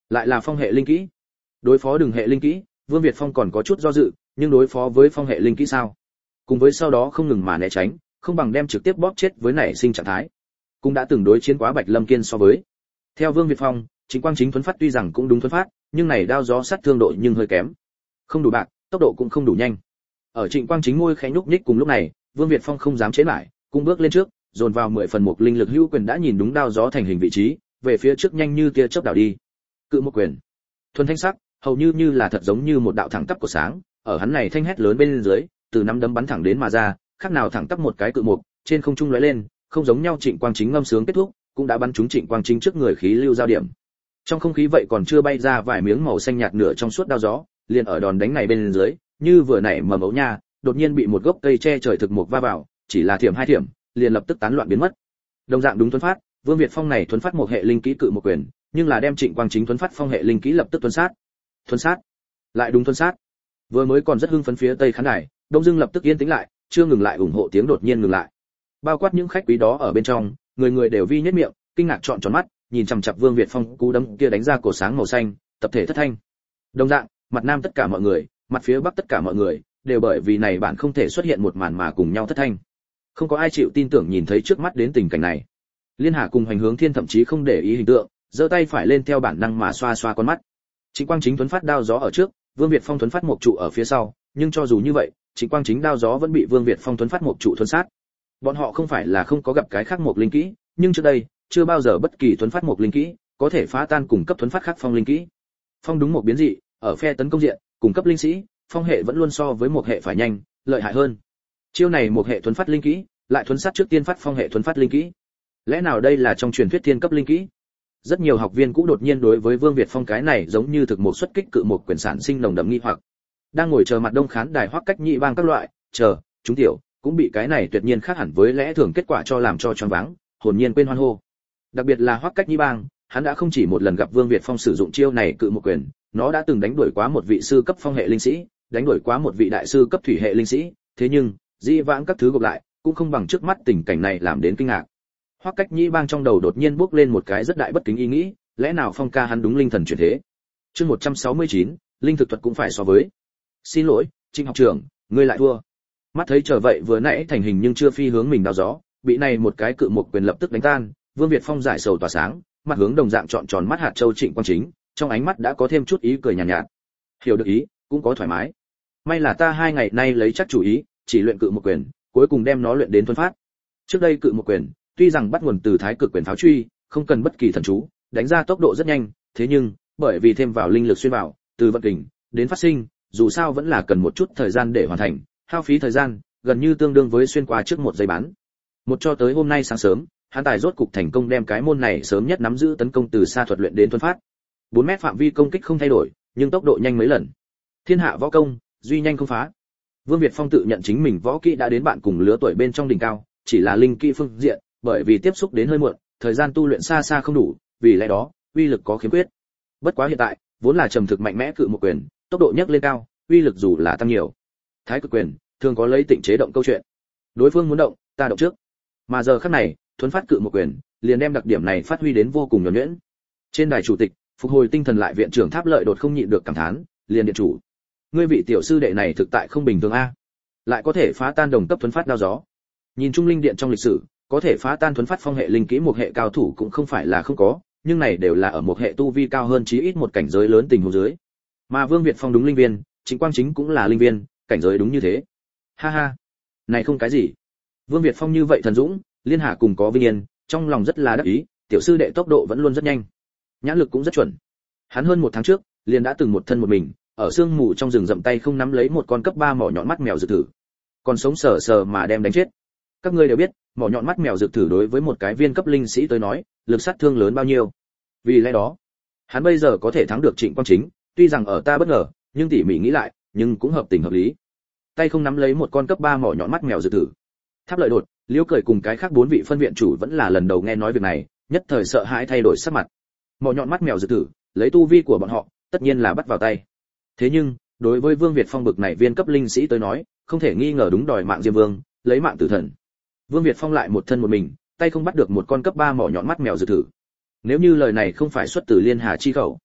Lại là phong hệ linh kỹ. Đối phó đường hệ linh kỹ, Vương Việt Phong còn có chút do dự, nhưng đối phó với phong hệ linh kỹ sao? Cùng với sau đó không ngừng mà né tránh, không bằng đem trực tiếp bóp chết với nảy sinh trạng thái. Cũng đã từng đối chiến quá Bạch Lâm Kiên so với. Theo Vương Việt Phong, Trịnh Quang Chính thuấn phát tuy rằng cũng đúng thuấn phát, nhưng này đao gió sát thương độ nhưng hơi kém. Không đủ bạc, tốc độ cũng không đủ nhanh. Ở Trịnh Quang Chính môi khẽ nhúc nhích cùng lúc này, Vương Việt Phong không dám chế lại, cũng bước lên trước, dồn vào 10 phần một linh lực hữu quyền đã nhìn đúng đao gió thành hình vị trí, về phía trước nhanh như tia chớp đảo đi. Cự một quyền, thuần thanh sắc, hầu như là thật giống như một đạo thẳng tắp của sáng, ở hắn này thanh hét lớn bên dưới, từ nắm đấm bắn thẳng đến mà ra, khác nào thẳng tắp một cái cự mục, trên không trung lóe lên, không giống nhau. Trịnh Quang Chính ngâm sướng kết thúc, cũng đã bắn trúng Trịnh Quang Chính trước người khí lưu giao điểm. Trong không khí vậy còn chưa bay ra vài miếng màu xanh nhạt nửa trong suốt đao gió, liền ở đòn đánh này bên dưới, như vừa nảy mầm ấu nha, đột nhiên bị một gốc cây che trời thực mục va vào, chỉ là thiểm hai thiểm, liền lập tức tán loạn biến mất. Đồng dạng đúng thuấn phát, Vương Việt Phong này thuấn phát một hệ linh kỹ cự một quyền, nhưng là đem Trịnh Quang Chính thuấn phát phong hệ linh kỹ lập tức thuấn sát, lại đúng thuấn sát. Vừa mới còn rất hưng phấn phía tây khán đài, đông dưng lập tức yên tĩnh lại, chưa ngừng lại ủng hộ tiếng đột nhiên ngừng lại. Bao quát những khách quý đó ở bên trong, người đều vi nhất miệng, kinh ngạc trọn tròn mắt, nhìn chằm chằm Vương Việt Phong cú đấm kia đánh ra cổ sáng màu xanh, tập thể thất thanh. Đồng dạng, mặt nam tất cả mọi người, mặt phía bắc tất cả mọi người, đều bởi vì này bạn không thể xuất hiện một màn mà cùng nhau thất thanh. Không có ai chịu tin tưởng nhìn thấy trước mắt đến tình cảnh này. Liên Hà cùng Hoành Hướng Thiên thậm chí không để ý hình tượng, giơ tay phải lên theo bản năng mà xoa xoa con mắt. Trịnh Quang Chính thuấn phát đao gió ở trước, Vương Việt Phong thuấn phát một trụ ở phía sau, nhưng cho dù như vậy, Trịnh Quang Chính đao gió vẫn bị Vương Việt Phong thuấn phát một trụ thuấn sát. Bọn họ không phải là không có gặp cái khác một linh kỹ, nhưng trước đây, chưa bao giờ bất kỳ thuấn phát một linh kỹ có thể phá tan cùng cấp thuấn phát khác phong linh kỹ. Phong đúng một biến dị, ở phe tấn công diện, cùng cấp linh sĩ, phong hệ vẫn luôn so với một hệ phải nhanh, lợi hại hơn. Chiêu này một hệ thuấn phát linh kỹ, lại thuấn sát trước tiên phát phong hệ thuấn phát linh kỹ. Lẽ nào đây là trong truyền thuyết thiên cấp linh kỹ? Rất nhiều học viên cũ đột nhiên đối với Vương Việt Phong cái này giống như thực một xuất kích cự một quyền sản sinh nồng đậm nghi hoặc. Đang ngồi chờ mặt đông khán đài Hoắc Cách Nhị bang các loại, chúng tiểu cũng bị cái này tuyệt nhiên khác hẳn với lẽ thường kết quả cho làm cho choáng váng, hồn nhiên quên hoan hô. Đặc biệt là Hoắc Cách Nhị bang, hắn đã không chỉ một lần gặp Vương Việt Phong sử dụng chiêu này cự một quyền, nó đã từng đánh đuổi quá một vị sư cấp phong hệ linh sĩ, đánh đuổi quá một vị đại sư cấp thủy hệ linh sĩ, thế nhưng, dĩ vãng các thứ gộp lại, cũng không bằng trước mắt tình cảnh này làm đến kinh ngạc. Hoắc Cách Nhĩ bang trong đầu đột nhiên bước lên một cái rất đại bất kính ý nghĩ, lẽ nào Phong ca hắn đúng linh thần chuyển thế? Chương 169, linh thực thuật cũng phải so với. Xin lỗi, Trịnh học trưởng, ngươi lại thua. Mắt thấy trở vậy vừa nãy thành hình nhưng chưa phi hướng mình đao gió, bị này một cái cự một quyền lập tức đánh tan, Vương Việt Phong giải sầu tỏa sáng, mặt hướng đồng dạng trọn tròn mắt hạt châu Trịnh Quang Chính, trong ánh mắt đã có thêm chút ý cười nhàn nhạt. Hiểu được ý, cũng có thoải mái. May là ta 2 ngày nay lấy chắc chủ ý, chỉ luyện cự một quyền, cuối cùng đem nó luyện đến thuần phát. Trước đây cự một quyền, tuy rằng bắt nguồn từ Thái Cực quyền pháo truy, không cần bất kỳ thần chú, đánh ra tốc độ rất nhanh, thế nhưng, bởi vì thêm vào linh lực xuyên vào, từ vận kình đến phát sinh, dù sao vẫn là cần một chút thời gian để hoàn thành, hao phí thời gian, gần như tương đương với xuyên qua trước 1 giây bán. Một cho tới hôm nay sáng sớm, hắn tài rốt cục thành công đem cái môn này sớm nhất nắm giữ tấn công từ xa thuật luyện đến thuần phát. 4 mét phạm vi công kích không thay đổi, nhưng tốc độ nhanh mấy lần. Thiên hạ võ công, duy nhanh không phá. Vương Việt Phong tự nhận chính mình võ kỹ đã đến bạn cùng lứa tuổi bên trong đỉnh cao, chỉ là linh kỹ phương diện, bởi vì tiếp xúc đến hơi muộn, thời gian tu luyện xa xa không đủ, vì lẽ đó, uy lực có khiếm khuyết. Bất quá hiện tại, vốn là trầm thực mạnh mẽ cự một quyền, tốc độ nhấc lên cao, uy lực dù là tăng nhiều. Thái Cực quyền thường có lấy tịnh chế động câu chuyện. Đối phương muốn động, ta động trước. Mà giờ khắc này, thuấn phát cự một quyền, liền đem đặc điểm này phát huy đến vô cùng nhuần nhuyễn. Trên đài chủ tịch, phục hồi tinh thần lại viện trưởng Tháp Lợi đột không nhịn được cảm thán, liền điện chủ, ngươi vị tiểu sư đệ này thực tại không bình thường a, lại có thể phá tan đồng cấp thuấn phát đao gió. Nhìn Trung Linh điện trong lịch sử, có thể phá tan thuấn phát phong hệ linh kỹ một hệ cao thủ cũng không phải là không có, nhưng này đều là ở một hệ tu vi cao hơn chí ít một cảnh giới lớn tình huống dưới. Mà Vương Việt Phong đúng linh viên, Trịnh Quang Chính cũng là linh viên, cảnh giới đúng như thế. Ha ha, này không cái gì. Vương Việt Phong như vậy thần dũng, Liên Hà cùng có vinh yên, trong lòng rất là đắc ý, tiểu sư đệ tốc độ vẫn luôn rất nhanh, nhãn lực cũng rất chuẩn. Hắn hơn 1 tháng trước, liền đã từng một thân một mình, ở sương mù trong rừng rậm tay không nắm lấy một con cấp 3 mỏ nhọn mắt mèo rực thử, còn sống sờ sờ mà đem đánh chết. Các ngươi đều biết, mỏ nhọn mắt mèo rực thử đối với một cái viên cấp linh sĩ tới nói, lực sát thương lớn bao nhiêu. Vì lẽ đó, hắn bây giờ có thể thắng được Trịnh Quang Chính, tuy rằng ở ta bất ngờ, nhưng tỉ mỉ nghĩ lại, nhưng cũng hợp tình hợp lý. Tay không nắm lấy một con cấp 3 mỏ nhọn mắt mèo rực thử. Tháp Lợi đột, Liễu Cười cùng cái khác 4 vị phân viện chủ vẫn là lần đầu nghe nói việc này, nhất thời sợ hãi thay đổi sắc mặt. Mỏ nhọn mắt mèo rực thử, lấy tu vi của bọn họ, tất nhiên là bắt vào tay. Thế nhưng, đối với Vương Việt Phong bực này viên cấp linh sĩ tới nói, không thể nghi ngờ đúng đòi mạng Diêm Vương, lấy mạng tử thần. Vương Việt Phong lại một thân một mình, tay không bắt được một con cấp 3 mỏ nhọn mắt mèo rực thử. Nếu như lời này không phải xuất từ Liên Hà chi khẩu,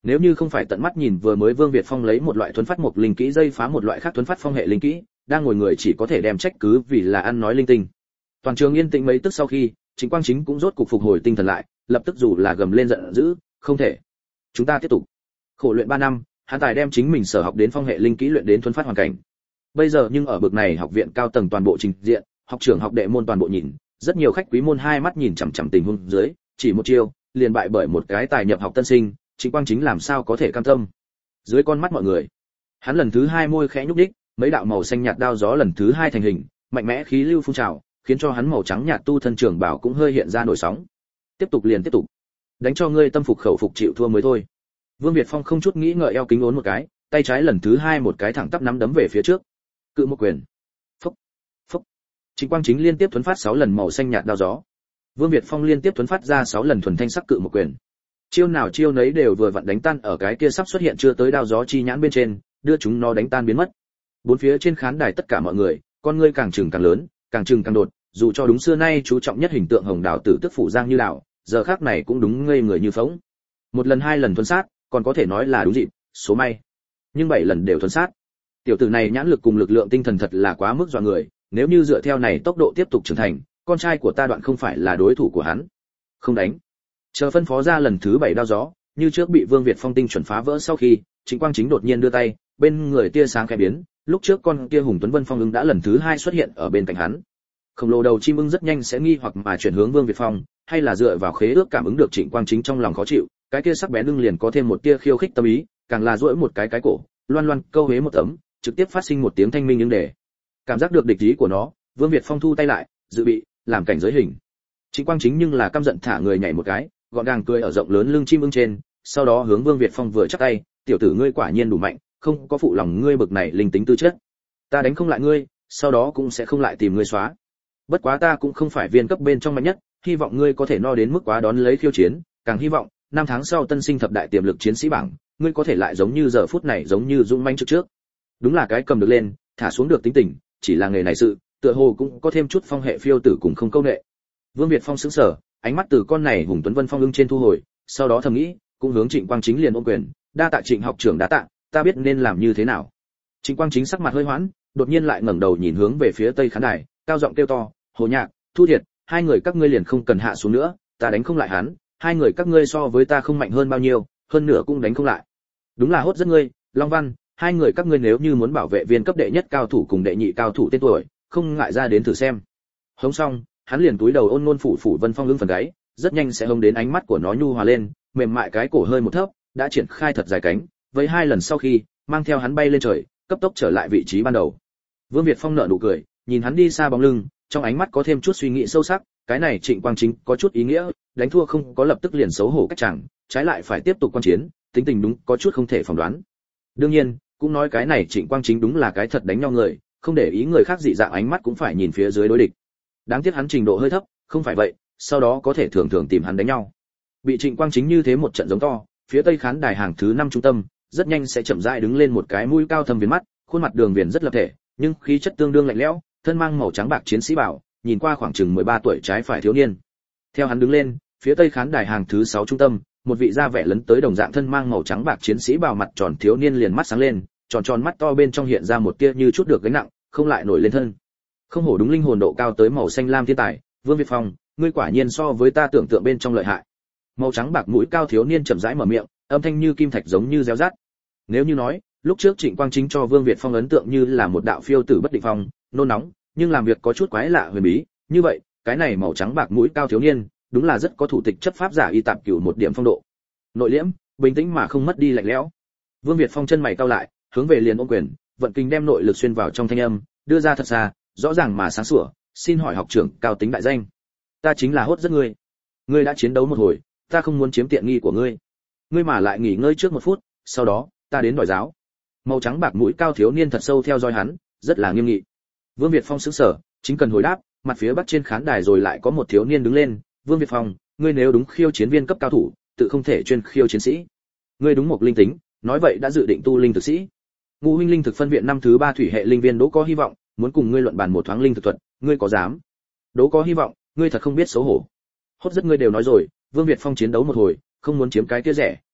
Nếu như không phải tận mắt nhìn vừa mới Vương Việt Phong lấy một loại thuấn phát mục linh kỹ dây phá một loại khác thuấn phát phong hệ linh kỹ, đang ngồi người chỉ có thể đem trách cứ vì là ăn nói linh tinh. Toàn trường yên tĩnh mấy tức sau khi, Trịnh Quang Chính cũng rốt cục phục hồi tinh thần lại, lập tức dù là gầm lên giận dữ, không thể. Chúng ta tiếp tục. Khổ luyện 3 năm, hắn tài đem chính mình sở học đến phong hệ linh kỹ luyện đến thuấn phát hoàn cảnh. Bây giờ nhưng ở bậc này học viện cao tầng toàn bộ trình diện, học trưởng học đệ môn toàn bộ nhìn, rất nhiều khách quý môn hai mắt nhìn chằm chằm tình huống dưới, chỉ một chiêu, liền bại bởi một cái tài nhập học tân sinh, Trịnh Quang Chính làm sao có thể cam tâm. Dưới con mắt mọi người, hắn lần thứ hai môi khẽ nhúc nhích, mấy đạo màu xanh nhạt đao gió lần thứ hai thành hình, mạnh mẽ khí lưu phun trào, khiến cho hắn màu trắng nhạt tu thân trường bảo cũng hơi hiện ra nổi sóng. Tiếp tục liền tiếp tục, đánh cho ngươi tâm phục khẩu phục chịu thua mới thôi. Vương Việt Phong không chút nghĩ ngợi eo kính uốn một cái, tay trái lần thứ hai một cái thẳng tắp nắm đấm về phía trước. Cự một quyền. Phốc, phốc. Trịnh Quang Chính liên tiếp thuấn phát 6 lần màu xanh nhạt đao gió. Vương Việt Phong liên tiếp thuấn phát ra 6 lần thuần thanh sắc cự một quyền. Chiêu nào chiêu nấy đều vừa vặn đánh tan ở cái kia sắp xuất hiện chưa tới đao gió chi nhãn bên trên, đưa chúng nó đánh tan biến mất. Bốn phía trên khán đài tất cả mọi người, con ngươi càng trừng càng lớn, càng trừng càng đột, dù cho đúng xưa nay chú trọng nhất hình tượng hồng đào tử tức phủ giang như đảo, giờ khắc này cũng đúng ngây người như phỗng. Một lần hai lần thuần sát, còn có thể nói là đúng dịp, số may. Nhưng 7 lần đều thuần sát. Tiểu tử này nhãn lực cùng lực lượng tinh thần thật là quá mức dọa người, nếu như dựa theo này tốc độ tiếp tục trưởng thành, con trai của ta Đoạn không phải là đối thủ của hắn. Không đánh. Chờ phân phó ra lần thứ 7 đao gió, như trước bị Vương Việt Phong tinh chuẩn phá vỡ sau khi, Trịnh Quang Chính đột nhiên đưa tay, bên người tia sáng khẽ biến, lúc trước con kia Hùng Tuấn Vân Phong ưng đã lần thứ 2 xuất hiện ở bên cạnh hắn. Khổng lồ đầu chim ưng rất nhanh sẽ nghi hoặc mà chuyển hướng Vương Việt Phong, hay là dựa vào khế ước cảm ứng được Trịnh Quang Chính trong lòng khó chịu, cái kia sắc bén ưng liền có thêm một tia khiêu khích tâm ý, càng là duỗi một cái cổ, loan loan câu hế một tấm, trực tiếp phát sinh một tiếng thanh minh những đề. Cảm giác được địch ý của nó, Vương Việt Phong thu tay lại, dự bị làm cảnh giới hình. Trịnh Quang Chính nhưng là căm giận thả người nhảy một cái, gọn gàng cười ở rộng lớn lưng chim ưng trên, sau đó hướng Vương Việt Phong vừa chắp tay, tiểu tử ngươi quả nhiên đủ mạnh, không có phụ lòng ngươi bực này linh tính tư chất. Ta đánh không lại ngươi, sau đó cũng sẽ không lại tìm ngươi xóa. Bất quá ta cũng không phải viên cấp bên trong mạnh nhất, hy vọng ngươi có thể no đến mức quá đón lấy khiêu chiến, càng hy vọng năm tháng sau tân sinh thập đại tiềm lực chiến sĩ bảng, ngươi có thể lại giống như giờ phút này giống như dũng mãnh trước. Đúng là cái cầm được lên, thả xuống được tính tình, chỉ là nghề này sự, tựa hồ cũng có thêm chút phong hệ phiêu tử cùng không câu nệ. Vương Việt Phong sững sờ, ánh mắt từ con này Hùng Tuấn Vân Phong ưng trên thu hồi, sau đó thầm nghĩ, cũng hướng Trịnh Quang Chính liền ôm quyền, đa tạ Trịnh học trưởng đa tạ, ta biết nên làm như thế nào. Trịnh Quang Chính sắc mặt hơi hoãn, đột nhiên lại ngẩng đầu nhìn hướng về phía tây khán đài, cao giọng kêu to, Hồ Nhạc, Thu Thiệt, hai người các ngươi liền không cần hạ xuống nữa, ta đánh không lại hắn, hai người các ngươi so với ta không mạnh hơn bao nhiêu, hơn nữa cũng đánh không lại. Đúng là hốt rất ngươi, Long Văn, hai người các ngươi nếu như muốn bảo vệ viên cấp đệ nhất cao thủ cùng đệ nhị cao thủ tên tuổi, không ngại ra đến thử xem. Hống xong, hắn liền túi đầu ôn ngôn phủ Vân Phong lưng phần gáy, rất nhanh sẽ hông đến ánh mắt của nó nhu hòa lên, mềm mại cái cổ hơi một thấp, đã triển khai thật dài cánh, với hai lần sau khi, mang theo hắn bay lên trời, cấp tốc trở lại vị trí ban đầu. Vương Việt Phong nở nụ cười, nhìn hắn đi xa bóng lưng, trong ánh mắt có thêm chút suy nghĩ sâu sắc, cái này Trịnh Quang Chính có chút ý nghĩa, đánh thua không có lập tức liền xấu hổ cách chẳng, trái lại phải tiếp tục quan chiến, tính tình đúng có chút không thể phỏng đoán. Đương nhiên, cũng nói cái này Trịnh Quang Chính đúng là cái thật đánh nhau người, không để ý người khác dị dạng ánh mắt cũng phải nhìn phía dưới đối địch. Đáng tiếc hắn trình độ hơi thấp, không phải vậy, sau đó có thể thường thường tìm hắn đánh nhau. Bị Trịnh Quang Chính như thế một trận giống to, phía tây khán đài hàng thứ 5 trung tâm, rất nhanh sẽ chậm rãi đứng lên một cái mũi cao thâm viền mắt, khuôn mặt đường viền rất lập thể, nhưng khí chất tương đương lạnh lẽo, thân mang màu trắng bạc chiến sĩ bảo, nhìn qua khoảng chừng 13 tuổi trái phải thiếu niên. Theo hắn đứng lên, phía tây khán đài hàng thứ 6 trung tâm, một vị da vẻ lấn tới đồng dạng thân mang màu trắng bạc chiến sĩ bảo mặt tròn thiếu niên liền mắt sáng lên, tròn tròn mắt to bên trong hiện ra một tia như chút được gánh nặng, không lại nổi lên thân. Không hổ đúng linh hồn độ cao tới màu xanh lam thiên tài, Vương Việt Phong, ngươi quả nhiên so với ta tưởng tượng bên trong lợi hại. Màu trắng bạc mũi cao thiếu niên chậm rãi mở miệng, âm thanh như kim thạch giống như réo rát. Nếu như nói, lúc trước Trịnh Quang Chính cho Vương Việt Phong ấn tượng như là một đạo phiêu tử bất định phong, nôn nóng, nhưng làm việc có chút quái lạ huyền bí, như vậy, cái này màu trắng bạc mũi cao thiếu niên, đúng là rất có thủ tịch chấp pháp giả y tạp cửu một điểm phong độ. Nội liễm, bình tĩnh mà không mất đi lạnh lẽo. Vương Việt Phong chân mày cau lại, hướng về liền ôm quyền, vận kinh đem nội lực xuyên vào trong thanh âm, đưa ra thật xa, rõ ràng mà sáng sủa, xin hỏi học trưởng cao tính đại danh. Ta chính là hốt rất ngươi. Ngươi đã chiến đấu một hồi, ta không muốn chiếm tiện nghi của ngươi. Ngươi mà lại nghỉ ngơi trước một phút, sau đó, ta đến đòi giáo. Màu trắng bạc mũi cao thiếu niên thật sâu theo dõi hắn, rất là nghiêm nghị. Vương Việt Phong sững sờ, chính cần hồi đáp, mặt phía bắc trên khán đài rồi lại có một thiếu niên đứng lên, Vương Việt Phong, ngươi nếu đúng khiêu chiến viên cấp cao thủ, tự không thể chuyên khiêu chiến sĩ. Ngươi đúng một linh tính, nói vậy đã dự định tu linh thực sĩ. Ngũ huynh linh thực phân viện năm thứ 3 thủy hệ linh viên Đỗ có hy vọng, muốn cùng ngươi luận bàn một thoáng linh thực thuật, ngươi có dám? Đỗ có hy vọng, ngươi thật không biết xấu hổ. Hốt rất ngươi đều nói rồi, Vương Việt Phong chiến đấu một hồi, không muốn chiếm cái kia rẻ,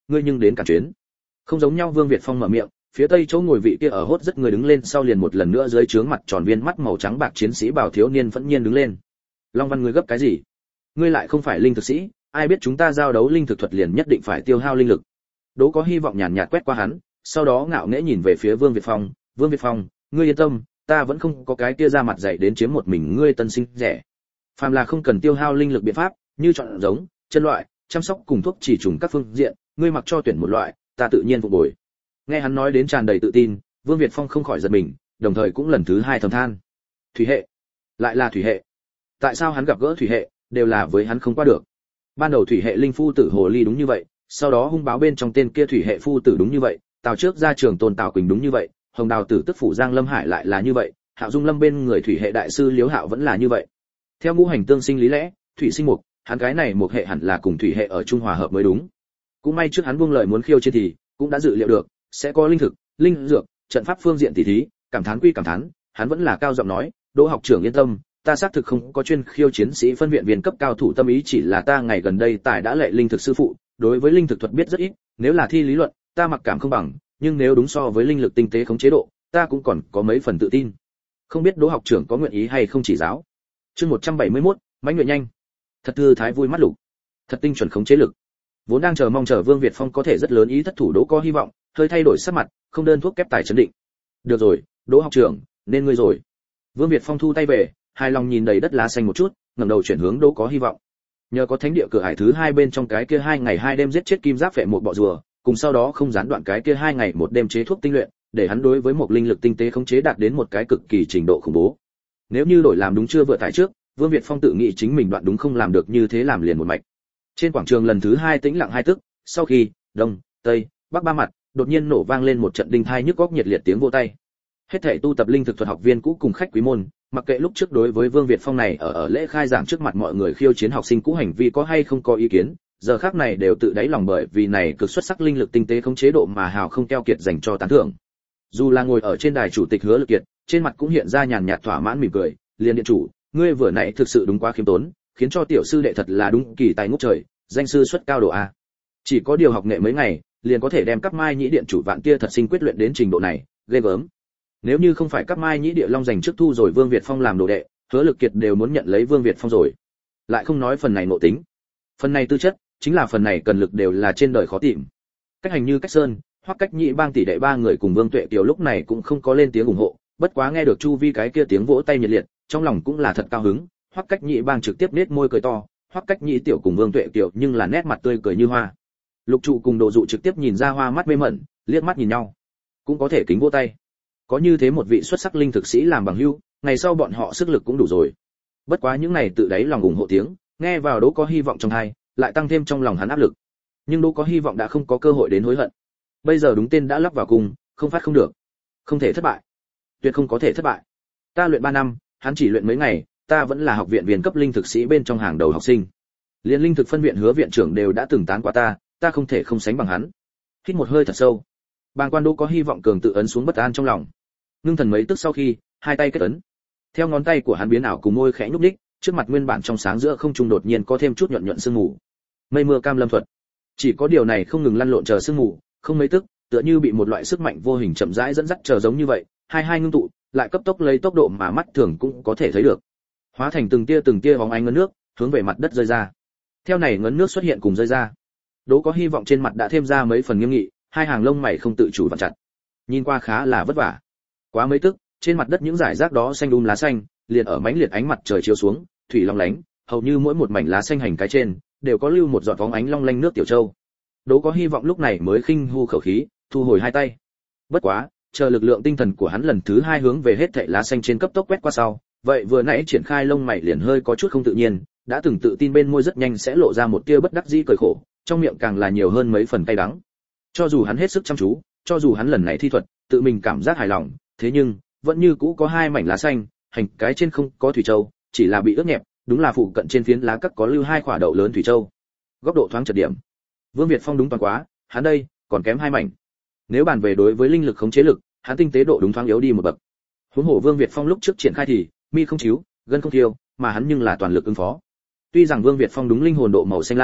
ngươi nhưng đến cả chuyến. Không giống nhau, Vương Việt Phong mở miệng, phía tây chỗ ngồi vị kia ở hốt rất người đứng lên, sau liền một lần nữa dưới trướng mặt tròn viên mắt màu trắng bạc chiến sĩ bảo thiếu niên phẫn nhiên đứng lên. Long Văn, ngươi gấp cái gì? Ngươi lại không phải linh thực sĩ, ai biết chúng ta giao đấu linh thực thuật liền nhất định phải tiêu hao linh lực. Đỗ có hy vọng nhàn nhạt quét qua hắn, sau đó ngạo nghễ nhìn về phía Vương Việt Phong, Vương Việt Phong, ngươi yên tâm, ta vẫn không có cái kia ra mặt dạy đến chiếm một mình ngươi tân sinh rẻ. Phàm là không cần tiêu hao linh lực biện pháp, như chọn giống, chân loại, chăm sóc cùng thuốc chỉ trùng các phương diện, ngươi mặc cho tuyển một loại, ta tự nhiên phục bồi. Nghe hắn nói đến tràn đầy tự tin, Vương Việt Phong không khỏi giật mình, đồng thời cũng lần thứ hai thầm than. Thủy hệ, lại là thủy hệ. Tại sao hắn gặp gỡ thủy hệ, đều là với hắn không qua được. Ban đầu thủy hệ linh phu tử hồ ly đúng như vậy, sau đó hung báo bên trong tên kia thủy hệ phu tử đúng như vậy, Tào trước ra trường Tôn Tào Quỳnh đúng như vậy, Hồng Đào tử tức phủ Giang Lâm Hải lại là như vậy, Hạo Dung Lâm bên người thủy hệ đại sư Liễu Hạo vẫn là như vậy. Theo ngũ hành tương sinh lý lẽ, thủy sinh mục, hắn cái này một hệ hẳn là cùng thủy hệ ở trung hòa hợp mới đúng. Cũng may trước hắn buông lời muốn khiêu chiến thì cũng đã dự liệu được sẽ có linh thực, linh dược, trận pháp phương diện tỉ thí, cảm thán quy cảm thán, hắn vẫn là cao giọng nói, Đỗ học trưởng yên tâm, ta xác thực không có chuyên khiêu chiến sĩ phân viện viên cấp cao thủ tâm ý, chỉ là ta ngày gần đây tài đã lệ linh thực sư phụ, đối với linh thực thuật biết rất ít, nếu là thi lý luận, ta mặc cảm không bằng, nhưng nếu đúng so với linh lực tinh tế khống chế độ, ta cũng còn có mấy phần tự tin. Không biết Đỗ học trưởng có nguyện ý hay không chỉ giáo. Chương 171, mãnh nguyện nhanh. Thật thư thái vui mắt lục. Thật tinh chuẩn khống chế lực. Vốn đang chờ mong Vương Việt Phong có thể rất lớn ý thất thủ Đỗ có hy vọng, hơi thay đổi sắc mặt, không đơn thuốc kép tài chấn định. Được rồi, Đỗ học trưởng, nên ngươi rồi. Vương Việt Phong thu tay về, hài lòng nhìn đầy đất lá xanh một chút, ngẩng đầu chuyển hướng Đỗ có hy vọng. Nhờ có thánh địa cửa hải thứ 2 bên trong cái kia 2 ngày 2 đêm giết chết kim giáp phệ một bọ rùa, cùng sau đó không gián đoạn cái kia 2 ngày 1 đêm chế thuốc tinh luyện, để hắn đối với một linh lực tinh tế khống chế đạt đến một cái cực kỳ trình độ khủng bố. Nếu như đổi làm đúng chưa vừa tại trước, Vương Việt Phong tự nghĩ chính mình đoạn đúng không làm được như thế, làm liền một mạch. Trên quảng trường lần thứ 2 tĩnh lặng 2 tức, sau khi đông, tây, bắc ba mặt đột nhiên nổ vang lên một trận đinh thai nhức óc nhiệt liệt tiếng vỗ tay. Hết thảy tu tập linh thực thuật học viên cũ cùng khách quý môn, mặc kệ lúc trước đối với Vương Việt Phong này ở lễ khai giảng trước mặt mọi người khiêu chiến học sinh cũ hành vi có hay không có ý kiến, giờ khắc này đều tự đáy lòng bởi vì này cực xuất sắc linh lực tinh tế không chế độ mà hào không keo kiệt dành cho tán thưởng. Dù là ngồi ở trên đài chủ tịch Hứa Lực Kiệt, trên mặt cũng hiện ra nhàn nhạt thỏa mãn mỉm cười, liền điện chủ, ngươi vừa nãy thực sự đúng quá khiêm tốn, khiến cho tiểu sư đệ thật là đúng kỳ tài ngút trời, danh sư xuất cao độ a. Chỉ có điều học nghệ mấy ngày, liền có thể đem các mai nhĩ điện chủ vạn kia thật sinh quyết luyện đến trình độ này, ghê gớm. Nếu như không phải các mai nhĩ địa long dành trước thu rồi Vương Việt Phong làm đồ đệ, Hứa Lực Kiệt đều muốn nhận lấy Vương Việt Phong rồi. Lại không nói phần này nội tính, phần này tư chất, chính là phần này cần lực đều là trên đời khó tìm. Cách hành như cách sơn, hoặc cách nhị bang tỷ đệ 3 người cùng Vương Tuệ Kiều lúc này cũng không có lên tiếng ủng hộ, bất quá nghe được chu vi cái kia tiếng vỗ tay nhiệt liệt, trong lòng cũng là thật cao hứng. Hoặc cách nhị bang trực tiếp nết môi cười to, hoặc cách nhị tiểu cùng Vương Tuệ Kiều nhưng là nét mặt tươi cười như hoa. Lục trụ cùng Đồ dụ trực tiếp nhìn ra hoa mắt mê mẩn, liếc mắt nhìn nhau, cũng có thể kính vỗ tay. Có như thế một vị xuất sắc linh thực sĩ làm bằng hữu, ngày sau bọn họ sức lực cũng đủ rồi. Bất quá những này tự đáy lòng ủng hộ tiếng, nghe vào Đỗ có hy vọng trong hai, lại tăng thêm trong lòng hắn áp lực. Nhưng Đỗ có hy vọng đã không có cơ hội đến hối hận. Bây giờ đúng tên đã lắp vào cùng, không phát không được, không thể thất bại, tuyệt không có thể thất bại. Ta luyện 3 năm, hắn chỉ luyện mấy ngày, ta vẫn là học viện viên cấp linh thực sĩ bên trong hàng đầu học sinh. Liên linh thực phân viện Hứa viện trưởng đều đã từng tán qua ta không thể không sánh bằng hắn. Hít một hơi thật sâu, bàng quan Đỗ có hy vọng cường tự ấn xuống bất an trong lòng. Ngưng thần mấy tức sau khi, hai tay kết ấn. Theo ngón tay của hắn biến ảo cùng môi khẽ nhúc nhích, trước mặt nguyên bản trong sáng giữa không trung đột nhiên có thêm chút nhuận nhuận sương mù. Mây mưa cam lâm thuật. Chỉ có điều này không ngừng lăn lộn chờ sương mù, không mấy tức, tựa như bị một loại sức mạnh vô hình chậm rãi dẫn dắt chờ giống như vậy, hai ngưng tụ, lại cấp tốc lấy tốc độ mà mắt thường cũng có thể thấy được. Hóa thành từng tia bóng ánh ngấn nước, hướng về mặt đất rơi ra. Theo này ngấn nước xuất hiện cùng rơi ra, Đỗ có hy vọng trên mặt đã thêm ra mấy phần nghiêm nghị, hai hàng lông mày không tự chủ vặn chặt. Nhìn qua khá là vất vả. Quá mấy tức, trên mặt đất những rải rác đó xanh lá xanh, liền ở mãnh liệt ánh mặt trời chiếu xuống, thủy long lánh, hầu như mỗi một mảnh lá xanh hành cái trên đều có lưu một giọt bóng ánh long lanh nước tiểu châu. Đỗ có hy vọng lúc này mới khinh hu khẩu khí, thu hồi hai tay. Bất quá, chờ lực lượng tinh thần của hắn lần thứ 2 hướng về hết thảy lá xanh trên cấp tốc quét qua sau, vậy vừa nãy triển khai lông mày liền hơi có chút không tự nhiên, đã từng tự tin bên môi rất nhanh sẽ lộ ra một tia bất đắc dĩ cười khổ, trong miệng càng là nhiều hơn mấy phần cay đắng. Cho dù hắn hết sức chăm chú, cho dù hắn lần này thi thuật, tự mình cảm giác hài lòng, thế nhưng vẫn như cũ có 2 mảnh lá xanh, hành cái trên không có thủy châu, chỉ là bị ướt nhẹp, đúng là phụ cận trên phiến lá cắt có lưu 2 quả đậu lớn thủy châu. Góc độ thoáng chật điểm. Vương Việt Phong đúng toàn quá, hắn đây còn kém 2 mảnh. Nếu bàn về đối với linh lực khống chế lực, hắn tinh tế độ đúng thoáng yếu đi một bậc. Huống hồ Vương Việt Phong lúc trước triển khai thì mi không chiếu, gân không thiêu, mà hắn nhưng là toàn lực ứng phó. Tuy rằng Vương Việt Phong đúng linh hồn độ màu xanh lam,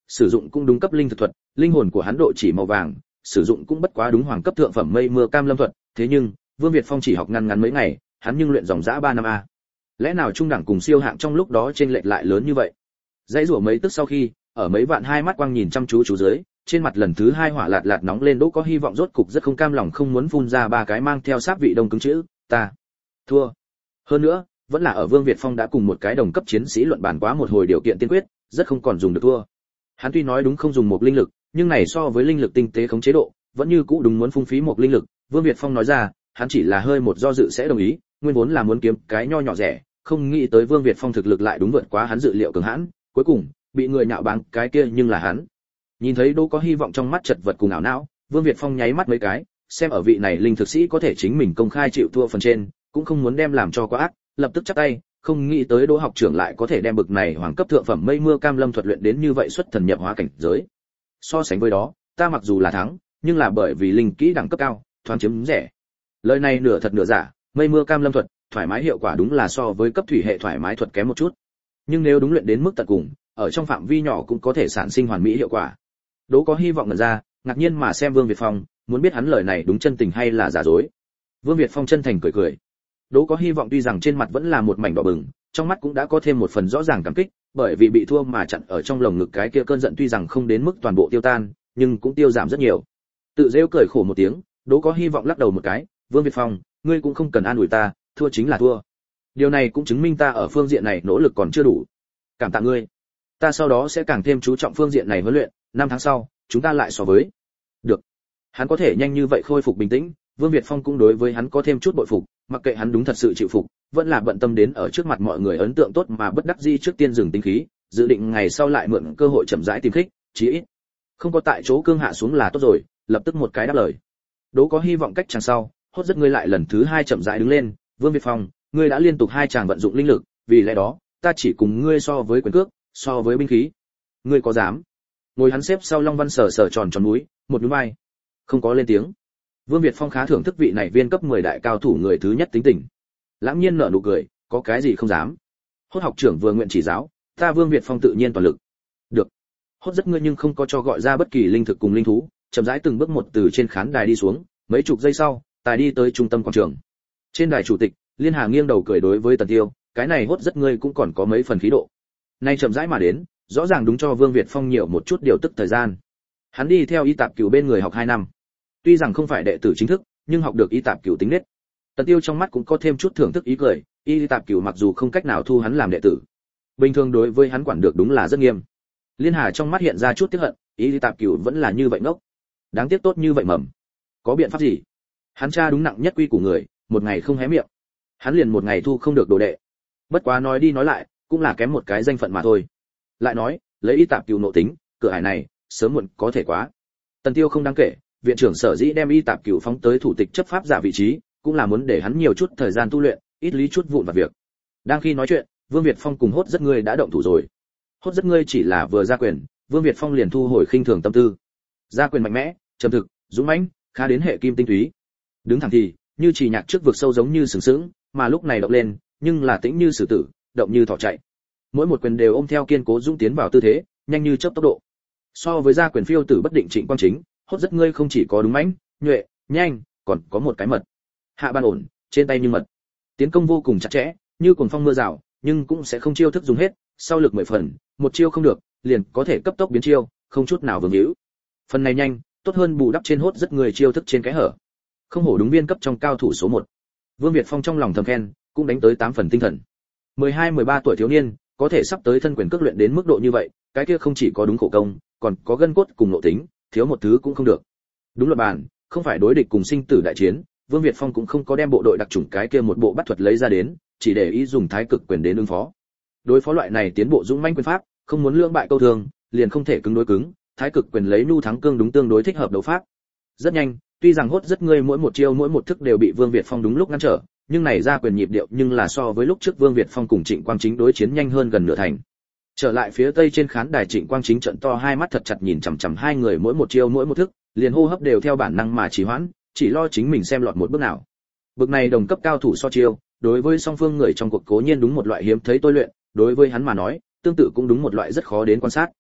sử dụng cũng đúng cấp linh thực thuật, linh hồn của hắn độ chỉ màu vàng, sử dụng cũng bất quá đúng hoàng cấp thượng phẩm mây mưa cam lâm thuật, thế nhưng, Vương Việt Phong chỉ học ngắn ngắn mấy ngày, hắn nhưng luyện dòng dã 3 năm a. Lẽ nào trung đẳng cùng siêu hạng trong lúc đó chênh lệch lại lớn như vậy? Dãy rủa mấy tức sau khi, ở mấy vạn hai mắt quang nhìn chăm chú dưới, trên mặt lần thứ 2 hỏa lạt lạt nóng lên, Đỗ có hy vọng rốt cục rất không cam lòng không muốn phun ra 3 cái mang theo sáp vị đông cứng chữ, ta thua. Hơn nữa, vẫn là ở Vương Việt Phong đã cùng một cái đồng cấp chiến sĩ luận bàn quá một hồi điều kiện tiên quyết, rất không còn dùng được thua. Hắn tuy nói đúng không dùng một linh lực, nhưng này so với linh lực tinh tế khống chế độ, vẫn như cũ đúng muốn phung phí một linh lực. Vương Việt Phong nói ra, hắn chỉ là hơi một do dự sẽ đồng ý, nguyên vốn là muốn kiếm cái nho nhỏ rẻ, không nghĩ tới Vương Việt Phong thực lực lại đúng vượt quá hắn dự liệu cường hãn, cuối cùng bị người nhạo báng cái kia nhưng là hắn. Nhìn thấy Đỗ có hy vọng trong mắt chật vật cùng ảo não, Vương Việt Phong nháy mắt mấy cái, xem ở vị này linh thực sĩ có thể chính mình công khai chịu thua phần trên, cũng không muốn đem làm cho quá ác, lập tức chắp tay, không nghĩ tới Đỗ học trưởng lại có thể đem bực này hoàng cấp thượng phẩm mây mưa cam lâm thuật luyện đến như vậy xuất thần nhập hóa cảnh giới. So sánh với đó, ta mặc dù là thắng, nhưng là bởi vì linh kỹ đẳng cấp cao, thoáng chiếm rẻ. Lời này nửa thật nửa giả, mây mưa cam lâm thuật, thoải mái hiệu quả đúng là so với cấp thủy hệ thoải mái thuật kém một chút. Nhưng nếu đúng luyện đến mức tận cùng, ở trong phạm vi nhỏ cũng có thể sản sinh hoàn mỹ hiệu quả. Đỗ có hy vọng ngẩn ra, ngạc nhiên mà xem Vương Việt Phong, muốn biết hắn lời này đúng chân tình hay là giả dối. Vương Việt Phong chân thành cười cười. Đỗ có hy vọng tuy rằng trên mặt vẫn là một mảnh đỏ bừng, trong mắt cũng đã có thêm một phần rõ ràng cảm kích, bởi vì bị thua mà chặn ở trong lồng ngực cái kia cơn giận tuy rằng không đến mức toàn bộ tiêu tan, nhưng cũng tiêu giảm rất nhiều. Tự rêu cười khổ một tiếng, Đỗ có hy vọng lắc đầu một cái, Vương Việt Phong, ngươi cũng không cần an ủi ta, thua chính là thua. Điều này cũng chứng minh ta ở phương diện này nỗ lực còn chưa đủ. Cảm tạ ngươi. Ta sau đó sẽ càng thêm chú trọng phương diện này huấn luyện, 5 tháng sau, chúng ta lại so với. Được. Hắn có thể nhanh như vậy khôi phục bình tĩnh, Vương Việt Phong cũng đối với hắn có thêm chút bội phục, mặc kệ hắn đúng thật sự chịu phục, vẫn là bận tâm đến ở trước mặt mọi người ấn tượng tốt mà bất đắc dĩ trước tiên dừng tinh khí, dự định ngày sau lại mượn cơ hội chậm rãi tìm khích, chí ít không có tại chỗ cương hạ xuống là tốt rồi, lập tức một cái đáp lời. Đố có hy vọng cách chàng sau, hốt rất ngươi lại lần thứ 2 chậm rãi đứng lên, Vương Việt Phong, ngươi đã liên tục 2 chàng vận dụng linh lực, vì lẽ đó, ta chỉ cùng ngươi so với quyền cước, so với binh khí. Ngươi có dám? Ngồi hắn xếp sau Long Văn sờ sờ tròn tròn núi, một nhún vai. Không có lên tiếng. Vương Việt Phong khá thưởng thức vị này viên cấp 10 đại cao thủ người thứ nhất tính tình. Lãng nhiên nở nụ cười, có cái gì không dám. Hốt học trưởng vừa nguyện chỉ giáo, ta Vương Việt Phong tự nhiên toàn lực. Được. Hốt rất ngươi nhưng không có cho gọi ra bất kỳ linh thực cùng linh thú, chậm rãi từng bước một từ trên khán đài đi xuống, mấy chục giây sau, tài đi tới trung tâm quảng trường. Trên đài chủ tịch, Liên Hà nghiêng đầu cười đối với Tần Tiêu, cái này hốt rất ngươi cũng còn có mấy phần khí độ. Nay chậm rãi mà đến, rõ ràng đúng cho Vương Việt Phong nhiều một chút điều tức thời gian. Hắn đi theo Y Tạp Cửu bên người học 2 năm. Tuy rằng không phải đệ tử chính thức, nhưng học được Y Tạp Cửu tính nết. Tần Tiêu trong mắt cũng có thêm chút thưởng thức ý cười, Y Tạp Cửu mặc dù không cách nào thu hắn làm đệ tử, bình thường đối với hắn quản được đúng là rất nghiêm. Liên Hà trong mắt hiện ra chút tiếc hận, Y Tạp Cửu vẫn là như vậy ngốc. Đáng tiếc tốt như vậy mầm. Có biện pháp gì? Hắn cha đúng nặng nhất quy của người, một ngày không hé miệng, hắn liền một ngày thu không được đồ đệ. Bất quá nói đi nói lại, cũng là kém một cái danh phận mà thôi. Lại nói, lấy Y Tạp Cửu nội tính, cửa ải này, sớm muộn có thể quá. Tần Tiêu không đáng kể, viện trưởng sở dĩ đem Y Tạp Cửu phóng tới thủ tịch chấp pháp giả vị trí, cũng là muốn để hắn nhiều chút thời gian tu luyện, ít lý chút vụn vặt việc. Đang khi nói chuyện, Vương Việt Phong cùng Hốt rất ngươi đã động thủ rồi. Hốt rất ngươi chỉ là vừa ra quyền, Vương Việt Phong liền thu hồi khinh thường tâm tư. Ra quyền mạnh mẽ, trầm thực, dũng mãnh, khá đến hệ kim tinh túy. Đứng thẳng thì, như chỉ nhạc trước vực sâu giống như sừng sững, mà lúc này động lên, nhưng là tĩnh như sử tử, động như thỏ chạy. Mỗi một quyền đều ôm theo kiên cố dũng tiến vào tư thế, nhanh như chớp tốc độ. So với ra quyền phiêu tử bất định Trịnh Quang Chính, Hốt rất ngươi không chỉ có đúng mãnh, nhuệ, nhanh, còn có một cái mật. Hạ ban ổn, trên tay như mật. Tiến công vô cùng chặt chẽ, như cuồng phong mưa rào, nhưng cũng sẽ không chiêu thức dùng hết, sau lực 10 phần, một chiêu không được, liền có thể cấp tốc biến chiêu, không chút nào vương hữu. Phần này nhanh, tốt hơn bù đắp trên Hốt rất người chiêu thức trên cái hở. Không hổ đúng viên cấp trong cao thủ số 1. Vương Việt Phong trong lòng thầm khen, cũng đánh tới 8 phần tinh thần. 12-13 tuổi thiếu niên, có thể sắp tới thân quyền cước luyện đến mức độ như vậy, cái kia không chỉ có đúng khổ công, còn có gân cốt cùng nội tính, thiếu một thứ cũng không được. Đúng là bàn, không phải đối địch cùng sinh tử đại chiến, Vương Việt Phong cũng không có đem bộ đội đặc chủng cái kia một bộ bắt thuật lấy ra đến, chỉ để ý dùng thái cực quyền đến ứng phó. Đối phó loại này tiến bộ dũng mãnh quyền pháp, không muốn lưỡng bại câu thường, liền không thể cứng đối cứng, thái cực quyền lấy nhu thắng cương đúng tương đối thích hợp đấu pháp. Rất nhanh, tuy rằng Hốt rất ngươi mỗi một chiêu mỗi một thức đều bị Vương Việt Phong đúng lúc ngăn trở, nhưng này ra quyền nhịp điệu nhưng là so với lúc trước Vương Việt Phong cùng Trịnh Quang Chính đối chiến nhanh hơn gần nửa thành. Trở lại phía tây trên khán đài, Trịnh Quang Chính trợn to hai mắt thật chặt nhìn chằm chằm hai người mỗi một chiêu mỗi một thức, liền hô hấp đều theo bản năng mà trì hoãn, chỉ lo chính mình xem lọt một bước nào. Bực này đồng cấp cao thủ so chiêu, đối với song phương người trong cuộc cố nhiên đúng một loại hiếm thấy tôi luyện, đối với hắn mà nói, tương tự cũng đúng một loại rất khó đến quan sát.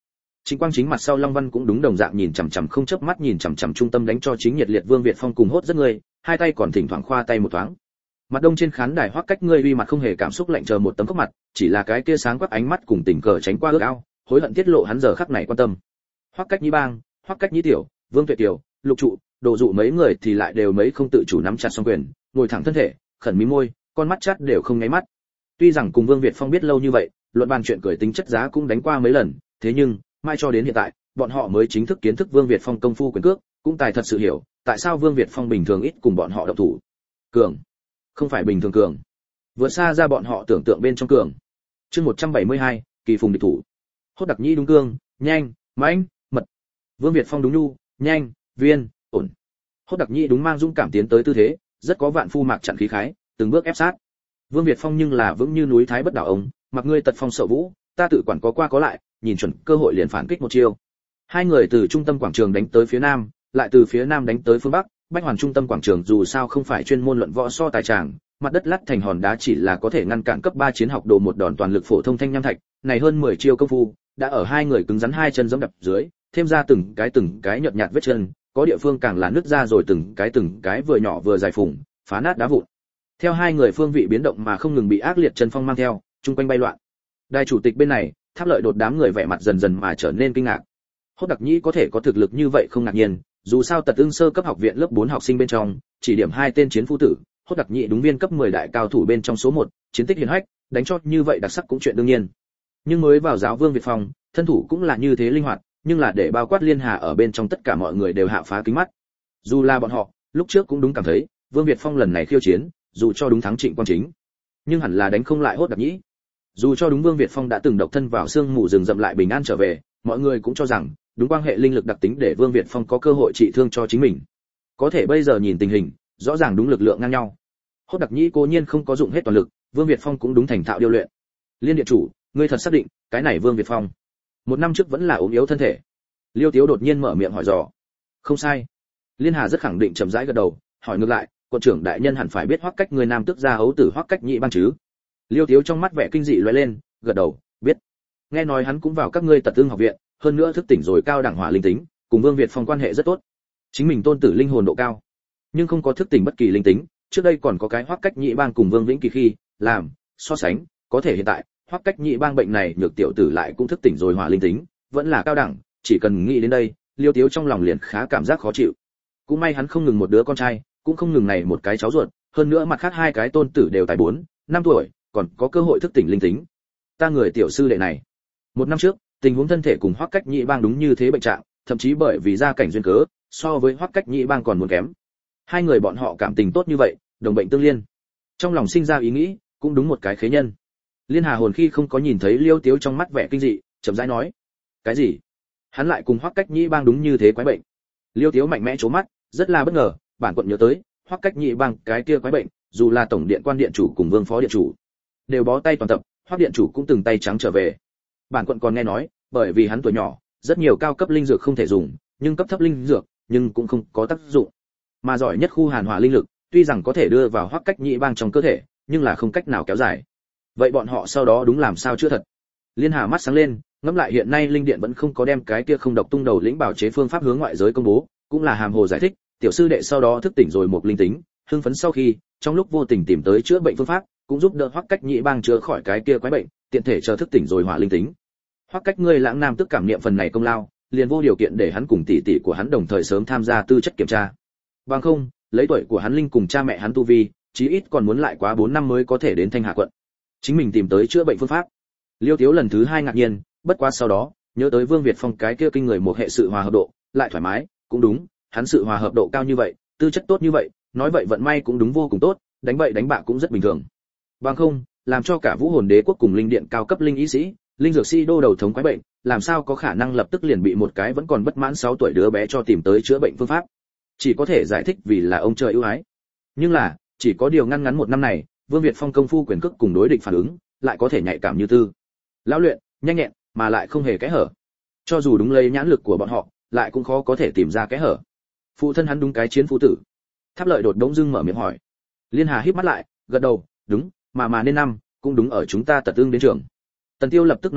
Trịnh Quang Chính mặt sau Long Văn cũng đúng đồng dạng nhìn chằm chằm không chớp mắt nhìn chằm chằm trung tâm đánh cho chính nhiệt liệt Vương Việt Phong cùng hốt rất người, hai tay còn thỉnh thoảng khoa tay một thoáng. Mặt đông trên khán đài Hoắc Cách ngươi uy mặt không hề cảm xúc lạnh chờ một tấm cốc mặt, chỉ là cái kia sáng quắc ánh mắt cùng tình cờ tránh qua ước ao, hối hận tiết lộ hắn giờ khắc này quan tâm. Hoắc Cách Nhĩ Bang, Hoắc Cách Nhĩ Tiểu, Vương Tuệ Tiểu, Lục Trụ, Đồ Dụ mấy người thì lại đều mấy không tự chủ nắm chặt song quyền, ngồi thẳng thân thể, khẩn mí môi, con mắt chát đều không nháy mắt. Tuy rằng cùng Vương Việt Phong biết lâu như vậy, luận bàn chuyện cười tính chất giá cũng đánh qua mấy lần, thế nhưng mai cho đến hiện tại, bọn họ mới chính thức kiến thức Vương Việt Phong công phu quyền cước, cũng tài thật sự hiểu, tại sao Vương Việt Phong bình thường ít cùng bọn họ động thủ. Cường, không phải bình thường cường, vượt xa ra bọn họ tưởng tượng bên trong cường. Chương 172, kỳ phùng địch thủ. Hốt Đặc Nhĩ đúng cương, nhanh, mãnh, mật. Vương Việt Phong đúng nhu, nhanh, viên, ổn. Hốt Đặc Nhĩ đúng mang dũng cảm tiến tới tư thế, rất có vạn phu mạc chặn khí khái, từng bước ép sát. Vương Việt Phong nhưng là vững như núi thái bất đảo ông, mặc ngươi tật phong sợ vũ, ta tự quản có qua có lại, nhìn chuẩn cơ hội liền phản kích một chiêu. Hai người từ trung tâm quảng trường đánh tới phía nam, lại từ phía nam đánh tới phương bắc. Bách Hoàn trung tâm quảng trường dù sao không phải chuyên môn luận võ so tài tràng, mặt đất lát thành hòn đá chỉ là có thể ngăn cản cấp 3 chiến học đồ một đòn toàn lực phổ thông thanh nham thạch, này hơn 10 chiêu công phu, đã ở hai người cứng rắn hai chân giẫm đập dưới, thêm ra từng cái nhợt nhạt vết chân, có địa phương càng là nứt ra rồi từng cái vừa nhỏ vừa dài phùng, phá nát đá vụn. Theo hai người phương vị biến động mà không ngừng bị ác liệt chân phong mang theo, trung quanh bay loạn. Đài chủ tịch bên này, Tháp Lợi đột đám người vẻ mặt dần dần mà trở nên kinh ngạc. Hốt Đặc Nhĩ có thể có thực lực như vậy không ngạc nhiên, dù sao Tật Ưng sơ cấp học viện lớp 4 học sinh bên trong, chỉ điểm hai tên chiến phu tử, Hốt Đặc Nhĩ đúng viên cấp 10 đại cao thủ bên trong số 1, chiến tích hiển hách, đánh cho như vậy đặc sắc cũng chuyện đương nhiên. Nhưng mới vào giáo Vương Việt Phong, thân thủ cũng là như thế linh hoạt, nhưng là để bao quát Liên Hà ở bên trong tất cả mọi người đều hạ phá kính mắt. Dù là bọn họ, lúc trước cũng đúng cảm thấy, Vương Việt Phong lần này khiêu chiến, dù cho đúng thắng Trịnh Quang Chính, nhưng hẳn là đánh không lại Hốt Đặc Nhĩ. Dù cho đúng Vương Việt Phong đã từng độc thân vào sương mù rừng rậm lại bình an trở về, mọi người cũng cho rằng đúng quan hệ linh lực đặc tính để Vương Việt Phong có cơ hội trị thương cho chính mình. Có thể bây giờ nhìn tình hình, rõ ràng đúng lực lượng ngang nhau. Hốt Đặc Nhĩ cố nhiên không có dụng hết toàn lực, Vương Việt Phong cũng đúng thành thạo điêu luyện. Liên điện chủ, ngươi thật xác định, cái này Vương Việt Phong, một năm trước vẫn là ốm yếu thân thể. Liêu Tiếu đột nhiên mở miệng hỏi dò. Không sai. Liên Hà rất khẳng định chậm rãi gật đầu, hỏi ngược lại, quận trưởng đại nhân hẳn phải biết Hoắc Cách người nam tước gia ấu tử Hoắc Cách Nhĩ Bang chứ? Liêu Tiếu trong mắt vẻ kinh dị lóe lên, gật đầu, biết. Nghe nói hắn cũng vào các ngươi Tật Ưng học viện, hơn nữa thức tỉnh rồi cao đẳng hỏa linh tính, cùng Vương Việt Phong quan hệ rất tốt. Chính mình tôn tử linh hồn độ cao, nhưng không có thức tỉnh bất kỳ linh tính, trước đây còn có cái Hoắc Cách Nhĩ Bang cùng Vương Vĩnh Kỳ khi làm so sánh, có thể hiện tại, Hoắc Cách Nhĩ Bang bệnh này nhược tiểu tử lại cũng thức tỉnh rồi hỏa linh tính, vẫn là cao đẳng, chỉ cần nghĩ đến đây, Liêu Tiếu trong lòng liền khá cảm giác khó chịu. Cũng may hắn không ngừng một đứa con trai, cũng không ngừng này một cái cháu ruột, hơn nữa mặt khác hai cái tôn tử đều tài 4, 5 tuổi, còn có cơ hội thức tỉnh linh tính. Ta người tiểu sư đệ này, một năm trước, tình huống thân thể cùng Hoắc Cách Nhĩ Bang đúng như thế bệnh trạng, thậm chí bởi vì gia cảnh duyên cớ, so với Hoắc Cách Nhĩ Bang còn muốn kém. Hai người bọn họ cảm tình tốt như vậy, đồng bệnh tương liên. Trong lòng sinh ra ý nghĩ, cũng đúng một cái khế nhân. Liên Hà hồn khi không có nhìn thấy Liêu Tiếu trong mắt vẻ kinh dị, chậm rãi nói: "Cái gì? Hắn lại cùng Hoắc Cách Nhĩ Bang đúng như thế quái bệnh?" Liêu Tiếu mạnh mẽ trố mắt, rất là bất ngờ, bản quận nhớ tới, Hoắc Cách Nhĩ Bang cái kia quái bệnh, dù là tổng điện quan điện chủ cùng Vương phó điện chủ, đều bó tay toàn tập, Hoắc điện chủ cũng từng tay trắng trở về. Bản quận còn nghe nói, bởi vì hắn tuổi nhỏ, rất nhiều cao cấp linh dược không thể dùng, nhưng cấp thấp linh dược, nhưng cũng không có tác dụng. Mà giỏi nhất khu hàn hỏa linh lực, tuy rằng có thể đưa vào Hoắc Cách Nhĩ Bang trong cơ thể, nhưng là không cách nào kéo dài. Vậy bọn họ sau đó đúng làm sao chữa thật? Liên Hà mắt sáng lên, ngẫm lại hiện nay linh điện vẫn không có đem cái kia không độc tung đầu lĩnh bảo chế phương pháp hướng ngoại giới công bố, cũng là hàm hồ giải thích, tiểu sư đệ sau đó thức tỉnh rồi một linh tính, hưng phấn sau khi, trong lúc vô tình tìm tới chữa bệnh phương pháp, cũng giúp đỡ Hoắc Cách Nhĩ Bang chữa khỏi cái kia quái bệnh, tiện thể chờ thức tỉnh rồi hỏa linh tính. Hoắc Cách ngươi lãng nam tức cảm niệm phần này công lao, liền vô điều kiện để hắn cùng tỷ tỷ của hắn đồng thời sớm tham gia tư chất kiểm tra. Bằng không, lấy tuổi của hắn linh cùng cha mẹ hắn tu vi, chí ít còn muốn lại quá 4 năm mới có thể đến Thanh Hà quận. Chính mình tìm tới chữa bệnh phương pháp. Liêu Tiếu lần thứ 2 ngạc nhiên, bất quá sau đó, nhớ tới Vương Việt Phong cái kia kinh người một hệ sự hòa hợp độ, lại thoải mái, cũng đúng, hắn sự hòa hợp độ cao như vậy, tư chất tốt như vậy, nói vậy vận may cũng đúng vô cùng tốt, đánh bậy đánh bạ cũng rất bình thường. Bằng không, làm cho cả Vũ Hồn Đế quốc cùng linh điện cao cấp linh y sĩ, linh dược sĩ đô đầu thống quái bệnh, làm sao có khả năng lập tức liền bị một cái vẫn còn bất mãn 6 tuổi đứa bé cho tìm tới chữa bệnh phương pháp. Chỉ có thể giải thích vì là ông trời ưu ái. Nhưng là, chỉ có điều ngăn ngắn một năm này, Vương Việt Phong công phu quyền cước cùng đối địch phản ứng, lại có thể nhạy cảm như tư. Lão luyện, nhanh nhẹn, mà lại không hề kẽ hở. Cho dù đúng lấy nhãn lực của bọn họ, lại cũng khó có thể tìm ra kẽ hở. Phụ thân hắn đúng cái chiến phu tử. Tháp Lợi đột đống dưng mở miệng hỏi. Liên Hà híp mắt lại, gật đầu, đúng, mà nên năm, cũng đúng ở chúng ta Tật Ưng đến trường. Tần Tiêu lập tức nói tiếp,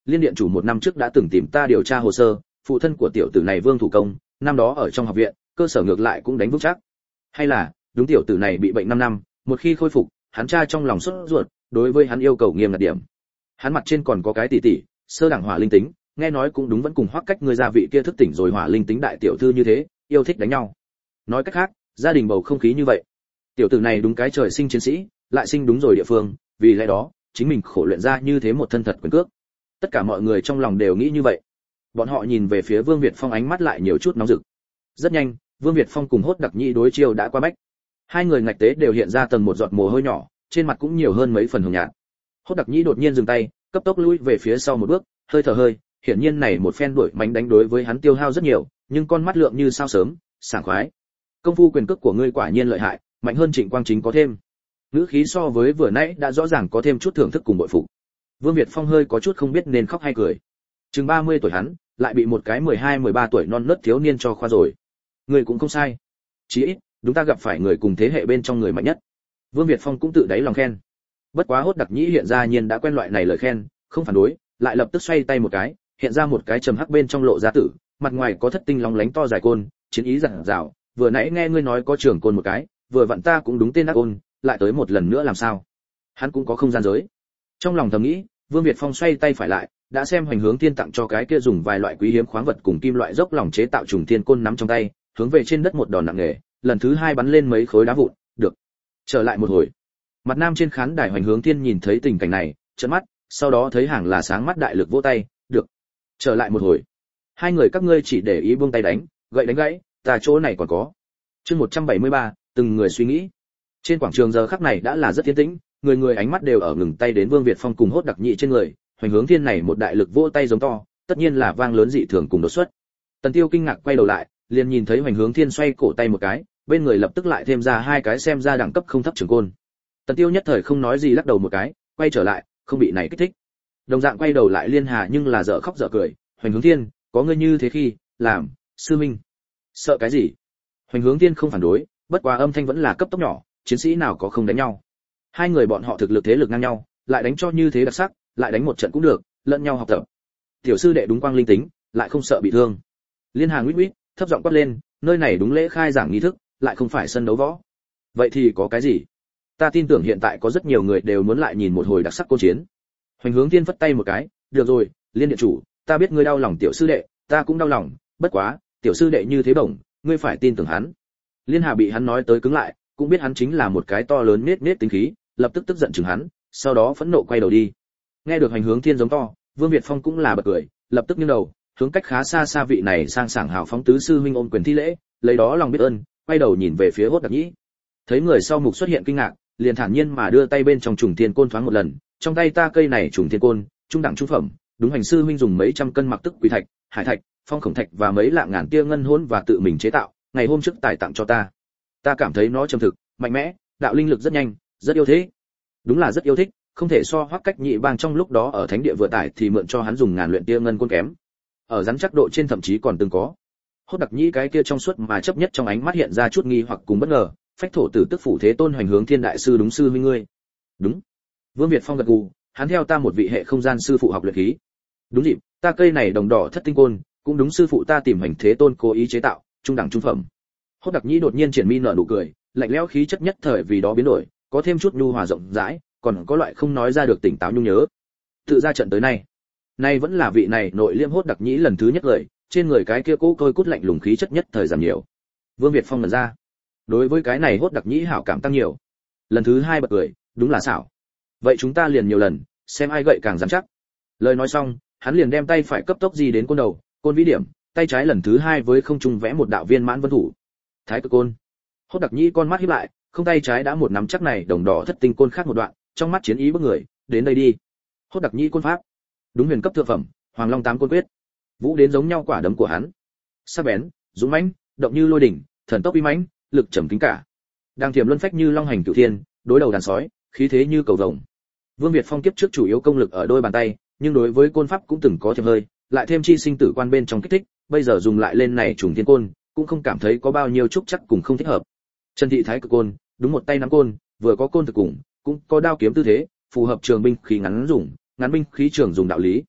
Liên điện chủ 1 năm trước đã từng tìm ta điều tra hồ sơ, phụ thân của tiểu tử này Vương Thủ Công, năm đó ở trong học viện, cơ sở ngược lại cũng đánh vững chắc. Hay là, đúng tiểu tử này bị bệnh 5 năm, một khi khôi phục, hắn cha trong lòng sốt ruột, đối với hắn yêu cầu nghiêm ngặt điểm. Hắn mặt trên còn có cái tỷ tỷ, sơ đẳng hỏa linh tính, nghe nói cũng đúng vẫn cùng Hoắc Cách người gia vị kia thức tỉnh rồi hỏa linh tính đại tiểu thư như thế, yêu thích đánh nhau. Nói cách khác, gia đình bầu không khí như vậy. Tiểu tử này đúng cái trời sinh chiến sĩ, lại sinh đúng rồi địa phương, vì lẽ đó, chính mình khổ luyện ra như thế một thân thật quyền cước. Tất cả mọi người trong lòng đều nghĩ như vậy. Bọn họ nhìn về phía Vương Việt Phong ánh mắt lại nhiều chút nóng rực. Rất nhanh, Vương Việt Phong cùng Hốt Đặc Nhĩ đối chiêu đã qua bách. Hai người ngạch tế đều hiện ra tầng một giọt mồ hôi nhỏ, trên mặt cũng nhiều hơn mấy phần hồng nhạt. Hốt Đặc Nhĩ đột nhiên dừng tay, cấp tốc lùi về phía sau một bước, hơi thở hơi, hiển nhiên này một phen đuổi mánh đánh đối với hắn tiêu hao rất nhiều, nhưng con mắt lượng như sao sớm, sảng khoái. Công phu quyền cước của ngươi quả nhiên lợi hại, mạnh hơn Trịnh Quang Chính có thêm. Ngữ khí so với vừa nãy đã rõ ràng có thêm chút thưởng thức cùng bội phục. Vương Việt Phong hơi có chút không biết nên khóc hay cười. Chừng 30 tuổi hắn, lại bị một cái 12-13 tuổi non nớt thiếu niên cho khoa rồi. Người cũng không sai. Chí ít, chúng ta gặp phải người cùng thế hệ bên trong người mạnh nhất. Vương Việt Phong cũng tự đáy lòng khen. Bất quá Hốt Đặc Nhĩ hiện ra nhiên đã quen loại này lời khen, không phản đối, lại lập tức xoay tay một cái, hiện ra một cái trầm hắc bên trong lộ ra tử, mặt ngoài có thất tinh long lánh to dài côn, chiến ý rạng rào, vừa nãy nghe ngươi nói có trưởng côn một cái, vừa vặn ta cũng đúng tên ác côn, lại tới một lần nữa làm sao? Hắn cũng có không gian giới. Trong lòng thầm nghĩ, Vương Việt Phong xoay tay phải lại, đã xem Hoành Hướng Thiên tặng cho cái kia dùng vài loại quý hiếm khoáng vật cùng kim loại dốc lòng chế tạo trùng thiên côn nắm trong tay, hướng về trên đất một đòn nặng nề, lần thứ 2 bắn lên mấy khối đá vụn, được. Trở lại một hồi. Mặt nam trên khán đài Hoành Hướng Thiên nhìn thấy tình cảnh này, trợn mắt, sau đó thấy hàng là sáng mắt đại lực vỗ tay, được. Trở lại một hồi. Hai người các ngươi chỉ để ý buông tay đánh, gậy đánh gãy, ta chỗ này còn có. Chương 173, từng người suy nghĩ. Trên quảng trường giờ khắc này đã là rất yên tĩnh, người người ánh mắt đều ở ngừng tay đến Vương Việt Phong cùng Hốt Đặc Nhĩ trên người, Hoành Hướng Thiên này một đại lực vỗ tay giống to, tất nhiên là vang lớn dị thường cùng đột xuất. Tần Tiêu kinh ngạc quay đầu lại, liền nhìn thấy Hoành Hướng Thiên xoay cổ tay một cái, bên người lập tức lại thêm ra 2 cái xem ra đẳng cấp không thấp trường côn. Tần Tiêu nhất thời không nói gì lắc đầu một cái, quay trở lại, không bị này kích thích. Đồng dạng quay đầu lại Liên Hà nhưng là dở khóc dở cười, Hoành Hướng Thiên, có ngươi như thế khi, làm, sư minh. Sợ cái gì? Hoành Hướng Thiên không phản đối, bất quá âm thanh vẫn là cấp tốc nhỏ, chiến sĩ nào có không đánh nhau. Hai người bọn họ thực lực thế lực ngang nhau, lại đánh cho như thế đặc sắc, lại đánh một trận cũng được, lẫn nhau học tập. Tiểu sư đệ đúng quang linh tính, lại không sợ bị thương. Liên Hà nguýt nguýt, thấp giọng quát lên, nơi này đúng lễ khai giảng nghi thức, lại không phải sân đấu võ. Vậy thì có cái gì? Ta tin tưởng hiện tại có rất nhiều người đều muốn lại nhìn một hồi đặc sắc côn chiến. Hoành Hướng Thiên phất tay một cái, được rồi, Liên điện chủ, ta biết ngươi đau lòng tiểu sư đệ, ta cũng đau lòng, bất quá, tiểu sư đệ như thế bổng, ngươi phải tin tưởng hắn. Liên Hà bị hắn nói tới cứng lại, cũng biết hắn chính là một cái to lớn nết nết tính khí, lập tức tức giận chừng hắn, sau đó phẫn nộ quay đầu đi. Nghe được Hoành Hướng Thiên giống to, Vương Việt Phong cũng là bật cười, lập tức nghiêng đầu, hướng cách khá xa xa vị này sang sảng hào phóng tứ sư huynh ôm quyền thi lễ, lấy đó lòng biết ơn, quay đầu nhìn về phía Hốt Đặc Nhĩ. Thấy người sau mục xuất hiện kinh ngạc, liền thản nhiên mà đưa tay bên trong trùng thiên côn thoáng một lần, trong tay ta cây này trùng thiên côn, trung đẳng trung phẩm, đúng Hoành sư huynh dùng mấy trăm cân mặc tức quỷ thạch, hải thạch, phong khổng thạch và mấy lạng ngàn tia ngân hỗn và tự mình chế tạo, ngày hôm trước tài tặng cho ta. Ta cảm thấy nó trầm thực, mạnh mẽ, đạo linh lực rất nhanh, rất yêu thích. Đúng là rất yêu thích, không thể so Hoắc Cách Nhị bang trong lúc đó ở thánh địa vừa tải thì mượn cho hắn dùng ngàn luyện tia ngân côn kém. Ở rắn chắc độ trên thậm chí còn từng có. Hốt Đặc Nhĩ cái kia trong suốt mà chấp nhất trong ánh mắt hiện ra chút nghi hoặc cùng bất ngờ, phách thổ tử tức phủ thế tôn Hoành Hướng Thiên đại sư đúng sư huynh ngươi. Đúng. Vương Việt Phong gật gù, hắn theo ta một vị hệ không gian sư phụ học luyện khí. Đúng dịp, ta cây này đồng đỏ thất tinh côn, cũng đúng sư phụ ta tìm Hoành Thế tôn cố ý chế tạo, trung đẳng trung phẩm. Hốt Đặc Nhĩ đột nhiên triển mi nở nụ cười, lạnh lẽo khí chất nhất thời vì đó biến đổi, có thêm chút nhu hòa rộng rãi, còn có loại không nói ra được tỉnh táo nhung nhớ. Tự ra trận tới nay vẫn là vị này nội liêm Hốt Đặc Nhĩ lần thứ nhất lời, trên người cái kia cố côi cút lạnh lùng khí chất nhất thời giảm nhiều. Vương Việt Phong lần ra, đối với cái này Hốt Đặc Nhĩ hảo cảm tăng nhiều. Lần thứ 2 bật cười, đúng là xảo. Vậy chúng ta liền nhiều lần, xem ai gậy càng rắn chắc. Lời nói xong, hắn liền đem tay phải cấp tốc di đến côn đầu, côn vĩ điểm, tay trái lần thứ 2 với không trung vẽ một đạo viên mãn vân thủ. Thái cực côn. Hốt Đặc Nhĩ con mắt híp lại, không tay trái đã một nắm chắc này đồng đỏ thất tinh côn khác một đoạn, trong mắt chiến ý bức người, đến đây đi. Hốt Đặc Nhĩ côn pháp, đúng huyền cấp thượng phẩm, Hoàng Long 8 côn quyết. Vũ đến giống nhau quả đấm của hắn. Sắc bén, dũng mãnh, động như lôi đỉnh, thần tốc uy mãnh, lực trầm kính cả. Đang thiểm luân phách như long hành cửu thiên, đối đầu đàn sói, khí thế như cầu vồng. Vương Việt Phong kiếp trước chủ yếu công lực ở đôi bàn tay, nhưng đối với côn pháp cũng từng có thêm hơi, lại thêm chi sinh tử quan bên trong kích thích, bây giờ dùng lại lên này trùng thiên côn, cũng không cảm thấy có bao nhiêu trúc chắc cùng không thích hợp. Trần thị thái cực côn, đúng một tay nắm côn, vừa có côn thực cùng, cũng có đao kiếm tư thế, phù hợp trường binh khí ngắn dùng, ngắn binh khí trường dùng đạo lý.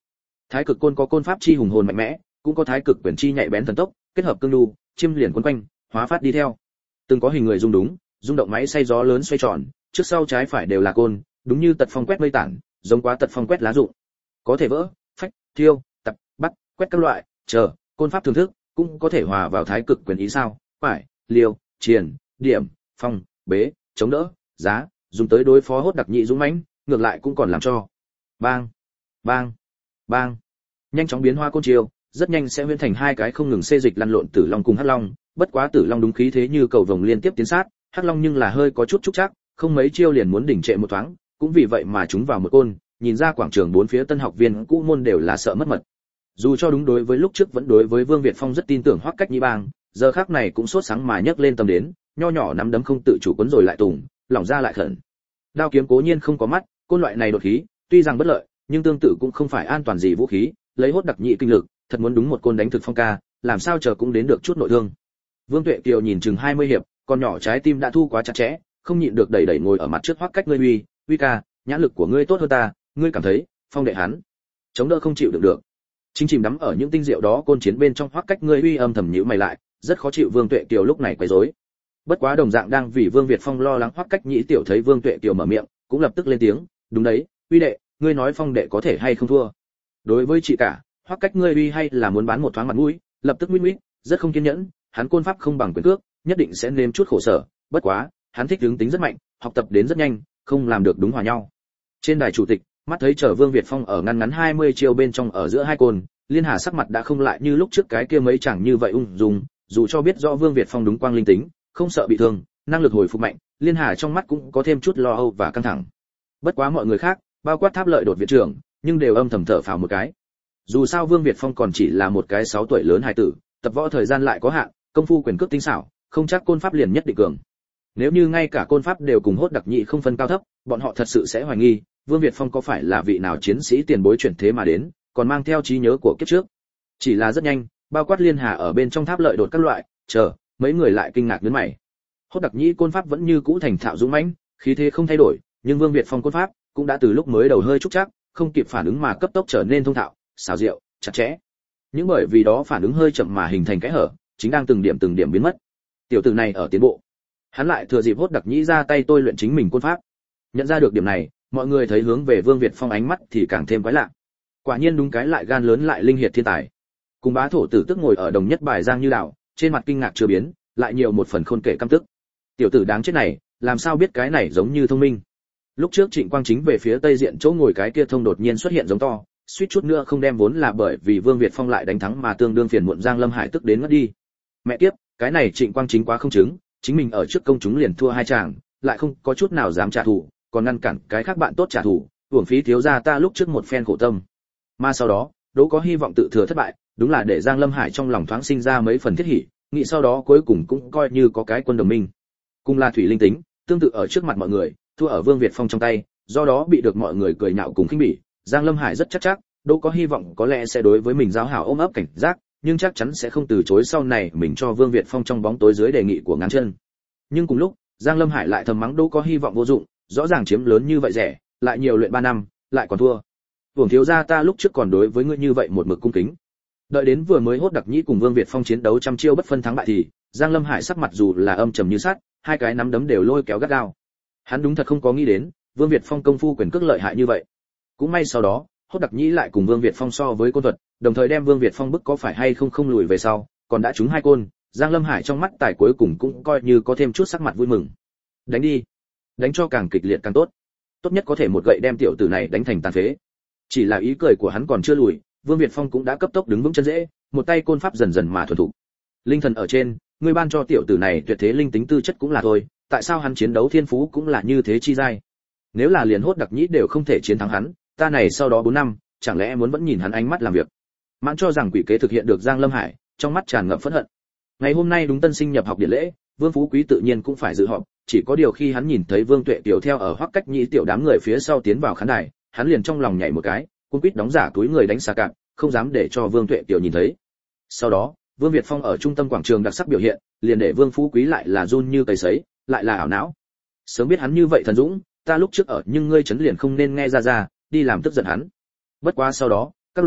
Thái cực côn có côn pháp chi hùng hồn mạnh mẽ, cũng có thái cực quyền chi nhạy bén thần tốc, kết hợp cương nhu, chiêm liền quấn quanh, hóa phát đi theo. Từng có hình người rung đúng, rung động máy xay gió lớn xoay tròn, trước sau trái phải đều là côn, đúng như tật phong quét mây tản, giống quá tật phong quét lá rụng. Có thể vỡ, phách, thiêu, tập, bắt, quét các loại, chờ, côn pháp thưởng thức, cũng có thể hòa vào thái cực quyền ý sao? Phải, liều, triền, điểm, phong, bế, chống đỡ, giá, dùng tới đối phó hốt đặc nhị dũng mãnh, ngược lại cũng còn làm cho bang, bang, bang, nhanh chóng biến hoa côn chiêu, rất nhanh sẽ biến thành hai cái không ngừng xê dịch lăn lộn tử long cùng hắc long. Bất quá tử long đúng khí thế như cầu vồng liên tiếp tiến sát, hắc long nhưng là hơi có chút trúc chắc, không mấy chiêu liền muốn đỉnh trệ một thoáng, cũng vì vậy mà chúng vào một côn, nhìn ra quảng trường bốn phía tân học viên cũ môn đều là sợ mất mật. Dù cho đúng đối với lúc trước vẫn đối với Vương Việt Phong rất tin tưởng Hoắc Cách Nhĩ Bang, giờ khắc này cũng sốt sáng mà nhấc lên tâm đến, nho nhỏ nắm đấm không tự chủ cuốn rồi lại tùng, lỏng ra lại khẩn. Đao kiếm cố nhiên không có mắt, côn loại này đột khí, tuy rằng bất lợi, nhưng tương tự cũng không phải an toàn gì vũ khí, lấy hốt đặc nhị kinh lực, thật muốn đúng một côn đánh thực phong ca, làm sao chờ cũng đến được chút nội thương. Vương Tuệ Kiều nhìn chừng 20 hiệp, con nhỏ trái tim đã thu quá chặt chẽ, không nhịn được đẩy đẩy ngồi ở mặt trước Hoắc Cách ngươi uy ca, nhãn lực của ngươi tốt hơn ta, ngươi cảm thấy, phong đệ hắn chống đỡ không chịu đựng được. Chính chìm đắm ở những tinh diệu đó côn chiến bên trong Hoắc Cách ngươi uy âm thầm nhíu mày lại, rất khó chịu Vương Tuệ Kiều lúc này quấy rối. Bất quá đồng dạng đang vì Vương Việt Phong lo lắng Hoắc Cách Nhĩ tiểu thấy Vương Tuệ Kiều mở miệng, cũng lập tức lên tiếng, đúng đấy, uy đệ, ngươi nói phong đệ có thể hay không thua. Đối với chị cả, Hoắc Cách ngươi uy hay là muốn bán một thoáng mặt mũi, lập tức mít, rất không kiên nhẫn, hắn côn pháp không bằng quyền cước, nhất định sẽ nếm chút khổ sở, bất quá, hắn thích hướng tính rất mạnh, học tập đến rất nhanh, không làm được đúng hòa nhau. Trên đài chủ tịch, mắt thấy chờ Vương Việt Phong ở ngắn 20 chiêu bên trong ở giữa hai côn, Liên Hà sắc mặt đã không lại như lúc trước cái kia mấy chẳng như vậy ung dung, dù cho biết rõ Vương Việt Phong đúng quang linh tính, không sợ bị thương, năng lực hồi phục mạnh, Liên Hà trong mắt cũng có thêm chút lo âu và căng thẳng. Bất quá mọi người khác, bao quát Tháp Lợi đột viện trưởng, nhưng đều âm thầm thở phào một cái. Dù sao Vương Việt Phong còn chỉ là một cái 6 tuổi lớn hài tử, tập võ thời gian lại có hạn, công phu quyền cước tinh xảo, không chắc côn pháp liền nhất định cường. Nếu như ngay cả côn pháp đều cùng hốt đặc nhị không phân cao thấp, bọn họ thật sự sẽ hoài nghi, Vương Việt Phong có phải là vị nào chiến sĩ tiền bối chuyển thế mà đến, còn mang theo trí nhớ của kiếp trước. Chỉ là rất nhanh, bao quát Liên Hà ở bên trong Tháp Lợi đột các loại, chờ, mấy người lại kinh ngạc đến mày. Hốt đặc nhị côn pháp vẫn như cũ thành thạo dũng mãnh, khí thế không thay đổi, nhưng Vương Việt Phong côn pháp cũng đã từ lúc mới đầu hơi trúc chắc, không kịp phản ứng mà cấp tốc trở nên thông thạo, xảo diệu, chặt chẽ. Những bởi vì đó phản ứng hơi chậm mà hình thành cái hở, chính đang từng điểm biến mất. Tiểu tử này ở tiến bộ. Hắn lại thừa dịp hốt đặc nhĩ ra tay tôi luyện chính mình côn pháp. Nhận ra được điểm này, mọi người thấy hướng về Vương Việt Phong ánh mắt thì càng thêm quái lạ. Quả nhiên đúng cái lại gan lớn lại linh hiệt thiên tài. Cùng bá thổ tử tức ngồi ở đồng nhất bài giang như đảo, trên mặt kinh ngạc chưa biến, lại nhiều một phần khôn kể căm tức. Tiểu tử đáng chết này, làm sao biết cái này giống như thông minh. Lúc trước Trịnh Quang Chính về phía tây diện chỗ ngồi cái kia thông đột nhiên xuất hiện giống to, suýt chút nữa không đem vốn là bởi vì Vương Việt Phong lại đánh thắng mà tương đương phiền muộn Giang Lâm Hải tức đến ngất đi. Mẹ kiếp, cái này Trịnh Quang Chính quá không chứng, chính mình ở trước công chúng liền thua hai chàng, lại không có chút nào dám trả thù, còn ngăn cản cái khác bạn tốt trả thù, uổng phí thiếu gia ta lúc trước một phen khổ tâm. Mà sau đó, Đỗ có hy vọng tự thừa thất bại, đúng là để Giang Lâm Hải trong lòng thoáng sinh ra mấy phần thiết hỉ, nghĩ sau đó cuối cùng cũng coi như có cái quân đồng minh. Cùng là thủy linh tính, tương tự ở trước mặt mọi người, thua ở Vương Việt Phong trong tay, do đó bị được mọi người cười nhạo cùng khinh bỉ. Giang Lâm Hải rất chắc Đỗ có hy vọng có lẽ sẽ đối với mình giáo hảo ôm ấp cảnh giác, nhưng chắc chắn sẽ không từ chối sau này mình cho Vương Việt Phong trong bóng tối dưới đề nghị của ngắn chân. Nhưng cùng lúc, Giang Lâm Hải lại thầm mắng Đỗ có hy vọng vô dụng, rõ ràng chiếm lớn như vậy rẻ, lại nhiều luyện 3 năm, lại còn thua. Uổng thiếu gia ta lúc trước còn đối với ngươi như vậy một mực cung kính. Đợi đến vừa mới hốt đặc nhĩ cùng Vương Việt Phong chiến đấu trăm chiêu bất phân thắng bại thì, Giang Lâm Hải sắc mặt dù là âm trầm như sắt, hai cái nắm đấm đều lôi kéo gắt gao. Hắn đúng thật không có nghĩ đến, Vương Việt Phong công phu quyền cước lợi hại như vậy. Cũng may sau đó, hốt đặc nhĩ lại cùng Vương Việt Phong so với côn thuật, đồng thời đem Vương Việt Phong bức có phải hay không lùi về sau, còn đã trúng hai côn, Giang Lâm Hải trong mắt tài cuối cùng cũng coi như có thêm chút sắc mặt vui mừng. Đánh đi, đánh cho càng kịch liệt càng tốt, tốt nhất có thể một gậy đem tiểu tử này đánh thành tàn phế. Chỉ là ý cười của hắn còn chưa lùi, Vương Việt Phong cũng đã cấp tốc đứng vững chân dễ, một tay côn pháp dần dần mà thuần thục. Linh thần ở trên, ngươi ban cho tiểu tử này tuyệt thế linh tính tư chất cũng là thôi, tại sao hắn chiến đấu thiên phú cũng là như thế chi dai? Nếu là liền hốt đặc nhĩ đều không thể chiến thắng hắn, ta này sau đó 4 năm, chẳng lẽ muốn vẫn nhìn hắn ánh mắt làm việc? Mãn cho rằng quỷ kế thực hiện được Giang Lâm Hải, trong mắt tràn ngập phẫn hận. Ngày hôm nay đúng tân sinh nhập học điện lễ, Vương Phú Quý tự nhiên cũng phải dự họp, chỉ có điều khi hắn nhìn thấy Vương Tuệ Tiểu theo ở Hoắc Cách Nhĩ tiểu đám người phía sau tiến vào khán đài, hắn liền trong lòng nhảy một cái, cung quýt đóng giả túi người đánh xà cạp, không dám để cho Vương Tuệ Tiểu nhìn thấy. Sau đó, Vương Việt Phong ở trung tâm quảng trường đặc sắc biểu hiện, liền để Vương Phú Quý lại là run như cầy sấy, lại là ảo não. Sớm biết hắn như vậy thần dũng, ta lúc trước ở nhưng ngươi chấn liền không nên nghe ra, đi làm tức giận hắn. Bất quá sau đó, các loại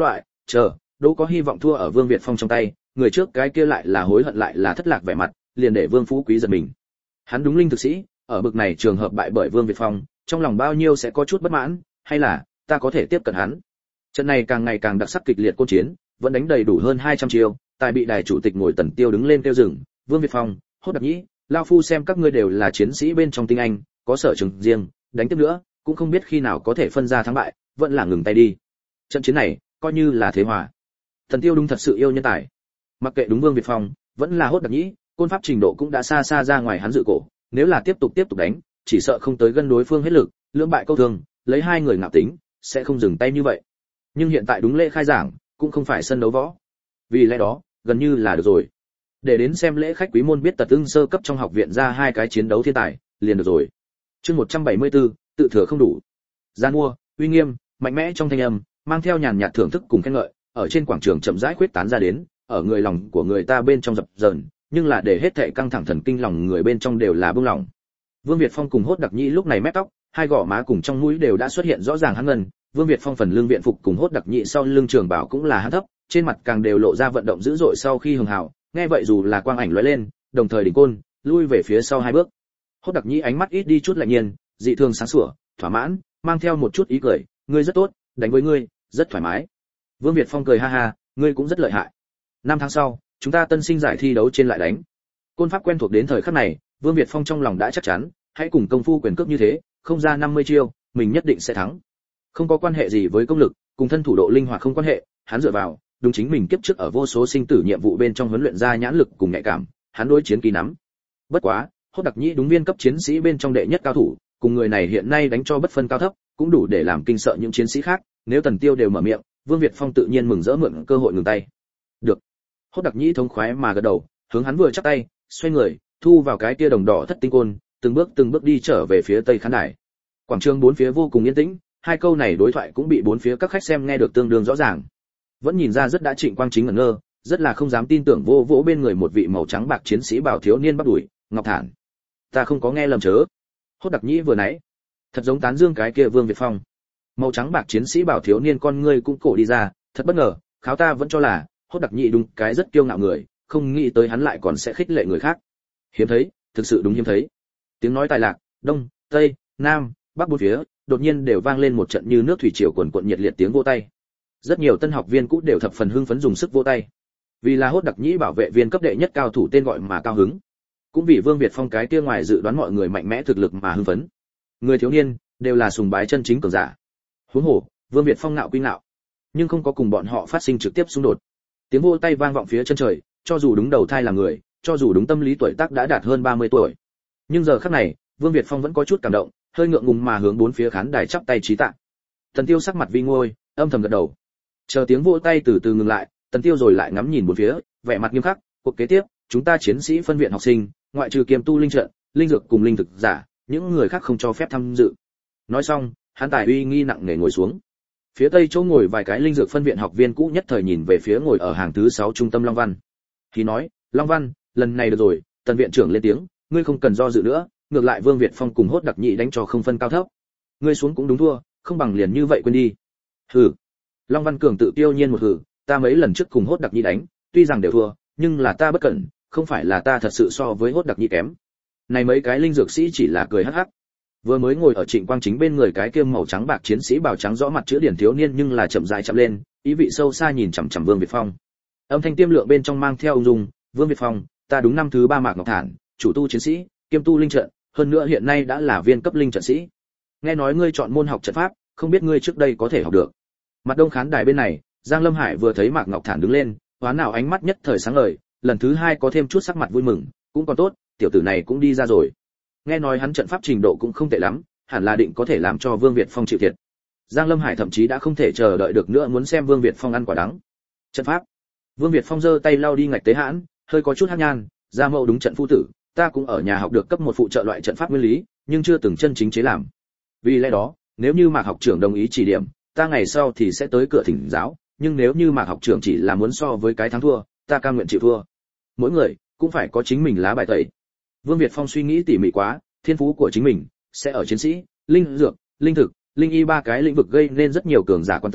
Chờ, Đỗ có hy vọng thua ở Vương Việt Phong trong tay, người trước cái kia lại là hối hận lại là thất lạc vẻ mặt, liền để Vương Phú Quý giật mình. Hắn đúng linh thực sĩ, ở bực này trường hợp bại bởi Vương Việt Phong, trong lòng bao nhiêu sẽ có chút bất mãn, hay là ta có thể tiếp cận hắn. Trận này càng ngày càng đặc sắc kịch liệt côn chiến, vẫn đánh đầy đủ hơn 200 chiêu, tài bị đài chủ tịch ngồi Tần Tiêu đứng lên kêu dừng, Vương Việt Phong, Hốt Đặc Nhĩ, lão phu xem các ngươi đều là chiến sĩ bên trong tinh anh, có sở trường riêng, đánh tiếp nữa, cũng không biết khi nào có thể phân ra thắng bại, vẫn là ngừng tay đi. Trận chiến này, coi như là thế hòa. Tần Tiêu đúng thật sự yêu nhân tài. Mặc kệ đúng Vương Việt Phong, vẫn là Hốt Đặc Nhĩ, côn pháp trình độ cũng đã xa xa ra ngoài hắn dự cổ, nếu là tiếp tục đánh, chỉ sợ không tới gần đối phương hết lực, lưỡng bại câu thương, lấy hai người ngạo tính, sẽ không dừng tay như vậy. Nhưng hiện tại đúng lễ khai giảng, cũng không phải sân đấu võ. Vì lẽ đó, gần như là được rồi. Để đến xem lễ khách quý môn biết Tật Ưng sơ cấp trong học viện ra hai cái chiến đấu thiên tài, liền được rồi. Chương 174, tự thừa không đủ. Gian mua, uy nghiêm, mạnh mẽ trong thanh âm, mang theo nhàn nhạt thưởng thức cùng khen ngợi, ở trên quảng trường chậm rãi khuyết tán ra đến, ở người lòng của người ta bên trong dập dờn, nhưng là để hết thảy căng thẳng thần kinh lòng người bên trong đều là bông lòng. Vương Việt Phong cùng Hốt Đặc Nhĩ lúc này mép tóc, hai gò má cùng trong mũi đều đã xuất hiện rõ ràng hắc ngân, Vương Việt Phong phần lưng viện phục cùng Hốt Đặc Nhĩ sau lưng trường bảo cũng là hắc thấp, trên mặt càng đều lộ ra vận động dữ dội sau khi hường hào, nghe vậy dù là quang ảnh lóe lên, đồng thời đỉnh côn, lui về phía sau hai bước. Hốt Đặc Nhĩ ánh mắt ít đi chút lạnh nhiên, dị thường sáng sủa, thỏa mãn, mang theo một chút ý cười, ngươi rất tốt, đánh với ngươi, rất thoải mái. Vương Việt Phong cười ha ha, ngươi cũng rất lợi hại. 5 tháng sau, chúng ta tân sinh giải thi đấu trên lại đánh. Côn pháp quen thuộc đến thời khắc này, Vương Việt Phong trong lòng đã chắc chắn, hãy cùng công phu quyền cước như thế, không ra 50 chiêu, mình nhất định sẽ thắng. Không có quan hệ gì với công lực, cùng thân thủ độ linh hoạt không quan hệ, hắn dựa vào, đúng chính mình kiếp trước ở vô số sinh tử nhiệm vụ bên trong huấn luyện ra nhãn lực cùng nhạy cảm, hắn đối chiến kỳ nắm. Bất quá, Hốt Đặc Nhĩ đúng viên cấp chiến sĩ bên trong đệ nhất cao thủ, cùng người này hiện nay đánh cho bất phân cao thấp, cũng đủ để làm kinh sợ những chiến sĩ khác, nếu Tần Tiêu đều mở miệng, Vương Việt Phong tự nhiên mừng rỡ mượn cơ hội ngừng tay. Được. Hốt Đặc Nhĩ thống khoái mà gật đầu, hướng hắn vừa chắp tay, xoay người, thu vào cái tia đồng đỏ thất tinh côn, từng bước đi trở về phía tây khán đài. Quảng trường bốn phía vô cùng yên tĩnh, hai câu này đối thoại cũng bị bốn phía các khách xem nghe được tương đương rõ ràng. Vẫn nhìn ra rất đã Trịnh Quang Chính ngẩn ngơ, rất là không dám tin tưởng vô vỗ bên người một vị màu trắng bạc chiến sĩ bảo thiếu niên bắt đuổi, Ngọc Thản. Ta không có nghe lầm chớ. Hốt Đặc Nhĩ vừa nãy, thật giống tán dương cái kia Vương Việt Phong. Màu trắng bạc chiến sĩ bảo thiếu niên con ngươi cũng cổ đi ra, thật bất ngờ, kháo ta vẫn cho là Hốt Đặc Nhĩ đúng cái rất kiêu ngạo người, không nghĩ tới hắn lại còn sẽ khích lệ người khác. Hiếm thấy, thực sự đúng hiếm thấy. Tiếng nói tài lạc, đông, tây, nam, bắc bốn phía, đột nhiên đều vang lên một trận như nước thủy triều cuồn cuộn nhiệt liệt tiếng vỗ tay. Rất nhiều tân học viên cũ đều thập phần hưng phấn dùng sức vỗ tay. Vì là Hốt Đặc Nhĩ bảo vệ viên cấp đệ nhất cao thủ tên gọi mà cao hứng, cũng vì Vương Việt Phong cái kia ngoài dự đoán mọi người mạnh mẽ thực lực mà hưng phấn. Người thiếu niên đều là sùng bái chân chính cường giả. Huống hồ, Vương Việt Phong ngạo quy ngạo, nhưng không có cùng bọn họ phát sinh trực tiếp xung đột. Tiếng vỗ tay vang vọng phía chân trời, cho dù đúng đầu thai là người, cho dù đúng tâm lý tuổi tác đã đạt hơn 30 tuổi. Nhưng giờ khắc này, Vương Việt Phong vẫn có chút cảm động, hơi ngượng ngùng mà hướng bốn phía khán đài chắp tay trí tạ. Tần Tiêu sắc mặt vi ngôi, âm thầm gật đầu. Chờ tiếng vỗ tay từ từ ngừng lại, Tần Tiêu rồi lại ngắm nhìn bốn phía, vẻ mặt nghiêm khắc, cuộc kế tiếp, chúng ta chiến sĩ phân viện học sinh, ngoại trừ kiêm tu linh trận, linh dược cùng linh thực giả, những người khác không cho phép tham dự. Nói xong, hắn tài uy nghi nặng nề ngồi xuống. Phía tây chỗ ngồi vài cái linh dược phân viện học viên cũ nhất thời nhìn về phía ngồi ở hàng thứ 6 trung tâm Long Văn. Thì nói, Long Văn, lần này được rồi, Tần viện trưởng lên tiếng, ngươi không cần do dự nữa, ngược lại Vương Việt Phong cùng Hốt Đặc Nhĩ đánh cho không phân cao thấp. Ngươi xuống cũng đúng thua, không bằng liền như vậy quên đi. Hừ. Long Văn Cường tự tiêu nhiên một hừ, ta mấy lần trước cùng Hốt Đặc Nhĩ đánh, tuy rằng đều thua, nhưng là ta bất cẩn, không phải là ta thật sự so với Hốt Đặc Nhĩ kém. Này mấy cái linh dược sĩ chỉ là cười hắc hắc. Vừa mới ngồi ở Trịnh Quang Chính bên người cái kia màu trắng bạc chiến sĩ bào trắng rõ mặt chữ điển thiếu niên nhưng là chậm rãi chậm lên, ý vị sâu xa nhìn chằm chằm Vương Việt Phong. Âm thanh tiêm lượng bên trong mang theo ung dung, Vương Việt Phong, ta đúng năm thứ 3 Mạc Ngọc Thản, chủ tu chiến sĩ, kiêm tu linh trận, hơn nữa hiện nay đã là viên cấp linh trận sĩ. Nghe nói ngươi chọn môn học trận pháp, không biết ngươi trước đây có thể học được. Mặt đông khán đài bên này, Giang Lâm Hải vừa thấy Mạc Ngọc Thản đứng lên, hóa nào ánh mắt nhất thời sáng ngời, lần thứ 2 có thêm chút sắc mặt vui mừng, cũng còn tốt, tiểu tử này cũng đi ra rồi. Nghe nói hắn trận pháp trình độ cũng không tệ lắm, hẳn là định có thể làm cho Vương Việt Phong chịu thiệt. Giang Lâm Hải thậm chí đã không thể chờ đợi được nữa muốn xem Vương Việt Phong ăn quả đắng. Trận pháp. Vương Việt Phong giơ tay lau đi ngạch tế hãn, hơi có chút hắc nhan, ra mẫu đúng trận phu tử, ta cũng ở nhà học được cấp 1 phụ trợ loại trận pháp nguyên lý, nhưng chưa từng chân chính chế làm. Vì lẽ đó, nếu như Mạc học trưởng đồng ý chỉ điểm, ta ngày sau thì sẽ tới cửa thỉnh giáo, nhưng nếu như Mạc học trưởng chỉ là muốn so với cái thắng thua, ta cam nguyện chịu thua. Mỗi người cũng phải có chính mình lá bài tẩy. Vương Việt Phong suy nghĩ tỉ mỉ quá, thiên phú của chính mình sẽ ở chiến sĩ, linh dược, linh thực, linh y 3 cái lĩnh vực gây nên rất nhiều cường giả quan tâm,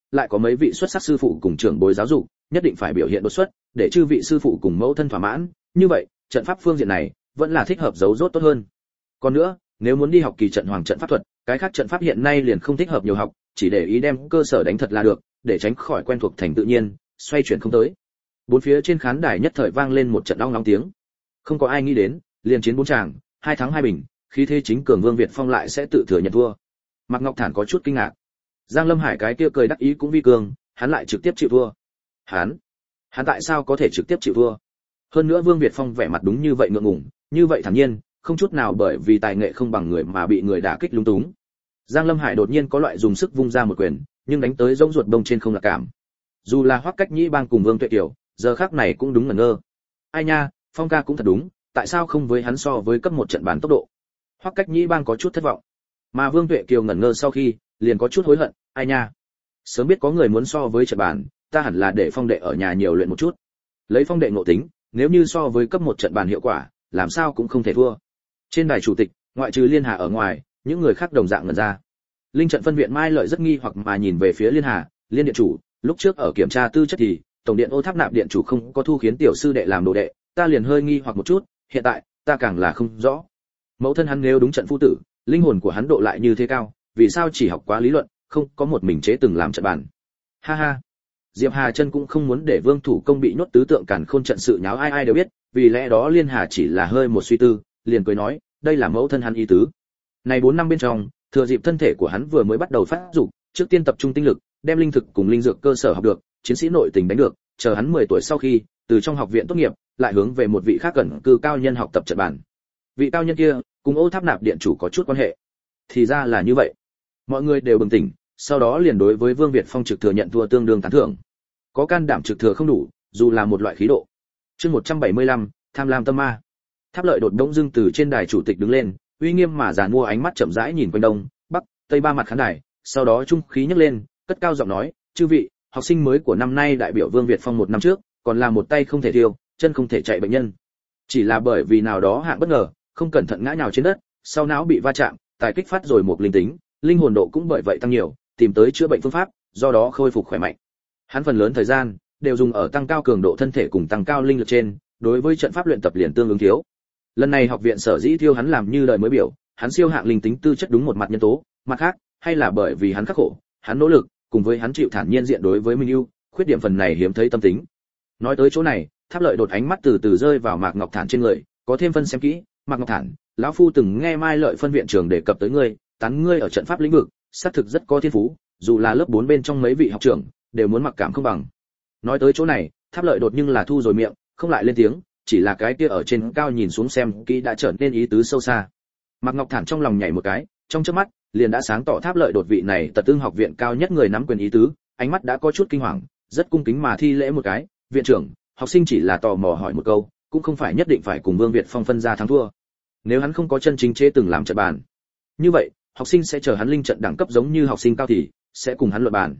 lại có mấy vị xuất sắc sư phụ cùng trưởng bối giáo dục, nhất định phải biểu hiện đột xuất, để chư vị sư phụ cùng mẫu thân thỏa mãn, như vậy, trận pháp phương diện này vẫn là thích hợp giấu rốt tốt hơn. Còn nữa, nếu muốn đi học kỳ trận hoàng trận pháp thuật, cái khác trận pháp hiện nay liền không thích hợp nhiều học, chỉ để ý đem cơ sở đánh thật là được, để tránh khỏi quen thuộc thành tự nhiên, xoay chuyển không tới. Bốn phía trên khán đài nhất thời vang lên một trận ong ong tiếng. Không có ai nghĩ đến, liền chiến bốn chàng, 2 thắng 2 bình, khí thế chính cường Vương Việt Phong lại sẽ tự thừa nhận thua. Mạc Ngọc Thản có chút kinh ngạc. Giang Lâm Hải cái kia cười đắc ý cũng vi cường, hắn lại trực tiếp chịu thua. Hắn tại sao có thể trực tiếp chịu thua? Hơn nữa Vương Việt Phong vẻ mặt đúng như vậy ngượng ngùng, như vậy thản nhiên, không chút nào bởi vì tài nghệ không bằng người mà bị người đả kích lung túng. Giang Lâm Hải đột nhiên có loại dùng sức vung ra một quyền, nhưng đánh tới giống ruột đông trên không là cảm. Dù là Hoắc Cách Nhĩ Bang cùng Vương Tuệ Kiều, giờ khắc này cũng đúng ngẩn ngơ. Ai nha, Phong ca cũng thật đúng, tại sao không với hắn so với cấp một trận bàn tốc độ? Hoắc Cách Nhĩ Bang có chút thất vọng. Mà Vương Tuệ Kiều ngẩn ngơ sau khi, liền có chút hối hận, ai nha, sớm biết có người muốn so với trận bàn, ta hẳn là để Phong đệ ở nhà nhiều luyện một chút. Lấy Phong đệ ngộ tính, nếu như so với cấp một trận bàn hiệu quả, làm sao cũng không thể thua. Trên đài chủ tịch, ngoại trừ Liên Hà ở ngoài, những người khác đồng dạng ngẩn ra. Linh trận phân viện Mai Lợi rất nghi hoặc mà nhìn về phía Liên Hà, Liên điện chủ, lúc trước ở kiểm tra tư chất thì tổng điện Ô Tháp Nạp điện chủ không có thu khiến tiểu sư đệ làm đồ đệ, ta liền hơi nghi hoặc một chút, hiện tại ta càng là không rõ. Mẫu thân hắn nếu đúng trận phu tử, linh hồn của hắn độ lại như thế cao, vì sao chỉ học quá lý luận, không có một mình chế từng làm trận bàn. Ha ha. Diệp Hà Chân cũng không muốn để Vương Thủ Công bị nhốt tứ tượng càn khôn trận sự nháo ai ai đều biết, vì lẽ đó Liên Hà chỉ là hơi một suy tư, liền cười nói, đây là mẫu thân hắn ý tứ. Này 4 năm bên trong, thừa dịp thân thể của hắn vừa mới bắt đầu phát dục, trước tiên tập trung tinh lực, đem linh thực cùng linh dược cơ sở học được, chiến sĩ nội tình đánh được, chờ hắn 10 tuổi sau khi, từ trong học viện tốt nghiệp, lại hướng về một vị khác cẩn cư cao nhân học tập trận bàn. Vị cao nhân kia, cùng Ô Tháp Nạp điện chủ có chút quan hệ. Thì ra là như vậy. Mọi người đều bừng tỉnh, sau đó liền đối với Vương Việt Phong trực thừa nhận thua tương đương tán thưởng. Có can đảm trực thừa không đủ, dù là một loại khí độ. Chương 175, tham lam tâm ma. Tháp Lợi đột đống dưng từ trên đài chủ tịch đứng lên, uy nghiêm mà giàn mua ánh mắt chậm rãi nhìn quanh đông, bắc, tây ba mặt khán đài, sau đó trung khí nhấc lên, cất cao giọng nói, chư vị, học sinh mới của năm nay đại biểu Vương Việt Phong 1 năm trước, còn là một tay không thể thiêu, chân không thể chạy bệnh nhân. Chỉ là bởi vì nào đó hạng bất ngờ, không cẩn thận ngã nhào trên đất, sau não bị va chạm, tài kích phát rồi một linh tính, linh hồn độ cũng bởi vậy tăng nhiều, tìm tới chữa bệnh phương pháp, do đó khôi phục khỏe mạnh. Hắn phần lớn thời gian đều dùng ở tăng cao cường độ thân thể cùng tăng cao linh lực trên, đối với trận pháp luyện tập liền tương ứng thiếu. Lần này học viện sở dĩ thiêu hắn làm như lời mới biểu, hắn siêu hạng linh tính tư chất đúng một mặt nhân tố, mặt khác, hay là bởi vì hắn khắc khổ, hắn nỗ lực, cùng với hắn chịu thản nhiên diện đối với mình ưu, khuyết điểm phần này hiếm thấy tâm tính. Nói tới chỗ này, Tháp Lợi đột ánh mắt từ từ rơi vào Mạc Ngọc Thản trên người, có thêm phân xem kỹ, Mạc Ngọc Thản, lão phu từng nghe Mai Lợi phân viện trưởng đề cập tới ngươi, tán ngươi ở trận pháp lĩnh vực, xác thực rất có thiên phú, dù là lớp 4 bên trong mấy vị học trưởng đều muốn mặc cảm không bằng. Nói tới chỗ này, Tháp Lợi đột nhưng là thu rồi miệng, không lại lên tiếng, chỉ là cái kia ở trên cao nhìn xuống xem kỹ đã trở nên ý tứ sâu xa. Mạc Ngọc Thản trong lòng nhảy một cái, trong chớp mắt liền đã sáng tỏ Tháp Lợi đột vị này Tật Tương học viện cao nhất người nắm quyền ý tứ, ánh mắt đã có chút kinh hoàng, rất cung kính mà thi lễ một cái, viện trưởng, học sinh chỉ là tò mò hỏi một câu, cũng không phải nhất định phải cùng Vương Việt Phong phân ra thắng thua. Nếu hắn không có chân chính chế từng làm trận bàn, như vậy, học sinh sẽ chờ hắn linh trận đẳng cấp giống như học sinh cao thì sẽ cùng hắn luận bàn.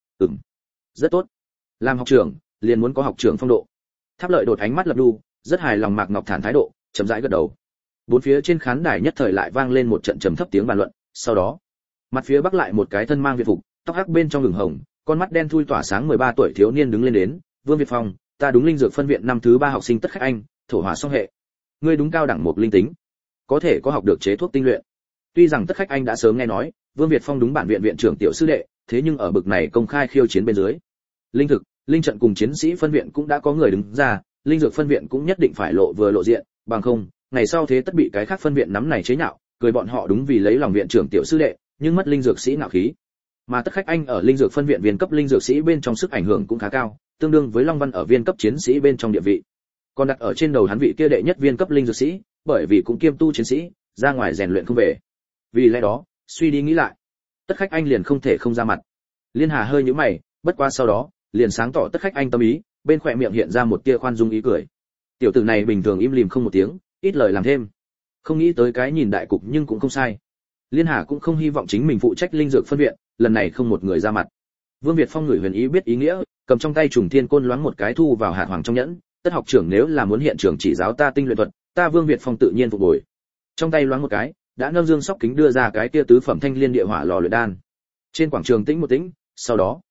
Rất tốt. Làm học trưởng, liền muốn có học trưởng phong độ. Tháp Lợi đột ánh mắt lập đu, rất hài lòng Mạc Ngọc Thản thái độ, chậm rãi gật đầu. Bốn phía trên khán đài nhất thời lại vang lên một trận trầm thấp tiếng bàn luận, sau đó, mặt phía bắc lại một cái thân mang việt phục, tóc hắc bên trong ửng hồng, con mắt đen thui tỏa sáng 13 tuổi thiếu niên đứng lên đến, Vương Việt Phong, ta đúng linh dược phân viện năm thứ 3 học sinh Tất Khách Anh, thổ hỏa song hệ. Ngươi đúng cao đẳng một linh tính, có thể có học được chế thuốc tinh luyện. Tuy rằng Tất Khách Anh đã sớm nghe nói, Vương Việt Phong đúng bản viện viện trưởng tiểu sư đệ, thế nhưng ở bực này công khai khiêu chiến bên dưới, linh thực, linh trận cùng chiến sĩ phân viện cũng đã có người đứng ra, linh dược phân viện cũng nhất định phải lộ vừa lộ diện, bằng không, ngày sau thế tất bị cái khác phân viện nắm này chế nhạo, cười bọn họ đúng vì lấy lòng viện trưởng tiểu sư đệ, nhưng mất linh dược sĩ ngạo khí. Mà Tất Khách Anh ở linh dược phân viện viên cấp linh dược sĩ bên trong sức ảnh hưởng cũng khá cao, tương đương với Long Văn ở viên cấp chiến sĩ bên trong địa vị. Còn đặt ở trên đầu hắn vị kia đệ nhất viên cấp linh dược sĩ, bởi vì cũng kiêm tu chiến sĩ, ra ngoài rèn luyện không về. Vì lẽ đó, suy đi nghĩ lại, Tất Khách Anh liền không thể không ra mặt. Liên Hà hơi nhíu mày, bất qua sau đó, liền sáng tỏ Tất Khách Anh tâm ý, bên khóe miệng hiện ra một tia khoan dung ý cười. Tiểu tử này bình thường im lìm không một tiếng, ít lời làm thêm. Không nghĩ tới cái nhìn đại cục nhưng cũng không sai. Liên Hà cũng không hy vọng chính mình phụ trách linh dược phân viện, lần này không một người ra mặt. Vương Việt Phong người huyền ý biết ý nghĩa, cầm trong tay trùng thiên côn loáng một cái thu vào hạt hoàng trong nhẫn, Tất học trưởng nếu là muốn hiện trường chỉ giáo ta tinh luyện thuật, ta Vương Việt Phong tự nhiên phục bồi. Trong tay loáng một cái, đã nâng dương sóc kính đưa ra cái kia tứ phẩm thanh liên địa hỏa lò luyện đan. Trên quảng trường tĩnh một tĩnh, sau đó,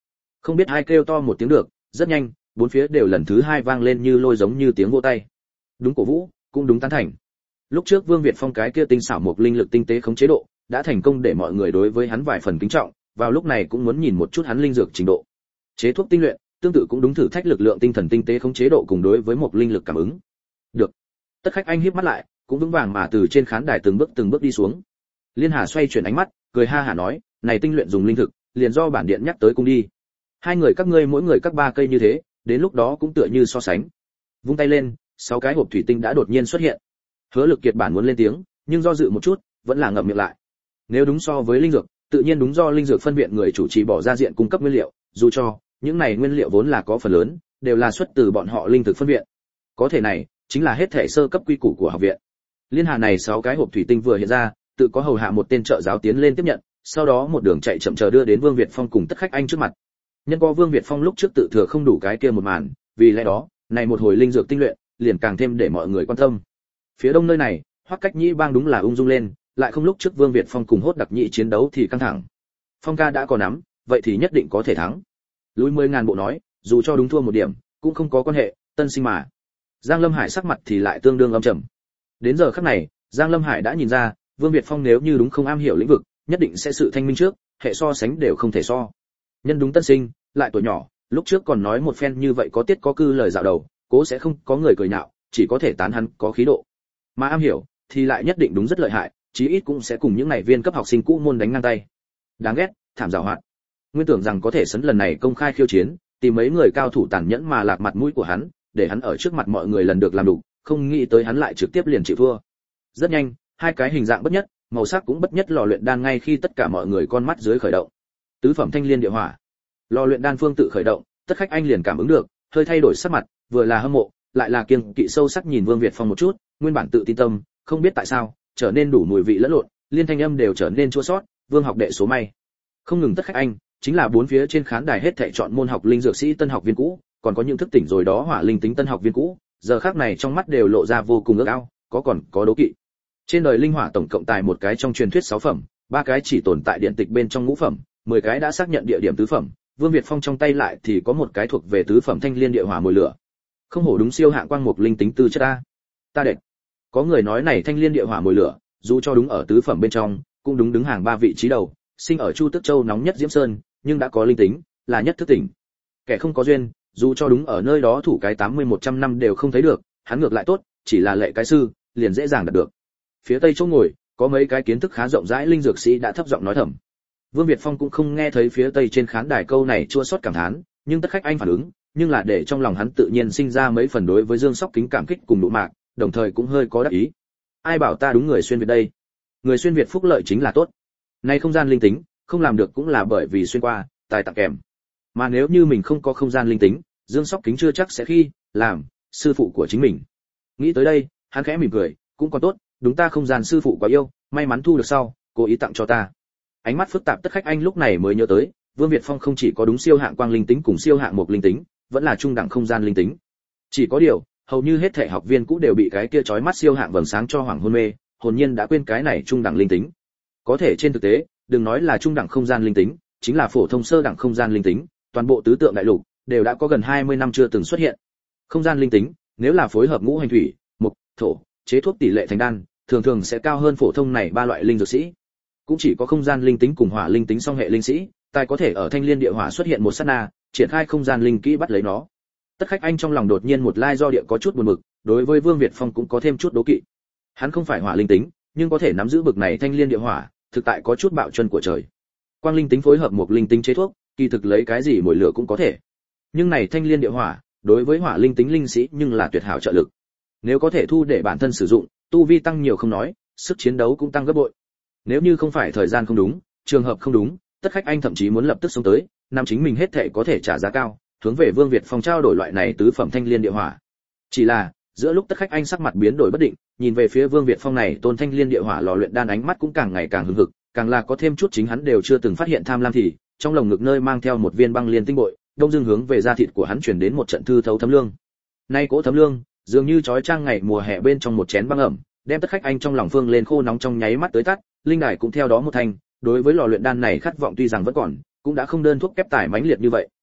Không biết ai kêu to một tiếng được, rất nhanh, bốn phía đều lần thứ hai vang lên như lôi giống như tiếng vỗ tay. Đúng cổ vũ, cũng đúng tán thành. Lúc trước Vương Việt Phong cái kia tinh xảo một linh lực tinh tế khống chế độ, đã thành công để mọi người đối với hắn vài phần kính trọng, vào lúc này cũng muốn nhìn một chút hắn linh dược trình độ. Chế thuốc tinh luyện, tương tự cũng đúng thử thách lực lượng tinh thần tinh tế khống chế độ cùng đối với một linh lực cảm ứng. Được. Tất Khách Anh híp mắt lại, cũng vững vàng mà từ trên khán đài từng bước đi xuống. Liên Hà xoay chuyển ánh mắt, cười ha hả nói, này tinh luyện dùng linh thực, liền do bản điện nhắc tới cung đi. Hai người các ngươi mỗi người các 3 cây như thế, đến lúc đó cũng tựa như so sánh. Vung tay lên, 6 cái hộp thủy tinh đã đột nhiên xuất hiện. Hứa Lực Kiệt bản muốn lên tiếng, nhưng do dự một chút, vẫn là ngậm miệng lại. Nếu đúng so với linh dược, tự nhiên đúng do linh dược phân viện người chủ trì bỏ ra diện cung cấp nguyên liệu, dù cho những này nguyên liệu vốn là có phần lớn đều là xuất từ bọn họ linh thực phân viện. Có thể này chính là hết thể sơ cấp quy củ của học viện. Liên Hà này 6 cái hộp thủy tinh vừa hiện ra, tự có hầu hạ một tên trợ giáo tiến lên tiếp nhận, sau đó một đường chạy chậm chờ đưa đến Vương Việt Phong cùng Tất Khách Anh trước mặt. Nhân có Vương Việt Phong lúc trước tự thừa không đủ cái kia một màn, vì lẽ đó, này một hồi linh dược tinh luyện, liền càng thêm để mọi người quan tâm. Phía đông nơi này, Hoắc Cách Nhĩ bang đúng là ung dung lên, lại không lúc trước Vương Việt Phong cùng Hốt Đặc Nhĩ chiến đấu thì căng thẳng. Phong ca đã có nắm, vậy thì nhất định có thể thắng. Lùi 10.000 bộ nói, dù cho đúng thua một điểm, cũng không có quan hệ, tân sinh mà. Giang Lâm Hải sắc mặt thì lại tương đương âm trầm. Đến giờ khắc này, Giang Lâm Hải đã nhìn ra, Vương Việt Phong nếu như đúng không am hiểu lĩnh vực, nhất định sẽ sự thanh minh trước, hệ so sánh đều không thể so. Nhân đúng tân sinh, lại tuổi nhỏ, lúc trước còn nói một phen như vậy có tiết có cư lời dạo đầu, cố sẽ không có người cười nhạo, chỉ có thể tán hắn có khí độ. Mà am hiểu thì lại nhất định đúng rất lợi hại, chí ít cũng sẽ cùng những này viên cấp học sinh cũ môn đánh ngang tay. Đáng ghét, thảm giàu hoạt. Nguyên tưởng rằng có thể sấn lần này công khai khiêu chiến, tìm mấy người cao thủ tàn nhẫn mà lạc mặt mũi của hắn, để hắn ở trước mặt mọi người lần được làm đủ, không nghĩ tới hắn lại trực tiếp liền chịu thua. Rất nhanh, hai cái hình dạng bất nhất, màu sắc cũng bất nhất lò luyện đan ngay khi tất cả mọi người con mắt dưới khởi động. Tứ phẩm thanh liên địa hỏa. Lò luyện đan phương tự khởi động, Tất Khách Anh liền cảm ứng được, hơi thay đổi sắc mặt, vừa là hâm mộ, lại là kiêng kỵ sâu sắc nhìn Vương Việt Phong một chút, nguyên bản tự tin tâm, không biết tại sao, trở nên đủ mùi vị lẫn lộn, liên thanh âm đều trở nên chua xót, Vương học đệ số may. Không ngừng Tất Khách Anh, chính là bốn phía trên khán đài hết thảy chọn môn học linh dược sĩ tân học viên cũ, còn có những thức tỉnh rồi đó hỏa linh tính tân học viên cũ, giờ khắc này trong mắt đều lộ ra vô cùng ước ao, có đố kỵ. Trên đời linh hỏa tổng cộng tài một cái trong truyền thuyết 6 phẩm, 3 cái chỉ tồn tại điện tịch bên trong ngũ phẩm, 10 cái đã xác nhận địa điểm tứ phẩm, Vương Việt Phong trong tay lại thì có một cái thuộc về tứ phẩm thanh liên địa hỏa mùi lửa. Không hổ đúng siêu hạng quang mục linh tính tư chất ta đệt. Có người nói này thanh liên địa hỏa mùi lửa, dù cho đúng ở tứ phẩm bên trong, cũng đúng đứng hàng 3 vị trí đầu, sinh ở Chu Tước Châu nóng nhất Diễm Sơn, nhưng đã có linh tính, là nhất thức tỉnh. Kẻ không có duyên, dù cho đúng ở nơi đó thủ cái 80-100 năm đều không thấy được, hắn ngược lại tốt, chỉ là lệ cái sư, liền dễ dàng đạt được. Phía tây chỗ ngồi, có mấy cái kiến thức khá rộng rãi linh dược sĩ đã thấp giọng nói thầm. Vương Việt Phong cũng không nghe thấy phía tây trên khán đài câu này chua xót cảm thán, nhưng Tất Khách Anh phản ứng, nhưng là để trong lòng hắn tự nhiên sinh ra mấy phần đối với Dương Sóc kính cảm kích cùng nụ mạc, đồng thời cũng hơi có đắc ý. Ai bảo ta đúng người xuyên Việt đây? Người xuyên Việt phúc lợi chính là tốt. Nay không gian linh tính, không làm được cũng là bởi vì xuyên qua, tài tặng kèm. Mà nếu như mình không có không gian linh tính, Dương Sóc kính chưa chắc sẽ khi làm sư phụ của chính mình. Nghĩ tới đây, hắn khẽ mỉm cười, cũng còn tốt, đúng ta không gian sư phụ quá yêu, may mắn thu được sau, cố ý tặng cho ta. Ánh mắt phức tạp Tất Khách Anh lúc này mới nhớ tới, Vương Việt Phong không chỉ có đúng siêu hạng quang linh tính cùng siêu hạng mục linh tính, vẫn là trung đẳng không gian linh tính. Chỉ có điều, hầu như hết thảy học viên cũ đều bị cái kia chói mắt siêu hạng vầng sáng cho hoảng hôn mê, hồn nhiên đã quên cái này trung đẳng linh tính. Có thể trên thực tế, đừng nói là trung đẳng không gian linh tính, chính là phổ thông sơ đẳng không gian linh tính, toàn bộ tứ tượng đại lục đều đã có gần 20 năm chưa từng xuất hiện. Không gian linh tính, nếu là phối hợp ngũ hành thủy, mộc, thổ, chế thuốc tỷ lệ thành đan, thường thường sẽ cao hơn phổ thông này 3 loại linh dược sĩ. Cũng chỉ có không gian linh tính cùng hỏa linh tính song hệ linh sĩ, tài có thể ở thanh liên địa hỏa xuất hiện một sát na, triển khai không gian linh kỹ bắt lấy nó. Tất Khách Anh trong lòng đột nhiên một lai do địa có chút buồn bực, đối với Vương Việt Phong cũng có thêm chút đố kỵ. Hắn không phải hỏa linh tính, nhưng có thể nắm giữ bực này thanh liên địa hỏa, thực tại có chút bạo chân của trời. Quang linh tính phối hợp một linh tính chế thuốc, kỳ thực lấy cái gì mồi lửa cũng có thể. Nhưng này thanh liên địa hỏa, đối với hỏa linh tính linh sĩ nhưng là tuyệt hảo trợ lực. Nếu có thể thu để bản thân sử dụng, tu vi tăng nhiều không nói, sức chiến đấu cũng tăng gấp bội. Nếu như không phải thời gian không đúng, trường hợp không đúng, Tất Khách Anh thậm chí muốn lập tức xông tới, nam chính mình hết thảy có thể trả giá cao, hướng về Vương Việt Phong trao đổi loại này tứ phẩm thanh liên địa hỏa. Chỉ là, giữa lúc Tất Khách Anh sắc mặt biến đổi bất định, nhìn về phía Vương Việt Phong này tôn thanh liên địa hỏa lò luyện đan ánh mắt cũng càng ngày càng hừng hực, càng là có thêm chút chính hắn đều chưa từng phát hiện tham lam thì, trong lồng ngực nơi mang theo một viên băng liên tinh bội, đông dương hướng về da thịt của hắn truyền đến một trận thư thấu thấm lương. Nay cỗ thấm lương, dường như chói chang ngày mùa hè bên trong một chén băng ẩm, đem Tất Khách Anh trong lòng phương lên khô nóng trong nháy mắt tới tắt, linh đài cũng theo đó một thành, đối với lò luyện đan này khát vọng tuy rằng vẫn còn, cũng đã không đơn thuốc kép tải mãnh liệt như vậy.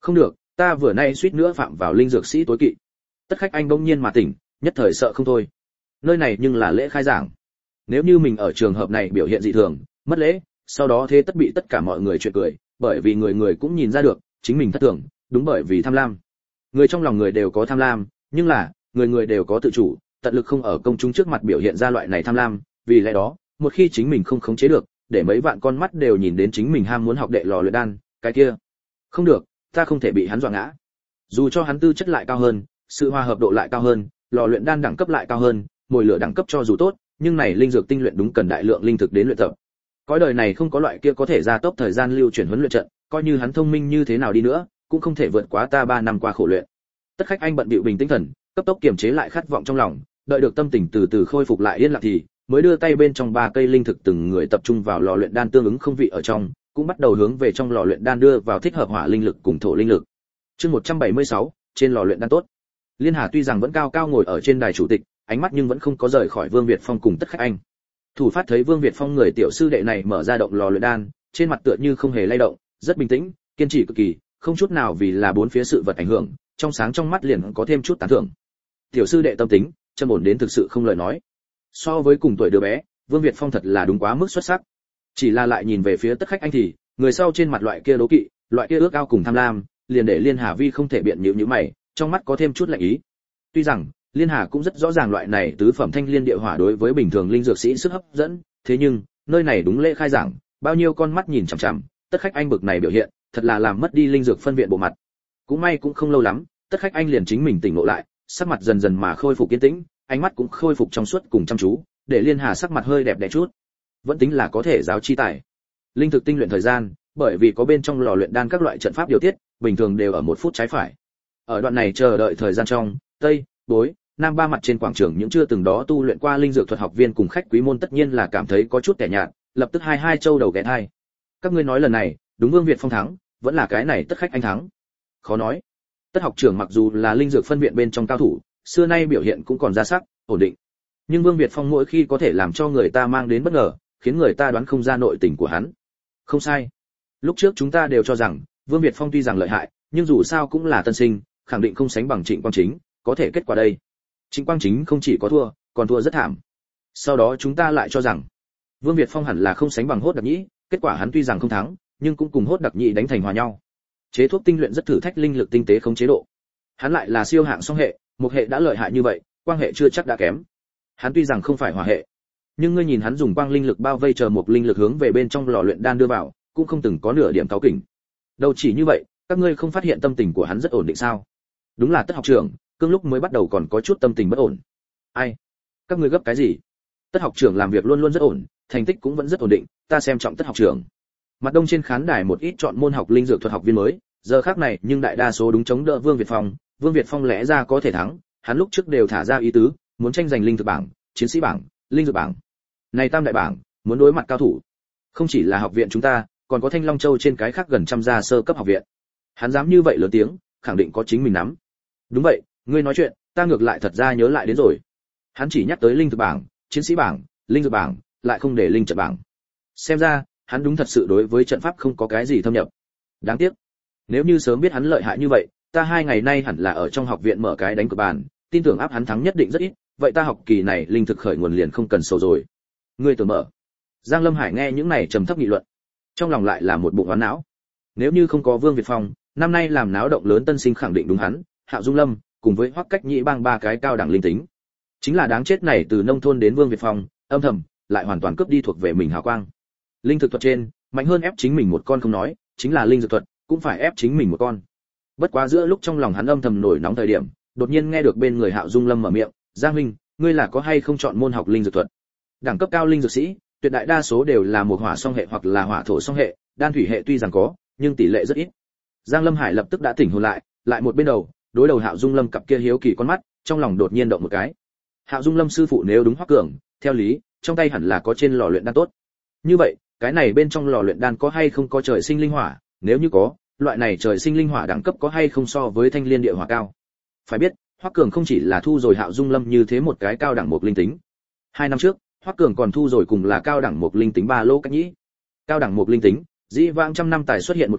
Không được, ta vừa nay suýt nữa phạm vào linh dược sĩ tối kỵ. Tất Khách Anh bỗng nhiên mà tỉnh, nhất thời sợ không thôi. Nơi này nhưng là lễ khai giảng, nếu như mình ở trường hợp này biểu hiện dị thường, mất lễ, sau đó thế tất bị tất cả mọi người chuyện cười, bởi vì người người cũng nhìn ra được chính mình thất thường, đúng bởi vì tham lam. Người trong lòng người đều có tham lam, nhưng là người người đều có tự chủ, tận lực không ở công chúng trước mặt biểu hiện ra loại này tham lam, vì lẽ đó, một khi chính mình không khống chế được, để mấy vạn con mắt đều nhìn đến chính mình ham muốn học đệ lò luyện đan, cái kia, không được, ta không thể bị hắn dọa ngã. Dù cho hắn tư chất lại cao hơn, sự hòa hợp độ lại cao hơn, lò luyện đan đẳng cấp lại cao hơn, mồi lửa đẳng cấp cho dù tốt, nhưng này linh dược tinh luyện đúng cần đại lượng linh thực đến luyện tập. Cõi đời này không có loại kia có thể gia tốc thời gian lưu chuyển huấn luyện trận, coi như hắn thông minh như thế nào đi nữa, cũng không thể vượt quá ta 3 năm qua khổ luyện. Tất Khách Anh bận bịu bình tĩnh thần, cấp tốc kiềm chế lại khát vọng trong lòng, đợi được tâm tình từ từ khôi phục lại yên lặng thì mới đưa tay bên trong 3 cây linh thực từng người tập trung vào lò luyện đan tương ứng không vị ở trong, cũng bắt đầu hướng về trong lò luyện đan đưa vào thích hợp hỏa linh lực cùng thổ linh lực. Chương 176, trên lò luyện đan tốt. Liên Hà tuy rằng vẫn cao cao ngồi ở trên đài chủ tịch, ánh mắt nhưng vẫn không có rời khỏi Vương Việt Phong cùng Tất Khách Anh. Thủ phát thấy Vương Việt Phong người tiểu sư đệ này mở ra động lò luyện đan, trên mặt tựa như không hề lay động, rất bình tĩnh, kiên trì cực kỳ, không chút nào vì là bốn phía sự vật ảnh hưởng, trong sáng trong mắt liền có thêm chút tán thưởng. Tiểu sư đệ tâm tính, trầm ổn đến thực sự không lời nói. So với cùng tuổi đứa bé, Vương Việt Phong thật là đúng quá mức xuất sắc. Chỉ là lại nhìn về phía Tất Khách Anh thì, người sau trên mặt loại kia đố kỵ, loại kia ước ao cùng tham lam, liền để Liên Hà Vi không thể biện nhíu mày, trong mắt có thêm chút lạnh ý. Tuy rằng Liên Hà cũng rất rõ ràng loại này tứ phẩm thanh liên địa hỏa đối với bình thường linh dược sĩ sức hấp dẫn, thế nhưng, nơi này đúng lễ khai giảng, bao nhiêu con mắt nhìn chằm chằm, Tất Khách Anh bực này biểu hiện, thật là làm mất đi linh dược phân viện bộ mặt. Cũng may cũng không lâu lắm, Tất Khách Anh liền chính mình tỉnh ngộ lại, sắc mặt dần dần mà khôi phục kiên tĩnh, ánh mắt cũng khôi phục trong suốt cùng chăm chú, để Liên Hà sắc mặt hơi đẹp đẽ chút. Vẫn tính là có thể giáo chi tài. Linh thực tinh luyện thời gian, bởi vì có bên trong lò luyện đan các loại trận pháp điều tiết, bình thường đều ở 1 phút trái phải. Ở đoạn này chờ đợi thời gian trong, Tây, Bối, Nam ba mặt trên quảng trường những chưa từng đó tu luyện qua linh dược thuật học viên cùng khách quý môn tất nhiên là cảm thấy có chút tẻ nhạt, lập tức hai châu đầu ghé thai. Các ngươi nói lần này, đúng Vương Việt Phong thắng, vẫn là cái này Tất Khách Anh thắng? Khó nói. Tất học trưởng mặc dù là linh dược phân viện bên trong cao thủ, xưa nay biểu hiện cũng còn ra sắc, ổn định. Nhưng Vương Việt Phong mỗi khi có thể làm cho người ta mang đến bất ngờ, khiến người ta đoán không ra nội tình của hắn. Không sai. Lúc trước chúng ta đều cho rằng, Vương Việt Phong tuy rằng lợi hại, nhưng dù sao cũng là tân sinh, khẳng định không sánh bằng Trịnh Quang Chính, có thể kết quả đây. Trịnh Quang Chính không chỉ có thua, còn thua rất thảm. Sau đó chúng ta lại cho rằng, Vương Việt Phong hẳn là không sánh bằng Hốt Đặc Nhĩ, kết quả hắn tuy rằng không thắng, nhưng cũng cùng Hốt Đặc Nhĩ đánh thành hòa nhau. Chế thuốc tinh luyện rất thử thách linh lực tinh tế không chế độ. Hắn lại là siêu hạng song hệ, một hệ đã lợi hại như vậy, quang hệ chưa chắc đã kém. Hắn tuy rằng không phải hỏa hệ, nhưng ngươi nhìn hắn dùng quang linh lực bao vây chờ một linh lực hướng về bên trong lò luyện đan đưa vào, cũng không từng có nửa điểm cáu kỉnh. Đâu chỉ như vậy, các ngươi không phát hiện tâm tình của hắn rất ổn định sao? Đúng là Tất học trưởng, cương lúc mới bắt đầu còn có chút tâm tình bất ổn. Ai? Các ngươi gấp cái gì? Tất học trưởng làm việc luôn luôn rất ổn, thành tích cũng vẫn rất ổn định, ta xem trọng Tất học trưởng. Mặt đông trên khán đài một ít chọn môn học linh dược thuật học viên mới, giờ khác này nhưng đại đa số đúng chống đỡ Vương Việt Phong. Vương Việt Phong lẽ ra có thể thắng, hắn lúc trước đều thả ra ý tứ, muốn tranh giành linh thực bảng, chiến sĩ bảng, linh dược bảng. Này tam đại bảng, muốn đối mặt cao thủ. Không chỉ là học viện chúng ta, còn có Thanh Long Châu trên cái khác gần trăm gia sơ cấp học viện. Hắn dám như vậy lớn tiếng, khẳng định có chính mình nắm. Đúng vậy, ngươi nói chuyện, ta ngược lại thật ra nhớ lại đến rồi. Hắn chỉ nhắc tới linh thực bảng, chiến sĩ bảng, linh dược bảng, lại không để linh trận bảng. Xem ra, hắn đúng thật sự đối với trận pháp không có cái gì thâm nhập. Đáng tiếc, nếu như sớm biết hắn lợi hại như vậy, ta 2 ngày nay hẳn là ở trong học viện mở cái đánh cược bàn, tin tưởng áp hắn thắng nhất định rất ít, vậy ta học kỳ này linh thực khởi nguồn liền không cần sầu rồi. Ngươi tưởng mở. Giang Lâm Hải nghe những này trầm thấp nghị luận, trong lòng lại là một bụng oán não. Nếu như không có Vương Việt Phong, năm nay làm náo động lớn tân sinh khẳng định đúng hắn, Hạo Dung Lâm, cùng với Hoắc Cách Nhĩ bang 3 cái cao đẳng linh tính. Chính là đáng chết này từ nông thôn đến Vương Việt Phong, âm thầm lại hoàn toàn cướp đi thuộc về mình hào quang. Linh thực thuật trên, mạnh hơn ép chính mình một con không nói, chính là linh dược thuật, cũng phải ép chính mình một con. Bất quá giữa lúc trong lòng hắn âm thầm nổi nóng thời điểm, đột nhiên nghe được bên người Hạo Dung Lâm mở miệng, "Giang huynh, ngươi là có hay không chọn môn học linh dược thuật?" Đẳng cấp cao linh dược sĩ, tuyệt đại đa số đều là một hỏa song hệ hoặc là hỏa thổ song hệ, đan thủy hệ tuy rằng có, nhưng tỷ lệ rất ít. Giang Lâm Hải lập tức đã tỉnh hồn lại một bên đầu, đối đầu Hạo Dung Lâm cặp kia hiếu kỳ con mắt, trong lòng đột nhiên động một cái. Hạo Dung Lâm sư phụ nếu đúng Hoắc Cường, theo lý, trong tay hẳn là có trên lò luyện đan tốt. Như vậy, cái này bên trong lò luyện đan có hay không có trời sinh linh hỏa, nếu như có, loại này trời sinh linh hỏa đẳng cấp có hay không so với thanh liên địa hỏa cao. Phải biết, Hoắc Cường không chỉ là thu rồi Hạo Dung Lâm như thế một cái cao đẳng một linh tính. 2 năm trước, Hoắc Cường còn thu rồi cùng là cao đẳng một linh tính 3 lô cách nhĩ. Cao đẳng một linh tính, dĩ vãng trăm năm tài xuất hiện một cái,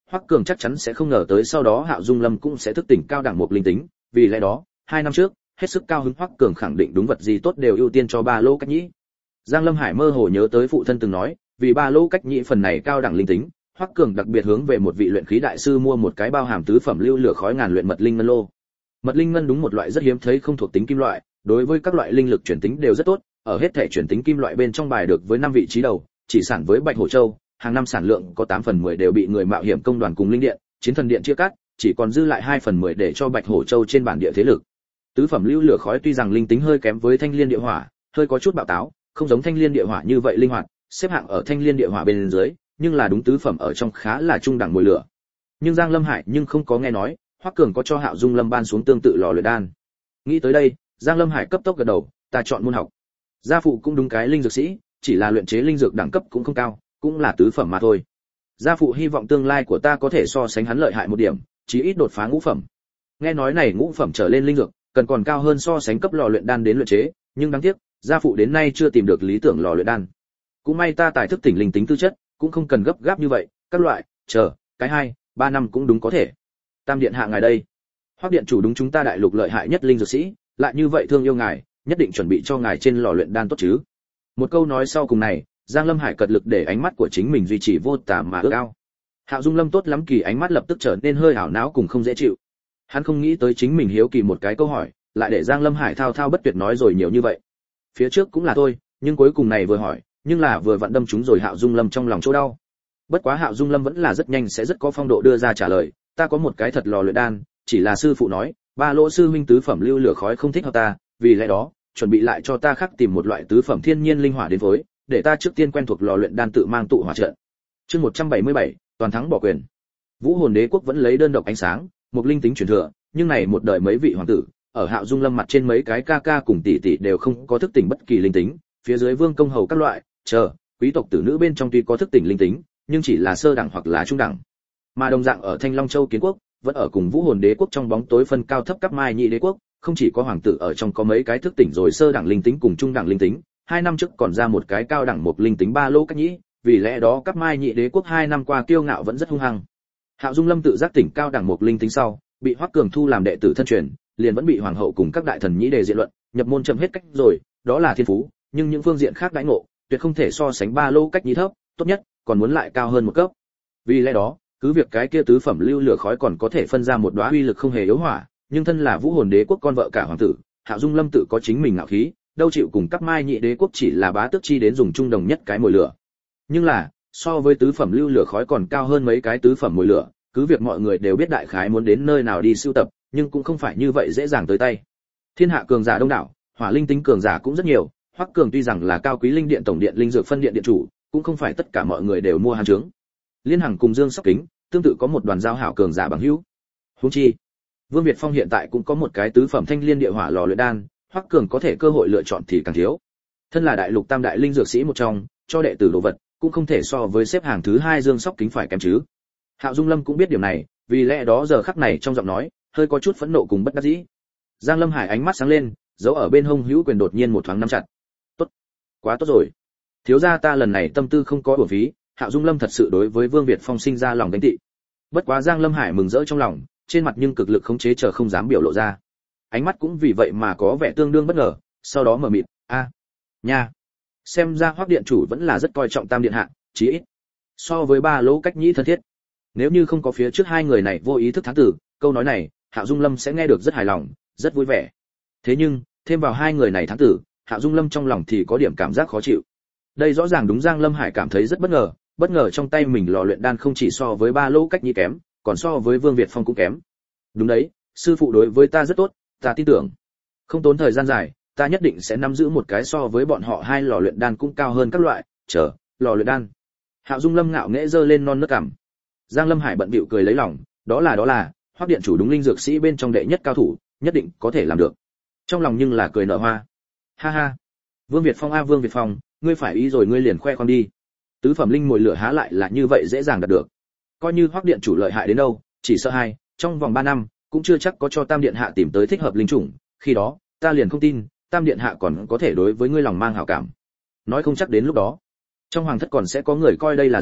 Hoắc Cường chắc chắn sẽ không ngờ tới sau đó Hạo Dung Lâm cũng sẽ thức tỉnh cao đẳng một linh tính, vì lẽ đó, 2 năm trước, hết sức cao hứng Hoắc Cường khẳng định đúng vật gì tốt đều ưu tiên cho Ba Lô Cách Nhĩ. Giang Lâm Hải mơ hồ nhớ tới phụ thân từng nói, vì Ba Lô Cách Nhĩ phần này cao đẳng linh tính, Hoắc Cường đặc biệt hướng về một vị luyện khí đại sư mua một cái bao hàm tứ phẩm lưu lửa khói ngàn luyện mật linh ngân lô. Mật linh ngân đúng một loại rất hiếm thấy không thuộc tính kim loại, đối với các loại linh lực chuyển tính đều rất tốt, ở hết thể chuyển tính kim loại bên trong bài được với 5 vị trí đầu, chỉ sản với Bạch Hổ Châu, hàng năm sản lượng có 8/10 đều bị người mạo hiểm công đoàn cùng linh điện, chiến thần điện chia cắt, chỉ còn dư lại 2/10 để cho Bạch Hổ Châu trên bản địa thế lực. Tứ phẩm lưu lửa khói tuy rằng linh tính hơi kém với thanh liên địa hỏa, hơi có chút bạo táo, không giống thanh liên địa hỏa như vậy linh hoạt, xếp hạng ở thanh liên địa hỏa bên dưới, nhưng là đúng tứ phẩm ở trong khá là trung đẳng mùi lửa. Nhưng Giang Lâm Hải nhưng không có nghe nói, Hoắc Cường có cho Hạo Dung Lâm ban xuống tương tự lò luyện đan. Nghĩ tới đây, Giang Lâm Hải cấp tốc gật đầu, ta chọn môn học. Gia phụ cũng đúng cái linh dược sĩ, chỉ là luyện chế linh dược đẳng cấp cũng không cao, cũng là tứ phẩm mà thôi. Gia phụ hy vọng tương lai của ta có thể so sánh hắn lợi hại một điểm, chí ít đột phá ngũ phẩm. Nghe nói này ngũ phẩm trở lên linh dược, cần còn cao hơn so sánh cấp lò luyện đan đến luyện chế, nhưng đáng tiếc, gia phụ đến nay chưa tìm được lý tưởng lò luyện đan. Cũng may ta tài thức tỉnh linh tính tư chất, cũng không cần gấp gáp như vậy, các loại, chờ, cái 2-3 năm cũng đúng có thể. Tam điện hạ ngài đây. Hoắc điện chủ đúng chúng ta đại lục lợi hại nhất linh dược sĩ, lại như vậy thương yêu ngài, nhất định chuẩn bị cho ngài trên lò luyện đan tốt chứ. Một câu nói sau cùng này, Giang Lâm Hải cật lực để ánh mắt của chính mình duy trì vô tả mà ước ao. Hạo Dung Lâm tốt lắm kỳ ánh mắt lập tức trở nên hơi ảo não cùng không dễ chịu. Hắn không nghĩ tới chính mình hiếu kỳ một cái câu hỏi, lại để Giang Lâm Hải thao thao bất tuyệt nói rồi nhiều như vậy. Phía trước cũng là tôi, nhưng cuối cùng này vừa hỏi, nhưng là vừa vặn đâm trúng rồi Hạo Dung Lâm trong lòng chỗ đau. Bất quá Hạo Dung Lâm vẫn là rất nhanh sẽ rất có phong độ đưa ra trả lời, ta có một cái thật lò luyện đan, chỉ là sư phụ nói, Ba Lỗ sư huynh tứ phẩm lưu lửa khói không thích hợp ta, vì lẽ đó, chuẩn bị lại cho ta khắc tìm một loại tứ phẩm thiên nhiên linh hỏa đến với, để ta trước tiên quen thuộc lò luyện đan tự mang tụ hỏa trận. Chương 177, toàn thắng bỏ quyền. Vũ Hồn Đế quốc vẫn lấy đơn độc ánh sáng, một linh tính truyền thừa, nhưng này một đời mấy vị hoàng tử, ở Hạo Dung Lâm mặt trên mấy cái ca ca cùng tỷ tỷ đều không có thức tỉnh bất kỳ linh tính, phía dưới vương công hầu các loại, quý tộc tử nữ bên trong tuy có thức tỉnh linh tính, nhưng chỉ là sơ đẳng hoặc là trung đẳng. Mà đồng dạng ở Thanh Long Châu Kiến quốc, vẫn ở cùng Vũ Hồn Đế quốc trong bóng tối phân cao thấp cấp Mai Nhị Đế quốc, không chỉ có hoàng tử ở trong có mấy cái thức tỉnh rồi sơ đẳng linh tính cùng trung đẳng linh tính, 2 năm trước còn ra một cái cao đẳng một linh tính Ba Lô Cách Nhĩ, vì lẽ đó cấp Mai Nhị Đế quốc 2 năm qua kiêu ngạo vẫn rất hung hăng. Hạo Dung Lâm tự giác tỉnh cao đẳng một linh tính sau, bị Hoắc Cường thu làm đệ tử thân truyền, liền vẫn bị hoàng hậu cùng các đại thần nhĩ đề diện luận, nhập môn chậm hết cách rồi, đó là thiên phú, nhưng những phương diện khác đãi ngộ, tuyệt không thể so sánh Ba Lô Cách Nhĩ thấp, tốt nhất còn muốn lại cao hơn một cấp. Vì lẽ đó, cứ việc cái kia tứ phẩm lưu lửa khói còn có thể phân ra một đóa uy lực không hề yếu hỏa, nhưng thân là Vũ Hồn Đế quốc con vợ cả hoàng tử, Hạo Dung Lâm tự có chính mình ngạo khí, đâu chịu cùng các Mai Nhị Đế quốc chỉ là bá tước chi đến dùng chung đồng nhất cái mồi lửa. Nhưng là, so với tứ phẩm lưu lửa khói còn cao hơn mấy cái tứ phẩm mồi lửa, cứ việc mọi người đều biết đại khái muốn đến nơi nào đi sưu tập, nhưng cũng không phải như vậy dễ dàng tới tay. Thiên hạ cường giả đông đảo, hỏa linh tính cường giả cũng rất nhiều, Hoắc Cường tuy rằng là cao quý linh điện tổng điện linh dược phân điện điện chủ, cũng không phải tất cả mọi người đều mua hắn trướng. Liên Hằng cùng Dương Sóc Kính, tương tự có một đoàn giao hảo cường giả bằng hữu. Huống chi, Vương Việt Phong hiện tại cũng có một cái tứ phẩm thanh liên địa hỏa lò luyện đan, Hoắc Cường có thể cơ hội lựa chọn thì càng thiếu. Thân là đại lục tam đại linh dược sĩ một trong, cho đệ tử đồ vật, cũng không thể so với xếp hàng thứ 2 Dương Sóc Kính phải kém chứ. Hạo Dung Lâm cũng biết điểm này, vì lẽ đó giờ khắc này trong giọng nói, hơi có chút phẫn nộ cùng bất đắc dĩ. Giang Lâm Hải ánh mắt sáng lên, giấu ở bên hông hữu quyền đột nhiên một thoáng nắm chặt. Tốt, quá tốt rồi. Thiếu gia ta lần này tâm tư không có uổng phí, Hạo Dung Lâm thật sự đối với Vương Việt Phong sinh ra lòng ganh tị. Bất quá Giang Lâm Hải mừng rỡ trong lòng, trên mặt nhưng cực lực khống chế chờ không dám biểu lộ ra. Ánh mắt cũng vì vậy mà có vẻ tương đương bất ngờ, sau đó mở mịt, nha. Xem ra Hoắc điện chủ vẫn là rất coi trọng Tam điện hạ, chí ít so với Ba Lỗ Cách Nhĩ thân thiết. Nếu như không có phía trước hai người này vô ý thức thán tử, câu nói này, Hạo Dung Lâm sẽ nghe được rất hài lòng, rất vui vẻ. Thế nhưng, thêm vào hai người này thán tử, Hạo Dung Lâm trong lòng thì có điểm cảm giác khó chịu. Đây rõ ràng đúng Giang Lâm Hải cảm thấy rất bất ngờ trong tay mình lò luyện đan không chỉ so với Ba Lỗ Cách Nhĩ kém, còn so với Vương Việt Phong cũng kém. Đúng đấy, sư phụ đối với ta rất tốt, ta tin tưởng. Không tốn thời gian dài, ta nhất định sẽ nắm giữ một cái so với bọn họ hai lò luyện đan cũng cao hơn các loại, lò luyện đan. Hạo Dung Lâm ngạo nghễ giơ lên non nớt cằm. Giang Lâm Hải bận bịu cười lấy lòng, đó là, Hoắc điện chủ đúng linh dược sĩ bên trong đệ nhất cao thủ, nhất định có thể làm được. Trong lòng nhưng là cười nở hoa. Ha ha. Vương Việt Phong Vương Việt Phong, ngươi phải ý rồi ngươi liền khoe khoang đi. Tứ phẩm linh mồi lửa há lại là như vậy dễ dàng đạt được. Coi như Hoắc điện chủ lợi hại đến đâu, chỉ sợ trong vòng 3 năm cũng chưa chắc có cho Tam điện hạ tìm tới thích hợp linh chủng, khi đó, ta liền không tin, Tam điện hạ còn có thể đối với ngươi lòng mang hảo cảm. Nói không chắc đến lúc đó, trong hoàng thất còn sẽ có người coi đây là do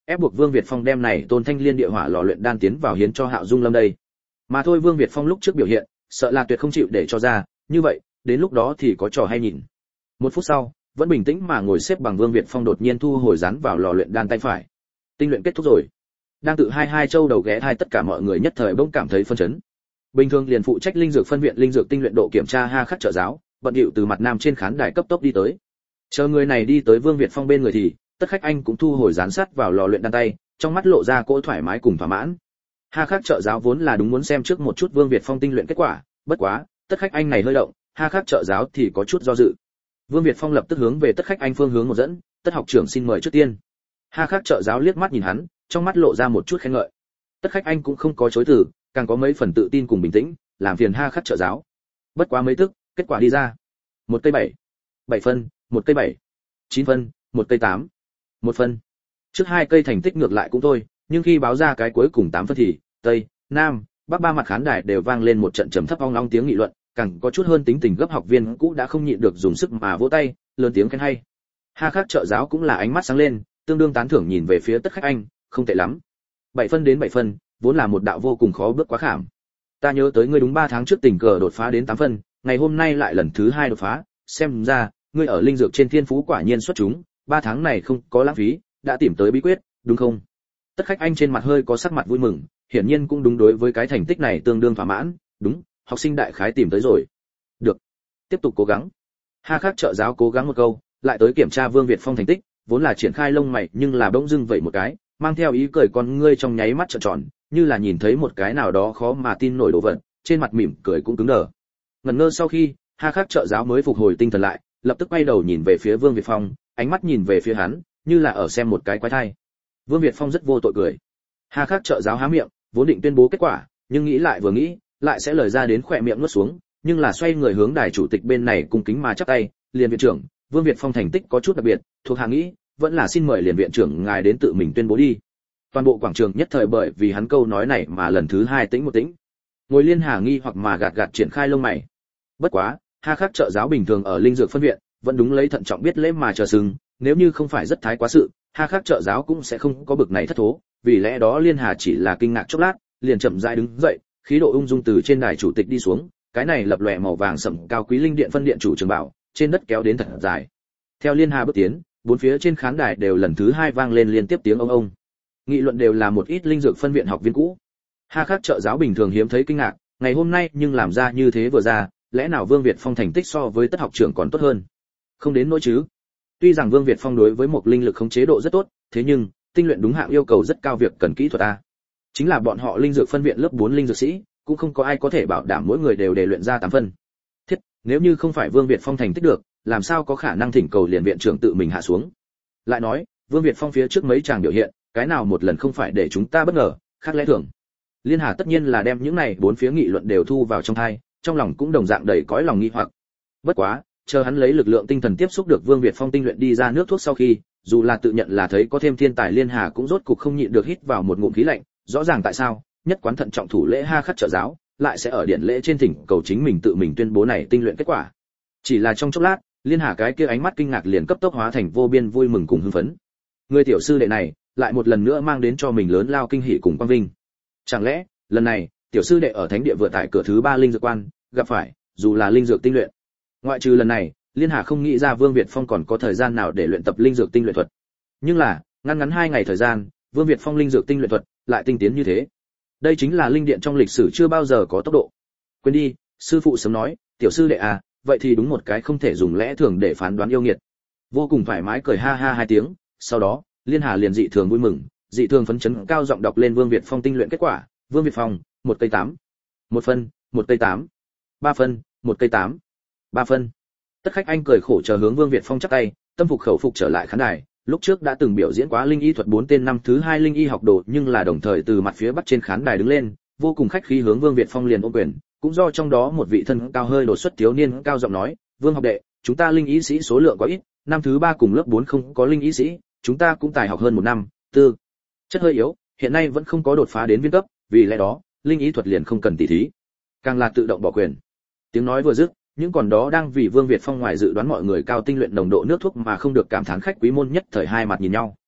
ép buộc Vương Việt Phong đem này Tôn Thanh Liên địa hỏa lò luyện đan tiến vào hiến cho Hạo Dung Lâm đây. Mà thôi Vương Việt Phong lúc trước biểu hiện, sợ là tuyệt không chịu để cho ra, như vậy, đến lúc đó thì có trò hay nhìn. Một phút sau, vẫn bình tĩnh mà ngồi xếp bằng Vương Việt Phong đột nhiên thu hồi dán vào lò luyện đan tay phải. Tinh luyện kết thúc rồi. Đang tự hai châu đầu ghé hai tất cả mọi người nhất thời bỗng cảm thấy phân chấn. Bình thường liền phụ trách linh dược phân viện linh dược tinh luyện độ kiểm tra Ha Khắc trợ giáo, bận điệu từ mặt nam trên khán đài cấp tốc đi tới. Chờ người này đi tới Vương Việt Phong bên người thì, Tất Khách Anh cũng thu hồi dán sát vào lò luyện đan tay, trong mắt lộ ra cỗ thoải mái cùng thỏa mãn. Ha Khắc trợ giáo vốn là đúng muốn xem trước một chút Vương Việt Phong tinh luyện kết quả, bất quá, Tất Khách Anh này hơi động, Ha Khắc trợ giáo thì có chút do dự. Vương Việt Phong lập tức hướng về Tất Khách Anh phương hướng một dẫn, Tất học trưởng xin mời trước tiên. Ha Khắc trợ giáo liếc mắt nhìn hắn, trong mắt lộ ra một chút khen ngợi. Tất Khách Anh cũng không có chối từ, càng có mấy phần tự tin cùng bình tĩnh, làm phiền Ha Khắc trợ giáo. Bất quá mấy tức, kết quả đi ra. 1 cây 7 phân, 1 cây 7, 9 phân, 1 cây 8, 1 phân. Trước 2 cây thành tích ngược lại cũng thôi, nhưng khi báo ra cái cuối cùng 8 phân thì, Tây, Nam, Bắc ba mặt khán đài đều vang lên một trận trầm thấp ong ong tiếng nghị luận, càng có chút hơn tính tình gấp học viên cũ đã không nhịn được dùng sức mà vỗ tay, lớn tiếng khen hay. Ha Khắc trợ giáo cũng là ánh mắt sáng lên, tương đương tán thưởng nhìn về phía Tất Khách Anh, không tệ lắm. 7 phân đến 7 phân, vốn là một đạo vô cùng khó bước quá khảm. Ta nhớ tới ngươi đúng 3 tháng trước tình cờ đột phá đến 8 phân, ngày hôm nay lại lần thứ 2 đột phá, xem ra, ngươi ở linh dược trên thiên phú quả nhiên xuất chúng, 3 tháng này không có lãng phí, đã tìm tới bí quyết, đúng không? Tất Khách Anh trên mặt hơi có sắc mặt vui mừng, hiển nhiên cũng đúng đối với cái thành tích này tương đương thỏa mãn, đúng, học sinh đại khái tìm tới rồi. Được, tiếp tục cố gắng. Ha Khắc trợ giáo cố gắng một câu, lại tới kiểm tra Vương Việt Phong thành tích, vốn là triển khai lông mày nhưng là bỗng dưng vậy một cái, mang theo ý cười con ngươi trong nháy mắt trợn tròn, như là nhìn thấy một cái nào đó khó mà tin nổi đồ vật, trên mặt mỉm cười cũng cứng đờ. Ngẩn ngơ sau khi, Ha Khắc trợ giáo mới phục hồi tinh thần lại, lập tức quay đầu nhìn về phía Vương Việt Phong, ánh mắt nhìn về phía hắn, như là ở xem một cái quái thai. Vương Việt Phong rất vô tội cười. Ha Khắc trợ giáo há miệng, vốn định tuyên bố kết quả, nhưng nghĩ lại vừa nghĩ, lại sẽ lời ra đến khỏe miệng nuốt xuống, nhưng là xoay người hướng đài chủ tịch bên này cung kính mà chắp tay, liền viện trưởng, Vương Việt Phong thành tích có chút đặc biệt, thuộc hạ nghĩ, vẫn là xin mời liền viện trưởng ngài đến tự mình tuyên bố đi. Toàn bộ quảng trường nhất thời bởi vì hắn câu nói này mà lần thứ 2 tĩnh một tĩnh. Ngồi Liên Hà nghi hoặc mà gạt triển khai lông mày. Bất quá, Ha Khắc trợ giáo bình thường ở linh dược phân viện, vẫn đúng lấy thận trọng biết lễ mà chờ sừng, nếu như không phải rất thái quá sự, Ha Khắc trợ giáo cũng sẽ không có bực này thất thố, vì lẽ đó Liên Hà chỉ là kinh ngạc chốc lát, liền chậm rãi đứng dậy, khí độ ung dung từ trên đài chủ tịch đi xuống, cái này lập lòe màu vàng sẫm cao quý linh điện phân điện chủ trường bảo, trên đất kéo đến thật dài. Theo Liên Hà bước tiến, bốn phía trên khán đài đều lần thứ 2 vang lên liên tiếp tiếng ông ông. Nghị luận đều là một ít linh dược phân viện học viên cũ. Ha Khắc trợ giáo bình thường hiếm thấy kinh ngạc, ngày hôm nay nhưng làm ra như thế vừa ra, lẽ nào Vương Việt Phong thành tích so với Tất học trưởng còn tốt hơn? Không đến nỗi chứ. Tuy rằng Vương Việt Phong đối với một linh lực khống chế độ rất tốt, thế nhưng tinh luyện đúng hạng yêu cầu rất cao việc cần kỹ thuật a. Chính là bọn họ linh dược phân viện lớp 4 linh dược sĩ, cũng không có ai có thể bảo đảm mỗi người đều để luyện ra 8 phân. Thiết, nếu như không phải Vương Việt Phong thành tích được, làm sao có khả năng thỉnh cầu liền viện trưởng tự mình hạ xuống. Lại nói, Vương Việt Phong phía trước mấy chàng biểu hiện, cái nào một lần không phải để chúng ta bất ngờ, khác lẽ thường. Liên Hà tất nhiên là đem những này bốn phía nghị luận đều thu vào trong tai, trong lòng cũng đồng dạng đầy cõi lòng nghi hoặc. Bất quá, chờ hắn lấy lực lượng tinh thần tiếp xúc được Vương Việt Phong tinh luyện đi ra nước thuốc sau khi, dù là tự nhận là thấy có thêm thiên tài Liên Hà cũng rốt cục không nhịn được hít vào một ngụm khí lạnh, rõ ràng tại sao, nhất quán thận trọng thủ lễ Ha Khắc trợ giáo, lại sẽ ở điện lễ trên thỉnh cầu chính mình tự mình tuyên bố này tinh luyện kết quả. Chỉ là trong chốc lát, Liên Hà cái kia ánh mắt kinh ngạc liền cấp tốc hóa thành vô biên vui mừng cùng hưng phấn. Người tiểu sư đệ này, lại một lần nữa mang đến cho mình lớn lao kinh hỉ cùng quang vinh. Chẳng lẽ, lần này, tiểu sư đệ ở thánh địa vừa tại cửa thứ 3 linh dược quan, gặp phải, dù là linh dược tinh luyện. Ngoại trừ lần này, Liên Hà không nghĩ ra Vương Việt Phong còn có thời gian nào để luyện tập linh dược tinh luyện thuật. Nhưng là, ngắn 2 ngày thời gian, Vương Việt Phong linh dược tinh luyện thuật lại tinh tiến như thế. Đây chính là linh điện trong lịch sử chưa bao giờ có tốc độ. Quên đi, sư phụ sớm nói, tiểu sư đệ à, vậy thì đúng một cái không thể dùng lẽ thường để phán đoán yêu nghiệt. Vô cùng thoải mái cười ha ha 2 tiếng, sau đó, Liên Hà liền dị thường vui mừng, dị thường phấn chấn cao giọng đọc lên Vương Việt Phong tinh luyện kết quả, Vương Việt Phong, 1 cây 8. 1 phân, 1 cây 8. 3 phân, 1 cây 8. 3 phân. Tất Khách Anh cười khổ chờ hướng Vương Việt Phong chắp tay, tâm phục khẩu phục trở lại khán đài, lúc trước đã từng biểu diễn quá linh y thuật 4 tên năm thứ 2 linh y học đồ, nhưng là đồng thời từ mặt phía bắc trên khán đài đứng lên, vô cùng khách khí hướng Vương Việt Phong liền ôm quyền, cũng do trong đó một vị thân cao hơi đột xuất thiếu niên cao giọng nói, "Vương học đệ, chúng ta linh y sĩ số lượng quá ít, năm thứ 3 cùng lớp 4 không có linh y sĩ, chúng ta cũng tài học hơn 1 năm, tư chất hơi yếu, hiện nay vẫn không có đột phá đến viên cấp, vì lẽ đó, linh y thuật liền không cần tỉ thí, càng là tự động bỏ quyền." Tiếng nói vừa dứt, những còn đó đang vì Vương Việt Phong ngoài dự đoán mọi người cao tinh luyện nồng độ nước thuốc mà không được cảm thán khách quý môn nhất thời hai mặt nhìn nhau.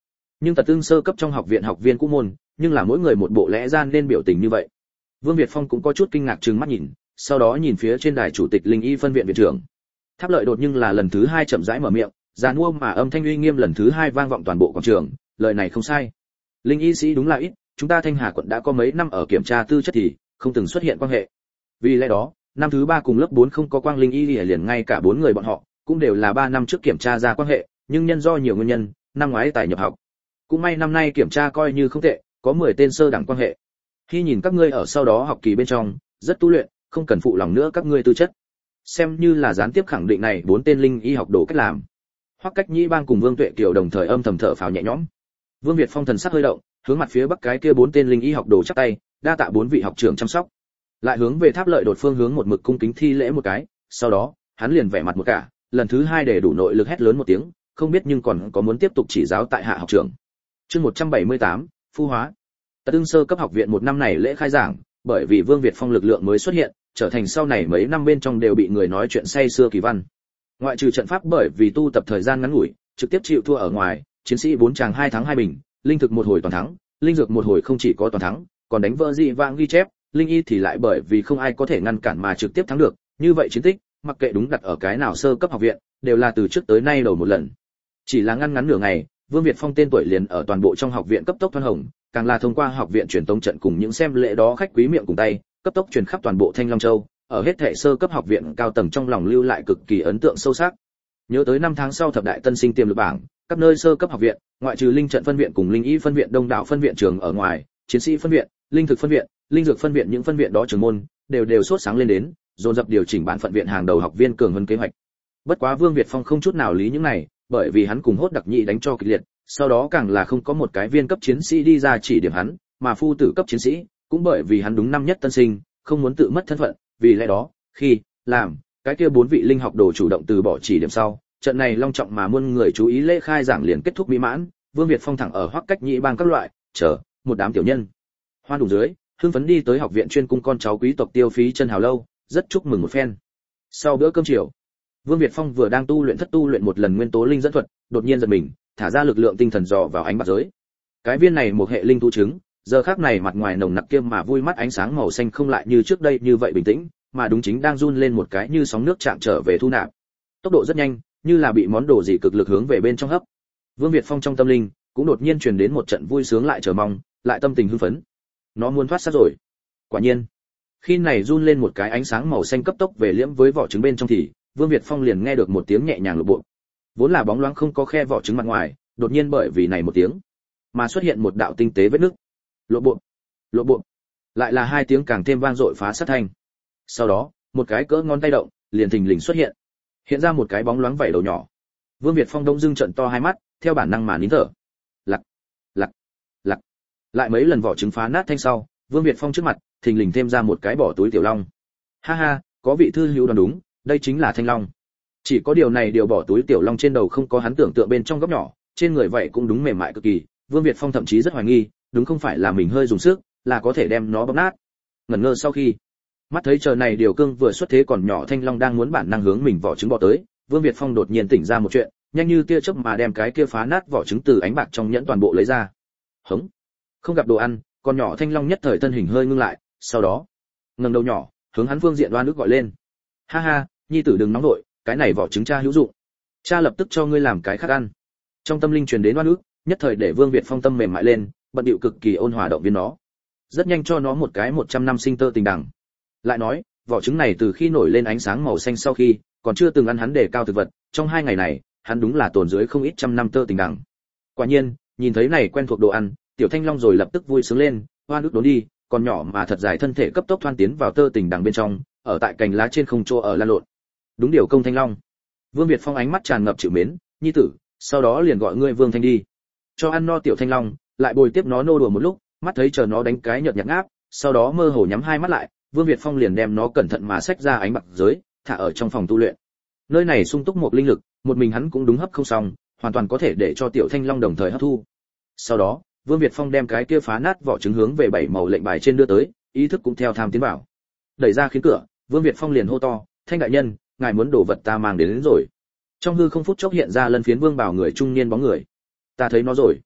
Nhưng Tật Tương sơ cấp trong học viện học viên cũ môn, nhưng là mỗi người một bộ lẽ ra nên biểu tình như vậy. Vương Việt Phong cũng có chút kinh ngạc trừng mắt nhìn, sau đó nhìn phía trên đài chủ tịch Linh Y phân viện viện trưởng. Tháp Lợi đột nhưng là lần thứ 2 chậm rãi mở miệng, giàn mua mà âm thanh uy nghiêm lần thứ 2 vang vọng toàn bộ quảng trường, lời này không sai. Linh y sĩ đúng là ít, chúng ta Thanh Hà quận đã có mấy năm ở kiểm tra tư chất thì không từng xuất hiện quan hệ. Vì lẽ đó, năm thứ 3 cùng lớp 4 không có quang linh y liền ngay cả 4 người bọn họ cũng đều là 3 năm trước kiểm tra ra quan hệ, nhưng nhân do nhiều nguyên nhân, năm ngoái tài nhập học. Cũng may năm nay kiểm tra coi như không tệ, có 10 tên sơ đẳng quan hệ. Khi nhìn các ngươi ở sau đó học kỳ bên trong, rất tu luyện, không cần phụ lòng nữa các ngươi tư chất. Xem như là gián tiếp khẳng định này 4 tên linh y học đồ cách làm. Hoắc Cách Nhĩ Bang cùng Vương Tuệ Kiều đồng thời âm thầm thở phào nhẹ nhõm. Vương Việt Phong thần sắc hơi động, hướng mặt phía bắc cái kia 4 tên linh y học đồ chắp tay, đa tạ 4 vị học trưởng chăm sóc. Lại hướng về Tháp Lợi đột phương hướng một mực cung kính thi lễ một cái, sau đó, hắn liền vẻ mặt một cả, lần thứ 2 để đủ nội lực hét lớn một tiếng, không biết nhưng còn có muốn tiếp tục chỉ giáo tại hạ học trưởng. Chương 178, phu hóa. Tật Tương sơ cấp học viện một năm này lễ khai giảng, bởi vì Vương Việt Phong lực lượng mới xuất hiện, trở thành sau này mấy năm bên trong đều bị người nói chuyện say xưa kỳ văn. Ngoại trừ trận pháp bởi vì tu tập thời gian ngắn ngủi, trực tiếp chịu thua ở ngoài, chiến sĩ 4 tràng 2 thắng 2 bình, linh thực một hồi toàn thắng, linh dược một hồi không chỉ có toàn thắng, còn đánh vỡ dị vãng ghi chép, linh y thì lại bởi vì không ai có thể ngăn cản mà trực tiếp thắng được, như vậy chiến tích, mặc kệ đúng đặt ở cái nào sơ cấp học viện, đều là từ trước tới nay đầu một lần. Chỉ là ngăn ngắn nửa ngày, Vương Việt Phong tên tuổi liền ở toàn bộ trong học viện cấp tốc thoăn hồng, càng là thông qua học viện truyền tống trận cùng những xem lễ đó khách quý miệng cùng tay, cấp tốc truyền khắp toàn bộ Thanh Long Châu, ở hết thảy sơ cấp học viện cao tầng trong lòng lưu lại cực kỳ ấn tượng sâu sắc. Nhớ tới 5 tháng sau thập đại tân sinh tiềm lực bảng, các nơi sơ cấp học viện, ngoại trừ linh trận phân viện cùng linh y phân viện đông đảo phân viện trường ở ngoài, chiến sĩ phân viện, linh thực phân viện, linh dược phân viện những phân viện đó trường môn đều sốt sáng lên đến, dồn dập điều chỉnh bản phận viện hàng đầu học viên cường hơn kế hoạch. Bất quá Vương Việt Phong không chút nào lý những này, bởi vì hắn cùng Hốt Đặc Nhị đánh cho kịch liệt, sau đó càng là không có một cái viên cấp chiến sĩ đi ra chỉ điểm hắn, mà phu tử cấp chiến sĩ, cũng bởi vì hắn đúng năm nhất tân sinh, không muốn tự mất thân phận, vì lẽ đó, khi làm cái kia 4 vị linh học đồ chủ động từ bỏ chỉ điểm sau, trận này long trọng mà muôn người chú ý lễ khai giảng liền kết thúc mỹ mãn, Vương Việt Phong thẳng ở Hoắc Cách Nhĩ Bang các loại, chờ một đám tiểu nhân. Hoan đủ dưới, hưng phấn đi tới học viện chuyên cung con cháu quý tộc Tiêu Phí chân hào lâu, rất chúc mừng một phen. Sau bữa cơm chiều, Vương Việt Phong vừa đang tu luyện một lần nguyên tố linh dẫn thuật, đột nhiên giật mình, thả ra lực lượng tinh thần dò vào ánh bạc giới. Cái viên này một hệ linh thú trứng, giờ khắc này mặt ngoài nồng nặc kia mà vui mắt ánh sáng màu xanh không lại như trước đây như vậy bình tĩnh, mà đúng chính đang run lên một cái như sóng nước chạm trở về thu nạp. Tốc độ rất nhanh, như là bị món đồ gì cực lực hướng về bên trong hấp. Vương Việt Phong trong tâm linh cũng đột nhiên truyền đến một trận vui sướng lại chờ mong, lại tâm tình hưng phấn. Nó muốn thoát xác rồi. Quả nhiên, khi này run lên một cái ánh sáng màu xanh cấp tốc về liễm với vỏ trứng bên trong thì Vương Việt Phong liền nghe được một tiếng nhẹ nhàng lộp bộ. Vốn là bóng loáng không có khe vỏ trứng mặt ngoài, đột nhiên bởi vì này một tiếng mà xuất hiện một đạo tinh tế vết nứt. Lộ bộ. Lại là 2 tiếng càng thêm vang dội phá sát thanh. Sau đó, một cái cỡ ngón tay động, liền thình lình xuất hiện. Hiện ra một cái bóng loáng vảy đầu nhỏ. Vương Việt Phong đông dưng trận to hai mắt, theo bản năng mà nín thở. Lặc. Lại mấy lần vỏ trứng phá nát thanh sau, Vương Việt Phong trước mặt, thình lình thêm ra một cái bỏ túi tiểu long. Ha ha, có vị thư hữu đoán đúng, đây chính là thanh long. Chỉ có điều này điều bỏ túi tiểu long trên đầu không có hắn tưởng tượng bên trong góc nhỏ, trên người vậy cũng đúng mềm mại cực kỳ, Vương Việt Phong thậm chí rất hoài nghi, đúng không phải là mình hơi dùng sức, là có thể đem nó bóp nát. Ngẩn ngơ sau khi, mắt thấy chờ này điều cương vừa xuất thế còn nhỏ thanh long đang muốn bản năng hướng mình vỏ trứng bò tới, Vương Việt Phong đột nhiên tỉnh ra một chuyện, nhanh như tia chớp mà đem cái kia phá nát vỏ trứng từ ánh bạc trong nhẫn toàn bộ lấy ra. Hống. Không gặp đồ ăn, con nhỏ thanh long nhất thời thân hình hơi ngưng lại, sau đó, ngẩng đầu nhỏ, hướng hắn phương diện đoan nước gọi lên. Ha ha, nhi tử đừng nóng nội, cái này vỏ trứng cha hữu dụng. Cha lập tức cho ngươi làm cái khác ăn. Trong tâm linh truyền đến đoan nước, nhất thời để Vương Việt Phong tâm mềm mại lên, bận điệu cực kỳ ôn hòa động viên nó. Rất nhanh cho nó một cái 100 năm sinh tơ tình đẳng. Lại nói, vỏ trứng này từ khi nổi lên ánh sáng màu xanh sau khi, còn chưa từng ăn hắn để cao thực vật, trong 2 ngày này, hắn đúng là tồn dưới không ít trăm năm tơ tình đẳng. Quả nhiên, nhìn thấy này quen thuộc đồ ăn, tiểu thanh long rồi lập tức vui sướng lên, hoa nước đốn đi, còn nhỏ mà thật dài thân thể cấp tốc thoăn tiến vào tơ tình đằng bên trong, ở tại cành lá trên không chỗ ở lan lộn. Đúng điều công thanh long. Vương Việt Phong ánh mắt tràn ngập chịu mến, nhi tử, sau đó liền gọi ngươi Vương Thanh đi. Cho ăn no tiểu thanh long, lại bồi tiếp nó nô đùa một lúc, mắt thấy chờ nó đánh cái nhợt nhạt ngáp, sau đó mơ hồ nhắm 2 mắt lại, Vương Việt Phong liền đem nó cẩn thận mà xách ra ánh bạc giới, thả ở trong phòng tu luyện. Nơi này sung túc một linh lực, một mình hắn cũng đúng hấp không xong, hoàn toàn có thể để cho tiểu thanh long đồng thời hấp thu. Sau đó, Vương Việt Phong đem cái kia phá nát vỏ trứng hướng về 7 màu lệnh bài trên đưa tới, ý thức cũng theo tham tiến vào. Đẩy ra khiến cửa, Vương Việt Phong liền hô to, "Thanh đại nhân, ngài muốn đồ vật ta mang đến rồi." Trong hư không phút chốc hiện ra lân phiến vương bảo người trung niên bóng người. "Ta thấy nó rồi."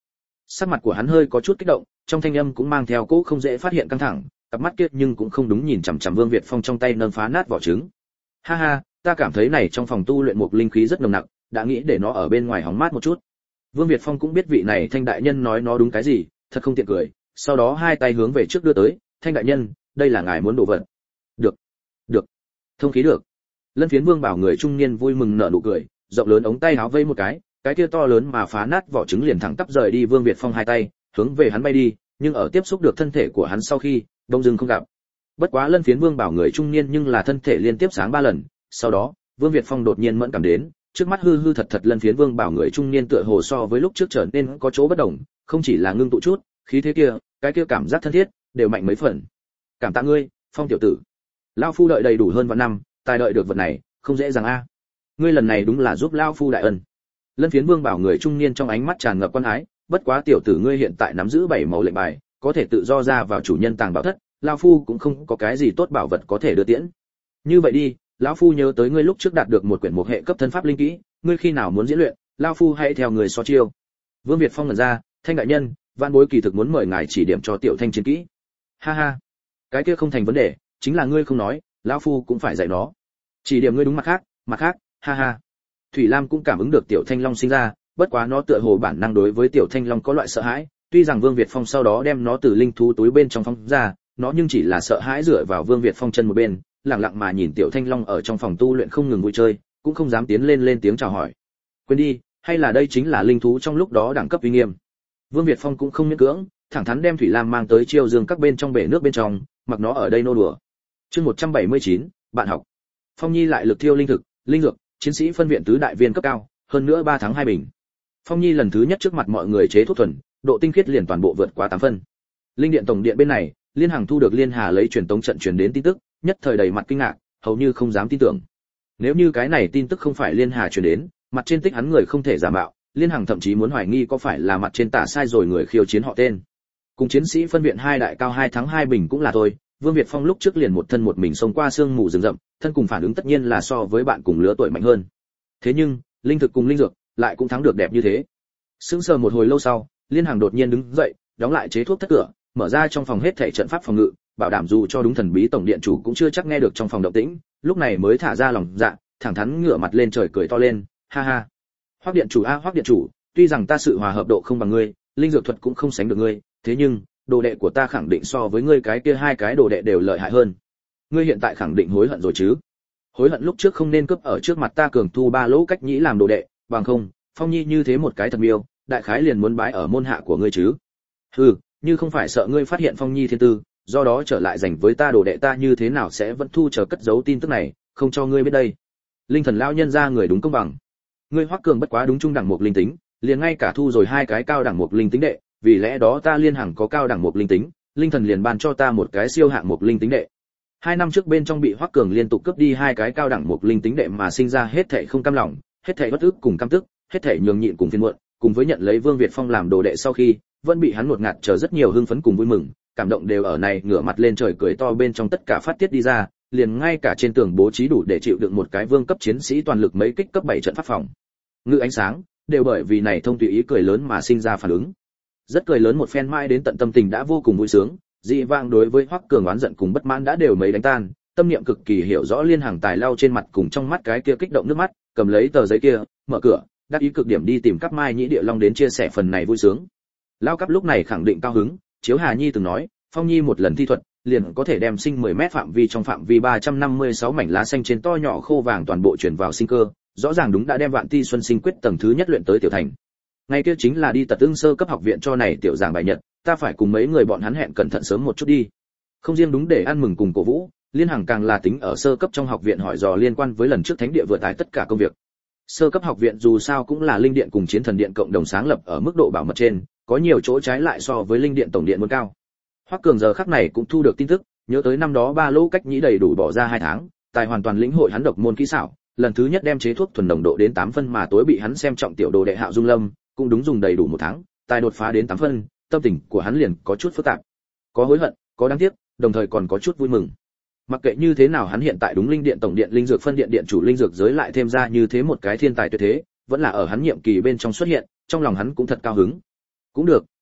Sắc mặt của hắn hơi có chút kích động, trong thanh âm cũng mang theo cỗ không dễ phát hiện căng thẳng, cặp mắt kia nhưng cũng không đúng nhìn chằm chằm Vương Việt Phong trong tay nâng phá nát vỏ trứng. Ha ha, ta cảm thấy này trong phòng tu luyện một linh khí rất nồng nặc, đã nghĩ để nó ở bên ngoài hóng mát một chút. Vương Việt Phong cũng biết vị này Thanh đại nhân nói nó đúng cái gì, thật không tiện cười, sau đó hai tay hướng về trước đưa tới, Thanh đại nhân, đây là ngài muốn đồ vật. Được, được, thông khí được. Lân Phiến Vương bảo người trung niên vui mừng nở nụ cười, rộng lớn ống tay áo vây một cái kia to lớn mà phá nát vỏ trứng liền thẳng tắp rời đi Vương Việt Phong hai tay, hướng về hắn bay đi, nhưng ở tiếp xúc được thân thể của hắn sau khi, đông dưng không gặp. Bất quá Lân Phiến Vương bảo người trung niên nhưng là thân thể liên tiếp sáng 3 lần, sau đó, Vương Việt Phong đột nhiên mẫn cảm đến, trước mắt hư hư thật thật Lân Phiến Vương bảo người trung niên tựa hồ so với lúc trước trở nên có chỗ bất đồng, không chỉ là ngưng tụ chút, khí thế kia, cái kia cảm giác thân thiết, đều mạnh mấy phần. Cảm tạ ngươi, Phong tiểu tử. Lão phu đợi đầy đủ hơn vạn năm, tài đợi được vật này, không dễ dàng a. Ngươi lần này đúng là giúp lão phu đại ân. Lân Phiến Vương bảo người trung niên trong ánh mắt tràn ngập quan ái, bất quá tiểu tử ngươi hiện tại nắm giữ 7 màu lệnh bài, có thể tự do ra vào chủ nhân tàng bảo thất, lão phu cũng không có cái gì tốt bảo vật có thể đưa tiễn. Như vậy đi, lão phu nhớ tới ngươi lúc trước đạt được một quyển một hệ cấp thân pháp linh kỹ, ngươi khi nào muốn diễn luyện, lão phu hãy theo người so chiêu. Vương Việt Phong ngẩn ra, Thanh đại nhân, vạn bối kỳ thực muốn mời ngài chỉ điểm cho tiểu Thanh chiến kỹ. Ha ha, cái kia không thành vấn đề, chính là ngươi không nói, lão phu cũng phải dạy nó. Chỉ điểm ngươi đúng mặt khác, ha ha. Thủy Lam cũng cảm ứng được tiểu Thanh Long sinh ra, bất quá nó tựa hồ bản năng đối với tiểu Thanh Long có loại sợ hãi, tuy rằng Vương Việt Phong sau đó đem nó từ linh thú túi bên trong phóng ra, nó nhưng chỉ là sợ hãi dựa vào Vương Việt Phong chân một bên, lặng lặng mà nhìn tiểu Thanh Long ở trong phòng tu luyện không ngừng vui chơi, cũng không dám tiến lên tiếng chào hỏi. Quên đi, hay là đây chính là linh thú trong lúc đó đẳng cấp uy nghiêm. Vương Việt Phong cũng không miễn cưỡng, thẳng thắn đem Thủy Lam mang tới chiêu dương các bên trong bể nước bên trong, mặc nó ở đây nô đùa. Chương 179, bạn học. Phong Nhi lại lực thiêu linh thực, linh dược, chiến sĩ phân viện tứ đại viên cấp cao, hơn nữa 3 tháng 2 bình. Phong Nhi lần thứ nhất trước mặt mọi người chế thuốc thuần, độ tinh khiết liền toàn bộ vượt qua 8 phân. Linh điện tổng điện bên này, Liên Hằng thu được Liên Hà lấy truyền tống trận truyền đến tin tức, nhất thời đầy mặt kinh ngạc, hầu như không dám tin tưởng. Nếu như cái này tin tức không phải Liên Hà truyền đến, mặt trên tích hắn người không thể giả mạo, Liên Hằng thậm chí muốn hoài nghi có phải là mặt trên tả sai rồi người khiêu chiến họ tên. Cùng chiến sĩ phân viện 2 đại cao 2 tháng 2 bình cũng là thôi, Vương Việt Phong lúc trước liền một thân một mình xông qua sương mù rừng rậm, thân cùng phản ứng tất nhiên là so với bạn cùng lứa tuổi mạnh hơn. Thế nhưng, linh thực cùng linh dược lại cũng thắng được đẹp như thế. Sững sờ một hồi lâu sau, Liên Hằng đột nhiên đứng dậy, đóng lại chế thuốc thất cửa, mở ra trong phòng hết thảy trận pháp phòng ngự, bảo đảm dù cho đúng thần bí tổng điện chủ cũng chưa chắc nghe được trong phòng động tĩnh, lúc này mới thả ra lòng dạ, thẳng thắn ngửa mặt lên trời cười to lên, ha ha. Hoắc điện chủ a, Hoắc điện chủ, tuy rằng ta sự hòa hợp độ không bằng ngươi, linh dược thuật cũng không sánh được ngươi, thế nhưng, đồ đệ của ta khẳng định so với ngươi cái kia 2 cái đồ đệ đều lợi hại hơn. Ngươi hiện tại khẳng định hối hận rồi chứ? Hối hận lúc trước không nên cướp ở trước mặt ta cường thu 3 lỗ cách nhĩ làm đồ đệ, bằng không, Phong Nhi như thế một cái thật miêu, đại khái liền muốn bái ở môn hạ của ngươi chứ. Hừ, như không phải sợ ngươi phát hiện Phong Nhi thiên tư, do đó trở lại giành với ta đồ đệ ta như thế nào sẽ vẫn thu chờ cất giấu tin tức này, không cho ngươi biết đây. Linh thần lão nhân ra người đúng công bằng. Ngươi Hoắc Cường bất quá đúng trung đẳng một linh tính, liền ngay cả thu rồi 2 cái cao đẳng một linh tính đệ, vì lẽ đó ta Liên Hằng có cao đẳng một linh tính, linh thần liền ban cho ta một cái siêu hạng một linh tính đệ. 2 năm trước bên trong bị Hoắc Cường liên tục cướp đi 2 cái cao đẳng một linh tính đệ mà sinh ra hết thảy không cam lòng, hết thảy bất ức cùng căm tức, hết thảy nhường nhịn cùng phiền muộn, cùng với nhận lấy Vương Việt Phong làm đồ đệ sau khi, vẫn bị hắn ngột ngạt chờ rất nhiều hưng phấn cùng vui mừng, cảm động đều ở này ngửa mặt lên trời cười to bên trong tất cả phát tiết đi ra, liền ngay cả trên tường bố trí đủ để chịu đựng một cái vương cấp chiến sĩ toàn lực mấy kích cấp 7 trận pháp phòng. Ngự ánh sáng, đều bởi vì này thông tùy ý cười lớn mà sinh ra phản ứng. Rất cười lớn một phen mãi đến tận tâm tình đã vô cùng vui sướng, dị vang đối với Hoắc Cường oán giận cùng bất mãn đã đều mấy đánh tan, tâm niệm cực kỳ hiểu rõ Liên Hằng tài lau trên mặt cùng trong mắt cái kia kích động nước mắt, cầm lấy tờ giấy kia, mở cửa, đắc ý cực điểm đi tìm Cáp Mai Nhĩ Địa Long đến chia sẻ phần này vui sướng. Lao Cáp lúc này khẳng định cao hứng, Chiếu Hà Nhi từng nói, Phong Nhi một lần thi thuật, liền có thể đem sinh 10 mét phạm vi trong phạm vi 356 mảnh lá xanh trên to nhỏ khô vàng toàn bộ chuyển vào sinh cơ, rõ ràng đúng đã đem Vạn Ti Xuân Sinh quyết tầng thứ nhất luyện tới tiểu thành. Ngày kia chính là đi Tật Ưng sơ cấp học viện cho này tiểu giảng bài nhật, ta phải cùng mấy người bọn hắn hẹn cẩn thận sớm một chút đi. Không riêng đúng để ăn mừng cùng cổ vũ, Liên Hằng càng là tính ở sơ cấp trong học viện hỏi dò liên quan với lần trước thánh địa vừa tải tất cả công việc. Sơ cấp học viện dù sao cũng là linh điện cùng chiến thần điện cộng đồng sáng lập ở mức độ bảo mật trên, có nhiều chỗ trái lại so với linh điện tổng điện muốn cao. Hoắc Cường giờ khắc này cũng thu được tin tức, nhớ tới năm đó 3 lỗ cách nhĩ đầy đủ bỏ ra 2 tháng, tài hoàn toàn lĩnh hội hắn độc môn kỹ xảo, lần thứ nhất đem chế thuốc thuần nồng độ đến 8 phân mà tối bị hắn xem trọng tiểu đồ đệ Hạo Dung Lâm, cũng đúng dùng đầy đủ 1 tháng, tài đột phá đến 8 phân, tâm tình của hắn liền có chút phức tạp. Có hối hận, có đáng tiếc, đồng thời còn có chút vui mừng. Mặc kệ như thế nào hắn hiện tại đúng linh điện tổng điện linh dược phân điện điện chủ linh dược giới lại thêm ra như thế một cái thiên tài tuyệt thế, vẫn là ở hắn nhiệm kỳ bên trong xuất hiện, trong lòng hắn cũng thật cao hứng. Cũng được,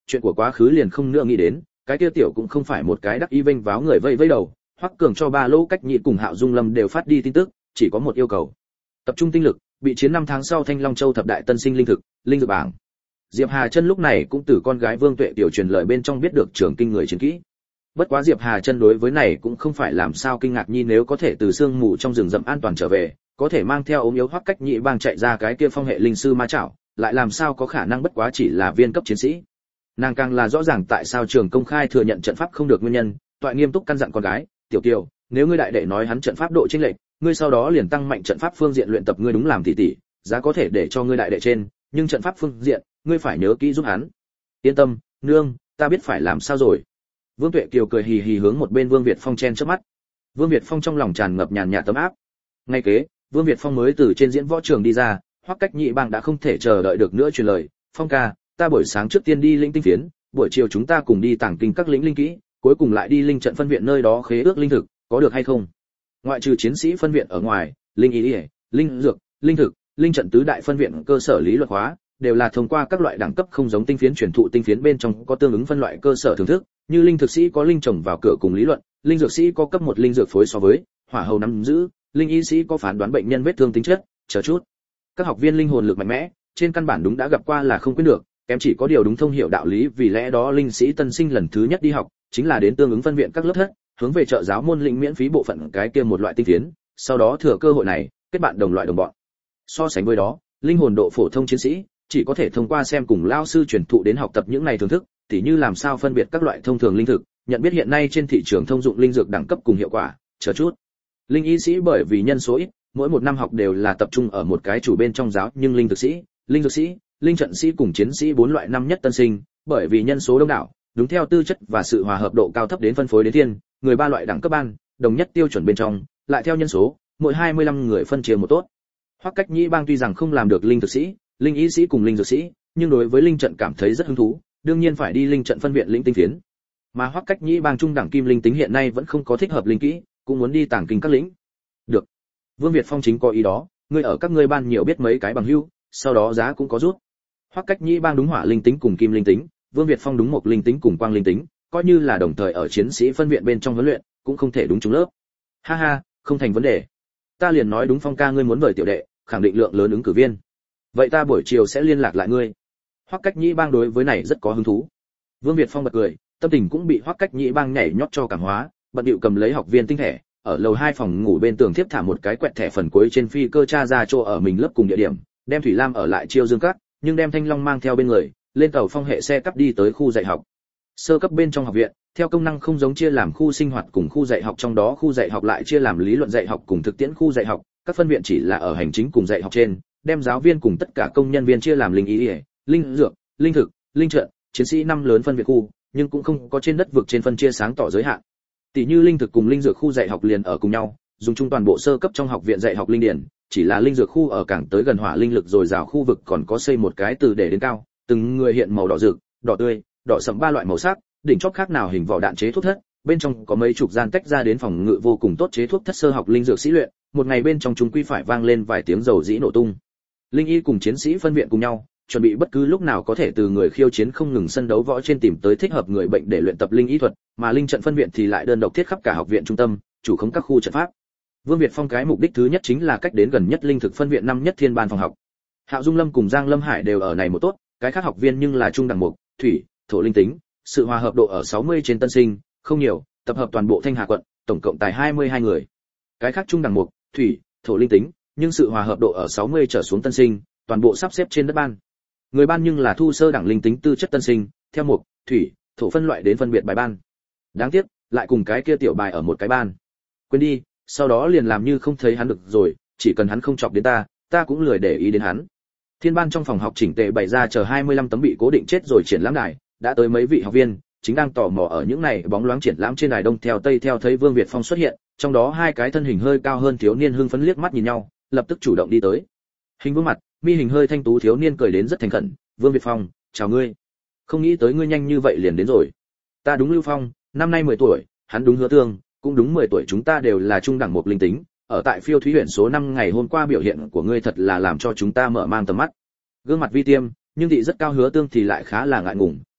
chuyện của quá khứ liền không nữa nghĩ đến, cái kia tiểu cũng không phải một cái đắc ý vênh váo người vây vây đầu. Hoắc Cường cho Ba Lỗ Cách Nhị cùng Hạo Dung Lâm đều phát đi tin tức, chỉ có một yêu cầu: tập trung tinh lực, bị chiến 5 tháng sau Thanh Long Châu thập đại tân sinh linh thực, linh dược bảng. Diệp Hà Chân lúc này cũng từ con gái Vương Tuệ tiểu truyền lời bên trong biết được trưởng kinh người chiến kỹ. Bất quá Diệp Hà Chân đối với này cũng không phải làm sao kinh ngạc, nhi nếu có thể từ sương mù trong rừng rậm an toàn trở về, có thể mang theo ốm yếu Hoắc Cách Nhị bang chạy ra cái kia phong hệ linh sư ma chảo, lại làm sao có khả năng bất quá chỉ là viên cấp chiến sĩ. Nàng càng là rõ ràng tại sao trường công khai thừa nhận trận pháp không được nguyên nhân, toại nghiêm túc căn dặn con gái, "Tiểu Kiều, nếu ngươi đại đệ nói hắn trận pháp độ chênh lệch, ngươi sau đó liền tăng mạnh trận pháp phương diện luyện tập, ngươi đúng làm tỷ tỷ, giá có thể để cho ngươi đại đệ trên, nhưng trận pháp phương diện, ngươi phải nhớ kỹ giúp hắn." "Yên tâm, nương, ta biết phải làm sao rồi." Vương Tuệ Kiều cười hì hì hướng một bên Vương Việt Phong chen chớp mắt. Vương Việt Phong trong lòng tràn ngập nhàn nhạt tấm áp. Ngay kế, Vương Việt Phong mới từ trên diễn võ trường đi ra, Hoắc Cách Nhị bang đã không thể chờ đợi được nữa truyền lời, "Phong ca, ta buổi sáng trước tiên đi linh tinh phiến, buổi chiều chúng ta cùng đi tàng kinh các lĩnh linh kỹ, cuối cùng lại đi linh trận phân viện nơi đó khế ước linh thực, có được hay không?" Ngoại trừ chiến sĩ phân viện ở ngoài, linh y, linh dược, linh thực, linh trận tứ đại phân viện cơ sở lý luận hóa đều là thông qua các loại đẳng cấp không giống tinh phiến truyền thụ, tinh phiến bên trong có tương ứng phân loại cơ sở thưởng thức, như linh thực sĩ có linh trồng vào cửa cùng lý luận, linh dược sĩ có cấp một linh dược phối so với, hỏa hầu nắm giữ, linh y sĩ có phán đoán bệnh nhân vết thương tính chất, chờ chút. Các học viên linh hồn lực mạnh mẽ, trên căn bản đúng đã gặp qua là không quên được, kém chỉ có điều đúng thông hiểu đạo lý, vì lẽ đó linh sĩ tân sinh lần thứ nhất đi học, chính là đến tương ứng phân viện các lớp thất, hướng về trợ giáo môn lĩnh miễn phí bộ phận cái kia một loại tinh phiến, sau đó thừa cơ hội này, kết bạn đồng loại đồng bọn. So sánh với đó, linh hồn độ phổ thông chiến sĩ chỉ có thể thông qua xem cùng lao sư truyền thụ đến học tập những này thưởng thức, tỉ như làm sao phân biệt các loại thông thường linh thực, nhận biết hiện nay trên thị trường thông dụng linh dược đẳng cấp cùng hiệu quả, chờ chút. Linh y sĩ bởi vì nhân số ít, mỗi một năm học đều là tập trung ở một cái chủ bên trong giáo, nhưng linh thực sĩ, linh dược sĩ, linh trận sĩ cùng chiến sĩ 4 loại năm nhất tân sinh, bởi vì nhân số đông đảo, đúng theo tư chất và sự hòa hợp độ cao thấp đến phân phối đến thiên, người 3 loại đẳng cấp ban, đồng nhất tiêu chuẩn bên trong, lại theo nhân số, mỗi 25 người phân chia một tốt. Hoắc Cách Nhị bang tuy rằng không làm được linh thực sĩ, linh y sĩ cùng linh dược sĩ, nhưng đối với linh trận cảm thấy rất hứng thú, đương nhiên phải đi linh trận phân viện lĩnh tinh phiến. Mà Hoắc Cách Nhị bang trung đẳng kim linh tính hiện nay vẫn không có thích hợp linh kỹ, cũng muốn đi tàng kinh các lĩnh. Được. Vương Việt Phong chính có ý đó, ngươi ở các ngươi ban nhiều biết mấy cái bằng hữu, sau đó giá cũng có rút. Hoắc Cách Nhị bang đúng hỏa linh tính cùng kim linh tính, Vương Việt Phong đúng mộc linh tính cùng quang linh tính, coi như là đồng thời ở chiến sĩ phân viện bên trong huấn luyện, cũng không thể đúng trùng lớp. Ha ha, không thành vấn đề. Ta liền nói đúng Phong ca ngươi muốn mời tiểu đệ, khẳng định lượng lớn ứng cử viên. Vậy ta buổi chiều sẽ liên lạc lại ngươi. Hoắc Cách Nhị bang đối với này rất có hứng thú. Vương Việt Phong bật cười, tâm tình cũng bị Hoắc Cách Nhị bang nhảy nhót cho cảm hóa, bận điệu cầm lấy học viên tinh thẻ, ở lầu 2 phòng ngủ bên tường tiếp thả một cái quẹt thẻ phần cuối trên phi cơ tra ra chỗ ở mình lớp cùng địa điểm, đem Thủy Lam ở lại Chiêu Dương Các, nhưng đem Thanh Long mang theo bên người, lên tàu phong hệ xe cấp đi tới khu dạy học. Sơ cấp bên trong học viện, theo công năng không giống chia làm khu sinh hoạt cùng khu dạy học, trong đó khu dạy học lại chia làm lý luận dạy học cùng thực tiễn khu dạy học, các phân viện chỉ là ở hành chính cùng dạy học trên, đem giáo viên cùng tất cả công nhân viên chia làm linh y, linh dược, linh thực, linh trận, chiến sĩ 5 lớn phân viện khu, nhưng cũng không có trên đất vực trên phân chia sáng tỏ giới hạn. Tỷ như linh thực cùng linh dược khu dạy học liền ở cùng nhau, dùng chung toàn bộ sơ cấp trong học viện dạy học linh điển, chỉ là linh dược khu ở càng tới gần hỏa linh lực rồi rào khu vực còn có xây một cái từ để đến cao, từng người hiện màu đỏ rực, đỏ tươi, đỏ sẫm 3 loại màu sắc, đỉnh chóp khác nào hình vỏ đạn chế thuốc thất, bên trong có mấy chục gian tách ra đến phòng ngự vô cùng tốt chế thuốc thất sơ học linh dược sĩ luyện, một ngày bên trong chúng quy phải vang lên vài tiếng dầu dĩ nổ tung. Linh y cùng chiến sĩ phân viện cùng nhau, chuẩn bị bất cứ lúc nào có thể từ người khiêu chiến không ngừng sân đấu võ trên tìm tới thích hợp người bệnh để luyện tập linh y thuật, mà linh trận phân viện thì lại đơn độc thiết khắp cả học viện trung tâm, chủ khống các khu trận pháp. Vương Việt Phong cái mục đích thứ nhất chính là cách đến gần nhất linh thực phân viện năm nhất thiên ban phòng học. Hạo Dung Lâm cùng Giang Lâm Hải đều ở này một tốt, cái khác học viên nhưng là trung đẳng mục, thủy, thổ linh tính, sự hòa hợp độ ở 60 trên tân sinh, không nhiều, tập hợp toàn bộ Thanh Hà quận, tổng cộng tài 22 người. Cái khác trung đẳng mục, thủy, thổ linh tính, nhưng sự hòa hợp độ ở 60 trở xuống tân sinh, toàn bộ sắp xếp trên đất ban. Người ban nhưng là thu sơ đẳng linh tính tư chất tân sinh, theo mục, thủy, thổ phân loại đến phân biệt bài ban. Đáng tiếc, lại cùng cái kia tiểu bài ở một cái ban. Quên đi, sau đó liền làm như không thấy hắn được rồi, chỉ cần hắn không chọc đến ta cũng lười để ý đến hắn. Thiên ban trong phòng học chỉnh tề bày ra chờ 25 tấm bị cố định chết rồi triển lãm đài, đã tới mấy vị học viên, chính đang tò mò ở những này bóng loáng triển lãm trên đài đông theo tây theo thấy Vương Việt Phong xuất hiện, trong đó hai cái thân hình hơi cao hơn thiếu niên hưng phấn liếc mắt nhìn nhau, lập tức chủ động đi tới. Hình vương mặt, mi hình hơi thanh tú thiếu niên cười đến rất thành khẩn, "Vương Việt Phong, chào ngươi. Không nghĩ tới ngươi nhanh như vậy liền đến rồi. Ta đúng Lưu Phong, năm nay 10 tuổi, hắn đúng Hứa Tương, cũng đúng 10 tuổi, chúng ta đều là trung đẳng một linh tính, ở tại Phiêu Thúy huyện số 5 ngày hôm qua biểu hiện của ngươi thật là làm cho chúng ta mở mang tầm mắt." Gương mặt vi tiêm, nhưng thị rất cao Hứa Tương thì lại khá là ngại ngùng,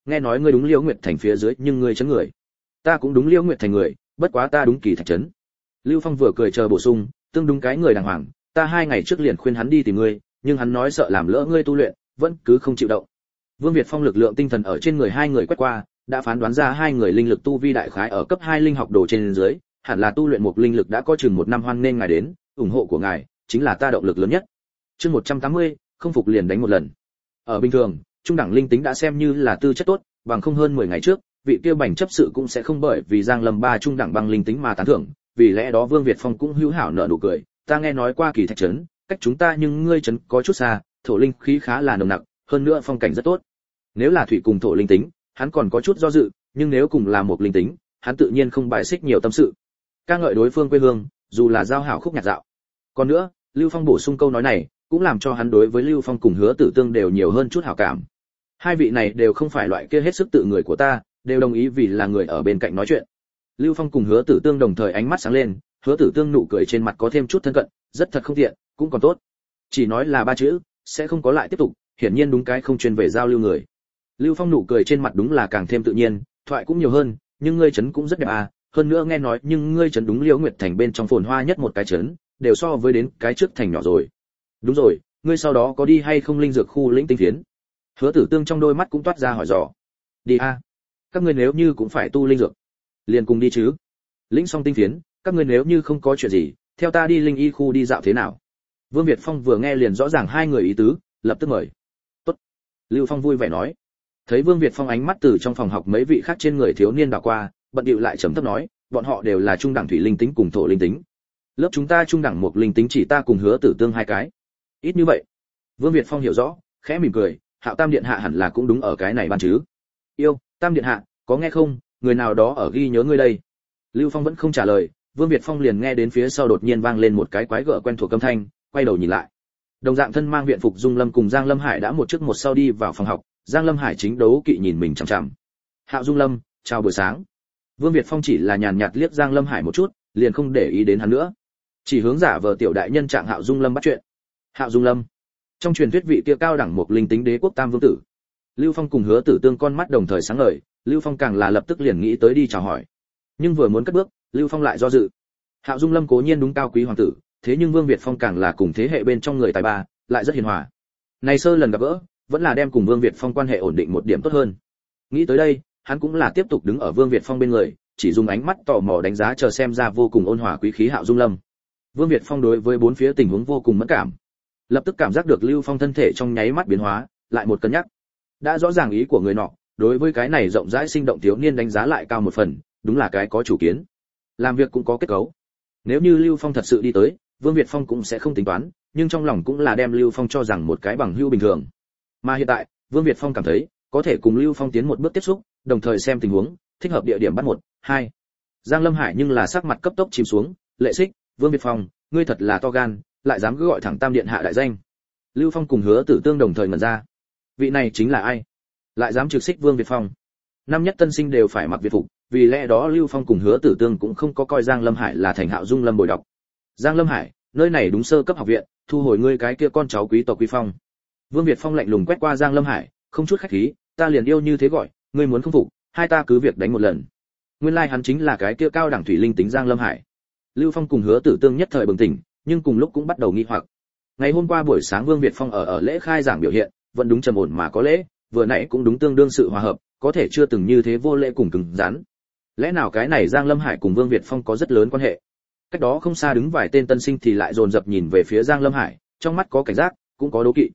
nghe nói ngươi đúng Liễu Nguyệt Thành phía dưới, nhưng ngươi chấn người. Ta cũng đúng Liễu Nguyệt Thành người, bất quá ta đúng Kỳ Thạch trấn. Lưu Phong vừa cười chờ bổ sung, tương đúng cái người đàng hoàng, ta 2 ngày trước liền khuyên hắn đi tìm ngươi, nhưng hắn nói sợ làm lỡ ngươi tu luyện, vẫn cứ không chịu động. Vương Việt Phong lực lượng tinh thần ở trên người hai người quét qua, đã phán đoán ra hai người linh lực tu vi đại khái ở cấp 2 linh học đồ trên dưới, hẳn là tu luyện một linh lực đã có chừng 1 năm, hoan nên ngài đến, ủng hộ của ngài chính là ta động lực lớn nhất. Chương 180, không phục liền đánh một lần. Ở bình thường, trung đẳng linh tính đã xem như là tư chất tốt, bằng không hơn 10 ngày trước, vị kia bành chấp sự cũng sẽ không bởi vì Giang Lâm 3 trung đẳng băng linh tính mà tán thưởng, vì lẽ đó Vương Việt Phong cũng hữu hảo nở nụ cười, ta nghe nói qua Kỳ Thạch trấn, cách chúng ta nhưng ngươi trấn có chút xa, thổ linh khí khá là nồng nặc, hơn nữa phong cảnh rất tốt. Nếu là thủy cùng thổ linh tính, hắn còn có chút do dự, nhưng nếu cùng là một linh tính, hắn tự nhiên không bài xích nhiều tâm sự. Ca ngợi đối phương quê hương, dù là giao hảo khúc nhạc dạo. Còn nữa, Lưu Phong bổ sung câu nói này, cũng làm cho hắn đối với Lưu Phong cùng Hứa Tử Tương đều nhiều hơn chút hảo cảm. Hai vị này đều không phải loại kia hết sức tự người của ta, đều đồng ý vì là người ở bên cạnh nói chuyện. Lưu Phong cùng Hứa Tử Tương đồng thời ánh mắt sáng lên, Hứa Tử Tương nụ cười trên mặt có thêm chút thân cận, rất thật không tiện, cũng còn tốt. Chỉ nói là 3 chữ, sẽ không có lại tiếp tục, hiển nhiên đúng cái không chuyên về giao lưu người. Lưu Phong nụ cười trên mặt đúng là càng thêm tự nhiên, thoại cũng nhiều hơn, nhưng ngươi trấn cũng rất đẹp à, hơn nữa nghe nói nhưng ngươi trấn đúng Liễu Nguyệt Thành bên trong phồn hoa nhất một cái trấn, đều so với đến cái trước thành nhỏ rồi. Đúng rồi, ngươi sau đó có đi hay không linh dược khu lĩnh tinh phiến? Hứa Tử Tương trong đôi mắt cũng toát ra hỏi dò. Đi a. Các ngươi nếu như cũng phải tu linh dược, liền cùng đi chứ. Lĩnh xong tinh phiến, các ngươi nếu như không có chuyện gì, theo ta đi linh y khu đi dạo thế nào? Vương Việt Phong vừa nghe liền rõ ràng hai người ý tứ, lập tức mời. Tốt. Lưu Phong vui vẻ nói. Thấy Vương Việt Phong ánh mắt từ trong phòng học mấy vị khác trên người thiếu niên đảo qua, bận điệu lại trầm thấp nói, bọn họ đều là trung đẳng thủy linh tính cùng thổ linh tính. Lớp chúng ta trung đẳng một linh tính chỉ ta cùng Hứa Tử Tương 2 cái. Ít như vậy. Vương Việt Phong hiểu rõ, khẽ mỉm cười, Hạo Tam điện hạ hẳn là cũng đúng ở cái này ban chứ. Yêu, Tam điện hạ, có nghe không, người nào đó ở ghi nhớ ngươi đây. Lưu Phong vẫn không trả lời, Vương Việt Phong liền nghe đến phía sau đột nhiên vang lên một cái quái gở quen thuộc âm thanh, quay đầu nhìn lại. Đồng dạng thân mang viện phục Dung Lâm cùng Giang Lâm Hải đã một trước một sau đi vào phòng học, Giang Lâm Hải chính đấu kỵ nhìn mình chằm chằm. Hạo Dung Lâm, chào buổi sáng. Vương Việt Phong chỉ là nhàn nhạt liếc Giang Lâm Hải một chút, liền không để ý đến hắn nữa, chỉ hướng giả vờ tiểu đại nhân trạng Hạo Dung Lâm bắt chuyện. Hạo Dung Lâm, trong truyền thuyết vị kia cao đẳng một linh tính đế quốc tam vương tử. Lưu Phong cùng Hứa Tử Tương con mắt đồng thời sáng ngời, Lưu Phong càng là lập tức liền nghĩ tới đi chào hỏi. Nhưng vừa muốn cất bước, Lưu Phong lại do dự. Hạo Dung Lâm cố nhiên đúng cao quý hoàng tử, thế nhưng Vương Việt Phong càng là cùng thế hệ bên trong người tài ba, lại rất hiền hòa. Này sơ lần gặp gỡ, vẫn là đem cùng Vương Việt Phong quan hệ ổn định một điểm tốt hơn. Nghĩ tới đây, hắn cũng là tiếp tục đứng ở Vương Việt Phong bên người, chỉ dùng ánh mắt tò mò đánh giá chờ xem ra vô cùng ôn hòa quý khí Hạo Dung Lâm. Vương Việt Phong đối với bốn phía tình huống vô cùng mẫn cảm, lập tức cảm giác được Lưu Phong thân thể trong nháy mắt biến hóa, lại một cân nhắc. Đã rõ ràng ý của người nọ, đối với cái này rộng rãi sinh động thiếu niên đánh giá lại cao một phần, đúng là cái có chủ kiến. Làm việc cũng có kết cấu. Nếu như Lưu Phong thật sự đi tới, Vương Việt Phong cũng sẽ không tính toán, nhưng trong lòng cũng là đem Lưu Phong cho rằng một cái bằng hữu bình thường. Mà hiện tại, Vương Việt Phong cảm thấy, có thể cùng Lưu Phong tiến một bước tiếp xúc, đồng thời xem tình huống, thích hợp địa điểm bắt 1, 2. Giang Lâm Hải nhưng là sắc mặt cấp tốc chìm xuống, lệ xích, Vương Việt Phong, ngươi thật là to gan, lại dám cứ gọi thẳng Tam điện hạ đại danh. Lưu Phong cùng Hứa Tử Tương đồng thời ngẩn ra. Vị này chính là ai? Lại dám trực xích Vương Việt Phong? Năm nhất tân sinh đều phải mặc việt phục, vì lẽ đó Lưu Phong cùng Hứa Tử Tương cũng không có coi Giang Lâm Hải là thành Hạo Dung Lâm bồi đọc. Giang Lâm Hải, nơi này đúng sơ cấp học viện, thu hồi ngươi cái kia con cháu quý tộc quý phong. Vương Việt Phong lạnh lùng quét qua Giang Lâm Hải, không chút khách khí, ta liền yêu như thế gọi, ngươi muốn không phục, hai ta cứ việc đánh một lần. Nguyên lai hắn chính là cái kia cao đẳng thủy linh tính Giang Lâm Hải. Lưu Phong cùng Hứa Tử Tương nhất thời bừng tỉnh, nhưng cùng lúc cũng bắt đầu nghi hoặc. Ngày hôm qua buổi sáng Vương Việt Phong ở lễ khai giảng biểu hiện, vẫn đúng trầm ổn mà có lễ, vừa nãy cũng đúng tương đương sự hòa hợp, có thể chưa từng như thế vô lễ cùng cứng rắn. Lẽ nào cái này Giang Lâm Hải cùng Vương Việt Phong có rất lớn quan hệ? Cách đó không xa đứng vài tên tân sinh thì lại dồn dập nhìn về phía Giang Lâm Hải, trong mắt có cảnh giác, cũng có đố kỵ.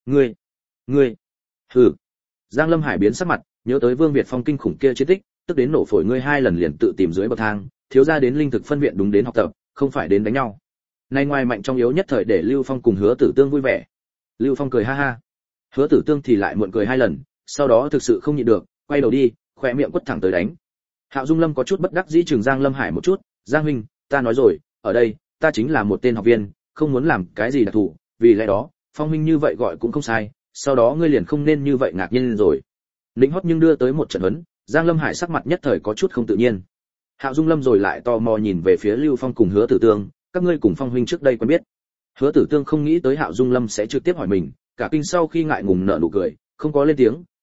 Ngươi, hừ. Giang Lâm Hải biến sắc mặt, nhớ tới Vương Việt Phong kinh khủng kia chiến tích, tức đến nổ phổi ngươi 2 lần liền tự tìm dưới bậc thang, thiếu ra đến linh thực phân viện đúng đến học tập, không phải đến đánh nhau. Nay ngoài mạnh trong yếu nhất thời để Lưu Phong cùng Hứa Tử Tương vui vẻ. Lưu Phong cười ha ha. Hứa Tử Tương thì lại muộn cười 2 lần, sau đó thực sự không nhịn được, quay đầu đi, khóe miệng quất thẳng tới đánh. Hạo Dung Lâm có chút bất đắc dĩ chừng Giang Lâm Hải một chút, "Giang huynh, ta nói rồi, ở đây, ta chính là một tên học viên, không muốn làm cái gì đặc thù, vì lẽ đó, Phong huynh như vậy gọi cũng không sai, sau đó ngươi liền không nên như vậy ngạc nhiên rồi." Lĩnh hót nhưng đưa tới một trận huấn, Giang Lâm Hải sắc mặt nhất thời có chút không tự nhiên. Hạo Dung Lâm rồi lại tò mò nhìn về phía Lưu Phong cùng Hứa Tử Tương, "Các ngươi cùng Phong huynh trước đây quen biết?" Hứa Tử Tương không nghĩ tới Hạo Dung Lâm sẽ trực tiếp hỏi mình, cả kinh sau khi ngại ngùng nở nụ cười, không có lên tiếng,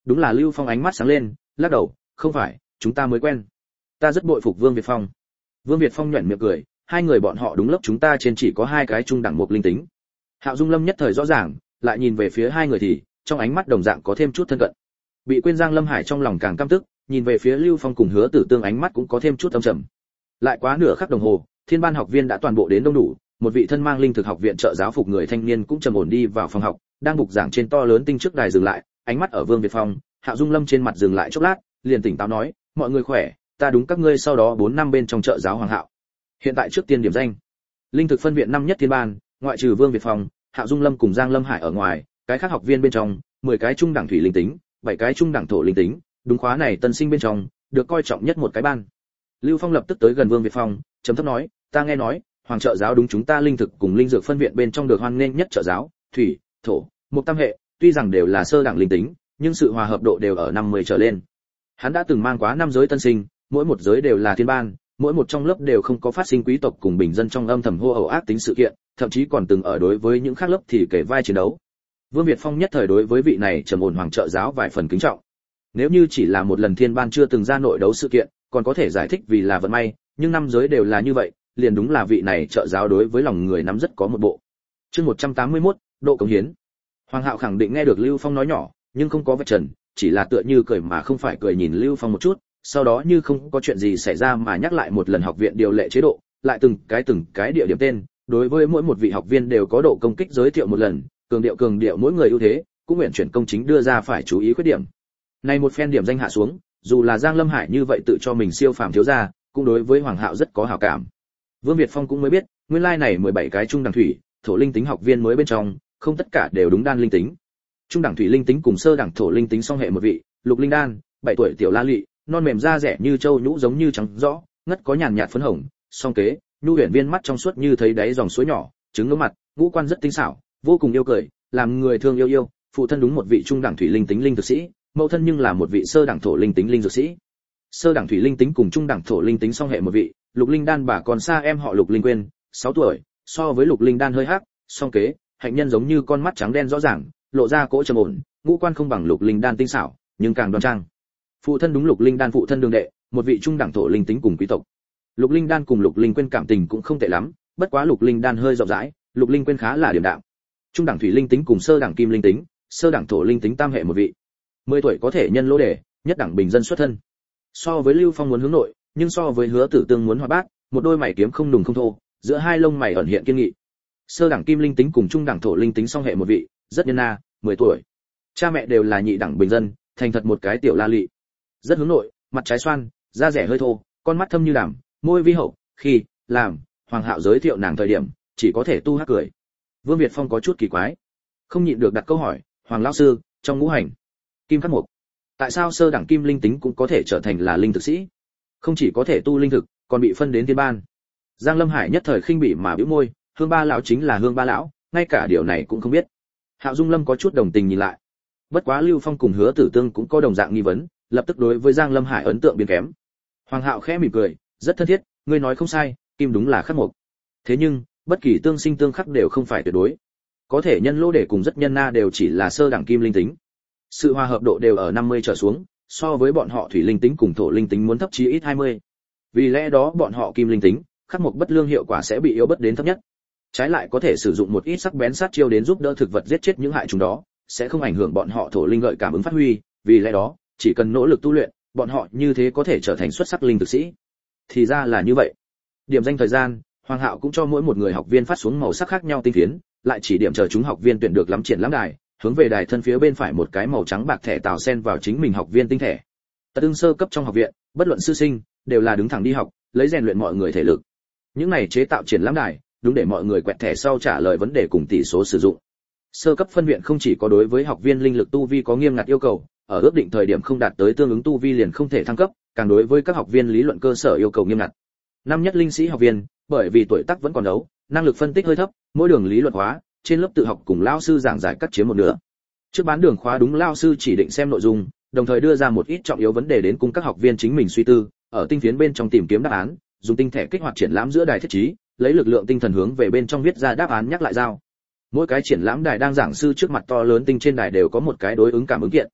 đúng là Lưu Phong ánh mắt sáng lên, lắc đầu, không phải, chúng ta mới quen. Ta rất bội phục Vương Việt Phong. Vương Việt Phong nhếch miệng cười, hai người bọn họ đúng lớp chúng ta trên chỉ có hai cái trung đẳng mục linh tính. Hạo Dung Lâm nhất thời rõ ràng, lại nhìn về phía hai người thì trong ánh mắt đồng dạng có thêm chút thân cận. Bị quên Giang Lâm Hải trong lòng càng căm tức, nhìn về phía Lưu Phong cùng Hứa Tử Tương ánh mắt cũng có thêm chút âm trầm. Lại quá nửa khắc đồng hồ, Thiên Ban học viên đã toàn bộ đến đông đủ, một vị thân mang linh thực học viện trợ giáo phục người thanh niên cũng trầm ổn đi vào phòng học, đang bục giảng trên to lớn tinh trước đài dừng lại, ánh mắt ở Vương Việt Phong, Hạo Dung Lâm trên mặt dừng lại chốc lát, liền tỉnh táo nói, mọi người khỏe, ta đúng các ngươi sau đó 4 năm bên trong trợ giáo Hoàng Hạo. Hiện tại trước tiên điểm danh. Linh thực phân viện năm nhất Thiên Ban, ngoại trừ Vương Việt Phong, Hạo Dung Lâm cùng Giang Lâm Hải ở ngoài, cái khác học viên bên trong, 10 cái trung đẳng thủy linh tính, 7 cái trung đẳng thổ linh tính, đúng khóa này tân sinh bên trong, được coi trọng nhất một cái ban. Lưu Phong lập tức tới gần Vương Việt Phong, trầm thấp nói, ta nghe nói, Hoàng trợ giáo đúng chúng ta linh thực cùng linh dược phân viện bên trong được hoan nghênh nhất trợ giáo, thủy, thổ, một tam hệ, tuy rằng đều là sơ đẳng linh tính, nhưng sự hòa hợp độ đều ở 50 trở lên. Hắn đã từng mang quá 5 giới tân sinh, mỗi một giới đều là thiên ban, mỗi một trong lớp đều không có phát sinh quý tộc cùng bình dân trong âm thầm hô ẩu ác tính sự kiện, thậm chí còn từng ở đối với những khác lớp thì kể vai chiến đấu. Vương Việt Phong nhất thời đối với vị này trầm ổn hoàng trợ giáo vài phần kính trọng. Nếu như chỉ là một lần thiên ban chưa từng ra nội đấu sự kiện, còn có thể giải thích vì là vận may, nhưng 5 giới đều là như vậy, liền đúng là vị này trợ giáo đối với lòng người nắm rất có một bộ. Chương 181, độ cống hiến. Hoàng Hạo khẳng định nghe được Lưu Phong nói nhỏ, nhưng không có vạch trần, chỉ là tựa như cười mà không phải cười nhìn Lưu Phong một chút, sau đó như không có chuyện gì xảy ra mà nhắc lại một lần học viện điều lệ chế độ, lại từng cái địa điểm tên, đối với mỗi một vị học viên đều có độ công kích giới thiệu một lần, cường điệu mỗi người ưu thế, cũng nguyện chuyển công chính đưa ra phải chú ý khuyết điểm. Này một phen điểm danh hạ xuống, dù là Giang Lâm Hải như vậy tự cho mình siêu phàm thiếu gia, cũng đối với Hoàng Hạo rất có hảo cảm. Vương Việt Phong cũng mới biết, nguyên lai này 17 cái trung đẳng thủy, thổ linh tính học viên mới bên trong, không tất cả đều đúng đan linh tính. Trung đẳng thủy linh tính cùng sơ đẳng thổ linh tính song hệ một vị, Lục Linh Đan, 7 tuổi tiểu la lị, non mềm da rẻ như châu nhũ giống như trắng rõ, ngất có nhàn nhạt phấn hồng, song kế, nhu huyền viên mắt trong suốt như thấy đáy dòng suối nhỏ, trứng ngưỡng mặt, ngũ quan rất tinh xảo, vô cùng yêu cười, làm người thương yêu, phụ thân đúng một vị trung đẳng thủy linh tính linh dược sĩ, mẫu thân nhưng là một vị sơ đẳng thổ linh tính linh dược sĩ. Sơ đẳng thủy linh tính cùng trung đẳng thổ linh tính song hệ một vị, Lục Linh Đan bà còn xa em họ Lục Linh Quyên, 6 tuổi, so với Lục Linh Đan hơi hắc, song kế, hạnh nhân giống như con mắt trắng đen rõ ràng, lộ ra cỗ trầm ổn, ngũ quan không bằng Lục Linh Đan tinh xảo, nhưng càng đoan trang. Phụ thân đúng Lục Linh Đan phụ thân đường đệ, một vị trung đẳng thổ linh tính cùng quý tộc. Lục Linh Đan cùng Lục Linh Quyên cảm tình cũng không tệ lắm, bất quá Lục Linh Đan hơi rộng rãi, Lục Linh Quyên khá là điềm đạm. Trung đẳng thủy linh tính cùng sơ đẳng kim linh tính, sơ đẳng thổ linh tính tam hệ một vị. 10 tuổi có thể nhân lỗ đề, nhất đẳng bình dân xuất thân. So với Lưu Phong muốn hướng nội, nhưng so với Hứa Tử Tương muốn hoạt bát, một đôi mày kiếm không đùng không thô, giữa hai lông mày ẩn hiện kiên nghị. Sơ đẳng kim linh tính cùng trung đẳng thổ linh tính song hệ một vị, rất nhân na, 10 tuổi. Cha mẹ đều là nhị đẳng bình dân, thành thật một cái tiểu la lị. Rất hướng nội, mặt trái xoan, da rẻ hơi thô, con mắt thâm như đàm, môi vi hậu, khi làm Hoàng Hạo giới thiệu nàng thời điểm, chỉ có thể tu hắc cười. Vương Việt Phong có chút kỳ quái, không nhịn được đặt câu hỏi, Hoàng lão sư, trong ngũ hành, kim khắc mộc, tại sao sơ đẳng kim linh tính cũng có thể trở thành là linh thực sĩ? Không chỉ có thể tu linh thực, còn bị phân đến thiên ban. Giang Lâm Hải nhất thời khinh bỉ mà bĩu môi, Hương Ba lão chính là Hương Ba lão, ngay cả điều này cũng không biết. Hạo Dung Lâm có chút đồng tình nhìn lại. Bất quá Lưu Phong cùng Hứa Tử Tương cũng có đồng dạng nghi vấn, lập tức đối với Giang Lâm Hải ấn tượng biến kém. Hoàng Hạo khẽ mỉm cười, rất thân thiết, ngươi nói không sai, kim đúng là khắc mộc. Thế nhưng, bất kỳ tương sinh tương khắc đều không phải tuyệt đối. Có thể nhân lỗ để cùng rất nhân na đều chỉ là sơ đẳng kim linh tính. Sự hòa hợp độ đều ở 50 trở xuống, so với bọn họ thủy linh tính cùng thổ linh tính muốn thấp chí ít 20. Vì lẽ đó bọn họ kim linh tính, khắc mộc bất lương hiệu quả sẽ bị yếu bất đến thấp nhất. Trái lại có thể sử dụng một ít sắc bén sát chiêu đến giúp đỡ thực vật giết chết những hại chúng đó, sẽ không ảnh hưởng bọn họ thổ linh gợi cảm ứng phát huy, vì lẽ đó, chỉ cần nỗ lực tu luyện, bọn họ như thế có thể trở thành xuất sắc linh thực sĩ. Thì ra là như vậy. Điểm danh thời gian, Hoàng Hạo cũng cho mỗi một người học viên phát xuống màu sắc khác nhau tinh phiến, lại chỉ điểm chờ chúng học viên tuyển được lắm triển lãm đài, hướng về đài thân phía bên phải một cái màu trắng bạc thẻ tàu sen vào chính mình học viên tinh thể. Tật ưng sơ cấp trong học viện, bất luận sư sinh, đều là đứng thẳng đi học, lấy rèn luyện mọi người thể lực. Những này chế tạo triển lãm đài, đúng để mọi người quẹt thẻ sau trả lời vấn đề cùng tỷ số sử dụng. Sơ cấp phân viện không chỉ có đối với học viên linh lực tu vi có nghiêm ngặt yêu cầu, ở ước định thời điểm không đạt tới tương ứng tu vi liền không thể thăng cấp, càng đối với các học viên lý luận cơ sở yêu cầu nghiêm ngặt. Năm nhất linh sĩ học viên, bởi vì tuổi tác vẫn còn đấu, năng lực phân tích hơi thấp, mỗi đường lý luận hóa, trên lớp tự học cùng lão sư giảng giải cắt chiếm một nửa. Trước bán đường khóa đúng lão sư chỉ định xem nội dung, đồng thời đưa ra một ít trọng yếu vấn đề đến cùng các học viên chính mình suy tư, ở tinh phiến bên trong tìm kiếm đáp án, dùng tinh thể kích hoạt triển lãm giữa đài thiết trí, lấy lực lượng tinh thần hướng về bên trong viết ra đáp án nhắc lại giao. Mỗi cái triển lãm đài đang giảng sư trước mặt to lớn tinh trên đài đều có một cái đối ứng cảm ứng kiện.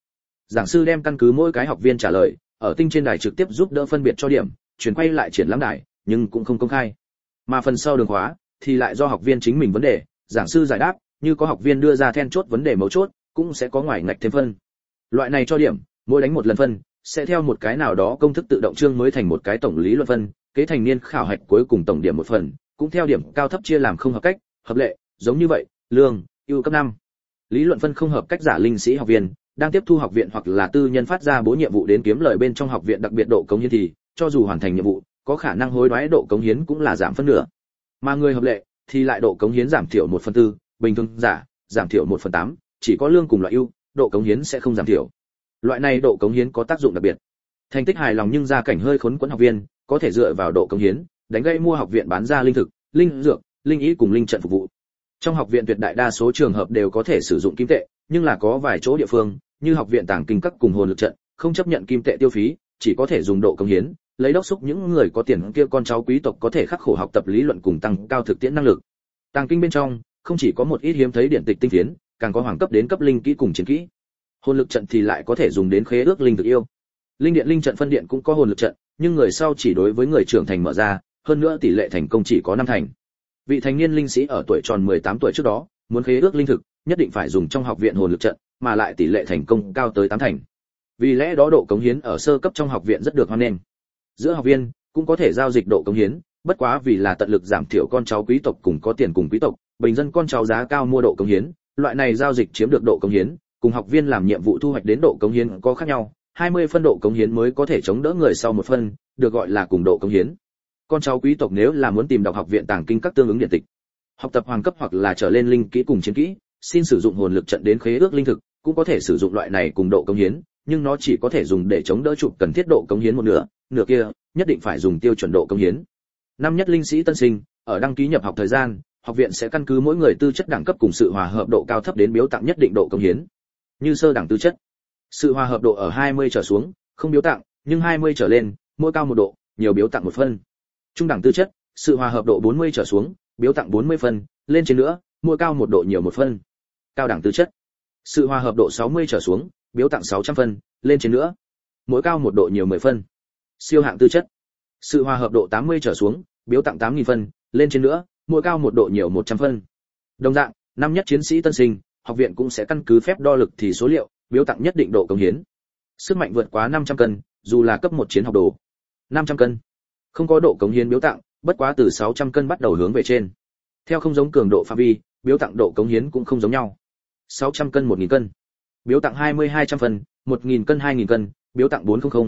Giảng sư đem căn cứ mỗi cái học viên trả lời, ở tinh trên đài trực tiếp giúp đỡ phân biệt cho điểm, chuyển quay lại triển lãm đài, nhưng cũng không công khai. Mà phần sau đường khóa thì lại do học viên chính mình vấn đề, giảng sư giải đáp, như có học viên đưa ra then chốt vấn đề mấu chốt, cũng sẽ có ngoài ngạch thêm phân. Loại này cho điểm, mỗi đánh một lần phân, sẽ theo một cái nào đó công thức tự động chương mới thành một cái tổng lý luận phân, kế thành niên khảo hạch cuối cùng tổng điểm một phần, cũng theo điểm cao thấp chia làm không hợp cách, hợp lệ, giống như vậy, lương, ưu cấp 5. Lý luận phân không hợp cách giả linh sĩ học viên, đang tiếp thu học viện hoặc là tư nhân phát ra bố nhiệm vụ đến kiếm lời bên trong học viện đặc biệt độ cống hiến thì, cho dù hoàn thành nhiệm vụ, có khả năng hối đoái độ cống hiến cũng là giảm phân nửa. Mà người hợp lệ thì lại độ cống hiến giảm thiểu 1/4, bình thường giả, giảm thiểu 1/8, chỉ có lương cùng loại ưu, độ cống hiến sẽ không giảm thiểu. Loại này độ cống hiến có tác dụng đặc biệt. Thành tích hài lòng nhưng gia cảnh hơi khốn quẫn học viên, có thể dựa vào độ cống hiến, đánh gãy mua học viện bán ra linh thực, linh dược, linh ý cùng linh trận phục vụ. Trong học viện tuyệt đại đa số trường hợp đều có thể sử dụng kim tệ, nhưng là có vài chỗ địa phương, như học viện Tàng Kinh Các cùng Hồn Lực Trận, không chấp nhận kim tệ tiêu phí, chỉ có thể dùng độ cống hiến, lấy đốc xúc những người có tiền kia con cháu quý tộc có thể khắc khổ học tập lý luận cùng tăng cao thực tiễn năng lực. Tàng Kinh bên trong, không chỉ có một ít hiếm thấy điển tịch tinh phiến, càng có hoàng cấp đến cấp linh kỹ cùng chiến kỹ. Hồn Lực Trận thì lại có thể dùng đến khế ước linh thực yêu. Linh điện linh trận phân điện cũng có hồn lực trận, nhưng người sau chỉ đối với người trưởng thành mở ra, hơn nữa tỷ lệ thành công chỉ có 5 thành. Vị thành niên linh sĩ ở tuổi tròn 18 tuổi trước đó, muốn khế ước linh thực, nhất định phải dùng trong học viện hồn lực trận, mà lại tỷ lệ thành công cao tới 8 thành. Vì lẽ đó độ cống hiến ở sơ cấp trong học viện rất được hoan nghênh. Giữa học viên cũng có thể giao dịch độ cống hiến, bất quá vì là tận lực giảm thiểu con cháu quý tộc cùng có tiền cùng quý tộc, bình dân con cháu giá cao mua độ cống hiến, loại này giao dịch chiếm được độ cống hiến, cùng học viên làm nhiệm vụ thu hoạch đến độ cống hiến có khác nhau, 20 phân độ cống hiến mới có thể chống đỡ người sau một phân, được gọi là cùng độ cống hiến. Con cháu quý tộc nếu là muốn tìm đọc học viện Tàng Kinh các tương ứng điện tịch, học tập hoàng cấp hoặc là trở lên linh kỹ cùng chiến kỹ, xin sử dụng hồn lực trận đến khế ước linh thực, cũng có thể sử dụng loại này cùng độ cống hiến, nhưng nó chỉ có thể dùng để chống đỡ chụp cần thiết độ cống hiến một nửa, nửa kia nhất định phải dùng tiêu chuẩn độ cống hiến. Năm nhất linh sĩ tân sinh, ở đăng ký nhập học thời gian, học viện sẽ căn cứ mỗi người tư chất đẳng cấp cùng sự hòa hợp độ cao thấp đến biếu tặng nhất định độ cống hiến. Như sơ đẳng tư chất, sự hòa hợp độ ở 20 trở xuống, không biếu tặng, nhưng 20 trở lên, mỗi cao một độ, nhiều biếu tặng một phân. Trung đẳng tư chất, sự hòa hợp độ 40 trở xuống, biếu tặng 40 phân, lên trên nữa, mỗi cao một độ nhiều một phân. Cao đẳng tư chất, sự hòa hợp độ 60 trở xuống, biếu tặng 600 phân, lên trên nữa, mỗi cao một độ nhiều 10 phân. Siêu hạng tư chất, sự hòa hợp độ 80 trở xuống, biếu tặng 8000 phân, lên trên nữa, mỗi cao một độ nhiều 100 phân. Đồng dạng, năm nhất chiến sĩ tân sinh, học viện cũng sẽ căn cứ phép đo lực thì số liệu, biếu tặng nhất định độ cống hiến. Sức mạnh vượt quá 500 cân, dù là cấp 1 chiến học đồ. 500 cân. Không có độ cống hiến biếu tặng, bất quá từ 600 cân bắt đầu hướng về trên. Theo không giống cường độ phạm vi, biếu tặng độ cống hiến cũng không giống nhau. 600 cân 1000 cân. Biếu tặng 200 phân, 1000 cân 2000 cân, biếu tặng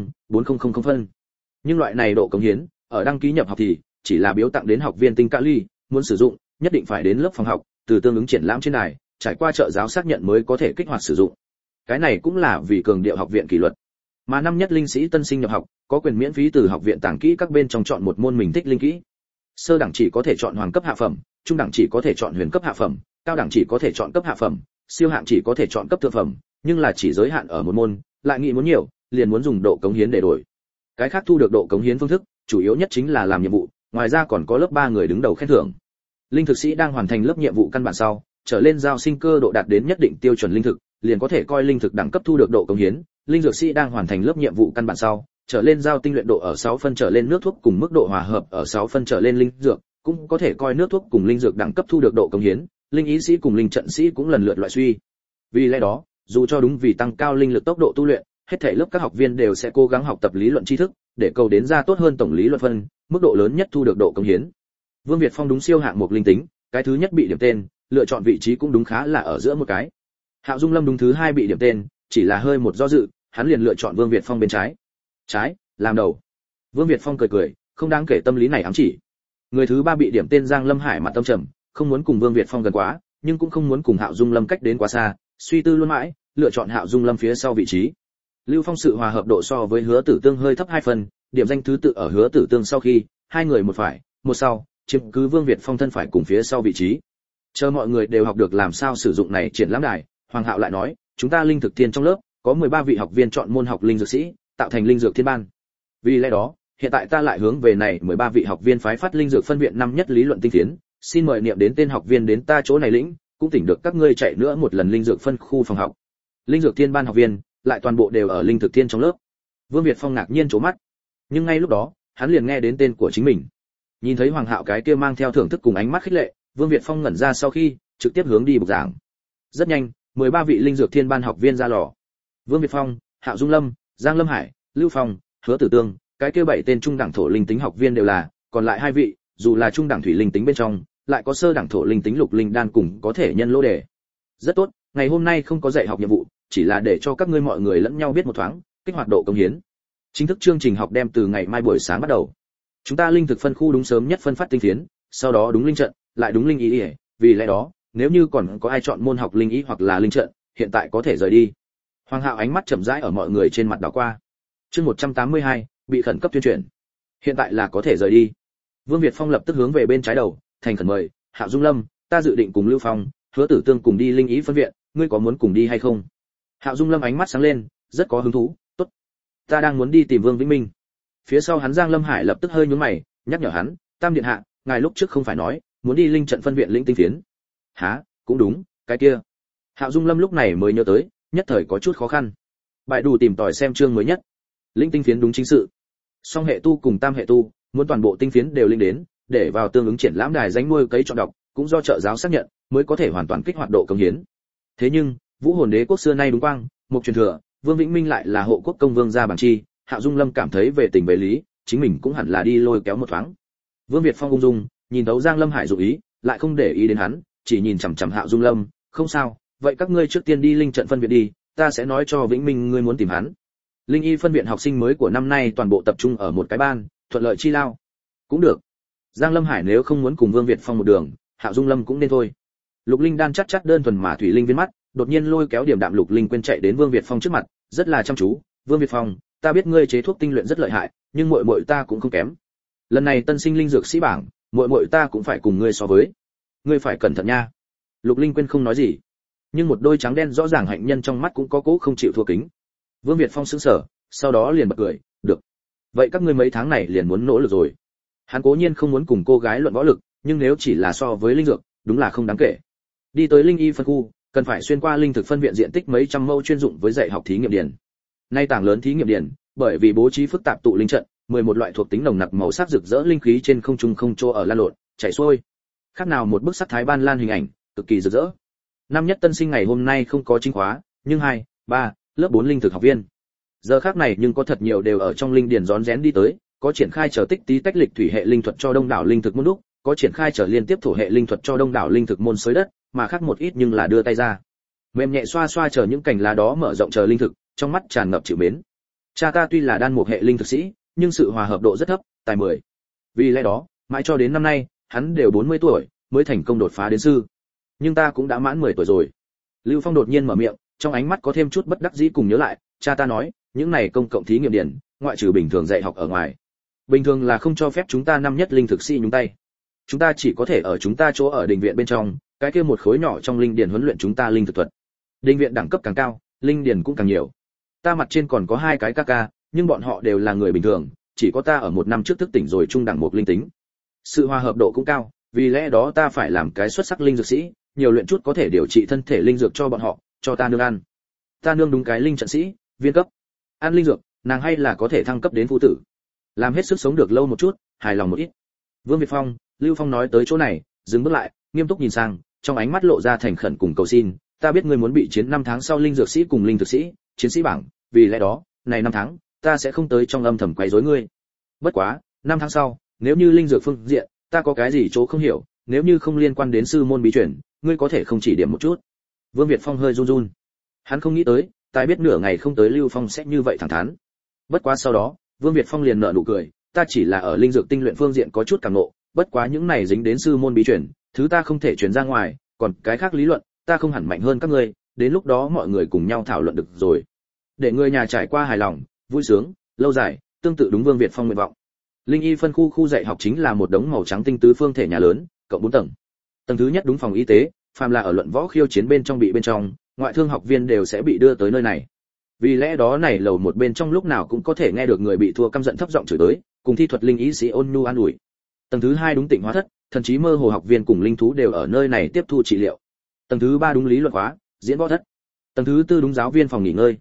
400 phân. Nhưng loại này độ cống hiến, ở đăng ký nhập học thì chỉ là biếu tặng đến học viên tinh Cali, muốn sử dụng, nhất định phải đến lớp phòng học, từ tương ứng triển lãm trên đài, trải qua trợ giáo xác nhận mới có thể kích hoạt sử dụng. Cái này cũng là vì cường điệu học viện kỷ luật. Mà năm nhất linh sĩ tân sinh nhập học, có quyền miễn phí từ học viện Tàng Kỹ các bên trong chọn một môn mình thích linh kỹ. Sơ đẳng chỉ có thể chọn hoàng cấp hạ phẩm, trung đẳng chỉ có thể chọn huyền cấp hạ phẩm, cao đẳng chỉ có thể chọn cấp hạ phẩm, siêu hạng chỉ có thể chọn cấp thượng phẩm, nhưng là chỉ giới hạn ở một môn, lại nghĩ muốn nhiều, liền muốn dùng độ cống hiến để đổi. Cái khác thu được độ cống hiến phương thức, chủ yếu nhất chính là làm nhiệm vụ, ngoài ra còn có lớp 3 người đứng đầu khen thưởng. Linh thực sĩ đang hoàn thành lớp nhiệm vụ căn bản sau, trở lên giao sinh cơ độ đạt đến nhất định tiêu chuẩn linh thực, liền có thể coi linh thực đẳng cấp thu được độ cống hiến. Linh dược sĩ đang hoàn thành lớp nhiệm vụ căn bản sau, trở lên giao tinh luyện độ ở 6 phân trở lên nước thuốc cùng mức độ hòa hợp ở 6 phân trở lên linh dược, cũng có thể coi nước thuốc cùng linh dược đẳng cấp thu được độ cống hiến. Linh ý sĩ cùng linh trận sĩ cũng lần lượt loại suy. Vì lẽ đó, dù cho đúng vì tăng cao linh lực tốc độ tu luyện, hết thảy lớp các học viên đều sẽ cố gắng học tập lý luận tri thức, để cầu đến ra tốt hơn tổng lý luận phân, mức độ lớn nhất thu được độ cống hiến. Vương Việt Phong đúng siêu hạng một linh tính, cái thứ nhất bị điểm tên, lựa chọn vị trí cũng đúng khá là ở giữa một cái. Hạo Dung Lâm đúng thứ hai bị điểm tên, chỉ là hơi một do dự, hắn liền lựa chọn Vương Việt Phong bên trái. Trái, làm đầu. Vương Việt Phong cười cười, không đáng kể tâm lý này ám chỉ. Người thứ ba bị điểm tên Giang Lâm Hải mặt tâm trầm, không muốn cùng Vương Việt Phong gần quá, nhưng cũng không muốn cùng Hạo Dung Lâm cách đến quá xa, suy tư luôn mãi, lựa chọn Hạo Dung Lâm phía sau vị trí. Lưu Phong sự hòa hợp độ so với Hứa Tử Tương hơi thấp 2 phần, điểm danh thứ tự ở Hứa Tử Tương sau khi, hai người một phải, một sau, chiếm cứ Vương Việt Phong thân phải cùng phía sau vị trí. Chờ mọi người đều học được làm sao sử dụng này triển lãm đài, Hoàng Hạo lại nói, chúng ta linh thực thiên trong lớp có 13 vị học viên chọn môn học linh dược sĩ, tạo thành linh dược thiên ban. Vì lẽ đó, hiện tại ta lại hướng về này 13 vị học viên phái phát linh dược phân viện năm nhất lý luận tinh tiến, xin mời niệm đến tên học viên đến ta chỗ này lĩnh, cũng tỉnh được các ngươi chạy nữa một lần linh dược phân khu phòng học. Linh dược thiên ban học viên lại toàn bộ đều ở linh thực thiên trong lớp. Vương Việt Phong ngạc nhiên trố mắt, nhưng ngay lúc đó hắn liền nghe đến tên của chính mình. Nhìn thấy Hoàng Hạo cái kia mang theo thưởng thức cùng ánh mắt khích lệ, Vương Việt Phong ngẩn ra sau khi trực tiếp hướng đi bục giảng. Rất nhanh 13 vị linh dược thiên ban học viên ra lò. Vương Việt Phong, Hạo Dung Lâm, Giang Lâm Hải, Lưu Phong, Hứa Tử Tương, cái kia 7 tên trung đẳng thổ linh tính học viên đều là, còn lại 2 vị, dù là trung đẳng thủy linh tính bên trong, lại có sơ đẳng thổ linh tính lục linh đan cùng có thể nhân lô đề. Rất tốt, ngày hôm nay không có dạy học nhiệm vụ, chỉ là để cho các ngươi mọi người lẫn nhau biết một thoáng, kích hoạt độ công hiến. Chính thức chương trình học đem từ ngày mai buổi sáng bắt đầu. Chúng ta linh thực phân khu đúng sớm nhất phân phát tinh phiến, sau đó đúng linh trận, lại đúng linh ý, vì lẽ đó, nếu như còn có ai chọn môn học linh ý hoặc là linh trận, hiện tại có thể rời đi. Hoàng Hạo ánh mắt chậm rãi ở mọi người trên mặt đảo qua. Chương 182, bị khẩn cấp tuyên truyền. Hiện tại là có thể rời đi. Vương Việt Phong lập tức hướng về bên trái đầu, thành khẩn mời, Hạo Dung Lâm, ta dự định cùng Lưu Phong, Hứa Tử Tương cùng đi linh ý phân viện, ngươi có muốn cùng đi hay không? Hạo Dung Lâm ánh mắt sáng lên, rất có hứng thú, tốt. Ta đang muốn đi tìm Vương Vĩnh Minh. Phía sau hắn Giang Lâm Hải lập tức hơi nhướng mày, nhắc nhở hắn, Tam điện hạ, ngài lúc trước không phải nói muốn đi linh trận phân viện lĩnh tinh phiến? Hả, cũng đúng, cái kia. Hạo Dung Lâm lúc này mới nhớ tới, nhất thời có chút khó khăn. Bài đủ tìm tòi xem chương mới nhất. Linh tinh phiến đúng chính sự. Song hệ tu cùng tam hệ tu, muốn toàn bộ tinh phiến đều linh đến, để vào tương ứng triển lãm đài danh nuôi cấy chọn đọc, cũng do trợ giáo xác nhận, mới có thể hoàn toàn kích hoạt độ công hiến. Thế nhưng, Vũ Hồn Đế quốc xưa nay đúng quang, một truyền thừa, Vương Vĩnh Minh lại là hộ quốc công vương gia bằng chi, Hạo Dung Lâm cảm thấy về tình về lý, chính mình cũng hẳn là đi lôi kéo một thoáng. Vương Việt Phong ung dung, nhìn thấu Giang Lâm Hải dụ ý, lại không để ý đến hắn, chỉ nhìn chằm chằm Hạo Dung Lâm, không sao, vậy các ngươi trước tiên đi linh trận phân viện đi, ta sẽ nói cho Vĩnh Minh ngươi muốn tìm hắn. Linh y phân viện học sinh mới của năm nay toàn bộ tập trung ở một cái ban, thuận lợi chi lao. Cũng được. Giang Lâm Hải nếu không muốn cùng Vương Việt Phong một đường, Hạo Dung Lâm cũng nên thôi. Lục Linh đan chắc đơn thuần mà thủy linh viên mắt, đột nhiên lôi kéo điểm đạm Lục Linh quên chạy đến Vương Việt Phong trước mặt, rất là chăm chú, "Vương Việt Phong, ta biết ngươi chế thuốc tinh luyện rất lợi hại, nhưng muội muội ta cũng không kém. Lần này tân sinh linh dược sĩ bảng, muội muội ta cũng phải cùng ngươi so với. Ngươi phải cẩn thận nha." Lục Linh quên không nói gì, nhưng một đôi trắng đen rõ ràng hạnh nhân trong mắt cũng có cố không chịu thua kính. Vương Việt Phong sững sờ, sau đó liền bật cười, "Được. Vậy các ngươi mấy tháng này liền muốn nỗ lực rồi." Hắn cố nhiên không muốn cùng cô gái luận võ lực, nhưng nếu chỉ là so với linh dược, đúng là không đáng kể. Đi tới linh y phân khu, cần phải xuyên qua linh thực phân viện diện tích mấy trăm mẫu chuyên dụng với dạy học thí nghiệm điển. Nay tảng lớn thí nghiệm điển, bởi vì bố trí phức tạp tụ linh trận, 11 loại thuộc tính nồng nặc màu sắc rực rỡ linh khí trên không trung không chỗ ở lan lộn, chảy xuôi. Khác nào một bức sắc thái ban lan hình ảnh, cực kỳ rực rỡ. Năm nhất tân sinh ngày hôm nay không có chính khóa, nhưng 2, 3, lớp 4 linh thực học viên. Giờ khác này nhưng có thật nhiều đều ở trong linh điển rón rén đi tới, có triển khai trở tích tí tách lịch thủy hệ linh thuật cho đông đảo linh thực môn đúc, có triển khai trở liên tiếp thổ hệ linh thuật cho đông đảo linh thực môn xới đất, mà khác một ít nhưng là đưa tay ra mềm nhẹ xoa xoa chờ những cành lá đó mở rộng chờ linh thực, trong mắt tràn ngập chịu mến. Cha ta tuy là đan mục hệ linh thực sĩ, nhưng sự hòa hợp độ rất thấp, tài 10. Vì lẽ đó, mãi cho đến năm nay, hắn đều 40 tuổi, mới thành công đột phá đến sư. Nhưng ta cũng đã mãn 10 tuổi rồi. Lưu Phong đột nhiên mở miệng, trong ánh mắt có thêm chút bất đắc dĩ cùng nhớ lại, cha ta nói, những này công cộng thí nghiệm điển, ngoại trừ bình thường dạy học ở ngoài, bình thường là không cho phép chúng ta năm nhất linh thực sĩ nhúng tay. Chúng ta chỉ có thể ở chúng ta chỗ ở đình viện bên trong, cái kia một khối nhỏ trong linh điển huấn luyện chúng ta linh thực thuật. Đình viện đẳng cấp càng cao, linh điển cũng càng nhiều. Ta mặt trên còn có 2 cái ca ca, nhưng bọn họ đều là người bình thường, chỉ có ta ở 1 năm trước thức tỉnh rồi trung đẳng một linh tính. Sự hòa hợp độ cũng cao, vì lẽ đó ta phải làm cái xuất sắc linh dược sĩ, nhiều luyện chút có thể điều trị thân thể linh dược cho bọn họ, cho ta nương ăn. Ta nương đúng cái linh trận sĩ, viên cấp. Ăn linh dược, nàng hay là có thể thăng cấp đến phu tử. Làm hết sức sống được lâu một chút, hài lòng một ít. Vương Việt Phong, Lưu Phong nói tới chỗ này, dừng bước lại, nghiêm túc nhìn sang, trong ánh mắt lộ ra thành khẩn cùng cầu xin, ta biết ngươi muốn bị chiến 5 tháng sau linh dược sĩ cùng linh thực sĩ, chiến sĩ bảng, vì lẽ đó, này 5 tháng, ta sẽ không tới trong âm thầm quấy rối ngươi. Bất quá, 5 tháng sau, nếu như linh dược phương diện, ta có cái gì chỗ không hiểu, nếu như không liên quan đến sư môn bí truyền, ngươi có thể không chỉ điểm một chút. Vương Việt Phong hơi run run. Hắn không nghĩ tới, ta biết nửa ngày không tới Lưu Phong sẽ như vậy thẳng thắn. Bất quá sau đó, Vương Việt Phong liền nở nụ cười, ta chỉ là ở linh dược tinh luyện phương diện có chút cảm ngộ, bất quá những này dính đến sư môn bí truyền, thứ ta không thể truyền ra ngoài, còn cái khác lý luận, ta không hẳn mạnh hơn các ngươi, đến lúc đó mọi người cùng nhau thảo luận được rồi. Để người nhà trải qua hài lòng, vui sướng, lâu dài, tương tự đúng Vương Việt Phong nguyện vọng. Linh y phân khu dạy học chính là một đống màu trắng tinh tứ phương thể nhà lớn, cộng 4 tầng. Tầng thứ nhất đúng phòng y tế, phàm là ở luận võ khiêu chiến bên trong bị bên trong, ngoại thương học viên đều sẽ bị đưa tới nơi này. Vì lẽ đó này lầu một bên trong lúc nào cũng có thể nghe được người bị thua căm giận thấp giọng chửi tới, cùng thi thuật linh ý sĩ ôn nhu an ủi. Tầng thứ hai đúng tịnh hóa thất, thần trí mơ hồ học viên cùng linh thú đều ở nơi này tiếp thu trị liệu. Tầng thứ ba đúng lý luận khóa, diễn võ thất. Tầng thứ tư đúng giáo viên phòng nghỉ ngơi.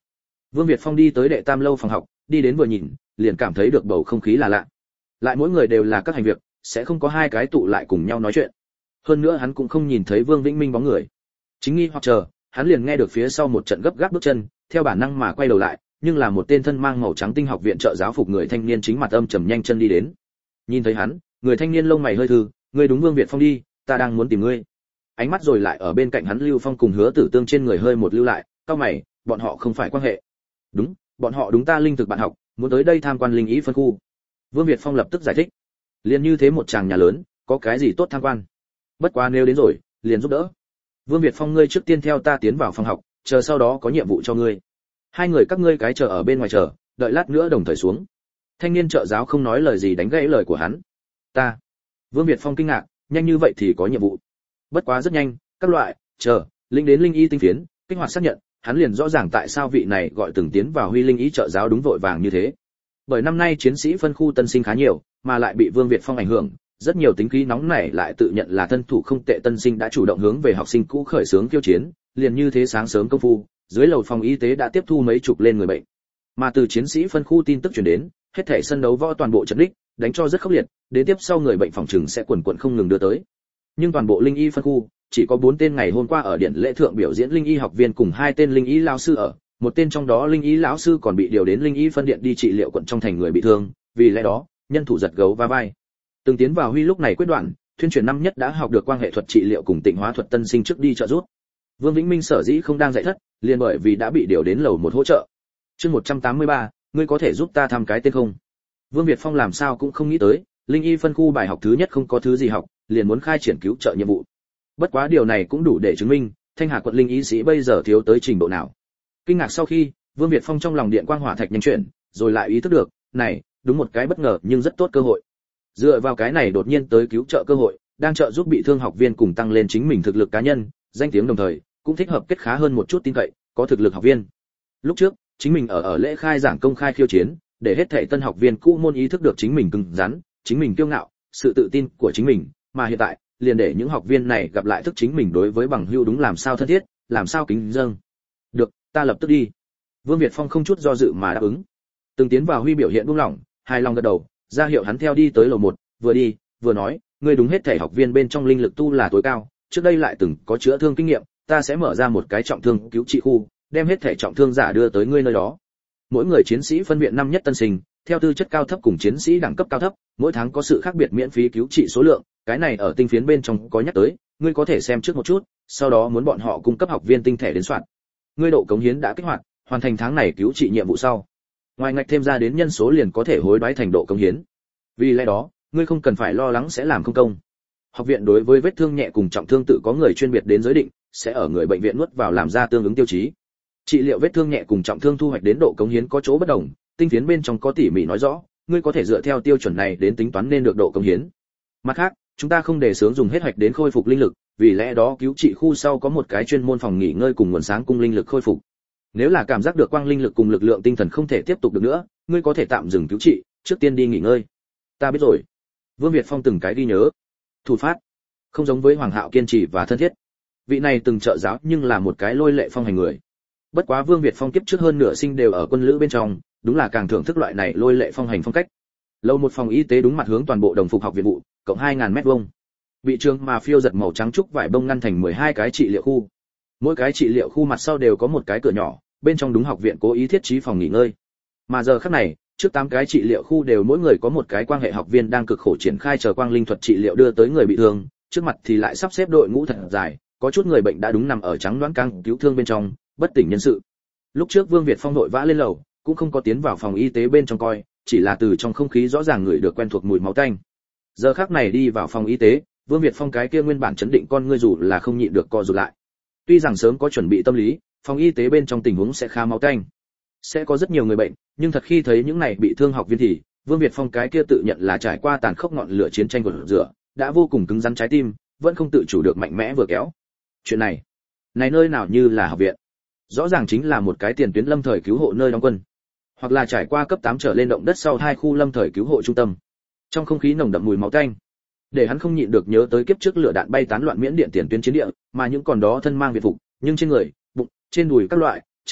Vương Việt Phong đi tới đệ tam lâu phòng học, đi đến vừa nhìn, liền cảm thấy được bầu không khí là lạ. Lại mỗi người đều là các hành việc, sẽ không có hai cái tụ lại cùng nhau nói chuyện. Hơn nữa hắn cũng không nhìn thấy Vương Vĩnh Minh bóng người. Chính nghi hoặc chờ, hắn liền nghe được phía sau một trận gấp gáp bước chân, theo bản năng mà quay đầu lại, nhưng là một tên thân mang màu trắng tinh học viện trợ giáo phục người thanh niên chính mặt âm trầm nhanh chân đi đến. Nhìn thấy hắn, người thanh niên lông mày hơi thư, "Ngươi đúng Vương Việt Phong đi, ta đang muốn tìm ngươi." Ánh mắt rồi lại ở bên cạnh hắn Lưu Phong cùng Hứa Tử Tương trên người hơi một lưu lại, cau mày, bọn họ không phải quan hệ. Đúng, bọn họ đúng ta linh thực bạn học, muốn tới đây tham quan linh ý phân khu. Vương Việt Phong lập tức giải thích. Liền như thế một tràng nhà lớn, có cái gì tốt tham quan? Bất quá nếu đến rồi, liền giúp đỡ. Vương Việt Phong, ngươi trước tiên theo ta tiến vào phòng học, chờ sau đó có nhiệm vụ cho ngươi. Hai người các ngươi cái chờ ở bên ngoài chờ, đợi lát nữa đồng thời xuống. Thanh niên trợ giáo không nói lời gì đánh gãy lời của hắn. Ta. Vương Việt Phong kinh ngạc, nhanh như vậy thì có nhiệm vụ. Bất quá rất nhanh, các loại, chờ, linh đến linh y tinh phiến, kích hoạt xác nhận, hắn liền rõ ràng tại sao vị này gọi từng tiến vào Huy linh ý trợ giáo đúng vội vàng như thế. Bởi năm nay chiến sĩ phân khu tân sinh khá nhiều, mà lại bị Vương Việt Phong ảnh hưởng, rất nhiều tính khí nóng nảy lại tự nhận là thân thủ không tệ tân sinh đã chủ động hướng về học sinh cũ khởi xướng khiêu chiến, liền như thế sáng sớm công phu, dưới lầu phòng y tế đã tiếp thu mấy chục lên người bệnh. Mà từ chiến sĩ phân khu tin tức truyền đến, hết thảy sân đấu võ toàn bộ trận đích, đánh cho rất khốc liệt, đến tiếp sau người bệnh phòng trừng sẽ quần quật không ngừng đưa tới. Nhưng toàn bộ linh y phân khu, chỉ có 4 tên ngày hôm qua ở điện lễ thượng biểu diễn linh y học viên cùng 2 tên linh y lão sư ở, một tên trong đó linh y lão sư còn bị điều đến linh y phân điện đi trị liệu quận trong thành người bị thương, vì lẽ đó, nhân thủ giật gấu va vai. Từng tiến vào Huy lúc này quyết đoạn, thuyên truyền năm nhất đã học được quang hệ thuật trị liệu cùng tịnh hóa thuật tân sinh trước đi trợ giúp. Vương Vĩnh Minh sở dĩ không đang dạy thất, liền bởi vì đã bị điều đến lầu một hỗ trợ. Chương 183, ngươi có thể giúp ta thăm cái tên không? Vương Việt Phong làm sao cũng không nghĩ tới, linh y phân khu bài học thứ nhất không có thứ gì học, liền muốn khai triển cứu trợ nhiệm vụ. Bất quá điều này cũng đủ để chứng minh, Thanh Hà quận linh y sĩ bây giờ thiếu tới trình độ nào. Kinh ngạc sau khi, Vương Việt Phong trong lòng điện quang hỏa thạch nhanh chuyển, rồi lại ý thức được, này, đúng một cái bất ngờ nhưng rất tốt cơ hội. Dựa vào cái này đột nhiên tới cứu trợ cơ hội, đang trợ giúp bị thương học viên cùng tăng lên chính mình thực lực cá nhân, danh tiếng đồng thời, cũng thích hợp kết khá hơn một chút tin cậy, có thực lực học viên. Lúc trước, chính mình ở lễ khai giảng công khai khiêu chiến, để hết thảy tân học viên cũ môn ý thức được chính mình cứng rắn, chính mình kiêu ngạo, sự tự tin của chính mình, mà hiện tại, liền để những học viên này gặp lại thức chính mình đối với bằng hữu đúng làm sao thân thiết, làm sao kính dâng. Được, ta lập tức đi. Vương Việt Phong không chút do dự mà đáp ứng. Từng tiến vào Huy biểu hiện buông lỏng, hài lòng gật đầu, ra hiệu hắn theo đi tới lầu 1, vừa đi, vừa nói, ngươi đúng hết thảy học viên bên trong linh lực tu là tối cao, trước đây lại từng có chữa thương kinh nghiệm, ta sẽ mở ra một cái trọng thương cứu trị khu, đem hết thảy trọng thương giả đưa tới ngươi nơi đó. Mỗi người chiến sĩ phân viện năm nhất tân sinh, theo tư chất cao thấp cùng chiến sĩ đẳng cấp cao thấp, mỗi tháng có sự khác biệt miễn phí cứu trị số lượng, cái này ở tinh phiến bên trong có nhắc tới, ngươi có thể xem trước một chút, sau đó muốn bọn họ cung cấp học viên tinh thể đến soạn. Ngươi độ cống hiến đã kích hoạt, hoàn thành tháng này cứu trị nhiệm vụ sau. Ngoài ngạch thêm ra đến nhân số liền có thể hối đoái thành độ cống hiến. Vì lẽ đó, ngươi không cần phải lo lắng sẽ làm không công. Học viện đối với vết thương nhẹ cùng trọng thương tự có người chuyên biệt đến giới định, sẽ ở người bệnh viện nuốt vào làm ra tương ứng tiêu chí. Trị liệu vết thương nhẹ cùng trọng thương thu hoạch đến độ cống hiến có chỗ bất đồng, tinh phiến bên trong có tỉ mỉ nói rõ, ngươi có thể dựa theo tiêu chuẩn này đến tính toán nên được độ cống hiến. Mặt khác, chúng ta không đề xướng dùng hết hoạch đến khôi phục linh lực, vì lẽ đó cứu trị khu sau có một cái chuyên môn phòng nghỉ ngơi cùng nguồn sáng cung linh lực khôi phục. Nếu là cảm giác được quang linh lực cùng lực lượng tinh thần không thể tiếp tục được nữa, ngươi có thể tạm dừng cứu trị, trước tiên đi nghỉ ngơi. Ta biết rồi. Vương Việt Phong từng cái ghi nhớ. Thủ phát, không giống với Hoàng Hạo kiên trì và thân thiết. Vị này từng trợ giáo nhưng là một cái lôi lệ phong hành người. Bất quá Vương Việt Phong kiếp trước hơn nửa sinh đều ở quân lữ bên trong, đúng là càng thưởng thức loại này lôi lệ phong hành phong cách. Lâu một phòng y tế đúng mặt hướng toàn bộ đồng phục học viện vụ, cộng 2000 mét vuông. Bị trường mà phiêu giật màu trắng trúc vải bông ngăn thành 12 cái trị liệu khu. Mỗi cái trị liệu khu mặt sau đều có một cái cửa nhỏ, bên trong đúng học viện cố ý thiết trí phòng nghỉ ngơi. Mà giờ khắc này, trước 8 cái trị liệu khu đều mỗi người có một cái quan hệ học viên đang cực khổ triển khai chờ quang linh thuật trị liệu đưa tới người bị thương, trước mặt thì lại sắp xếp đội ngũ thật dài, có chút người bệnh đã đúng nằm ở trắng đoán căng cứu thương bên trong, bất tỉnh nhân sự. Lúc trước Vương Việt Phong vội vã lên lầu, cũng không có tiến vào phòng y tế bên trong coi, chỉ là từ trong không khí rõ ràng ngửi được quen thuộc mùi máu tanh. Giờ khắc này đi vào phòng y tế, Vương Việt Phong cái kia nguyên bản chấn định con ngươi dù là không nhịn được co rụt lại. Tuy rằng sớm có chuẩn bị tâm lý, phòng y tế bên trong tình huống sẽ khá máu tanh, sẽ có rất nhiều người bệnh, nhưng thật khi thấy những này bị thương học viên thì, Vương Việt Phong cái kia tự nhận là trải qua tàn khốc ngọn lửa chiến tranh của rửa, đã vô cùng cứng rắn trái tim, vẫn không tự chủ được mạnh mẽ vừa kéo. Chuyện này nơi nào như là học viện, rõ ràng chính là một cái tiền tuyến lâm thời cứu hộ nơi đóng quân, hoặc là trải qua cấp 8 trở lên động đất sau 2 khu lâm thời cứu hộ trung tâm. Trong không khí nồng đậm mùi máu tanh, để hắn không nhịn được nhớ tới kiếp trước lửa đạn bay tán loạn miễn điện tiền tuyến chiến địa, mà những còn đó thân mang việt phục, nhưng trên người, bụng, trên đùi các loại,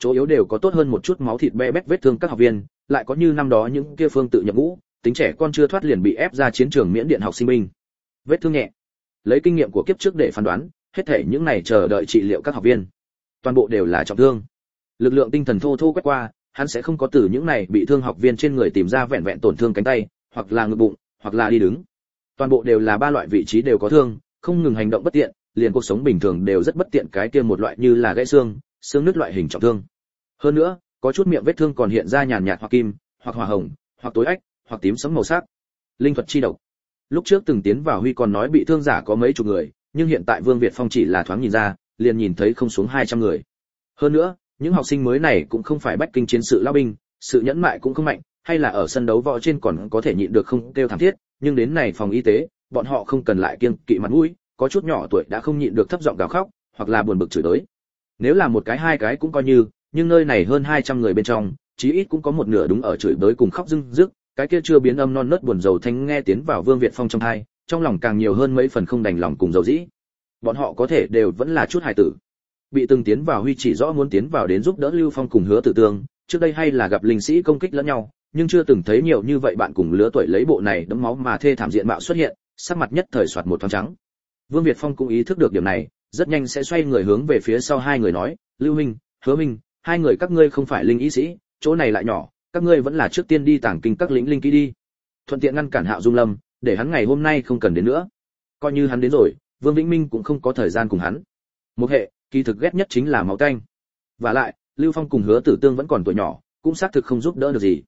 chỗ yếu đều có tốt hơn một chút máu thịt be bét vết thương các học viên, lại có như năm đó những kia phương tự nhập ngũ, tính trẻ con chưa thoát liền bị ép ra chiến trường miễn điện học sinh binh. Vết thương nhẹ. Lấy kinh nghiệm của kiếp trước để phán đoán, hết thảy những này chờ đợi trị liệu các học viên, toàn bộ đều là trọng thương. Lực lượng tinh thần thô thô quét qua, hắn sẽ không có từ những này bị thương học viên trên người tìm ra vẹn vẹn tổn thương cánh tay, hoặc là ngực bụng, hoặc là đi đứng. Toàn bộ đều là ba loại vị trí đều có thương, không ngừng hành động bất tiện, liền cuộc sống bình thường đều rất bất tiện, cái kia một loại như là gãy xương, xương nứt loại hình trọng thương. Hơn nữa, có chút miệng vết thương còn hiện ra nhàn nhạt hoặc kim, hoặc hỏa hồng, hoặc tối ách, hoặc tím sẫm màu sắc. Linh thuật chi độc. Lúc trước từng tiến vào Huy còn nói bị thương giả có mấy chục người, nhưng hiện tại Vương Việt Phong chỉ là thoáng nhìn ra, liền nhìn thấy không xuống 200 người. Hơn nữa, những học sinh mới này cũng không phải bách kinh chiến sự lao binh, sự nhẫn mại cũng không mạnh, hay là ở sân đấu võ trên còn có thể nhịn được không kêu thảm thiết, nhưng đến này phòng y tế, bọn họ không cần lại kiêng kỵ mặt mũi, có chút nhỏ tuổi đã không nhịn được thấp giọng gào khóc, hoặc là buồn bực chửi đới. Nếu là một cái hai cái cũng coi như, nhưng nơi này hơn 200 người bên trong, chí ít cũng có một nửa đúng ở chửi đới cùng khóc rưng rức, cái kia chưa biến âm non nớt buồn rầu thanh nghe tiến vào Vương Việt Phong trong tai, trong lòng càng nhiều hơn mấy phần không đành lòng cùng dầu dĩ. Bọn họ có thể đều vẫn là chút hài tử. Bị từng tiến vào Huy chỉ rõ muốn tiến vào đến giúp đỡ Lưu Phong cùng Hứa Tử Tương, trước đây hay là gặp linh sĩ công kích lẫn nhau, nhưng chưa từng thấy nhiều như vậy bạn cùng lứa tuổi lấy bộ này đẫm máu mà thê thảm diện mạo xuất hiện, sắc mặt nhất thời xoạt một thoáng trắng. Vương Việt Phong cũng ý thức được điểm này, rất nhanh sẽ xoay người hướng về phía sau hai người nói, Lưu huynh, Hứa huynh, hai người các ngươi không phải linh ý sĩ, chỗ này lại nhỏ, các ngươi vẫn là trước tiên đi tàng kinh các lĩnh linh kỹ đi. Thuận tiện ngăn cản Hạo Dung Lâm, để hắn ngày hôm nay không cần đến nữa. Coi như hắn đến rồi, Vương Vĩnh Minh cũng không có thời gian cùng hắn. Một hệ, kỳ thực ghét nhất chính là máu tanh. Và lại, Lưu Phong cùng Hứa Tử Tương vẫn còn tuổi nhỏ, cũng xác thực không giúp đỡ được gì.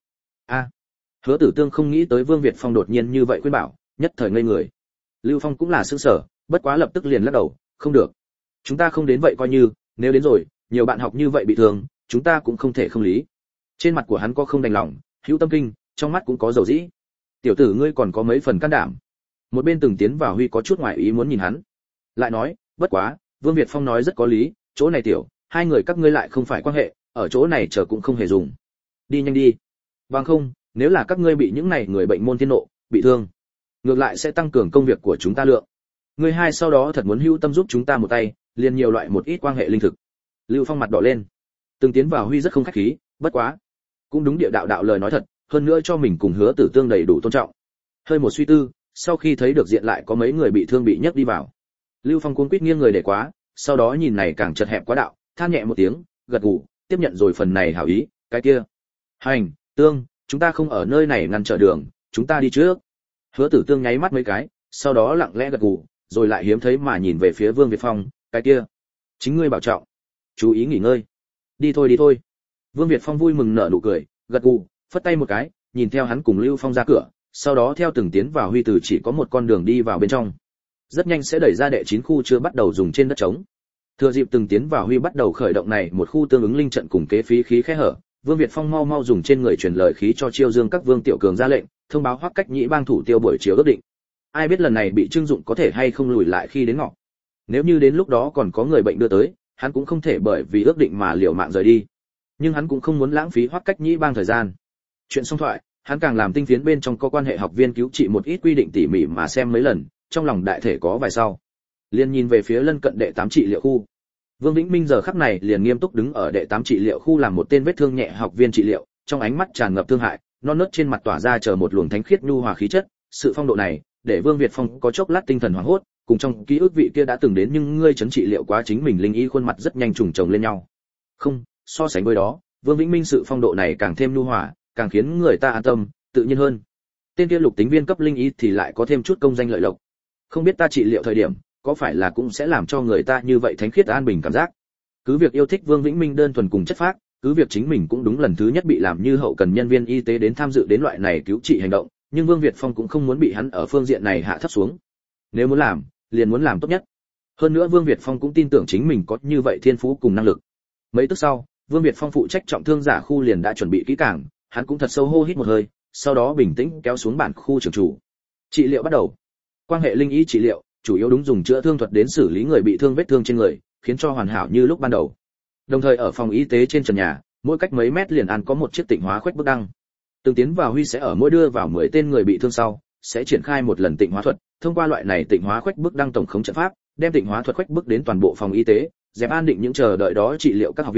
Hứa Tử Tương không nghĩ tới Vương Việt Phong đột nhiên như vậy khuyên bảo, nhất thời ngây người. Lưu Phong cũng là sửng sở, bất quá lập tức liền lắc đầu, không được. Chúng ta không đến vậy coi như, nếu đến rồi, nhiều bạn học như vậy bị thương, chúng ta cũng không thể không lý. Trên mặt của hắn có không đành lòng, hữu tâm kinh, trong mắt cũng có dầu dĩ. Tiểu tử ngươi còn có mấy phần can đảm. Một bên từng tiến vào Huy có chút ngoài ý muốn nhìn hắn. Lại nói, bất quá, Vương Việt Phong nói rất có lý, chỗ này tiểu, hai người các ngươi lại không phải quan hệ, ở chỗ này chờ cũng không hề dùng. Đi nhanh đi. Bằng không, nếu là các ngươi bị những này người bệnh môn thiên nộ, bị thương, ngược lại sẽ tăng cường công việc của chúng ta lượng. Ngươi hai sau đó thật muốn hữu tâm giúp chúng ta một tay, liền nhiều loại một ít quan hệ linh thực. Lưu Phong mặt đỏ lên. Từng tiến vào Huy rất không khách khí, bất quá, cũng đúng địa đạo đạo lời nói thật, hơn nữa cho mình cùng Hứa Tử Tương đầy đủ tôn trọng. Hơi một suy tư, sau khi thấy được diện lại có mấy người bị thương bị nhấc đi vào, Lưu Phong cuống quýt nghiêng người để quá, sau đó nhìn này càng chật hẹp quá đạo, than nhẹ một tiếng, gật gù, tiếp nhận rồi phần này hảo ý, cái kia. Hành, Tương, chúng ta không ở nơi này ngăn trở đường, chúng ta đi trước. Hứa Tử Tương nháy mắt mấy cái, sau đó lặng lẽ gật gù, rồi lại hiếm thấy mà nhìn về phía Vương Việt Phong, cái kia. Chính ngươi bảo trọng, chú ý nghỉ ngơi. Đi thôi đi thôi. Vương Việt Phong vui mừng nở nụ cười, gật gù, phất tay một cái, nhìn theo hắn cùng Lưu Phong ra cửa, sau đó theo từng tiến vào Huy Tử chỉ có một con đường đi vào bên trong. Rất nhanh sẽ đẩy ra đệ 9 khu chưa bắt đầu dùng trên đất trống. Thừa dịp từng tiến vào Huy bắt đầu khởi động này một khu tương ứng linh trận cùng kế phí khí khẽ hở, Vương Việt Phong mau mau dùng trên người truyền lời khí cho Chiêu Dương các vương tiểu cường ra lệnh, thông báo Hoắc Cách Nhĩ bang thủ tiêu buổi chiều ước định. Ai biết lần này bị trưng dụng có thể hay không lùi lại khi đến ngọ. Nếu như đến lúc đó còn có người bệnh đưa tới, hắn cũng không thể bởi vì ước định mà liều mạng rời đi. Nhưng hắn cũng không muốn lãng phí Hoắc Cách Nhĩ bang thời gian. Chuyện xong thoại, hắn càng làm tinh phiến bên trong có quan hệ học viên cứu trị một ít quy định tỉ mỉ mà xem mấy lần, trong lòng đại thể có vài sau. Liền nhìn về phía lân cận đệ 8 trị liệu khu. Vương Vĩnh Minh giờ khắc này liền nghiêm túc đứng ở đệ 8 trị liệu khu làm một tên vết thương nhẹ học viên trị liệu, trong ánh mắt tràn ngập thương hại, non nớt trên mặt tỏa ra chờ một luồng thánh khiết nhu hòa khí chất, sự phong độ này, để Vương Việt Phong có chốc lát tinh thần hoảng hốt, cùng trong ký ức vị kia đã từng đến nhưng ngươi chấn trị liệu quá chính mình linh y khuôn mặt rất nhanh trùng chồng lên nhau. Không, so sánh với đó, Vương Vĩnh Minh sự phong độ này càng thêm nhu hòa, càng khiến người ta an tâm, tự nhiên hơn. Tên kia lục tính viên cấp linh y thì lại có thêm chút công danh lợi lộc. Không biết ta trị liệu thời điểm, có phải là cũng sẽ làm cho người ta như vậy thánh khiết an bình cảm giác. Cứ việc yêu thích Vương Vĩnh Minh đơn thuần cùng chất phác, cứ việc chính mình cũng đúng lần thứ nhất bị làm như hậu cần nhân viên y tế đến tham dự đến loại này cứu trị hành động, nhưng Vương Việt Phong cũng không muốn bị hắn ở phương diện này hạ thấp xuống. Nếu muốn làm, liền muốn làm tốt nhất. Hơn nữa Vương Việt Phong cũng tin tưởng chính mình có như vậy thiên phú cùng năng lực. Mấy tức sau, Vương Việt Phong phụ trách trọng thương giả khu liền đã chuẩn bị kỹ càng, hắn cũng thật sâu hô hít một hơi, sau đó bình tĩnh kéo xuống bản khu trưởng chủ. Trị liệu bắt đầu. Quan hệ linh y trị liệu, chủ yếu đúng dùng chữa thương thuật đến xử lý người bị thương vết thương trên người, khiến cho hoàn hảo như lúc ban đầu. Đồng thời ở phòng y tế trên trần nhà, mỗi cách mấy mét liền ăn có một chiếc tịnh hóa khuếch bức đăng. Từng tiến vào Huy sẽ ở mỗi đưa vào 10 tên người bị thương sau, sẽ triển khai một lần tịnh hóa thuật, thông qua loại này tịnh hóa khuếch bức đăng tổng khống trận pháp, đem tịnh hóa thuật khuếch bức đến toàn bộ phòng y tế, dẹp an định những chờ đợi đó trị liệu các học viên,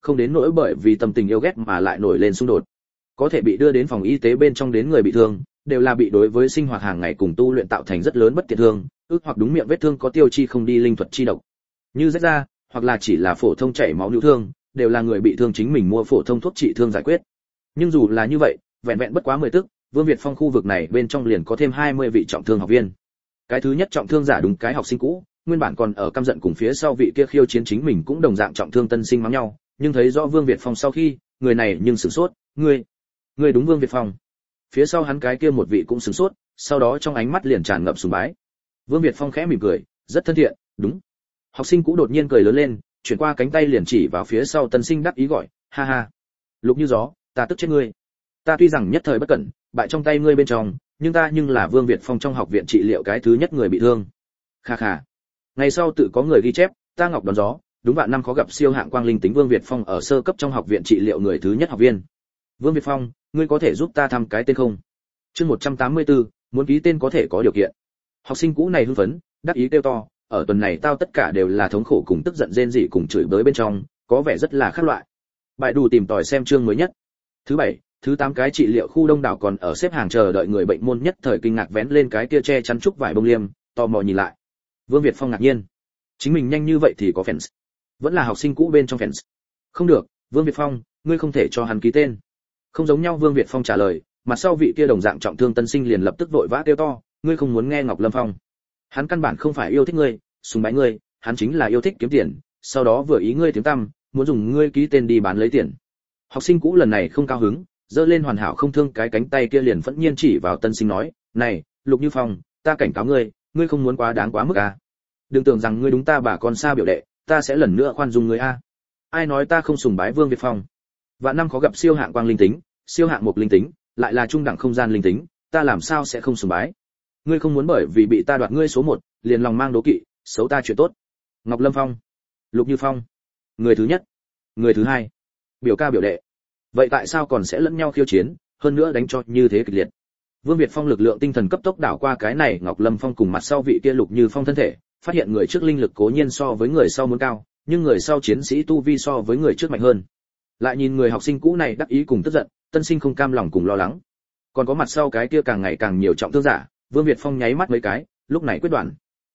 không đến nỗi bởi vì tâm tình yêu ghét mà lại nổi lên xung đột. Có thể bị đưa đến phòng y tế bên trong đến người bị thương, đều là bị đối với sinh hoạt hàng ngày cùng tu luyện tạo thành rất lớn bất tiện thương, ước hoặc đúng miệng vết thương có tiêu chi không đi linh thuật chi độc. Như rách da, hoặc là chỉ là phổ thông chảy máu lưu thương, đều là người bị thương chính mình mua phổ thông thuốc trị thương giải quyết. Nhưng dù là như vậy, vẹn vẹn bất quá 10 tức, Vương Việt Phong khu vực này bên trong liền có thêm 20 vị trọng thương học viên. Cái thứ nhất trọng thương giả đúng cái học sinh cũ, nguyên bản còn ở căm giận cùng phía sau vị kia khiêu chiến chính mình cũng đồng dạng trọng thương tân sinh mắng nhau, nhưng thấy rõ Vương Việt Phong sau khi, người này nhưng sửng sốt, ngươi đúng Vương Việt Phong. Phía sau hắn cái kia một vị cũng sửng sốt, sau đó trong ánh mắt liền tràn ngập sùng bái. Vương Việt Phong khẽ mỉm cười, rất thân thiện, đúng. Học sinh cũ đột nhiên cười lớn lên, chuyển qua cánh tay liền chỉ vào phía sau tân sinh đắc ý gọi, ha ha. Lục Như Gió, ta tức chết ngươi. Ta tuy rằng nhất thời bất cẩn, bại trong tay ngươi bên trong, nhưng ta nhưng là Vương Việt Phong trong học viện trị liệu cái thứ nhất người bị thương. Kha kha. Ngày sau tự có người ghi chép, ta Ngọc Đón Gió, đúng vạn năm khó gặp siêu hạng quang linh tính Vương Việt Phong ở sơ cấp trong học viện trị liệu người thứ nhất học viên. Vương Việt Phong, ngươi có thể giúp ta thăm cái tên không? Chương 184, muốn ký tên có thể có điều kiện. Học sinh cũ này hưng phấn, đắc ý kêu to, ở tuần này tao tất cả đều là thống khổ cùng tức giận rên rỉ cùng chửi bới bên trong, có vẻ rất là khác loại. Bài đủ tìm tòi xem chương mới nhất. Thứ 7, thứ 8 cái trị liệu khu đông đảo còn ở xếp hàng chờ đợi người bệnh môn nhất thời kinh ngạc vén lên cái kia che chắn trúc vải bông liêm, tò mò nhìn lại. Vương Việt Phong ngạc nhiên, chính mình nhanh như vậy thì có fans, vẫn là học sinh cũ bên trong fans. Không được, Vương Việt Phong, ngươi không thể cho hắn ký tên. Không giống nhau, Vương Việt Phong trả lời, mặt sau vị kia đồng dạng trọng thương tân sinh liền lập tức vội vã kêu to, ngươi không muốn nghe Ngọc Lâm Phong. Hắn căn bản không phải yêu thích ngươi, sùng bái ngươi, hắn chính là yêu thích kiếm tiền, sau đó vừa ý ngươi tiếng tăm, muốn dùng ngươi ký tên đi bán lấy tiền. Học sinh cũ lần này không cao hứng, giơ lên hoàn hảo không thương cái cánh tay kia liền phẫn nhiên chỉ vào tân sinh nói, này, Lục Như Phong, ta cảnh cáo ngươi, ngươi không muốn quá đáng quá mức à? Đừng tưởng rằng ngươi đúng ta bà con xa biểu đệ, ta sẽ lần nữa khoan dung ngươi a. Ai nói ta không sùng bái Vương Việt Phong? Vạn năm khó gặp siêu hạng quang linh tính, siêu hạng mục linh tính, lại là trung đẳng không gian linh tính, ta làm sao sẽ không sùng bái? Ngươi không muốn bởi vì bị ta đoạt ngươi số 1, liền lòng mang đố kỵ, xấu ta chuyện tốt. Ngọc Lâm Phong, Lục Như Phong, người thứ nhất, người thứ hai, biểu ca biểu đệ. Vậy tại sao còn sẽ lẫn nhau khiêu chiến, hơn nữa đánh cho như thế kịch liệt? Vương Việt Phong lực lượng tinh thần cấp tốc đảo qua cái này Ngọc Lâm Phong cùng mặt sau vị kia Lục Như Phong thân thể, phát hiện người trước linh lực cố nhiên so với người sau muốn cao, nhưng người sau chiến sĩ tu vi so với người trước mạnh hơn. Lại nhìn người học sinh cũ này đắc ý cùng tức giận, tân sinh không cam lòng cùng lo lắng. Còn có mặt sau cái kia càng ngày càng nhiều trọng thương giả, Vương Việt Phong nháy mắt mấy cái, lúc này quyết đoán.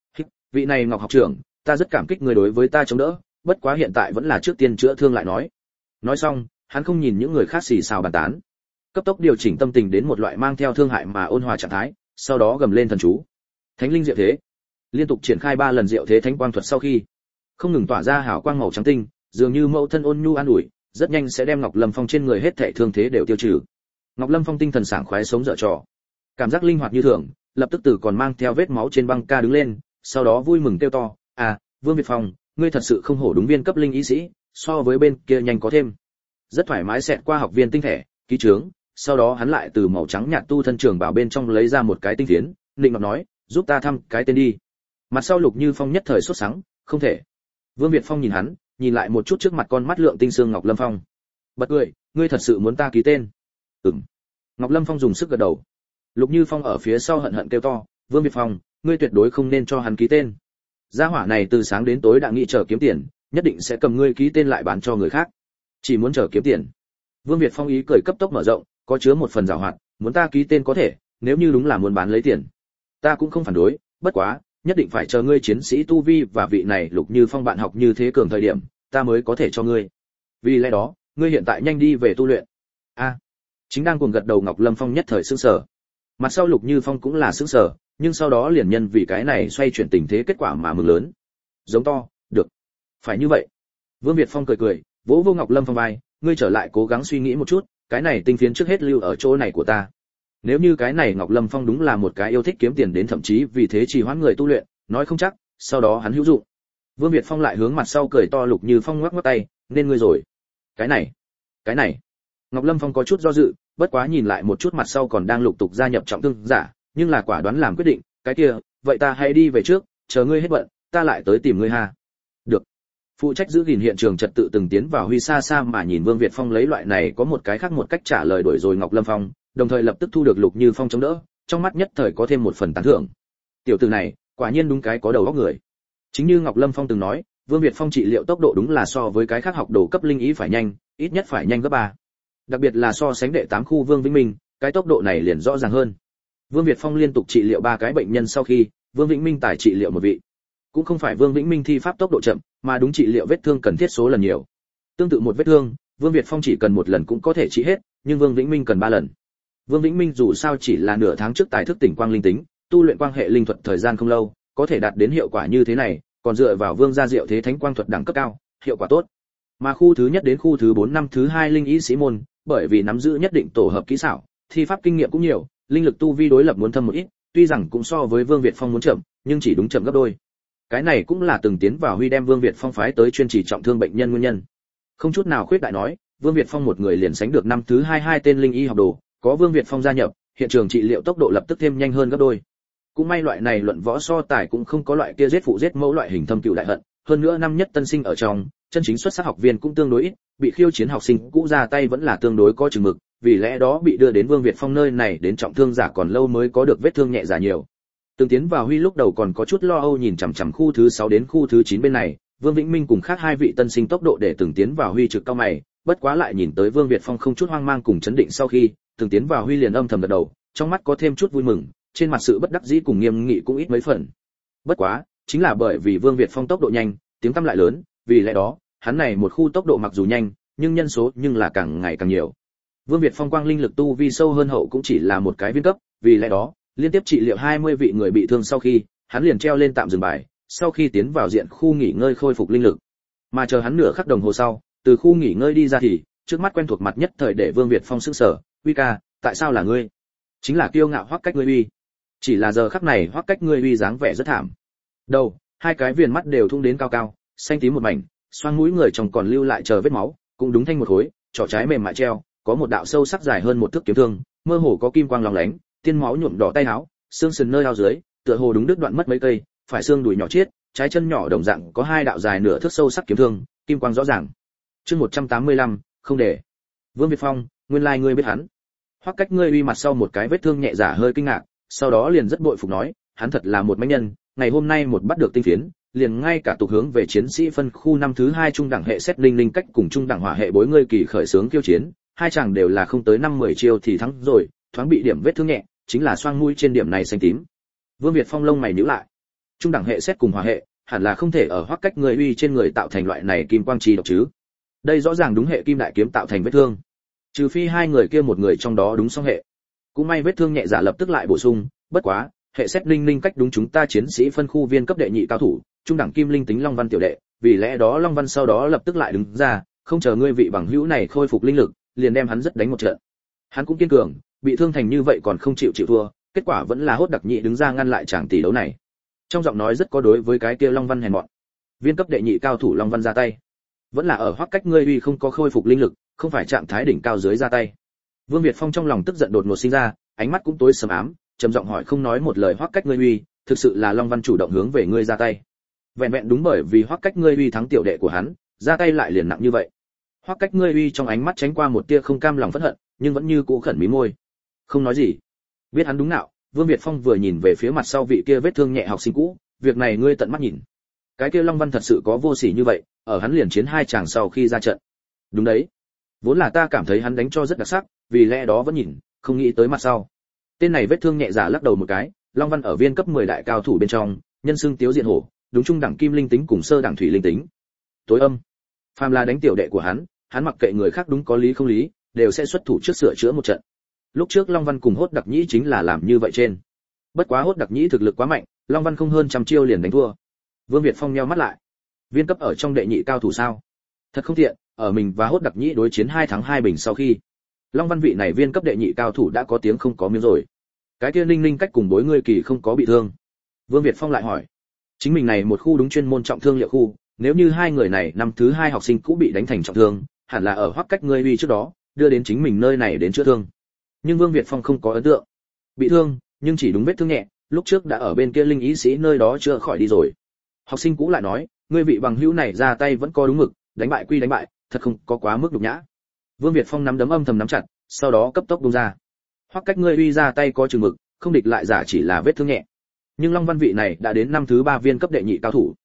Vị này Ngọc học trưởng, ta rất cảm kích người đối với ta chống đỡ, bất quá hiện tại vẫn là trước tiên chữa thương lại nói. Nói xong, hắn không nhìn những người khác xì xào bàn tán, cấp tốc điều chỉnh tâm tình đến một loại mang theo thương hại mà ôn hòa trạng thái, sau đó gầm lên thần chú. Thánh linh diệu thế. Liên tục triển khai 3 lần diệu thế thánh quang thuật sau khi, không ngừng tỏa ra hào quang màu trắng tinh, dường như mẫu thân ôn nhu an ủi, rất nhanh sẽ đem Ngọc Lâm Phong trên người hết thảy thương thế đều tiêu trừ. Ngọc Lâm Phong tinh thần sảng khoái sống dở trò, cảm giác linh hoạt như thường, lập tức từ còn mang theo vết máu trên băng ca đứng lên, sau đó vui mừng kêu to, "À, Vương Việt Phong, ngươi thật sự không hổ đúng viên cấp linh y sĩ, so với bên kia nhanh có thêm." Rất thoải mái xẹt qua học viên tinh thể, ký trướng, sau đó hắn lại từ màu trắng nhạt tu thân trường bảo bên trong lấy ra một cái tinh phiến, định ngọc nói, "Giúp ta thăm cái tên đi." Mặt sau Lục Như Phong nhất thời sốt sắng, "Không thể." Vương Việt Phong nhìn hắn, nhìn lại một chút trước mặt con mắt lượng tinh xương Ngọc Lâm Phong, bật cười, "Ngươi thật sự muốn ta ký tên?" "Ừm." Ngọc Lâm Phong dùng sức gật đầu. Lục Như Phong ở phía sau hận hận kêu to, "Vương Việt Phong, ngươi tuyệt đối không nên cho hắn ký tên. Gia hỏa này từ sáng đến tối đã nghĩ chờ kiếm tiền, nhất định sẽ cầm ngươi ký tên lại bán cho người khác. Chỉ muốn chờ kiếm tiền." Vương Việt Phong ý cười cấp tốc mở rộng, có chứa một phần giảo hoạt, "Muốn ta ký tên có thể, nếu như đúng là muốn bán lấy tiền, ta cũng không phản đối, bất quá, nhất định phải chờ ngươi chiến sĩ tu vi và vị này Lục Như Phong bạn học như thế cường thời điểm, ta mới có thể cho ngươi. Vì lẽ đó, ngươi hiện tại nhanh đi về tu luyện." A. Chính đang cuồng gật đầu Ngọc Lâm Phong nhất thời sửng sở. Mặt sau Lục Như Phong cũng là sửng sở, nhưng sau đó liền nhân vì cái này xoay chuyển tình thế kết quả mà mừng lớn. Giống to, "Được, phải như vậy." Vương Việt Phong cười cười, vỗ vô Ngọc Lâm Phong vai, "Ngươi trở lại cố gắng suy nghĩ một chút, cái này tinh phiến trước hết lưu ở chỗ này của ta. Nếu như cái này Ngọc Lâm Phong đúng là một cái yêu thích kiếm tiền đến thậm chí vì thế trì hoãn người tu luyện, nói không chắc, sau đó hắn hữu dụng." Vương Việt Phong lại hướng mặt sau cười to Lục Như Phong ngoắc ngoắc tay, "Nên ngươi rồi." Cái này. Ngọc Lâm Phong có chút do dự, bất quá nhìn lại một chút mặt sau còn đang lục tục gia nhập trọng thương giả, nhưng là quả đoán làm quyết định, "Cái kia, vậy ta hãy đi về trước, chờ ngươi hết bận, ta lại tới tìm ngươi ha." "Được." Phụ trách giữ gìn hiện trường trật tự từng tiến vào Huy xa xa mà nhìn Vương Việt Phong lấy loại này có một cái khác một cách trả lời đuổi rồi Ngọc Lâm Phong, đồng thời lập tức thu được Lục Như Phong chống đỡ, trong mắt nhất thời có thêm một phần tán thưởng. Tiểu tử này, quả nhiên đúng cái có đầu óc người. Chính như Ngọc Lâm Phong từng nói, Vương Việt Phong trị liệu tốc độ đúng là so với cái khác học đồ cấp linh ý phải nhanh, ít nhất phải nhanh gấp 3. Đặc biệt là so sánh đệ 8 khu Vương Vĩnh Minh, cái tốc độ này liền rõ ràng hơn. Vương Việt Phong liên tục trị liệu 3 cái bệnh nhân sau khi, Vương Vĩnh Minh tài trị liệu một vị. Cũng không phải Vương Vĩnh Minh thi pháp tốc độ chậm, mà đúng trị liệu vết thương cần thiết số lần nhiều. Tương tự một vết thương, Vương Việt Phong chỉ cần một lần cũng có thể trị hết, nhưng Vương Vĩnh Minh cần 3 lần. Vương Vĩnh Minh dù sao chỉ là nửa tháng trước tài thức tỉnh quang linh tính, tu luyện quang hệ linh thuật thời gian không lâu, có thể đạt đến hiệu quả như thế này, còn dựa vào Vương gia diệu thế thánh quang thuật đẳng cấp cao, hiệu quả tốt. Mà khu thứ nhất đến khu thứ 4 năm thứ 2 linh ý sĩ môn, bởi vì nắm giữ nhất định tổ hợp kỹ xảo, thi pháp kinh nghiệm cũng nhiều, linh lực tu vi đối lập muốn thâm một ít, tuy rằng cũng so với Vương Việt Phong muốn chậm, nhưng chỉ đúng chậm gấp đôi. Cái này cũng là từng tiến vào Huy đem Vương Việt Phong phái tới chuyên chỉ trọng thương bệnh nhân nguyên nhân. Không chút nào khuyết đại nói, Vương Việt Phong một người liền sánh được năm thứ 22 tên linh y học đồ, có Vương Việt Phong gia nhập, hiện trường trị liệu tốc độ lập tức thêm nhanh hơn gấp đôi. Cũng may loại này luận võ so tài cũng không có loại kia giết phụ giết mẫu loại hình thâm cừu đại hận, hơn nữa năm nhất tân sinh ở trong, chân chính xuất sắc học viên cũng tương đối ít, bị khiêu chiến học sinh cũ ra tay vẫn là tương đối có chừng mực, vì lẽ đó bị đưa đến Vương Việt Phong nơi này đến trọng thương giả còn lâu mới có được vết thương nhẹ giả nhiều. Từng tiến vào Huy lúc đầu còn có chút lo âu nhìn chằm chằm khu thứ 6 đến khu thứ 9 bên này, Vương Vĩnh Minh cùng khác hai vị tân sinh tốc độ để từng tiến vào Huy trực cao mày, bất quá lại nhìn tới Vương Việt Phong không chút hoang mang cùng chấn định sau khi, từng tiến vào Huy liền âm thầm gật đầu, trong mắt có thêm chút vui mừng, trên mặt sự bất đắc dĩ cùng nghiêm nghị cũng ít mấy phần. Bất quá, chính là bởi vì Vương Việt Phong tốc độ nhanh, tiếng tăm lại lớn, vì lẽ đó, hắn này một khu tốc độ mặc dù nhanh, nhưng nhân số nhưng là càng ngày càng nhiều. Vương Việt Phong quang linh lực tu vi sâu hơn hậu cũng chỉ là một cái viên cấp, vì lẽ đó, liên tiếp trị liệu 20 vị người bị thương sau khi, hắn liền treo lên tạm dừng bài, sau khi tiến vào diện khu nghỉ ngơi khôi phục linh lực. Mà chờ hắn nửa khắc đồng hồ sau, từ khu nghỉ ngơi đi ra thì, trước mắt quen thuộc mặt nhất thời để Vương Việt Phong sững sờ, "Uy ca, tại sao là ngươi?" Chính là kiêu ngạo Hoắc Cách ngươi uy. Chỉ là giờ khắc này Hoắc Cách ngươi uy dáng vẻ rất thảm. Đầu, hai cái viền mắt đều thung đến cao cao, xanh tím một mảnh, xoang mũi người chồng còn lưu lại chờ vết máu, cũng đúng thanh một khối, trỏ trái mềm mại treo, có một đạo sâu sắc dài hơn một thước kiếm thương, mơ hồ có kim quang lóng lánh, tiên máu nhuộm đỏ tay áo, xương sườn nơi áo dưới, tựa hồ đúng đứt đoạn mất mấy cây, phải xương đùi nhỏ chiết, trái chân nhỏ đồng dạng có hai đạo dài nửa thước sâu sắc kiếm thương, kim quang rõ ràng. Chương 185, không để. Vương Việt Phong, nguyên lai ngươi biết hắn. Hoắc Cách ngươi uy mặt sau một cái vết thương nhẹ giả hơi kinh ngạc, sau đó liền rất bội phục nói, hắn thật là một mãnh nhân, ngày hôm nay một bắt được tinh phiến, liền ngay cả tục hướng về chiến sĩ phân khu năm thứ 2 trung đẳng hệ xét linh linh cách cùng trung đẳng hỏa hệ bối ngươi kỳ khởi sướng kiêu chiến, hai chàng đều là không tới 5-10 chiêu thì thắng rồi, thoáng bị điểm vết thương nhẹ, chính là xoang mũi trên điểm này xanh tím. Vương Việt Phong lông mày nhíu lại. Trung đẳng hệ xét cùng hỏa hệ, hẳn là không thể ở Hoắc Cách người uy trên người tạo thành loại này kim quang chi độc chứ. Đây rõ ràng đúng hệ kim đại kiếm tạo thành vết thương. Trừ phi hai người kia một người trong đó đúng song hệ. Cũng may vết thương nhẹ giả lập tức lại bổ sung, bất quá, hệ xét linh linh cách đúng chúng ta chiến sĩ phân khu viên cấp đệ nhị cao thủ, trung đẳng kim linh tính Long Văn tiểu đệ, vì lẽ đó Long Văn sau đó lập tức lại đứng ra, không chờ ngươi vị bằng hữu này khôi phục linh lực, liền đem hắn rất đánh một trận. Hắn cũng kiên cường, bị thương thành như vậy còn không chịu thua, kết quả vẫn là Hốt Đặc Nhị đứng ra ngăn lại chàng tỷ đấu này. Trong giọng nói rất có đối với cái kia Long Văn hèn mọn. Viên cấp đệ nhị cao thủ Long Văn ra tay, vẫn là ở Hoắc Cách ngươi uy không có khôi phục linh lực, không phải trạng thái đỉnh cao dưới ra tay. Vương Việt Phong trong lòng tức giận đột ngột sinh ra, ánh mắt cũng tối sầm ám, trầm giọng hỏi không nói một lời Hoắc Cách ngươi uy, thực sự là Long Văn chủ động hướng về ngươi ra tay. Vẹn vẹn đúng bởi vì Hoắc Cách ngươi uy thắng tiểu đệ của hắn, ra tay lại liền nặng như vậy. Hoắc Cách ngươi uy trong ánh mắt tránh qua một tia không cam lòng phẫn hận, nhưng vẫn như cũ khẩn mí môi, không nói gì. Biết hắn đúng nạo, Vương Việt Phong vừa nhìn về phía mặt sau vị kia vết thương nhẹ học sinh cũ, việc này ngươi tận mắt nhìn. Cái kia Long Văn thật sự có vô sỉ như vậy, ở hắn liền chiến hai chàng sau khi ra trận. Đúng đấy, vốn là ta cảm thấy hắn đánh cho rất đặc sắc, vì lẽ đó vẫn nhìn, không nghĩ tới mặt sau. Tên này vết thương nhẹ giả lắc đầu một cái, Long Văn ở viên cấp 10 đại cao thủ bên trong, nhân xưng Tiếu Diện Hổ, đúng trung đẳng kim linh tính cùng sơ đẳng thủy linh tính. Tối âm, phàm là đánh tiểu đệ của hắn mặc kệ người khác đúng có lý không lý, đều sẽ xuất thủ trước sửa chữa một trận. Lúc trước Long Văn cùng Hốt Đặc Nhĩ chính là làm như vậy trên. Bất quá Hốt Đặc Nhĩ thực lực quá mạnh, Long Văn không hơn trăm chiêu liền đánh thua. Vương Việt Phong nheo mắt lại. Viên cấp ở trong đệ nhị cao thủ sao? Thật không tiện, ở mình và Hốt Đặc Nhĩ đối chiến 2 thắng 2 bình sau khi, Long Văn vị này viên cấp đệ nhị cao thủ đã có tiếng không có miếng rồi. Cái kia Ninh Ninh cách cùng đối ngươi kỳ không có bị thương. Vương Việt Phong lại hỏi. Chính mình này một khu đúng chuyên môn trọng thương liệu khu, nếu như hai người này năm thứ 2 học sinh cũ bị đánh thành trọng thương, hẳn là ở Hoắc Cách ngươi uy trước đó, đưa đến chính mình nơi này đến chữa thương. Nhưng Vương Việt Phong không có ấn tượng. Bị thương, nhưng chỉ đúng vết thương nhẹ, lúc trước đã ở bên kia linh ý sĩ nơi đó chữa khỏi đi rồi. Học sinh cũ lại nói, ngươi vị bằng hữu này ra tay vẫn có đúng mực, đánh bại quy đánh bại, thật không có quá mức nhục nhã. Vương Việt Phong nắm đấm âm thầm nắm chặt, sau đó cấp tốc buông ra. Hoắc Cách ngươi uy ra tay có chừng mực, không địch lại giả chỉ là vết thương nhẹ. Nhưng Long Văn vị này đã đến năm thứ 3 viên cấp đệ nhị cao thủ.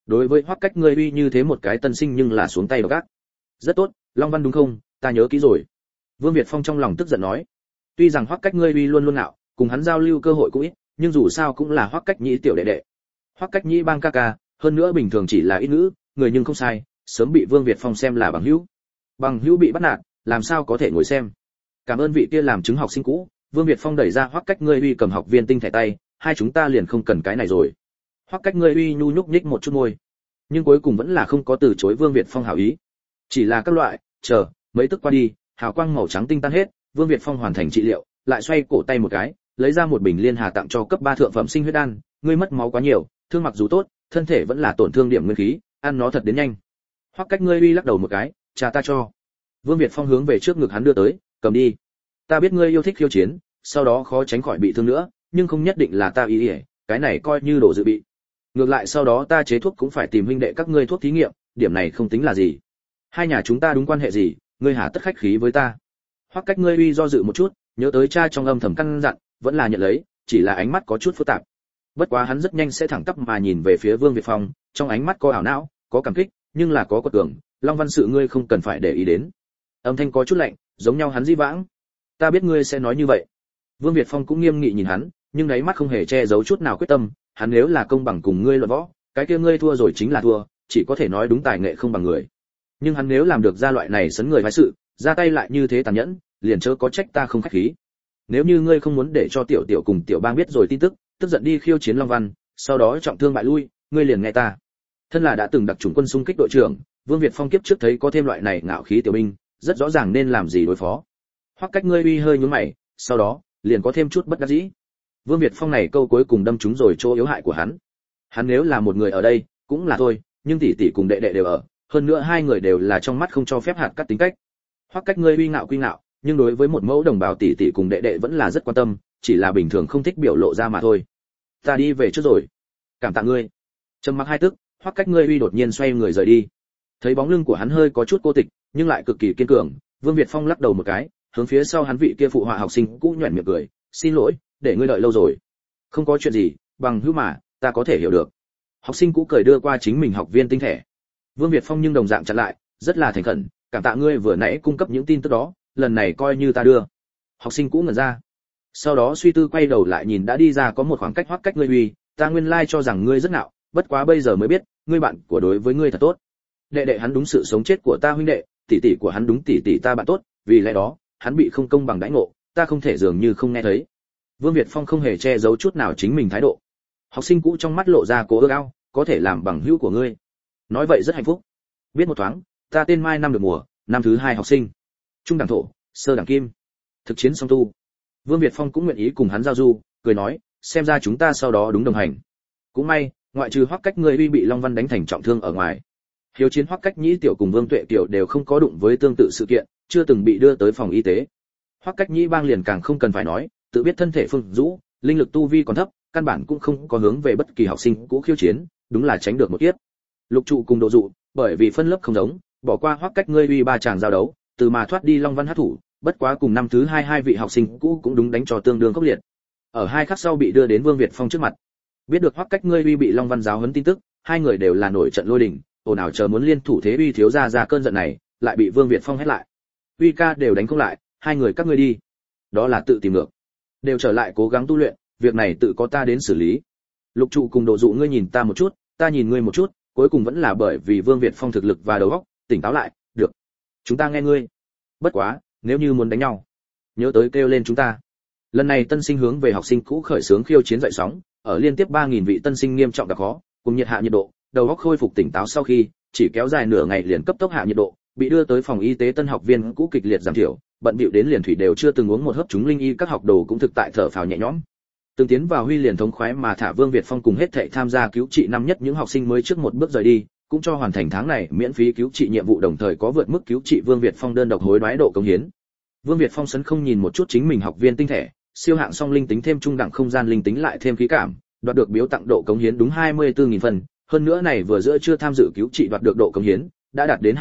đối với Hoắc Cách ngươi uy như thế một cái tân sinh nhưng là xuống tay độc ác. Rất tốt, Long Văn đúng không, ta nhớ kỹ rồi. Vương Việt Phong trong lòng tức giận nói, tuy rằng Hoắc Cách ngươi uy luôn luôn ngạo, cùng hắn giao lưu cơ hội cũng ít, nhưng dù sao cũng là Hoắc Cách Nhĩ tiểu đệ đệ. Hoắc Cách Nhĩ bang ca ca, hơn nữa bình thường chỉ là ít ngữ, người nhưng không sai, sớm bị Vương Việt Phong xem là bằng hữu. Bằng hữu bị bắt nạt, làm sao có thể ngồi xem. Cảm ơn vị kia làm chứng học sinh cũ. Vương Việt Phong đẩy ra Hoắc Cách ngươi uy cầm học viên tinh thẻ tay, hai chúng ta liền không cần cái này rồi. Hoắc Cách ngươi uy nhu nhúc nhích một chút môi, nhưng cuối cùng vẫn là không có từ chối Vương Việt Phong hảo ý. Chỉ là các loại, chờ, mấy tức qua đi, hào quang màu trắng tinh tan hết, Vương Việt Phong hoàn thành trị liệu, lại xoay cổ tay một cái, lấy ra một bình liên hà tặng cho cấp 3 thượng phẩm sinh huyết đan, ngươi mất máu quá nhiều, thương mặc dù tốt, thân thể vẫn là tổn thương điểm nguyên khí, ăn nó thật đến nhanh. Hoắc Cách ngươi uy lắc đầu một cái, "Trà ta cho." Vương Việt Phong hướng về trước ngực hắn đưa tới, "Cầm đi. Ta biết ngươi yêu thích khiêu chiến, sau đó khó tránh khỏi bị thương nữa, nhưng không nhất định là ta ý, cái này coi như đồ dự bị. Ngược lại sau đó ta chế thuốc cũng phải tìm huynh đệ các ngươi thuốc thí nghiệm, điểm này không tính là gì. Hai nhà chúng ta đúng quan hệ gì, ngươi hà tất khách khí với ta." Hoắc Cách ngươi uy do dự một chút, nhớ tới cha trong âm thầm căn dặn, vẫn là nhận lấy, chỉ là ánh mắt có chút phức tạp. Bất quá hắn rất nhanh sẽ thẳng tắp mà nhìn về phía Vương Việt Phong, trong ánh mắt có ảo não, có cảm kích, nhưng là có quật cường, Long Văn sự ngươi không cần phải để ý đến. Âm thanh có chút lạnh, giống nhau hắn dĩ vãng. Ta biết ngươi sẽ nói như vậy. Vương Việt Phong cũng nghiêm nghị nhìn hắn, nhưng đáy mắt không hề che giấu chút nào quyết tâm, hắn nếu là công bằng cùng ngươi luận võ, cái kia ngươi thua rồi chính là thua, chỉ có thể nói đúng tài nghệ không bằng người. Nhưng hắn nếu làm được ra loại này sấn người vai sự, ra tay lại như thế tàn nhẫn, liền chớ có trách ta không khách khí. Nếu như ngươi không muốn để cho tiểu tiểu cùng tiểu bang biết rồi tin tức, tức giận đi khiêu chiến Long Văn, sau đó trọng thương bại lui, ngươi liền nghe ta. Thân là đã từng đặc chủng quân xung kích đội trưởng, Vương Việt Phong kiếp trước thấy có thêm loại này ngạo khí tiểu binh, rất rõ ràng nên làm gì đối phó. Hoắc Cách ngươi uy hơi nhướng mày, sau đó liền có thêm chút bất đắc dĩ. Vương Việt Phong này câu cuối cùng đâm trúng rồi chỗ yếu hại của hắn. Hắn nếu là một người ở đây, cũng là thôi, nhưng tỷ tỷ cùng đệ đệ đều ở, hơn nữa hai người đều là trong mắt không cho phép hạt cắt tính cách. Hoắc Cách ngươi uy ngạo quy ngạo, nhưng đối với một mẫu đồng bào tỷ tỷ cùng đệ đệ vẫn là rất quan tâm, chỉ là bình thường không thích biểu lộ ra mà thôi. Ta đi về trước rồi. Cảm tạ ngươi. Trầm mặc hai tức, Hoắc Cách ngươi uy đột nhiên xoay người rời đi. Thấy bóng lưng của hắn hơi có chút cô tịch, nhưng lại cực kỳ kiên cường, Vương Việt Phong lắc đầu một cái, hướng phía sau hắn vị kia phụ họa học sinh cũ nhuyễn miệng cười, "Xin lỗi, để ngươi đợi lâu rồi." "Không có chuyện gì, bằng hữu mà, ta có thể hiểu được." Học sinh cũ cười đưa qua chính mình học viên tinh thẻ. Vương Việt Phong nhưng đồng dạng chặn lại, rất là thành khẩn, "Cảm tạ ngươi vừa nãy cung cấp những tin tức đó, lần này coi như ta đưa." Học sinh cũ ngẩn ra, sau đó suy tư quay đầu lại nhìn đã đi ra có một khoảng cách Hoắc Cách ngươi uy, "Ta nguyên lai cho rằng ngươi rất ngạo, bất quá bây giờ mới biết, ngươi bạn của đối với ngươi thật tốt. Đệ đệ hắn đúng sự sống chết của ta huynh đệ, tỷ tỷ của hắn đúng tỷ tỷ ta bạn tốt, vì lẽ đó, hắn bị không công bằng đãi ngộ, ta không thể dường như không nghe thấy." Vương Việt Phong không hề che giấu chút nào chính mình thái độ. Học sinh cũ trong mắt lộ ra cố ước ao, "Có thể làm bằng hữu của ngươi, nói vậy rất hạnh phúc." Biết một thoáng, ta tên Mai năm được mùa, năm thứ 2 học sinh, trung đẳng thổ, sơ đẳng kim, thực chiến song tu. Vương Việt Phong cũng nguyện ý cùng hắn giao du, cười nói, "Xem ra chúng ta sau đó đúng đồng hành." Cũng may, ngoại trừ Hoắc Cách ngươi uy bị Long Văn đánh thành trọng thương ở ngoài, hiếu chiến Hoắc Cách Nhĩ tiểu cùng Vương Tuệ tiểu đều không có đụng với tương tự sự kiện, chưa từng bị đưa tới phòng y tế. Hoắc Cách Nhĩ bang liền càng không cần phải nói, tự biết thân thể phương rũ, linh lực tu vi còn thấp, căn bản cũng không có hướng về bất kỳ học sinh cũ khiêu chiến, đúng là tránh được một kiếp. Lục trụ cùng Độ dụ, bởi vì phân lớp không giống, bỏ qua Hoắc Cách ngươi uy 3 chàng giao đấu, từ mà thoát đi Long Văn hát thủ, bất quá cùng năm thứ 2 vị học sinh cũ cũng đúng đánh trò tương đương khốc liệt. Ở 2 khắc sau bị đưa đến Vương Việt Phong trước mặt. Biết được Hoắc Cách ngươi uy bị Long Văn giáo huấn tin tức, hai người đều là nổi trận lôi đình, ồn ào chờ muốn liên thủ thế uy thiếu ra cơn giận này, lại bị Vương Việt Phong hét lại. "Uy ca đều đánh không lại, hai người các ngươi đi." Đó là tự tìm ngược. Đều trở lại cố gắng tu luyện, việc này tự có ta đến xử lý. Lục trụ cùng Độ dụ ngươi nhìn ta một chút, ta nhìn ngươi một chút, cuối cùng vẫn là bởi vì Vương Việt Phong thực lực và đầu óc tỉnh táo lại, "Được, chúng ta nghe ngươi. Bất quá, nếu như muốn đánh nhau, nhớ tới kêu lên chúng ta." Lần này tân sinh hướng về học sinh cũ khởi xướng khiêu chiến dậy sóng, ở liên tiếp 3000 vị tân sinh nghiêm trọng gặp khó, cùng nhiệt hạ nhiệt độ, đầu óc khôi phục tỉnh táo sau khi, chỉ kéo dài nửa ngày liền cấp tốc hạ nhiệt độ, bị đưa tới phòng y tế tân học viên cũ kịch liệt giảm thiểu, bận bịu đến liền thủy đều chưa từng uống một hớp chúng linh y các học đồ cũng thực tại thở phào nhẹ nhõm. Từng tiến vào huy liền thống khoái mà thả Vương Việt Phong cùng hết thảy tham gia cứu trị năm nhất những học sinh mới trước một bước rời đi, cũng cho hoàn thành tháng này miễn phí cứu trị nhiệm vụ đồng thời có vượt mức cứu trị Vương Việt Phong đơn độc hối đoái độ cống hiến. Vương Việt Phong sấn không nhìn một chút chính mình học viên tinh thể, siêu hạng song linh tính thêm trung đẳng không gian linh tính lại thêm khí cảm, đoạt được biếu tặng độ cống hiến đúng 24.000 phần, hơn nữa này vừa giữa chưa tham dự cứu trị đoạt được độ cống hiến, đã đạt đến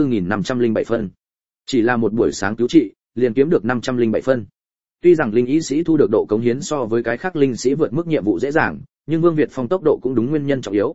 24.507 phân. Chỉ là một buổi sáng cứu trị, liền kiếm được 507 phân. Tuy rằng linh y sĩ thu được độ cống hiến so với cái khác linh sĩ vượt mức nhiệm vụ dễ dàng, nhưng Vương Việt Phong tốc độ cũng đúng nguyên nhân trọng yếu.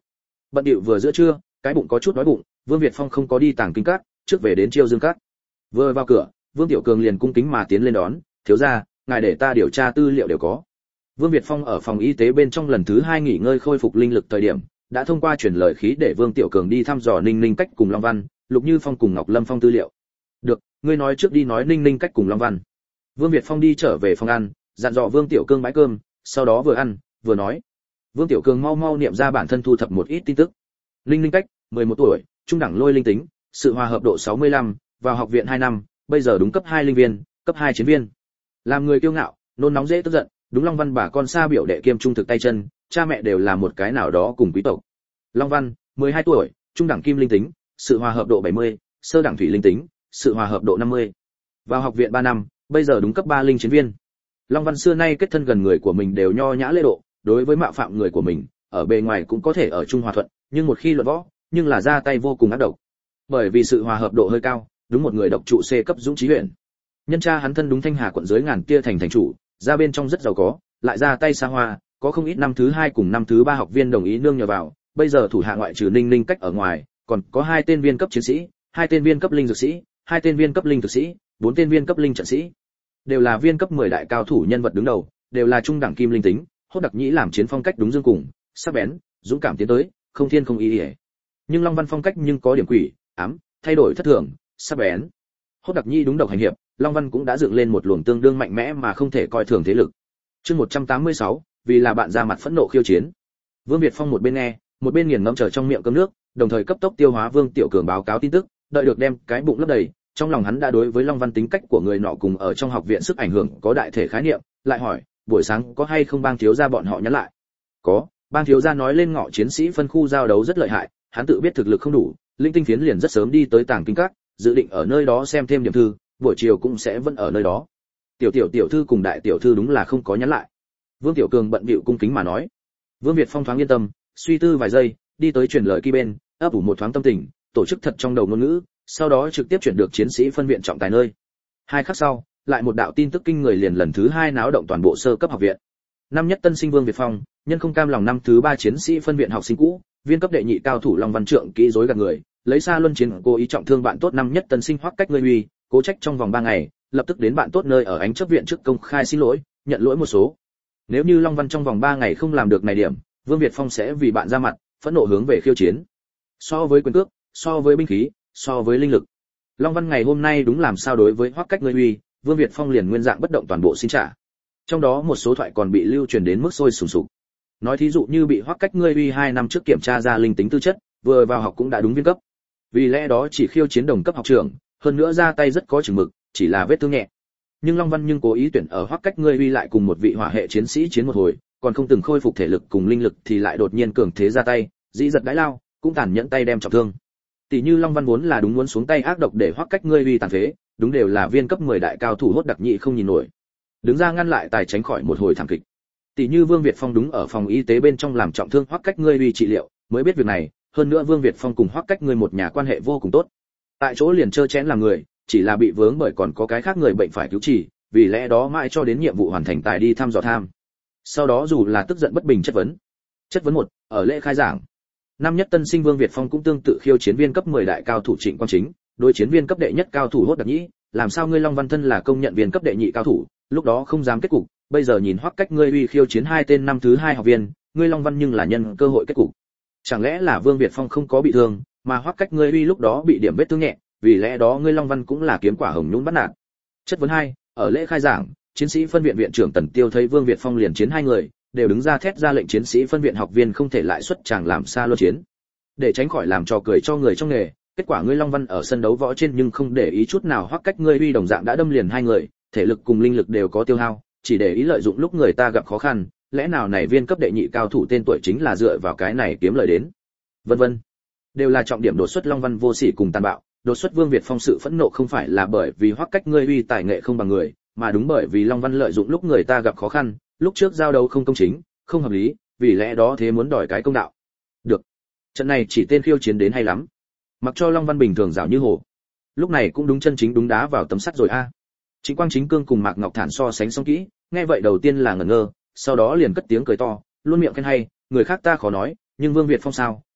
Bận điệu vừa giữa trưa, cái bụng có chút đói bụng, Vương Việt Phong không có đi Tàng Kinh Các, trước về đến Chiêu Dương Các. Vừa vào cửa, Vương Tiểu Cường liền cung kính mà tiến lên đón, "Thiếu gia, ngài để ta điều tra tư liệu đều có." Vương Việt Phong ở phòng y tế bên trong lần thứ 2 nghỉ ngơi khôi phục linh lực thời điểm, đã thông qua truyền lời khí để Vương Tiểu Cường đi thăm dò Ninh Ninh Cách cùng Long Văn, Lục Như Phong cùng Ngọc Lâm Phong tư liệu. "Được, ngươi nói trước đi nói Ninh Ninh Cách cùng Long Văn." Vương Việt Phong đi trở về phòng ăn, dặn dò Vương Tiểu Cường bãi cơm, sau đó vừa ăn, vừa nói. Vương Tiểu Cường mau mau niệm ra bản thân thu thập một ít tin tức. Ninh Ninh Cách, 11 tuổi, trung đẳng lôi linh tính, sự hòa hợp độ 65, vào học viện 2 năm, bây giờ đúng cấp 2 linh viên, cấp 2 chiến viên. Làm người kiêu ngạo, nôn nóng dễ tức giận, đúng Long Văn bà con xa biểu đệ kiêm trung thực tay chân, cha mẹ đều là một cái nào đó cùng quý tộc. Long Văn, 12 tuổi, trung đẳng kim linh tính, sự hòa hợp độ 70, sơ đẳng thủy linh tính, sự hòa hợp độ 50. Vào học viện 3 năm, bây giờ đúng cấp 3 linh chiến viên. Long Văn xưa nay kết thân gần người của mình đều nho nhã lễ độ, đối với mạo phạm người của mình, ở bề ngoài cũng có thể ở chung hòa thuận, nhưng một khi luận võ, nhưng là ra tay vô cùng ác độc. Bởi vì sự hòa hợp độ hơi cao, đúng một người độc trụ C cấp dũng trí huyện. Nhân cha hắn thân đúng Thanh Hà quận dưới ngàn kia thành thành chủ, ra bên trong rất giàu có, lại ra tay xa hoa, có không ít năm thứ 2 cùng năm thứ 3 học viên đồng ý nương nhờ vào, bây giờ thủ hạ ngoại trừ Ninh Ninh Cách ở ngoài, còn có 2 tên viên cấp chiến sĩ, 2 tên viên cấp linh dược sĩ, 2 tên viên cấp linh thực sĩ, 4 tên viên cấp linh trận sĩ. Đều là viên cấp 10 đại cao thủ nhân vật đứng đầu, đều là trung đẳng kim linh tính, Hốt Đặc Nhĩ làm chiến phong cách đúng dương cùng, sắc bén, dũng cảm tiến tới, không thiên không ý. Nhưng Long Văn phong cách nhưng có điểm quỷ, ám, thay đổi thất thường, sắc bén. Hốt Đặc Nhĩ đúng độc hành hiệp, Long Văn cũng đã dựng lên một luồng tương đương mạnh mẽ mà không thể coi thường thế lực. Chương 186, vì là bạn ra mặt phẫn nộ khiêu chiến. Vương Việt Phong một bên nghe, một bên nghiền ngẫm chờ trong miệng cơm nước, đồng thời cấp tốc tiêu hóa Vương Tiểu Cường báo cáo tin tức, đợi được đem cái bụng lấp đầy, trong lòng hắn đã đối với Long Văn tính cách của người nọ cùng ở trong học viện sức ảnh hưởng có đại thể khái niệm, lại hỏi, buổi sáng có hay không Bang thiếu gia bọn họ nhắn lại? Có, Bang thiếu gia nói lên Ngọ chiến sĩ phân khu giao đấu rất lợi hại, hắn tự biết thực lực không đủ, linh tinh phiến liền rất sớm đi tới Tàng Kinh Các, dự định ở nơi đó xem thêm điểm thư, buổi chiều cũng sẽ vẫn ở nơi đó. Tiểu thư cùng đại tiểu thư đúng là không có nhắn lại. Vương Tiểu Cường bận bịu cung kính mà nói. Vương Việt Phong thoáng yên tâm, suy tư vài giây, đi tới truyền lời kia bên, ấp ủ một thoáng tâm tình, tổ chức thật trong đầu ngôn ngữ, sau đó trực tiếp chuyển được chiến sĩ phân viện trọng tài nơi. 2 khắc sau, lại một đạo tin tức kinh người liền lần thứ 2 náo động toàn bộ sơ cấp học viện. Năm nhất tân sinh Vương Việt Phong, nhân không cam lòng năm thứ 3 chiến sĩ phân viện học sinh cũ, viên cấp đệ nhị cao thủ Long Văn Trượng kỹ dối gạt người, lấy xa luân chiến cố ý trọng thương bạn tốt năm nhất tân sinh Hoắc Cách ngươi uy, cố trách trong vòng 3 ngày, lập tức đến bạn tốt nơi ở Ánh Chấp viện trước công khai xin lỗi, nhận lỗi một số. Nếu như Long Văn trong vòng 3 ngày không làm được này điểm, Vương Việt Phong sẽ vì bạn ra mặt, phẫn nộ hướng về khiêu chiến. So với quyền cước, so với binh khí, so với linh lực, Long Văn ngày hôm nay đúng làm sao đối với Hoắc Cách ngươi uy, Vương Việt Phong liền nguyên dạng bất động toàn bộ xin trả. Trong đó một số thoại còn bị lưu truyền đến mức sôi sùng sục. Nói thí dụ như bị Hoắc Cách ngươi uy 2 năm trước kiểm tra ra linh tính tư chất, vừa vào học cũng đã đúng viên cấp. Vì lẽ đó chỉ khiêu chiến đồng cấp học trưởng, hơn nữa ra tay rất có chừng mực, chỉ là vết thương nhẹ. Nhưng Long Văn nhưng cố ý tuyển ở Hoắc Cách ngươi uy lại cùng một vị hỏa hệ chiến sĩ chiến một hồi, còn không từng khôi phục thể lực cùng linh lực thì lại đột nhiên cường thế ra tay, dĩ giật đãi lao, cũng tàn nhẫn tay đem trọng thương. Tỷ như Long Văn vốn là đúng muốn xuống tay ác độc để Hoắc Cách ngươi uy tàn phế, đúng đều là viên cấp 10 đại cao thủ Hốt Đặc Nhĩ không nhìn nổi, đứng ra ngăn lại tài tránh khỏi một hồi thảm kịch. Tỷ như Vương Việt Phong đúng ở phòng y tế bên trong làm trọng thương Hoắc Cách ngươi uy trị liệu, mới biết việc này, hơn nữa Vương Việt Phong cùng Hoắc Cách ngươi một nhà quan hệ vô cùng tốt. Tại chỗ liền trơ chẽn làm người, chỉ là bị vướng bởi còn có cái khác người bệnh phải cứu trị, vì lẽ đó mãi cho đến nhiệm vụ hoàn thành tài đi thăm dò tham. Sau đó dù là tức giận bất bình chất vấn. Chất vấn 1, ở lễ khai giảng. Năm nhất tân sinh Vương Việt Phong cũng tương tự khiêu chiến viên cấp 10 đại cao thủ Trịnh Quang Chính, đối chiến viên cấp đệ nhất cao thủ Hốt Đặc Nhĩ, làm sao ngươi Long Văn thân là công nhận viên cấp đệ nhị cao thủ, lúc đó không dám kết cục, bây giờ nhìn Hoắc Cách ngươi uy khiêu chiến 2 tên năm thứ 2 học viên, ngươi Long Văn nhưng là nhân cơ hội kết cục. Chẳng lẽ là Vương Việt Phong không có bị thương, mà Hoắc Cách ngươi uy lúc đó bị điểm vết thương nhẹ, vì lẽ đó ngươi Long Văn cũng là kiếm quả hồng nhũn bắt nạt. Chất vấn 2, ở lễ khai giảng, chiến sĩ phân viện viện trưởng Tần Tiêu thấy Vương Việt Phong liền chiến 2 người, đều đứng ra thét ra lệnh chiến sĩ phân viện học viên không thể lại xuất chàng làm xa luân chiến. Để tránh khỏi làm trò cười cho người trong nghề, kết quả ngươi Long Văn ở sân đấu võ trên nhưng không để ý chút nào Hoắc Cách ngươi uy đồng dạng đã đâm liền 2 người, thể lực cùng linh lực đều có tiêu hao, chỉ để ý lợi dụng lúc người ta gặp khó khăn, lẽ nào này viên cấp đệ nhị cao thủ tên tuổi chính là dựa vào cái này kiếm lời đến. Vân vân. Đều là trọng điểm đột xuất Long Văn vô sỉ cùng tàn bạo, đột xuất Vương Việt Phong sự phẫn nộ không phải là bởi vì Hoắc Cách ngươi uy tài nghệ không bằng người, mà đúng bởi vì Long Văn lợi dụng lúc người ta gặp khó khăn, lúc trước giao đấu không công chính, không hợp lý, vì lẽ đó thế muốn đòi cái công đạo. Được. Trận này chỉ tên khiêu chiến đến hay lắm. Mặc cho Long Văn bình thường dạo như hồ. Lúc này cũng đúng chân chính đúng đá vào tấm sắt rồi a. Trịnh Quang Chính cương cùng Mạc Ngọc Thản so sánh xong kỹ, nghe vậy đầu tiên là ngẩn ngơ, sau đó liền cất tiếng cười to, luôn miệng khen hay, người khác ta khó nói, nhưng Vương Việt Phong sao,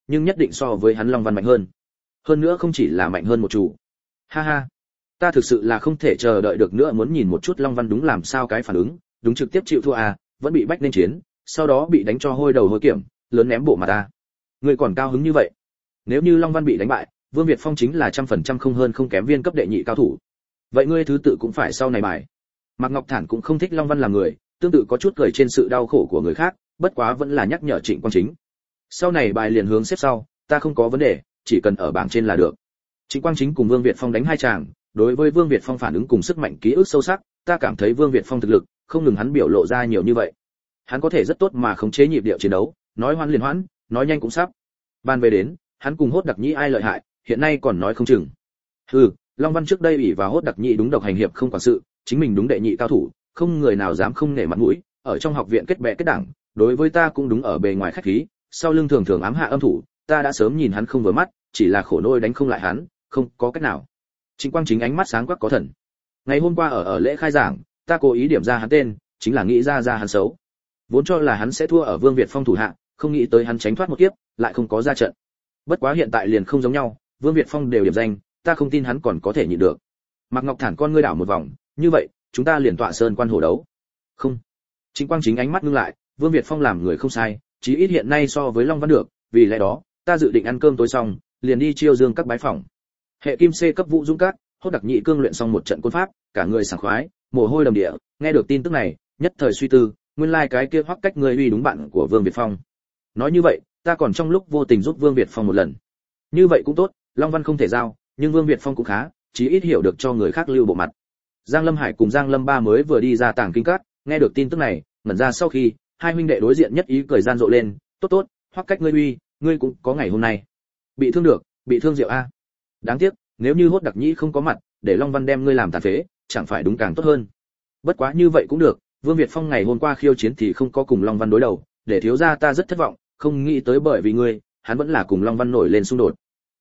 nhưng nhất định so với hắn Long Văn mạnh hơn nữa không chỉ là mạnh hơn một chủ. Ha ha, ta thực sự là không thể chờ đợi được nữa, muốn nhìn một chút Long Văn đúng làm sao cái phản ứng, đúng trực tiếp chịu thua à, vẫn bị bách nên chiến, sau đó bị đánh cho hôi đầu hôi kiểm, lớn ném bộ mà ta. Ngươi còn cao hứng như vậy? Nếu như Long Văn bị đánh bại, Vương Việt Phong chính là 100% không hơn không kém viên cấp đệ nhị cao thủ. Vậy ngươi thứ tự cũng phải sau này bài. Mạc Ngọc Thản cũng không thích Long Văn làm người, tương tự có chút cười trên sự đau khổ của người khác, bất quá vẫn là nhắc nhở Trịnh Quang Chính. Sau này bài liền hướng xếp sau, ta không có vấn đề, chỉ cần ở bảng trên là được. Trịnh Quang Chính cùng Vương Việt Phong đánh hai chàng, đối với Vương Việt Phong phản ứng cùng sức mạnh ký ức sâu sắc, ta cảm thấy Vương Việt Phong thực lực, không ngừng hắn biểu lộ ra nhiều như vậy. Hắn có thể rất tốt mà khống chế nhịp điệu chiến đấu, nói hoãn liền hoãn, nói nhanh cũng sắp. Ban về đến, hắn cùng Hốt Đặc Nhĩ ai lợi hại, hiện nay còn nói không chừng. Long Văn trước đây ủy vào Hốt Đặc Nhĩ đúng độc hành hiệp không quản sự, chính mình đúng đệ nhị cao thủ, không người nào dám không nể mặt mũi, ở trong học viện kết bè kết đảng, đối với ta cũng đúng ở bề ngoài khách khí, sau lưng thường thường ám hạ âm thủ, ta đã sớm nhìn hắn không vừa mắt, chỉ là khổ nỗi đánh không lại hắn, không có cách nào. Trịnh Quang Chính ánh mắt sáng quắc có thần. Ngày hôm qua ở lễ khai giảng, ta cố ý điểm ra hắn tên, chính là nghĩ ra hắn xấu. Vốn cho là hắn sẽ thua ở Vương Việt Phong thủ hạ, không nghĩ tới hắn tránh thoát một kiếp, lại không có ra trận. Bất quá hiện tại liền không giống nhau, Vương Việt Phong đều điểm danh, ta không tin hắn còn có thể nhịn được. Mạc Ngọc Thản con ngươi đảo một vòng, như vậy, chúng ta liền tọa sơn quan hồ đấu. Không. Trịnh Quang Chính ánh mắt ngưng lại, Vương Việt Phong làm người không sai, chí ít hiện nay so với Long Văn được, vì lẽ đó, ta dự định ăn cơm tối xong, liền đi chiêu dương các bái phòng. Hệ kim C cấp Vũ Dũng Các, Hốt Đặc Nhĩ cương luyện xong một trận côn pháp, cả người sảng khoái, mồ hôi đầm địa, nghe được tin tức này, nhất thời suy tư, nguyên lai cái kia Hoắc Cách người uy đúng bạn của Vương Việt Phong. Nói như vậy, ta còn trong lúc vô tình giúp Vương Việt Phong một lần. Như vậy cũng tốt, Long Văn không thể giao, nhưng Vương Việt Phong cũng khá, chí ít hiểu được cho người khác lưu bộ mặt. Giang Lâm Hải cùng Giang Lâm Ba mới vừa đi ra Tàng Kinh Các, nghe được tin tức này, ngẩn ra sau khi, hai huynh đệ đối diện nhất ý cười gian rộ lên, tốt tốt, Hoắc Cách ngươi uy, ngươi cũng có ngày hôm nay. Bị thương được, bị thương Diệu a. Đáng tiếc, nếu như Hốt Đặc Nhĩ không có mặt, để Long Văn đem ngươi làm tàn phế, chẳng phải đúng càng tốt hơn. Bất quá như vậy cũng được, Vương Việt Phong ngày hôm qua khiêu chiến thì không có cùng Long Văn đối đầu, để thiếu gia ta rất thất vọng, không nghĩ tới bởi vì ngươi, hắn vẫn là cùng Long Văn nổi lên xung đột.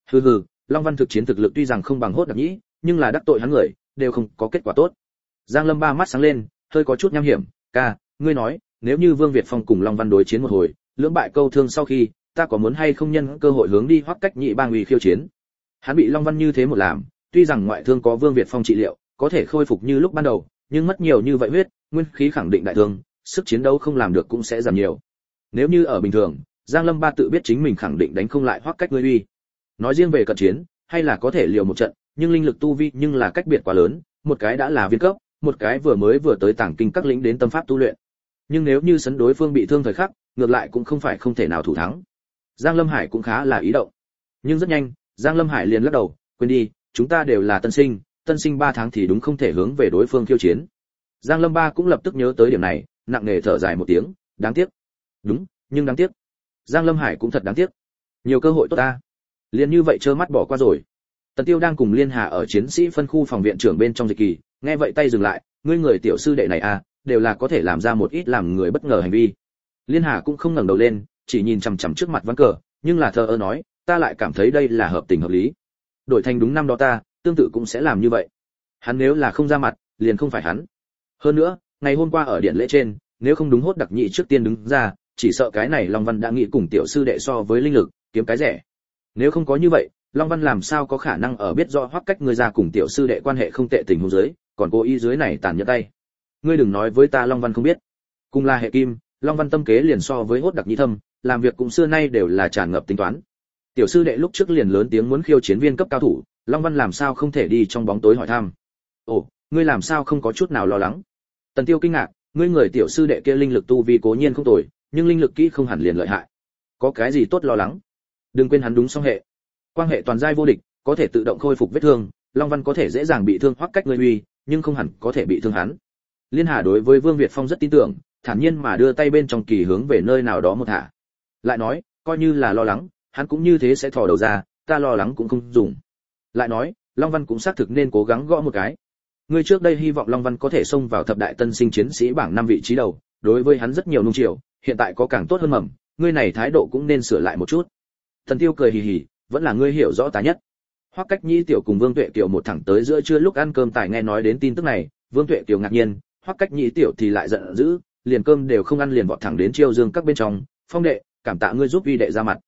Long Văn thực chiến thực lực tuy rằng không bằng Hốt Đặc Nhĩ, nhưng là đắc tội hắn người, đều không có kết quả tốt. Giang Lâm Ba mắt sáng lên, hơi có chút nham hiểm, ca, ngươi nói, nếu như Vương Việt Phong cùng Long Văn đối chiến một hồi, lưỡng bại câu thương sau khi, ta có muốn hay không nhân cơ hội hướng đi Hoắc Cách Nhĩ bang uy khiêu chiến. Hắn bị Long Văn như thế một làm, tuy rằng ngoại thương có Vương Việt Phong trị liệu, có thể khôi phục như lúc ban đầu, nhưng mất nhiều như vậy huyết, nguyên khí khẳng định đại thương, sức chiến đấu không làm được cũng sẽ giảm nhiều. Nếu như ở bình thường, Giang Lâm Ba tự biết chính mình khẳng định đánh không lại Hoắc Cách ngươi uy. Nói riêng về cận chiến, hay là có thể liều một trận, nhưng linh lực tu vi nhưng là cách biệt quá lớn, một cái đã là viên cấp, một cái vừa tới Tàng Kinh Các lĩnh đến tâm pháp tu luyện. Nhưng nếu như sấn đối phương bị thương thời khắc, ngược lại cũng không phải không thể nào thủ thắng. Giang Lâm Hải cũng khá là ý động. Nhưng rất nhanh, Giang Lâm Hải liền lắc đầu, quên đi, chúng ta đều là tân sinh 3 tháng thì đúng không thể hướng về đối phương khiêu chiến. Giang Lâm Ba cũng lập tức nhớ tới điểm này, nặng nề thở dài một tiếng, đáng tiếc. Đúng, nhưng đáng tiếc. Giang Lâm Hải cũng thật đáng tiếc. Nhiều cơ hội tốt ta. Liền như vậy trơ mắt bỏ qua rồi. Tần Tiêu đang cùng Liên Hà ở chiến sĩ phân khu phòng viện trưởng bên trong dịch kỳ, nghe vậy tay dừng lại, ngươi người tiểu sư đệ này à, đều là có thể làm ra một ít làm người bất ngờ hành vi. Liên Hà cũng không ngẩng đầu lên, chỉ nhìn chằm chằm trước mặt ván cờ, nhưng là thờ ơ nói, ta lại cảm thấy đây là hợp tình hợp lý. Đổi thành đúng năm đó ta, tương tự cũng sẽ làm như vậy. Hắn nếu là không ra mặt, liền không phải hắn. Hơn nữa, ngày hôm qua ở điện lễ trên, nếu không đúng Hốt Đặc Nhĩ trước tiên đứng ra, chỉ sợ cái này Long Văn đã nghĩ cùng tiểu sư đệ so với linh lực, kiếm cái rẻ. Nếu không có như vậy, Long Văn làm sao có khả năng ở biết rõ Hoắc Cách người ra cùng tiểu sư đệ quan hệ không tệ tình huống dưới, còn cố ý dưới này tàn nhẫn tay. Ngươi đừng nói với ta Long Văn không biết. Cùng là hệ kim, Long Văn tâm kế liền so với Hốt Đặc Nhĩ thâm, làm việc cũng xưa nay đều là tràn ngập tính toán. Tiểu sư đệ lúc trước liền lớn tiếng muốn khiêu chiến viên cấp cao thủ, Long Văn làm sao không thể đi trong bóng tối hỏi thăm. Ồ, ngươi làm sao không có chút nào lo lắng? Tần Tiêu kinh ngạc, ngươi người tiểu sư đệ kia linh lực tu vi cố nhiên không tồi, nhưng linh lực kỹ không hẳn liền lợi hại. Có cái gì tốt lo lắng? Đừng quên hắn đúng song hệ. Quang hệ toàn giai vô địch, có thể tự động khôi phục vết thương, Long Văn có thể dễ dàng bị thương Hoắc Cách ngươi uy, nhưng không hẳn có thể bị thương hắn. Liên Hà đối với Vương Việt Phong rất tin tưởng, thản nhiên mà đưa tay bên trong kỳ hướng về nơi nào đó một thả. Lại nói, coi như là lo lắng, hắn cũng như thế sẽ thò đầu ra, ta lo lắng cũng không dùng. Lại nói, Long Văn cũng xác thực nên cố gắng gõ một cái. Ngươi trước đây hy vọng Long Văn có thể xông vào thập đại tân sinh chiến sĩ bảng 5 vị trí đầu, đối với hắn rất nhiều nung chiều, hiện tại có càng tốt hơn mầm, ngươi này thái độ cũng nên sửa lại một chút. Thần Tiêu cười hì hì, vẫn là ngươi hiểu rõ ta nhất. Hoắc Cách Nhĩ tiểu cùng Vương Tuệ Kiều một thẳng tới giữa trưa lúc ăn cơm tài nghe nói đến tin tức này, Vương Tuệ Kiều ngạc nhiên, Hoắc Cách Nhĩ tiểu thì lại giận dữ, liền cơm đều không ăn liền vọt thẳng đến chiêu dương các bên trong, Phong đệ, cảm tạ ngươi giúp uy đệ ra mặt.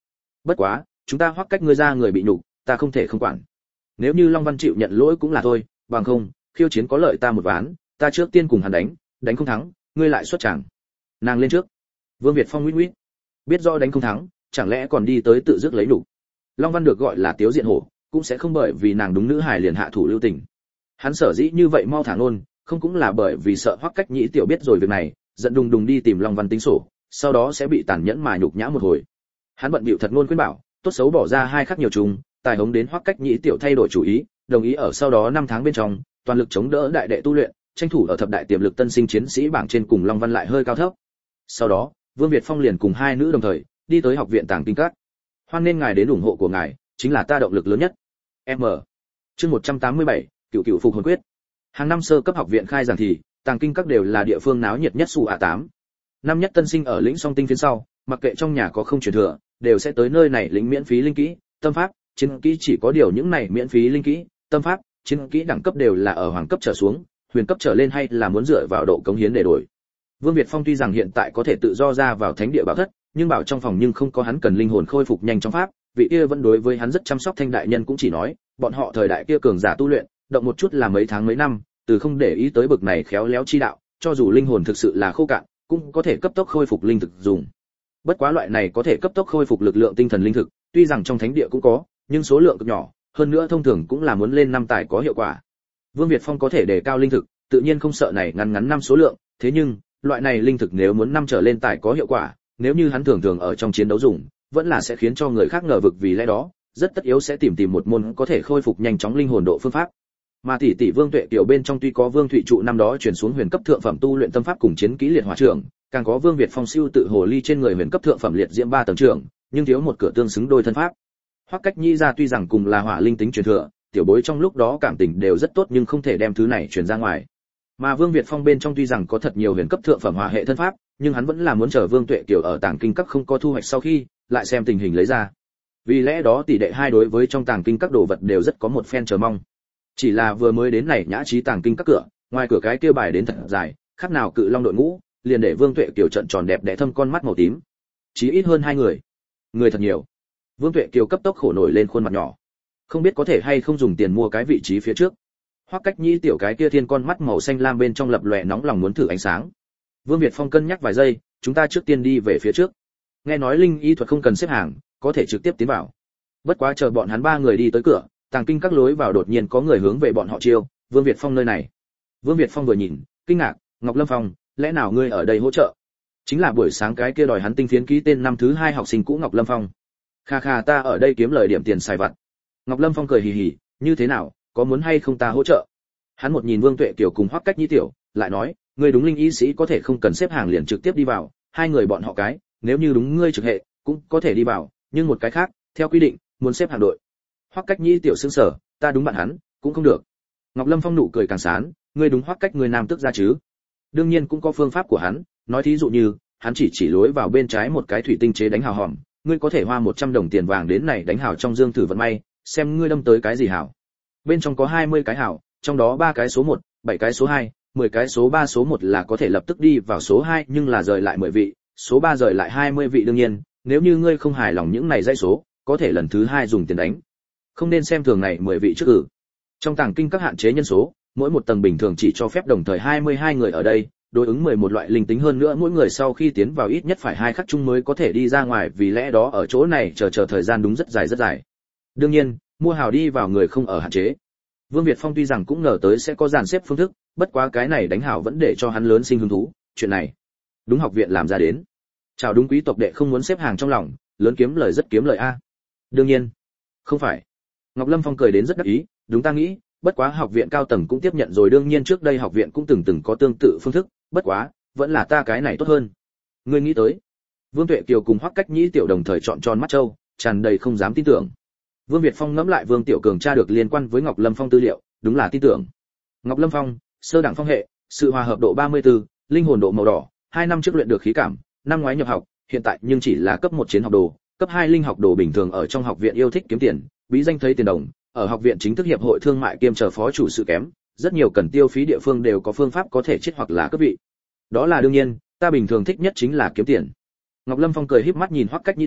Bất quá, chúng ta Hoắc Cách ngươi ra người bị nhục, ta không thể không quản. Nếu như Long Văn chịu nhận lỗi cũng là thôi, bằng không, khiêu chiến có lợi ta một ván, ta trước tiên cùng hắn đánh, đánh không thắng, ngươi lại xuất tràng. Nàng lên trước. Vương Việt Phong huýt. Biết rõ đánh không thắng, chẳng lẽ còn đi tới tự dứt lấy đủ. Long Văn được gọi là Tiếu Diện Hổ, cũng sẽ không bởi vì nàng đúng nữ hài liền hạ thủ lưu tình. Hắn sở dĩ như vậy mau thả nôn, không cũng là bởi vì sợ Hoắc Cách Nhĩ tiểu biết rồi việc này, giận đùng đùng đi tìm Long Văn tính sổ, sau đó sẽ bị tàn nhẫn mà nhục nhã một hồi. Hắn bận bịu thật ngôn khuyên bảo, tốt xấu bỏ ra hai khắc nhiều trùng, tài hống đến Hoắc Cách Nhĩ tiểu thay đổi chủ ý, đồng ý ở sau đó 5 tháng bên trong, toàn lực chống đỡ đại đệ tu luyện, tranh thủ ở thập đại tiềm lực tân sinh chiến sĩ bảng trên cùng Long Văn lại hơi cao thấp. Sau đó, Vương Việt Phong liền cùng hai nữ đồng thời đi tới học viện Tàng Kinh Các. Hoan nên ngài đến ủng hộ của ngài, chính là ta động lực lớn nhất. M. Chương 187, Cựu Cựu Phục Hồn Quyết. Hàng năm sơ cấp học viện khai giảng thì, Tàng Kinh Các đều là địa phương náo nhiệt nhất sù A8. Năm nhất tân sinh ở lĩnh song tinh phiến sau, mặc kệ trong nhà có không truyền thừa, đều sẽ tới nơi này lĩnh miễn phí linh kỹ, tâm pháp, chiến kỹ, chỉ có điều những này miễn phí linh kỹ, tâm pháp, chiến kỹ đẳng cấp đều là ở hoàng cấp trở xuống, huyền cấp trở lên hay là muốn dựa vào độ cống hiến để đổi. Vương Việt Phong tuy rằng hiện tại có thể tự do ra vào thánh địa bảo thất, nhưng bảo trong phòng nhưng không có hắn cần linh hồn khôi phục nhanh trong pháp, vị kia vẫn đối với hắn rất chăm sóc. Thanh đại nhân cũng chỉ nói, bọn họ thời đại kia cường giả tu luyện, động một chút là mấy tháng mấy năm, từ không để ý tới bực này khéo léo chi đạo, cho dù linh hồn thực sự là khô cạn, cũng có thể cấp tốc khôi phục linh thực dùng. Bất quá loại này có thể cấp tốc khôi phục lực lượng tinh thần linh thực, tuy rằng trong thánh địa cũng có, nhưng số lượng cực nhỏ, hơn nữa thông thường cũng là muốn lên năm tài có hiệu quả. Vương Việt Phong có thể đề cao linh thực, tự nhiên không sợ này ngắn năm số lượng, thế nhưng, loại này linh thực nếu muốn năm trở lên tài có hiệu quả, nếu như hắn thường thường ở trong chiến đấu dùng, vẫn là sẽ khiến cho người khác ngờ vực, vì lẽ đó, rất tất yếu sẽ tìm một môn có thể khôi phục nhanh chóng linh hồn độ phương pháp. Mà tỷ Vương Tuệ tiểu bên trong tuy có Vương Thụy trụ năm đó truyền xuống huyền cấp thượng phẩm tu luyện tâm pháp cùng chiến kỹ liệt hỏa trưởng, càng có Vương Việt Phong siêu tự hồ ly trên người huyền cấp thượng phẩm liệt diễm 3 tầng trưởng, nhưng thiếu một cửa tương xứng đôi thân pháp. Hoắc Cách Nhĩ ra tuy rằng cùng là hỏa linh tính truyền thừa, tiểu bối trong lúc đó cảm tình đều rất tốt, nhưng không thể đem thứ này truyền ra ngoài. Mà Vương Việt Phong bên trong tuy rằng có thật nhiều huyền cấp thượng phẩm hỏa hệ thân pháp, nhưng hắn vẫn là muốn chờ Vương Tuệ tiểu ở Tàng Kinh Các không có thu hoạch sau khi, lại xem tình hình lấy ra. Vì lẽ đó tỷ đệ hai đối với trong Tàng Kinh Các đồ vật đều rất có một phen chờ mong. Chỉ là vừa mới đến này nhã trí Tàng Kinh Các cửa, ngoài cửa cái kia bài đến thật dài, khác nào cự long đội ngũ, liền để Vương Tuệ tiểu trận tròn đẹp đẽ thâm con mắt màu tím. Chỉ ít hơn 2 người. Người thật nhiều. Vương Tuệ kiều cấp tốc khổ nổi lên khuôn mặt nhỏ. Không biết có thể hay không dùng tiền mua cái vị trí phía trước. Hoắc Cách Nhĩ tiểu cái kia thiên con mắt màu xanh lam bên trong lập lòe nóng lòng muốn thử ánh sáng. Vương Việt Phong cân nhắc vài giây, chúng ta trước tiên đi về phía trước. Nghe nói linh y thuật không cần xếp hàng, có thể trực tiếp tiến vào. Bất quá chờ bọn hắn 3 người đi tới cửa, Tàng Kinh Các lối vào đột nhiên có người hướng về bọn họ chiêu, Vương Việt Phong nơi này. Vương Việt Phong vừa nhìn, kinh ngạc, Ngọc Lâm Phong, lẽ nào ngươi ở đây hỗ trợ? Chính là buổi sáng cái kia đòi hắn tinh phiến ký tên năm thứ 2 học sinh cũ Ngọc Lâm Phong. Kha kha, ta ở đây kiếm lời điểm tiền xài vặt. Ngọc Lâm Phong cười hì hì, như thế nào, có muốn hay không ta hỗ trợ? Hắn một nhìn Vương Tuệ Kiều cùng Hoắc Cách Nhĩ tiểu, lại nói, ngươi đúng linh y sĩ có thể không cần xếp hàng liền trực tiếp đi vào, hai người bọn họ cái, nếu như đúng ngươi trực hệ, cũng có thể đi vào, nhưng một cái khác, theo quy định, muốn xếp hàng đội. Hoắc Cách Nhĩ tiểu sững sờ, ta đúng bạn hắn, cũng không được. Ngọc Lâm Phong nụ cười càng sán, ngươi đúng Hoắc Cách người nam tức ra chứ? Đương nhiên cũng có phương pháp của hắn, nói thí dụ như, hắn chỉ lối vào bên trái một cái thủy tinh chế đánh hào hòm, ngươi có thể hoa 100 đồng tiền vàng đến này đánh hào trong dương thử vận may, xem ngươi đâm tới cái gì hảo. Bên trong có 20 cái hảo, trong đó 3 cái số 1, 7 cái số 2, 10 cái số 3, số 1 là có thể lập tức đi vào số 2, nhưng là rời lại 10 vị, số 3 rời lại 20 vị. Đương nhiên, nếu như ngươi không hài lòng những này dãy số, có thể lần thứ 2 dùng tiền đánh. Không nên xem thường này 10 vị trước cử. Trong Tàng Kinh Các hạn chế nhân số, mỗi một tầng bình thường chỉ cho phép đồng thời 22 người ở đây, đối ứng 11 loại linh tính, hơn nữa mỗi người sau khi tiến vào ít nhất phải 2 khắc chung mới có thể đi ra ngoài, vì lẽ đó ở chỗ này chờ thời gian đúng rất dài. Đương nhiên, mua hào đi vào người không ở hạn chế. Vương Việt Phong tuy rằng cũng ngờ tới sẽ có dàn xếp phương thức, bất quá cái này đánh hào vẫn để cho hắn lớn sinh hứng thú, chuyện này đúng học viện làm ra đến. Chào đúng quý tộc đệ không muốn xếp hàng trong lòng, lớn kiếm lời rất kiếm lời a. Đương nhiên, không phải. Ngọc Lâm Phong cười đến rất đắc ý, đúng ta nghĩ, bất quá học viện cao tầng cũng tiếp nhận rồi, đương nhiên trước đây học viện cũng từng có tương tự phương thức, bất quá, vẫn là ta cái này tốt hơn. Ngươi nghĩ tới? Vương Tuệ Kiều cùng Hoắc Cách Nhĩ tiểu đồng thời trọn tròn mắt trâu, tràn đầy không dám tin tưởng. Vương Việt Phong ngẫm lại Vương Tiểu Cường tra được liên quan với Ngọc Lâm Phong tư liệu, đúng là tin tưởng. Ngọc Lâm Phong, sơ đẳng phong hệ, sự hòa hợp độ 34, linh hồn độ màu đỏ, 2 năm trước luyện được khí cảm, năm ngoái nhập học, hiện tại nhưng chỉ là cấp 1 chiến học đồ, cấp 2 linh học đồ bình thường, ở trong học viện yêu thích kiếm tiền, bí danh thấy tiền đồng, ở học viện chính thức hiệp hội thương mại kiêm trở phó chủ sự kém, rất nhiều cần tiêu phí địa phương đều có phương pháp có thể chết hoặc là cấp vị. Đó là đương nhiên, ta bình thường thích nhất chính là kiếm tiền. Ngọc Lâm Phong cười híp mắt nhìn Hoắc Cách Nhĩ tiểu,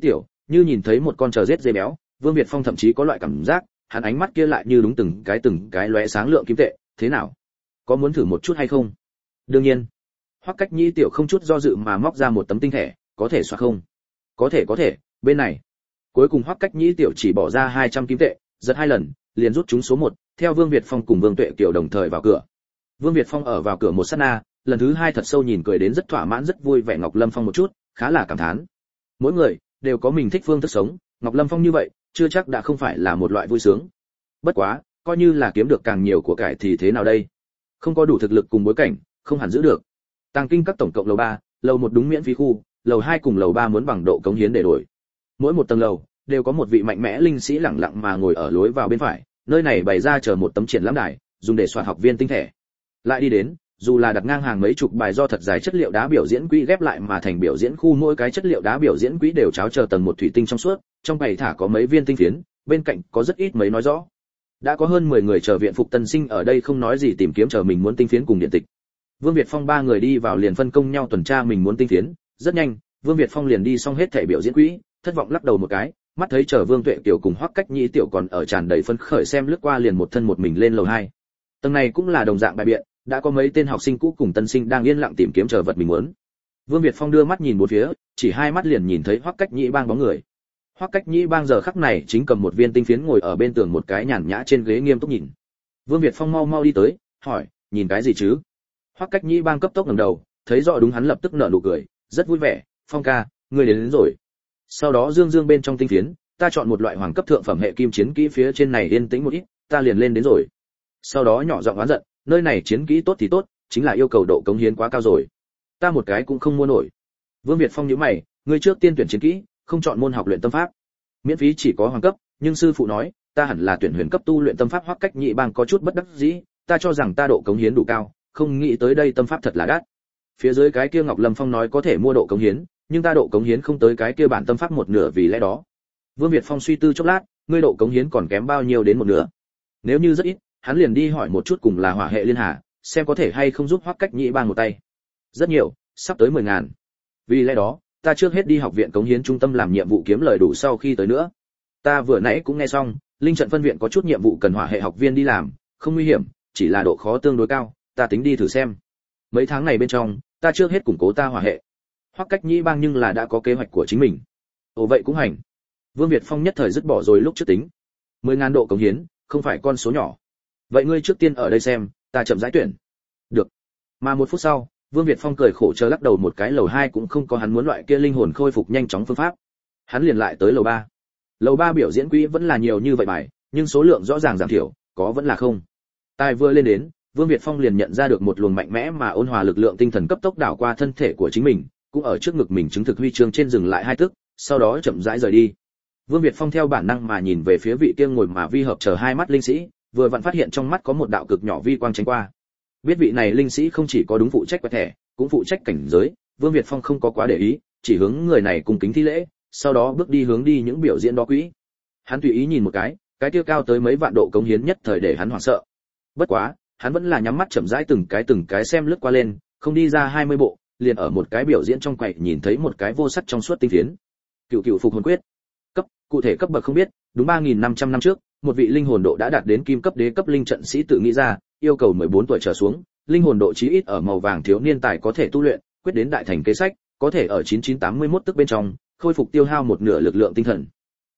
như nhìn thấy một con chờ giết dê béo. Vương Việt Phong thậm chí có loại cảm giác, hắn ánh mắt kia lại như đúng từng cái lóe sáng lượng kim tệ, thế nào? Có muốn thử một chút hay không? Đương nhiên. Hoắc Cách Nhĩ tiểu không chút do dự mà móc ra một tấm tinh thẻ, có thể soạt không? Có thể, bên này. Cuối cùng Hoắc Cách Nhĩ tiểu chỉ bỏ ra 200 kim tệ, giật 2 lần, liền rút chúng số 1, theo Vương Việt Phong cùng Vương Tuệ Kiều đồng thời vào cửa. Vương Việt Phong ở vào cửa một sát na, lần thứ 2 thật sâu nhìn cười đến rất thỏa mãn rất vui vẻ Ngọc Lâm Phong một chút, khá là cảm thán. Mỗi người đều có mình thích phương thức sống, Ngọc Lâm Phong như vậy, chưa chắc đã không phải là một loại vui sướng. Bất quá, coi như là kiếm được càng nhiều của cải thì thế nào đây? Không có đủ thực lực cùng bối cảnh, không hẳn giữ được. Tàng kinh các tổng cộng lầu 3, lầu 1 đúng miễn phí khu, lầu 2 cùng lầu 3 muốn bằng độ cống hiến để đổi. Mỗi một tầng lầu đều có một vị mạnh mẽ linh sĩ lặng lặng mà ngồi ở lối vào bên phải, nơi này bày ra chờ một tấm triển lãm đài, dùng để soạn học viên tinh thẻ. Lại đi đến, dù là đặt ngang hàng mấy chục bài do thật dài chất liệu đá biểu diễn quỹ ghép lại mà thành biểu diễn khu, mỗi cái chất liệu đá biểu diễn quỹ đều cháo chờ tầng một thủy tinh trong suốt, trong bày thả có mấy viên tinh phiến, bên cạnh có rất ít mấy nói rõ. Đã có hơn 10 người chờ viện phục tân sinh ở đây không nói gì tìm kiếm chờ mình muốn tinh phiến cùng điện tịch. Vương Việt Phong 3 người đi vào liền phân công nhau tuần tra mình muốn tinh phiến, rất nhanh, Vương Việt Phong liền đi xong hết thảy biểu diễn quỹ, thất vọng lắc đầu một cái, mắt thấy chờ Vương Tuệ Kiều cùng Hoắc Cách Nhĩ tiểu còn ở tràn đầy phấn khởi xem lướt qua liền một thân một mình lên lầu 2. Tầng này cũng là đồng dạng bài biện, đã có mấy tên học sinh cũ cùng tân sinh đang yên lặng tìm kiếm chờ vật mình muốn. Vương Việt Phong đưa mắt nhìn bốn phía, chỉ 2 mắt liền nhìn thấy Hoắc Cách Nhĩ bang bóng người. Hoắc Cách Nhĩ bang giờ khắc này chính cầm một viên tinh phiến ngồi ở bên tường một cái nhàn nhã trên ghế nghiêm túc nhìn. Vương Việt Phong mau đi tới, hỏi, nhìn cái gì chứ? Hoắc Cách Nhĩ bang cấp tốc ngẩng đầu, thấy rõ đúng hắn lập tức nở nụ cười, rất vui vẻ, Phong ca, ngươi đến rồi. Sau đó dương bên trong tinh phiến, ta chọn một loại hoàng cấp thượng phẩm hệ kim chiến kỹ phía trên này yên tĩnh một ít, ta liền lên đến rồi. Sau đó nhỏ giọng oán giận, nơi này chiến kỹ tốt thì tốt, chính là yêu cầu độ cống hiến quá cao rồi. Ta một cái cũng không mua nổi. Vương Việt Phong nhíu mày, ngươi trước tiên tuyển chiến kỹ, không chọn môn học luyện tâm pháp. Miễn phí chỉ có hoàng cấp, nhưng sư phụ nói, ta hẳn là tuyển huyền cấp tu luyện tâm pháp. Hoắc Cách Nhĩ bang có chút bất đắc dĩ, ta cho rằng ta độ cống hiến đủ cao, không nghĩ tới đây tâm pháp thật là đắt. Phía dưới cái kia Ngọc Lâm Phong nói có thể mua độ cống hiến, nhưng ta độ cống hiến không tới cái kia bản tâm pháp một nửa vì lẽ đó. Vương Việt Phong suy tư chốc lát, ngươi độ cống hiến còn kém bao nhiêu đến một nửa? Nếu như rất ít, hắn liền đi hỏi một chút cùng là hỏa hệ liên hà, xem có thể hay không giúp Hoắc Cách Nhĩ bang một tay. Rất nhiều, sắp tới 10.000. Vì lẽ đó, ta trước hết đi học viện cống hiến trung tâm làm nhiệm vụ kiếm lời đủ sau khi tới nữa. Ta vừa nãy cũng nghe xong, linh trận phân viện có chút nhiệm vụ cần hỏa hệ học viên đi làm, không nguy hiểm, chỉ là độ khó tương đối cao, ta tính đi thử xem. Mấy tháng này bên trong, ta trước hết củng cố ta hỏa hệ. Hoắc Cách Nhĩ bang nhưng là đã có kế hoạch của chính mình. Ồ vậy cũng hành. Vương Việt Phong nhất thời dứt bỏ rồi lúc trước tính. 10.000 độ cống hiến, không phải con số nhỏ. Vậy ngươi trước tiên ở đây xem, ta chậm rãi tuyển. Được. Mà 1 phút sau, Vương Việt Phong cười khổ chờ lắc đầu một cái, lầu 2 cũng không có hắn muốn loại kia linh hồn khôi phục nhanh chóng phương pháp. Hắn liền lại tới lầu 3. Lầu 3 biểu diễn quỹ vẫn là nhiều như vậy bài, nhưng số lượng rõ ràng giảm thiểu, có vẫn là không. Tài vừa lên đến, Vương Việt Phong liền nhận ra được một luồng mạnh mẽ mà ôn hòa lực lượng tinh thần cấp tốc đảo qua thân thể của chính mình, cũng ở trước ngực mình chứng thực huy chương trên dừng lại 2 tức, sau đó chậm rãi rời đi. Vương Việt Phong theo bản năng mà nhìn về phía vị kia ngồi mà vi hợp chờ 2 mắt linh sĩ, vừa vặn phát hiện trong mắt có một đạo cực nhỏ vi quang tránh qua. Biết vị này linh sĩ không chỉ có đúng phụ trách quẹt thẻ, cũng phụ trách cảnh giới, Vương Việt Phong không có quá để ý, chỉ hướng người này cùng kính thi lễ, sau đó bước đi hướng đi những biểu diễn đó quỹ. Hắn tùy ý nhìn một cái kia cao tới mấy vạn độ cống hiến nhất thời để hắn hoảng sợ. Bất quá, hắn vẫn là nhắm mắt chậm rãi từng cái xem lướt qua lên, không đi ra 20 bộ, liền ở một cái biểu diễn trong quầy nhìn thấy một cái vô sắc trong suốt tinh phiến. Cựu phục hồn quyết. Cấp, cụ thể cấp bậc không biết, đúng 3500 năm trước, một vị linh hồn độ đã đạt đến kim cấp đế cấp linh trận sĩ tự nghĩ ra, yêu cầu 14 tuổi trở xuống, linh hồn độ chí ít ở màu vàng thiếu niên tài có thể tu luyện, quyết đến đại thành kế sách, có thể ở 9981 tức bên trong, khôi phục tiêu hao một nửa lực lượng tinh thần.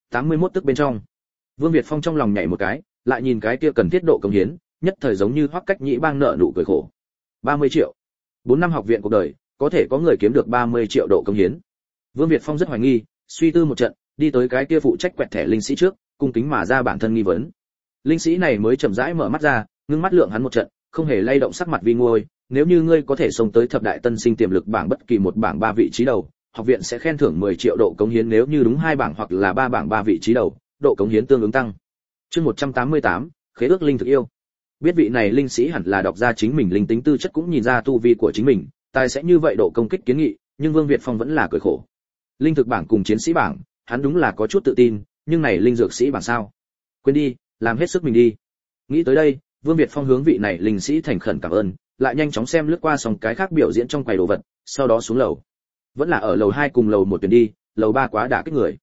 81 tức bên trong. Vương Việt Phong trong lòng nhảy một cái, lại nhìn cái kia cần thiết độ cống hiến, nhất thời giống như Hoắc Cách Nhĩ bang nợ nụ cười khổ. 30 triệu. 4 năm học viện cuộc đời, có thể có người kiếm được 30 triệu độ cống hiến. Vương Việt Phong rất hoài nghi, suy tư một trận, đi tới cái kia phụ trách quẹt thẻ linh sĩ trước, cung kính mà ra bản thân nghi vấn. Linh sĩ này mới chậm rãi mở mắt ra, ngưng mắt lượng hắn một trận, không hề lay động sắc mặt vi ngôi, nếu như ngươi có thể xông tới thập đại tân sinh tiềm lực bảng bất kỳ một bảng 3 vị trí đầu, học viện sẽ khen thưởng 10 triệu độ cống hiến, nếu như đúng 2 bảng hoặc là 3 bảng 3 vị trí đầu, độ cống hiến tương ứng tăng. Chương 188, khế ước linh thực yêu. Biết vị này linh sĩ hẳn là đọc ra chính mình linh tính tư chất cũng nhìn ra tu vi của chính mình, tài sẽ như vậy độ công kích kiến nghị, nhưng Vương Việt Phong vẫn là cười khổ. Linh thực bảng cùng chiến sĩ bảng, hắn đúng là có chút tự tin, nhưng này linh dược sĩ bảng sao? Quên đi, làm hết sức mình đi. Nghĩ tới đây, Vương Việt Phong hướng vị này linh sĩ thành khẩn cảm ơn, lại nhanh chóng xem lướt qua xong cái khác biểu diễn trong quầy đồ vật, sau đó xuống lầu. Vẫn là ở lầu 2 cùng lầu 1 tuyển đi, lầu 3 quá đả kích người.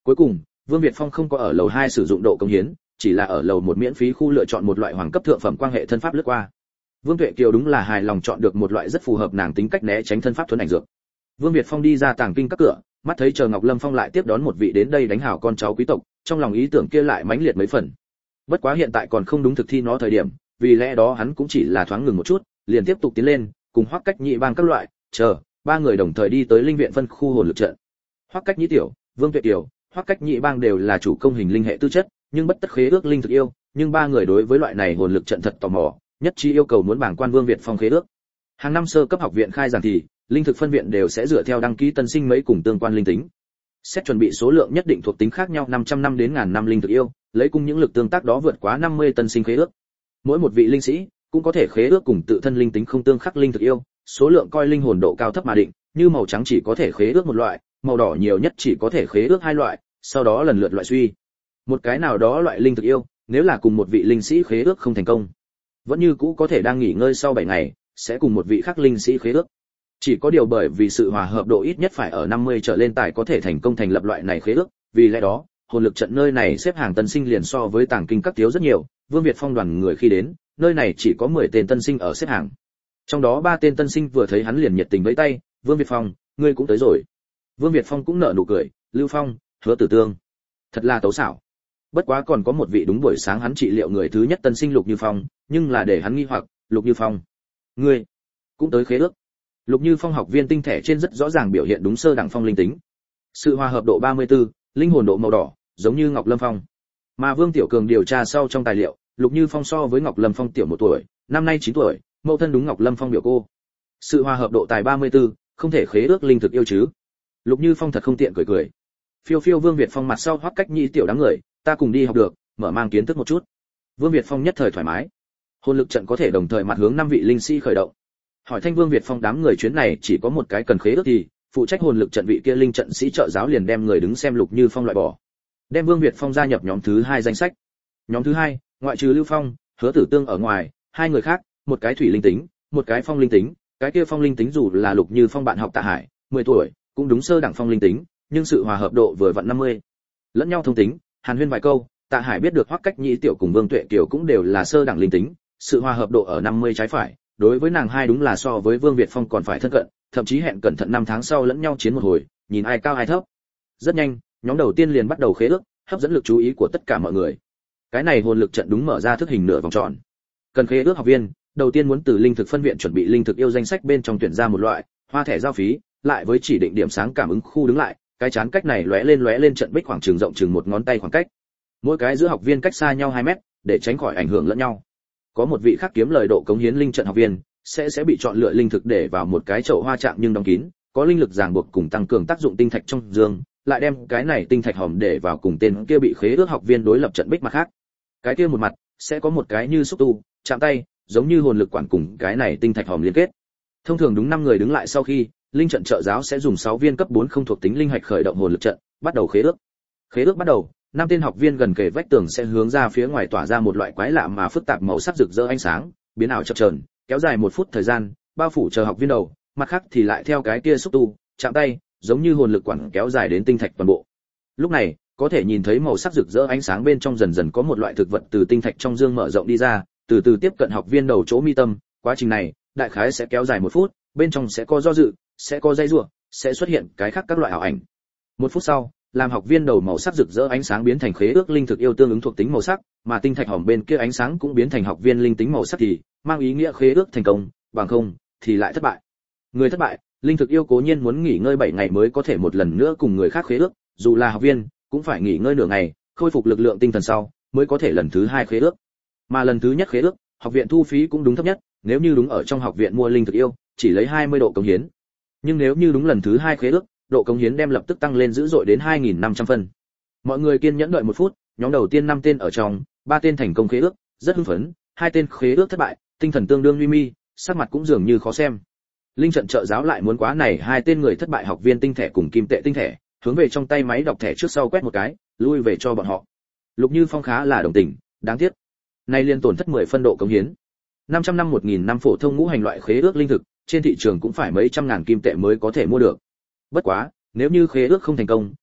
Cuối cùng, Vương Việt Phong không có ở lầu 2 sử dụng độ cống hiến, chỉ là ở lầu 1 miễn phí khu lựa chọn một loại hoàng cấp thượng phẩm quang hệ thân pháp lướt qua. Vương Tuệ Kiều đúng là hài lòng chọn được một loại rất phù hợp nàng tính cách né tránh thân pháp thuần ảnh dược. Vương Việt Phong đi ra tàng kinh các cửa, mắt thấy chờ Ngọc Lâm Phong lại tiếp đón một vị đến đây đánh hảo con cháu quý tộc, trong lòng ý tưởng kia lại mãnh liệt mấy phần. Bất quá hiện tại còn không đúng thực thi nó thời điểm, vì lẽ đó hắn cũng chỉ là thoáng ngừng một chút, liền tiếp tục tiến lên, cùng Hoắc Cách Nhị bang các loại, chờ ba người đồng thời đi tới linh viện phân khu hồn lực trận. Hoắc Cách Nhị tiểu, Vương Tuệ Kiều, Hoắc Cách Nhị bang đều là chủ công hình linh hệ tư chất, nhưng bất tất khế ước linh thực yêu, nhưng ba người đối với loại này hồn lực trận thật tò mò, nhất trí yêu cầu muốn bảng quan Vương Việt Phong khế ước. Hàng năm sơ cấp học viện khai giảng thì, linh thực phân viện đều sẽ dựa theo đăng ký tân sinh mấy cùng tương quan linh tính. Xét chuẩn bị số lượng nhất định thuộc tính khác nhau 500 năm đến 1000 năm linh thực yêu, lấy cùng những lực tương tác đó vượt quá 50 tân sinh khế ước. Mỗi một vị linh sĩ cũng có thể khế ước cùng tự thân linh tính không tương khắc linh thực yêu, số lượng coi linh hồn độ cao thấp mà định, như màu trắng chỉ có thể khế ước một loại, màu đỏ nhiều nhất chỉ có thể khế ước hai loại, sau đó lần lượt loại suy. Một cái nào đó loại linh thực yêu, nếu là cùng một vị linh sĩ khế ước không thành công, vẫn như cũ có thể đang nghỉ ngơi sau 7 ngày, sẽ cùng một vị khác linh sĩ khế ước. Chỉ có điều bởi vì sự hòa hợp độ ít nhất phải ở 50 trở lên tài có thể thành công thành lập loại này khế ước, vì lẽ đó, hồn lực trận nơi này xếp hàng tân sinh liền so với tàng kinh các thiếu rất nhiều, Vương Việt Phong đoàn người khi đến, nơi này chỉ có 10 tên tân sinh ở xếp hàng. Trong đó 3 tên tân sinh vừa thấy hắn liền nhiệt tình vẫy tay, "Vương Việt Phong, ngươi cũng tới rồi." Vương Việt Phong cũng nở nụ cười, "Lưu Phong, Hứa Tử Tương." Thật là tấu xảo. Bất quá còn có một vị đúng buổi sáng hắn trị liệu người thứ nhất tân sinh Lục Như Phong, nhưng là để hắn nghi hoặc, "Lục Như Phong, ngươi cũng tới khế ước?" Lục Như Phong học viên tinh thể trên rất rõ ràng biểu hiện đúng sơ đẳng phong linh tính. Sự hòa hợp độ 34, linh hồn độ màu đỏ, giống như Ngọc Lâm Phong. Mà Vương Tiểu Cường điều tra sau trong tài liệu, Lục Như Phong so với Ngọc Lâm Phong tiểu 1 tuổi, năm nay 9 tuổi, mẫu thân đúng Ngọc Lâm Phong biểu cô. Sự hòa hợp độ tài 34, không thể khế ước linh thực yêu chứ? Lục Như Phong thật không tiện cười cười. Phiêu phiêu Vương Việt Phong mặt sau Hoắc Cách Nhị tiểu đám người, ta cùng đi học được, mở mang kiến thức một chút. Vương Việt Phong nhất thời thoải mái. Hồn lực trận có thể đồng thời mặt hướng 5 vị linh sĩ khởi động. Hỏi thanh Vương Việt Phong đám người chuyến này chỉ có một cái cần khế ước thì, phụ trách hồn lực trận vị kia linh trận sĩ trợ giáo liền đem người đứng xem Lục Như Phong loại bỏ. Đem Vương Việt Phong gia nhập nhóm thứ 2 danh sách. Nhóm thứ 2, ngoại trừ Lưu Phong, Hứa Tử Tương ở ngoài, 2 người khác, một cái thủy linh tính, một cái phong linh tính, cái kia phong linh tính dù là Lục Như Phong bạn học Tạ Hải, 10 tuổi, cũng đúng sơ đẳng phong linh tính, nhưng sự hòa hợp độ vừa vặn 50. Lẫn nhau thông tính, hàn huyên vài câu, Tạ Hải biết được Hoắc Cách Nhị tiểu cùng Vương Tuệ Kiều cũng đều là sơ đẳng linh tính, sự hòa hợp độ ở 50 trái phải, đối với nàng hai đúng là so với Vương Việt Phong còn phải thân cận, thậm chí hẹn cẩn thận 5 tháng sau lẫn nhau chiến một hồi, nhìn ai cao ai thấp. Rất nhanh, nhóm đầu tiên liền bắt đầu khế ước, hấp dẫn lực chú ý của tất cả mọi người. Cái này hồn lực trận đúng mở ra thức hình nửa vòng tròn. Cần khế ước học viên, đầu tiên muốn từ linh thực phân viện chuẩn bị linh thực yêu danh sách bên trong tuyển ra một loại, hoa thẻ giao phí, lại với chỉ định điểm sáng cảm ứng khu đứng lại, cái chán cách này lóe lên trận bích khoảng trường rộng chừng 1 ngón tay khoảng cách. Mỗi cái giữa học viên cách xa nhau 2 mét, để tránh khỏi ảnh hưởng lẫn nhau. Có một vị khác kiếm lời độ cống hiến linh trận học viên, sẽ bị chọn lựa linh thực để vào một cái chậu hoa trạng nhưng đóng kín, có linh lực ràng buộc cùng tăng cường tác dụng tinh thạch trong dương, lại đem cái này tinh thạch hòm để vào cùng tên kia bị khế ước học viên đối lập trận bích mặt khác. Cái kia một mặt sẽ có một cái như xúc tu, chạm tay, giống như hồn lực quản cùng cái này tinh thạch hòm liên kết. Thông thường đúng 5 người đứng lại sau khi, linh trận trợ giáo sẽ dùng 6 viên cấp 4 không thuộc tính linh hạch khởi động hồn lực trận, bắt đầu khế ước. Khế ước bắt đầu, 5 tên học viên gần kề vách tường sẽ hướng ra phía ngoài tỏa ra một loại quái lạ mà phức tạp màu sắc rực rỡ ánh sáng, biến ảo chập chờn, kéo dài 1 phút thời gian, bao phủ chờ học viên đầu, mặt khác thì lại theo cái kia xúc tu, chạm tay, giống như hồn lực quản kéo dài đến tinh thạch toàn bộ. Lúc này, có thể nhìn thấy màu sắc rực rỡ ánh sáng bên trong dần dần có một loại thực vật từ tinh thạch trong dương mở rộng đi ra, từ từ tiếp cận học viên đầu chỗ mi tâm, quá trình này, đại khái sẽ kéo dài 1 phút, bên trong sẽ có do dự, sẽ có dây rủa, sẽ xuất hiện cái khác các loại ảo ảnh. 1 phút sau, làm học viên đầu màu sắc rực rỡ ánh sáng biến thành khế ước linh thực yêu tương ứng thuộc tính màu sắc, mà tinh thạch hòm bên kia ánh sáng cũng biến thành học viên linh tính màu sắc thì mang ý nghĩa khế ước thành công, bằng không thì lại thất bại. Người thất bại, linh thực yêu cố nhiên muốn nghỉ ngơi 7 ngày mới có thể một lần nữa cùng người khác khế ước, dù là học viên cũng phải nghỉ ngơi nửa ngày, khôi phục lực lượng tinh thần sau mới có thể lần thứ 2 khế ước. Mà lần thứ nhất khế ước, học viện thu phí cũng đúng thấp nhất, nếu như đúng ở trong học viện mua linh thực yêu, chỉ lấy 20 độ cống hiến. Nhưng nếu như đúng lần thứ 2 khế ước, độ cống hiến đem lập tức tăng lên dữ dội đến 2500 phân. Mọi người kiên nhẫn đợi 1 phút, nhóm đầu tiên 5 tên ở trong, 3 tên thành công khế ước, rất hưng phấn, 2 tên khế ước thất bại, tinh thần tương đương nguy mi, sắc mặt cũng dường như khó xem. Linh trận trợ giáo lại muốn quá này 2 tên người thất bại học viên tinh thể cùng kim tệ tinh thể, hướng về trong tay máy đọc thẻ trước sau quét một cái, lui về cho bọn họ. Lục Như Phong khá là đồng tình, đáng tiếc. Nay liên tổn thất 10 phân độ cống hiến. 500 năm 1000 năm phổ thông ngũ hành loại khế ước linh thực, trên thị trường cũng phải mấy trăm ngàn kim tệ mới có thể mua được. Bất quá, nếu như khế ước không thành công,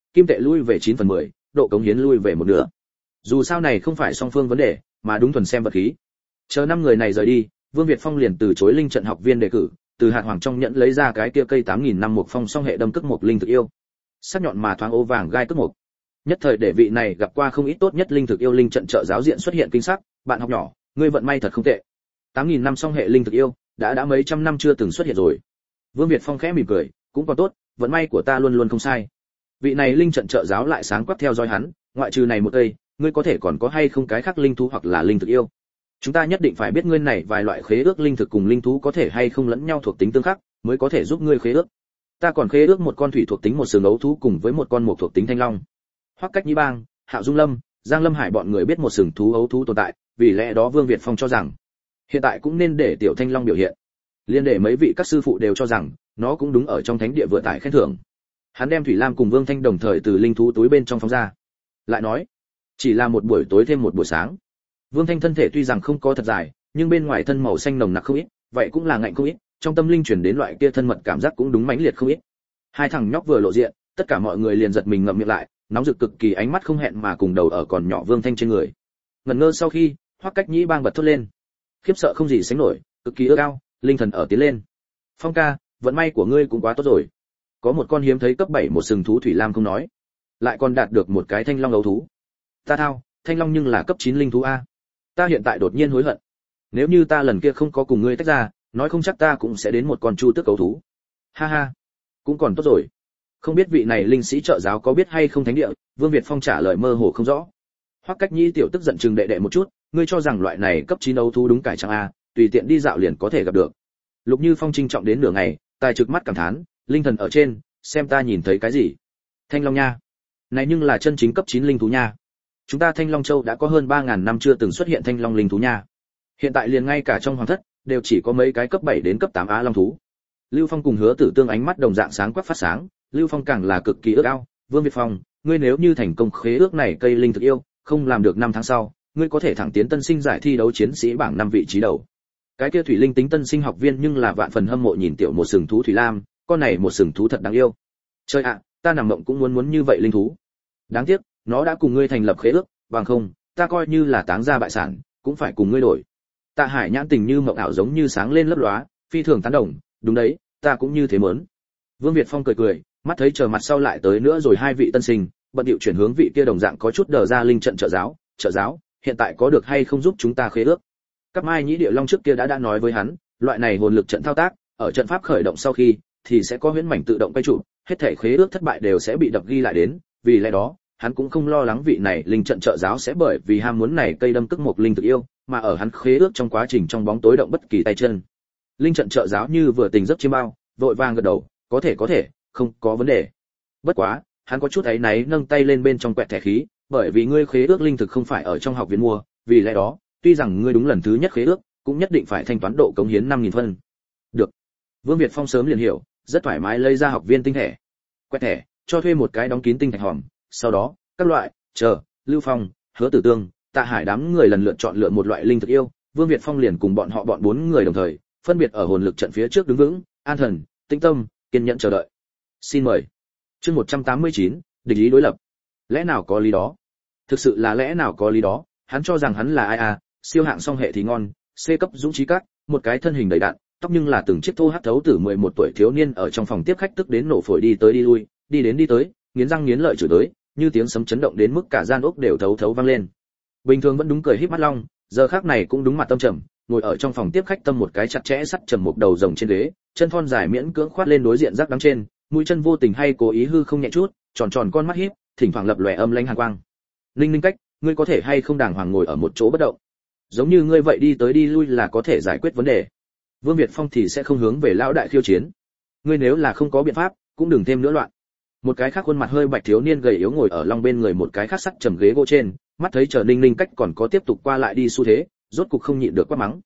kim tệ lui về 9/10, độ cống hiến lui về một nửa. Dù sao này không phải song phương vấn đề, mà đúng thuần xem vật khí. Chờ 5 người này rời đi, Vương Việt Phong liền từ chối linh trận học viên đề cử, từ hạt hoàng trong nhẫn lấy ra cái kia cây 8000 năm một phong song hệ đâm cước một linh thực yêu. Sắc nhọn mà thoáng ố vàng gai cước một. Nhất thời để vị này gặp qua không ít tốt nhất linh thực yêu linh trận trợ giáo diện xuất hiện kinh sắc, bạn học nhỏ, ngươi vận may thật không tệ. 8000 năm song hệ linh thực yêu, đã mấy trăm năm chưa từng xuất hiện rồi. Vương Việt Phong khẽ mỉm cười, cũng còn tốt, vận may của ta luôn luôn không sai. Vị này linh trận trợ giáo lại sáng quắc theo dõi hắn, ngoại trừ này một cây, ngươi có thể còn có hay không cái khác linh thú hoặc là linh thực yêu? Chúng ta nhất định phải biết ngươi này vài loại khế ước linh thực cùng linh thú có thể hay không lẫn nhau thuộc tính tương khắc, mới có thể giúp ngươi khế ước. Ta còn khế ước một con thủy thuộc tính một sừng ấu thú cùng với một con mộc thuộc tính thanh long. Hoắc Cách Nhĩ Bang, Hạo Dung Lâm, Giang Lâm Hải bọn người biết một sừng thú ấu thú tồn tại, vì lẽ đó Vương Việt Phong cho rằng hiện tại cũng nên để tiểu thanh long biểu hiện. Liên để mấy vị các sư phụ đều cho rằng nó cũng đúng ở trong thánh địa vừa tải khen thưởng. Hắn đem Thủy Lam cùng Vương Thanh đồng thời từ linh thú túi bên trong phóng ra. Lại nói, chỉ là một buổi tối thêm một buổi sáng. Vương Thanh thân thể tuy rằng không có thật dài, nhưng bên ngoài thân màu xanh nồng nặc không ít, vậy cũng là ngạnh không ít, trong tâm linh truyền đến loại kia thân mật cảm giác cũng đúng mãnh liệt không ít. Hai thằng nhóc vừa lộ diện, tất cả mọi người liền giật mình ngậm miệng lại, nóng rực cực kỳ, ánh mắt không hẹn mà cùng đầu ở còn nhỏ Vương Thanh trên người. Ngẩn ngơ sau khi, Hoắc Cách Nhĩ Bang bật thốt lên, khiếp sợ không gì sánh nổi, cực kỳ ước ao, linh thần ở tiến lên. Phong ca, vận may của ngươi cũng quá tốt rồi. Có một con hiếm thấy cấp 7 một sừng thú thủy lam không nói, lại còn đạt được một cái thanh long ấu thú. Ta thao, thanh long nhưng là cấp 9 linh thú a. Ta hiện tại đột nhiên hối hận. Nếu như ta lần kia không có cùng ngươi tách ra, nói không chắc ta cũng sẽ đến một con chu tước ấu thú. Ha ha, cũng còn tốt rồi. Không biết vị này linh sĩ trợ giáo có biết hay không thánh địa? Vương Việt Phong trả lời mơ hồ không rõ. Hoắc Cách Nhĩ tiểu tức giận chừng đệ đệ một chút, ngươi cho rằng loại này cấp 9 ấu thú đúng cải chẳng a, tùy tiện đi dạo liền có thể gặp được. Lục Như Phong trinh trọng đến nửa ngày, tài trực mắt cảm thán, linh thần ở trên, xem ta nhìn thấy cái gì? Thanh long nha. Này nhưng là chân chính cấp 9 linh thú nha. Chúng ta Thanh Long Châu đã có hơn 3000 năm chưa từng xuất hiện thanh long linh thú nha. Hiện tại liền ngay cả trong hoàng thất đều chỉ có mấy cái cấp 7 đến cấp 8 á long thú. Lưu Phong cùng Hứa Tử Tương ánh mắt đồng dạng sáng quắc phát sáng, Lưu Phong càng là cực kỳ ước ao, Vương Việt Phong, ngươi nếu như thành công khế ước này cây linh thực yêu, không làm được 5 tháng sau, ngươi có thể thẳng tiến tân sinh giải thi đấu chiến sĩ bảng 5 vị trí đầu. Cái kia thủy linh tính tân sinh học viên nhưng là vạn phần hâm mộ nhìn tiểu một sừng thú Thủy Lam, con này một sừng thú thật đáng yêu. Trời ạ, ta nằm mộng cũng muốn như vậy linh thú. Đáng tiếc, nó đã cùng ngươi thành lập khế ước, bằng không, ta coi như là táng gia bại sản, cũng phải cùng ngươi đổi. Tạ Hải nhãn tình như mộng ảo giống như sáng lên lấp lóa, phi thường tán đồng, đúng đấy, ta cũng như thế muốn. Vương Việt Phong cười cười, mắt thấy chờ mặt sau lại tới nữa rồi hai vị tân sinh, bận điệu chuyển hướng vị kia đồng dạng có chút đờ ra linh trận trợ giáo, hiện tại có được hay không giúp chúng ta khế ước? Các Mai Nhĩ Địa Long trước kia đã nói với hắn, loại này hồn lực trận thao tác, ở trận pháp khởi động sau khi, thì sẽ có huyễn mảnh tự động quay trụ, hết thảy khế ước thất bại đều sẽ bị đập ghi lại đến, vì lẽ đó, hắn cũng không lo lắng vị này linh trận trợ giáo sẽ bởi vì ham muốn này cây đâm tức một linh thực yêu, mà ở hắn khế ước trong quá trình trong bóng tối động bất kỳ tay chân. Linh trận trợ giáo như vừa tỉnh giấc chiêm bao, vội vàng gật đầu, có thể, không có vấn đề. Bất quá, hắn có chút áy náy nâng tay lên bên trong quẹt thẻ khí, bởi vì ngươi khế ước linh thực không phải ở trong học viện mua, vì lẽ đó, tuy rằng ngươi đúng lần thứ nhất khế ước, cũng nhất định phải thanh toán độ cống hiến 5000 phân. Được. Vương Việt Phong sớm liền hiểu, rất thoải mái lấy ra học viên tinh thẻ. Quẹt thẻ, cho thuê một cái đóng kín tinh thạch hòm, sau đó, các loại, Lưu Phong, Hứa Tử Tương, Tạ Hải đám người lần lượt chọn lựa một loại linh thực yêu, Vương Việt Phong liền cùng bọn họ bọn 4 người đồng thời, phân biệt ở hồn lực trận phía trước đứng vững, an thần, tĩnh tâm, kiên nhẫn chờ đợi. Xin mời. Chương 189, địch ý đối lập. Lẽ nào có lý đó? Thực sự là lẽ nào có lý đó, hắn cho rằng hắn là ai à, siêu hạng song hệ thì ngon, C cấp dũng trí các, một cái thân hình đầy đặn, tóc nhưng là từng chiếc thô hắc thấu từ 11 tuổi thiếu niên ở trong phòng tiếp khách tức đến nổ phổi đi tới đi lui, đi đến đi tới, nghiến răng nghiến lợi chửi tới, như tiếng sấm chấn động đến mức cả gian ốc đều thấu thấu vang lên. Bình thường vẫn đúng cười híp mắt long, giờ khắc này cũng đúng mặt tâm trầm, ngồi ở trong phòng tiếp khách tâm một cái chặt chẽ sắt trầm một đầu rồng trên ghế, chân thon dài miễn cưỡng khoát lên đối diện rắc đắng trên, mũi chân vô tình hay cố ý hư không nhẹ chút, tròn tròn con mắt híp, thỉnh thoảng lập lòe âm lãnh hàn quang. Linh Linh Cách, ngươi có thể hay không đàng hoàng ngồi ở một chỗ bất động? Giống như ngươi vậy đi tới đi lui là có thể giải quyết vấn đề. Vương Việt Phong thì sẽ không hướng về lão đại khiêu chiến. Ngươi nếu là không có biện pháp, cũng đừng thêm nữa loạn. Một cái khác khuôn mặt hơi bạch thiếu niên gầy yếu ngồi ở long bên người một cái khác sắt trầm ghế gỗ trên, mắt thấy chờ Ninh Ninh Cách còn có tiếp tục qua lại đi xu thế, rốt cục không nhịn được quát mắng.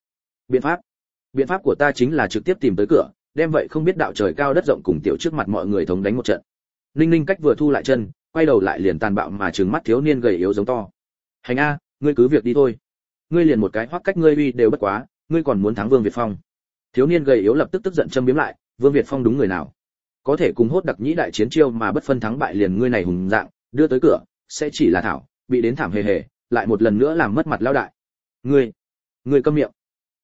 Biện pháp của ta chính là trực tiếp tìm tới cửa, đem vậy không biết đạo trời cao đất rộng cùng tiểu trước mặt mọi người thống đánh một trận. Ninh Ninh Cách vừa thu lại chân, quay đầu lại liền tàn bạo mà trừng mắt thiếu niên gầy yếu giống to. Hành a, ngươi cứ việc đi thôi. Ngươi liền một cái Hoắc Cách ngươi uy đều bất quá, ngươi còn muốn thắng Vương Việt Phong. Thiếu niên gầy yếu lập tức tức giận châm biếm lại, Vương Việt Phong đúng người nào? có thể cùng hốt đặc nhĩ đại chiến chiêu mà bất phân thắng bại liền ngươi này hùng dạng, đưa tới cửa, sẽ chỉ là thảo, bị đến thảm hề hề, lại một lần nữa làm mất mặt lão đại. Ngươi câm miệng.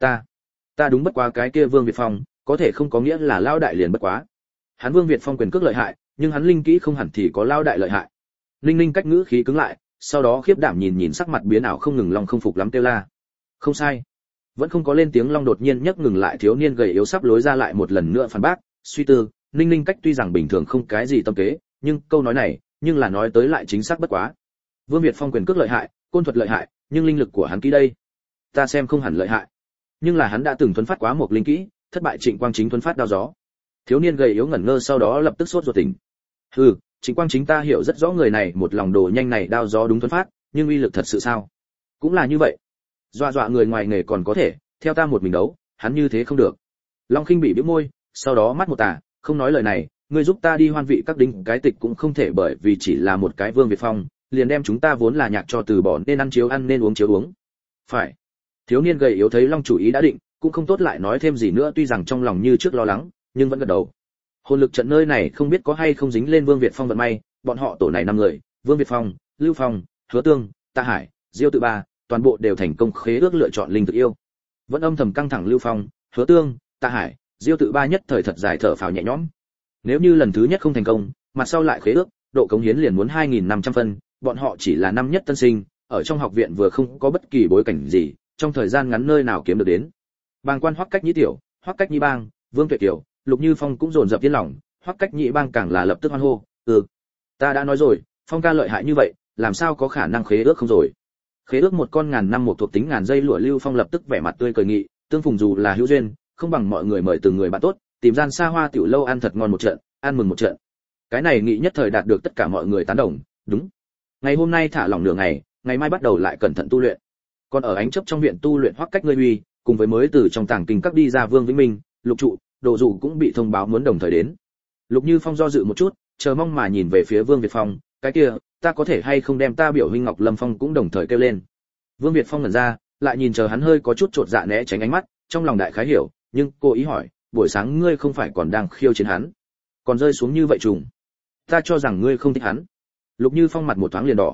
Ta đúng bất quá cái kia Vương Việt Phong, có thể không có nghĩa là lão đại liền bất quá. Hắn Vương Việt Phong quyền cước lợi hại, nhưng hắn linh kỹ không hẳn thì có lão đại lợi hại. Linh Linh cách ngữ khí cứng lại, sau đó khiếp đảm nhìn sắc mặt biến ảo không ngừng Long không phục lắm kêu la. Không sai. Vẫn không có lên tiếng Long đột nhiên nhấc ngừng lại thiếu niên gầy yếu sắp lối ra lại một lần nữa phản bác, suy tư, Ninh Ninh cách tuy rằng bình thường không cái gì tâm kế, nhưng câu nói này, nhưng là nói tới lại chính xác bất quá. Vương Việt Phong quyền cước lợi hại, côn thuật lợi hại, nhưng linh lực của hắn kỹ đây, ta xem không hẳn lợi hại. Nhưng là hắn đã từng thuần phát quá một linh kỹ, thất bại Trịnh Quang Chính thuần phát đao gió. Thiếu niên gầy yếu ngẩn ngơ sau đó lập tức sốt ruột tỉnh. Hừ, Trịnh Quang Chính ta hiểu rất rõ người này một lòng đồ nhanh này đao gió đúng thuần phát, nhưng uy lực thật sự sao? Cũng là như vậy. Dọa người ngoài nghề còn có thể, theo ta một mình đấu, hắn như thế không được. Long Khinh bị bĩu môi, sau đó mắt một tà, không nói lời này, ngươi giúp ta đi hoan vị các đinh cái tịch cũng không thể bởi vì chỉ là một cái Vương Việt Phong, liền đem chúng ta vốn là nhạc cho từ bỏ nên ăn chiếu ăn nên uống chiếu uống. Phải. Thiếu niên gầy yếu thấy Long chủ ý đã định, cũng không tốt lại nói thêm gì nữa tuy rằng trong lòng như trước lo lắng, nhưng vẫn gật đầu. Hồn lực trận nơi này không biết có hay không dính lên Vương Việt Phong vận may, bọn họ tổ này 5 người, Vương Việt Phong, Lưu Phong, Hứa Tương, Tạ Hải, Diêu Tự Ba, toàn bộ đều thành công khế ước lựa chọn linh thực yêu. Vẫn âm thầm căng thẳng Lưu Phong, Hứa Tương, Tạ Hải, Diêu Tự Ba nhất thời thật dài thở phào nhẹ nhõm. Nếu như lần thứ nhất không thành công, mặt sau lại khế ước, độ cống hiến liền muốn 2500 phân, bọn họ chỉ là năm nhất tân sinh, ở trong học viện vừa không có bất kỳ bối cảnh gì, trong thời gian ngắn nơi nào kiếm được đến. Bang quan Hoắc Cách Nhĩ tiểu, Hoắc Cách Nhĩ bang, Vương Tuệ Kiều, Lục Như Phong cũng dồn dập yên lòng, Hoắc Cách Nhĩ bang càng là lập tức hoan hô, ta đã nói rồi, Phong ca lợi hại như vậy, làm sao có khả năng khế ước không rồi. Khế ước một con ngàn năm một thuộc tính ngàn dây lụa Lưu Phong lập tức vẻ mặt tươi cười nghị, tương phùng dù là hữu duyên, không bằng mọi người mời từng người bạn tốt, tìm gian xa hoa tiểu lâu ăn thật ngon một trận, ăn mừng một trận. Cái này nghị nhất thời đạt được tất cả mọi người tán đồng, đúng. Ngày hôm nay thả lỏng nửa ngày, ngày mai bắt đầu lại cẩn thận tu luyện. Còn ở ánh chấp trong viện tu luyện Hoắc Cách ngươi uy, cùng với mới từ trong tàng kinh các đi ra Vương Vĩnh Minh, Lục Trụ, Đồ Dụ cũng bị thông báo muốn đồng thời đến. Lục Như Phong do dự một chút, chờ mong mà nhìn về phía Vương Việt Phong, cái kia, ta có thể hay không đem ta biểu huynh Ngọc Lâm Phong cũng đồng thời kêu lên. Vương Việt Phong ngẩn ra, lại nhìn chờ hắn hơi có chút chột dạ né tránh ánh mắt, trong lòng đại khái hiểu, nhưng cô ý hỏi, buổi sáng ngươi không phải còn đang khiêu chiến hắn, còn rơi xuống như vậy trùng. Ta cho rằng ngươi không thích hắn. Lục Như Phong mặt một thoáng liền đỏ,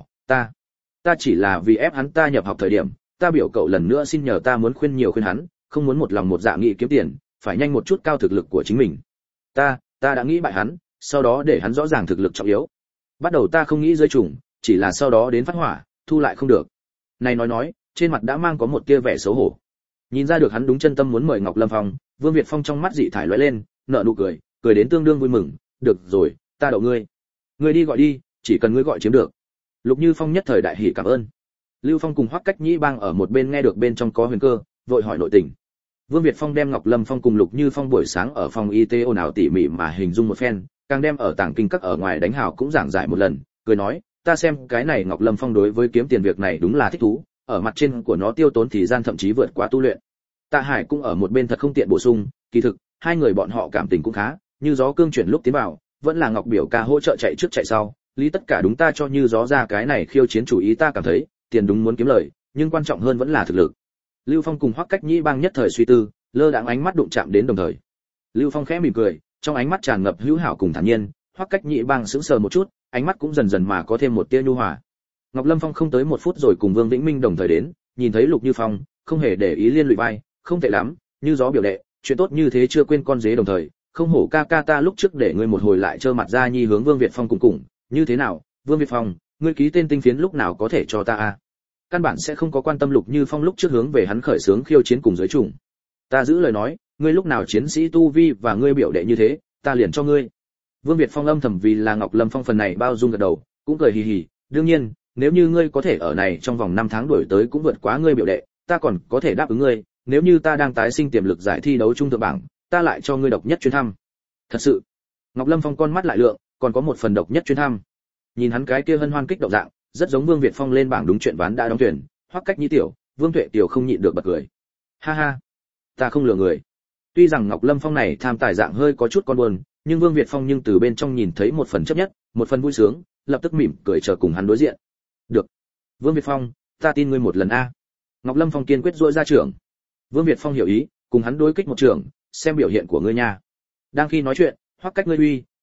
ta chỉ là vì ép hắn ta nhập học thời điểm, ta biểu cậu lần nữa xin nhờ ta muốn khuyên nhiều khuyên hắn, không muốn một lòng một dạ nghị kiếm tiền, phải nhanh một chút cao thực lực của chính mình. Ta đã nghĩ bại hắn, sau đó để hắn rõ ràng thực lực trọng yếu. Bắt đầu ta không nghĩ rơi trùng, chỉ là sau đó đến phát hỏa, thu lại không được. Này nói, trên mặt đã mang có một tia vẻ xấu hổ. Nhìn ra được hắn đúng chân tâm muốn mời Ngọc Lâm Phong, Vương Việt Phong trong mắt dị thải lóe lên, nở nụ cười đến tương đương vui mừng, được rồi, ta đậu ngươi. Ngươi đi gọi đi, chỉ cần ngươi gọi chiếm được. Lục Như Phong nhất thời đại hỉ cảm ơn. Lưu Phong cùng Hoắc Cách Nhĩ bang ở một bên nghe được bên trong có huyền cơ, vội hỏi nội tình. Vương Việt Phong đem Ngọc Lâm Phong cùng Lục Như Phong buổi sáng ở phòng y tế ồn ào tỉ mỉ mà hình dung một phen, càng đem ở tàng kinh các ở ngoài đánh hào cũng giảng giải một lần, cười nói, ta xem cái này Ngọc Lâm Phong đối với kiếm tiền việc này đúng là thích thú, ở mặt trên của nó tiêu tốn thời gian thậm chí vượt quá tu luyện. Tạ Hải cũng ở một bên thật không tiện bổ sung, kỳ thực, hai người bọn họ cảm tình cũng khá, như gió cương chuyển lúc tiến vào, vẫn là Ngọc biểu ca hỗ trợ chạy trước chạy sau, lý tất cả đúng ta cho như gió ra cái này khiêu chiến chủ ý ta cảm thấy, tiền đúng muốn kiếm lời, nhưng quan trọng hơn vẫn là thực lực. Lưu Phong cùng Hoắc Cách Nhĩ bang nhất thời suy tư, lơ đãng ánh mắt đụng chạm đến đồng thời. Lưu Phong khẽ mỉm cười, trong ánh mắt tràn ngập hữu hảo cùng thản nhiên, Hoắc Cách Nhĩ bang sững sờ một chút, ánh mắt cũng dần dần mà có thêm một tia nhu hòa. Ngọc Lâm Phong không tới một phút rồi cùng Vương Vĩnh Minh đồng thời đến, nhìn thấy Lục Như Phong, không hề để ý liên lụy vai, không tệ lắm, như gió biểu đệ, chuyện tốt như thế chưa quên con dế đồng thời, không hổ ca ca ta lúc trước để ngươi một hồi lại trơ mặt ra nhi hướng Vương Việt Phong cùng, như thế nào, Vương Việt Phong, ngươi ký tên tinh phiến lúc nào có thể cho ta a? Căn bản sẽ không có quan tâm Lục Như Phong lúc trước hướng về hắn khởi sướng khiêu chiến cùng giới chủng. Ta giữ lời nói, ngươi lúc nào chiến sĩ tu vi và ngươi biểu đệ như thế, ta liền cho ngươi. Vương Việt Phong âm thầm vì là Ngọc Lâm Phong phần này bao dung gật đầu, cũng cười hì hì, đương nhiên, nếu như ngươi có thể ở này trong vòng 5 tháng đuổi tới cũng vượt quá ngươi biểu đệ, ta còn có thể đáp ứng ngươi, nếu như ta đang tái sinh tiềm lực giải thi đấu trung thượng bảng, ta lại cho ngươi độc nhất chuyến thăm. Thật sự. Ngọc Lâm Phong con mắt lại lượng, còn có một phần độc nhất chuyến thăm. Nhìn hắn cái kia hân hoan kích động dạng, rất giống Vương Việt Phong lên bảng đúng chuyện ván đã đóng tuyển, Hoắc Cách Nhĩ tiểu, Vương Tuệ tiểu không nhịn được bật cười. Ha ha, ta không lừa người. Tuy rằng Ngọc Lâm Phong này tham tài dạng hơi có chút con buồn, nhưng Vương Việt Phong nhưng từ bên trong nhìn thấy một phần chấp nhất, một phần vui sướng, lập tức mỉm cười chờ cùng hắn đối diện. Được. Vương Việt Phong, ta tin ngươi một lần a. Ngọc Lâm Phong kiên quyết duỗi ra trưởng. Vương Việt Phong hiểu ý, cùng hắn đối kích một trường, xem biểu hiện của ngươi nha. Đang khi nói chuyện, Hoắc Cách ngươi uy,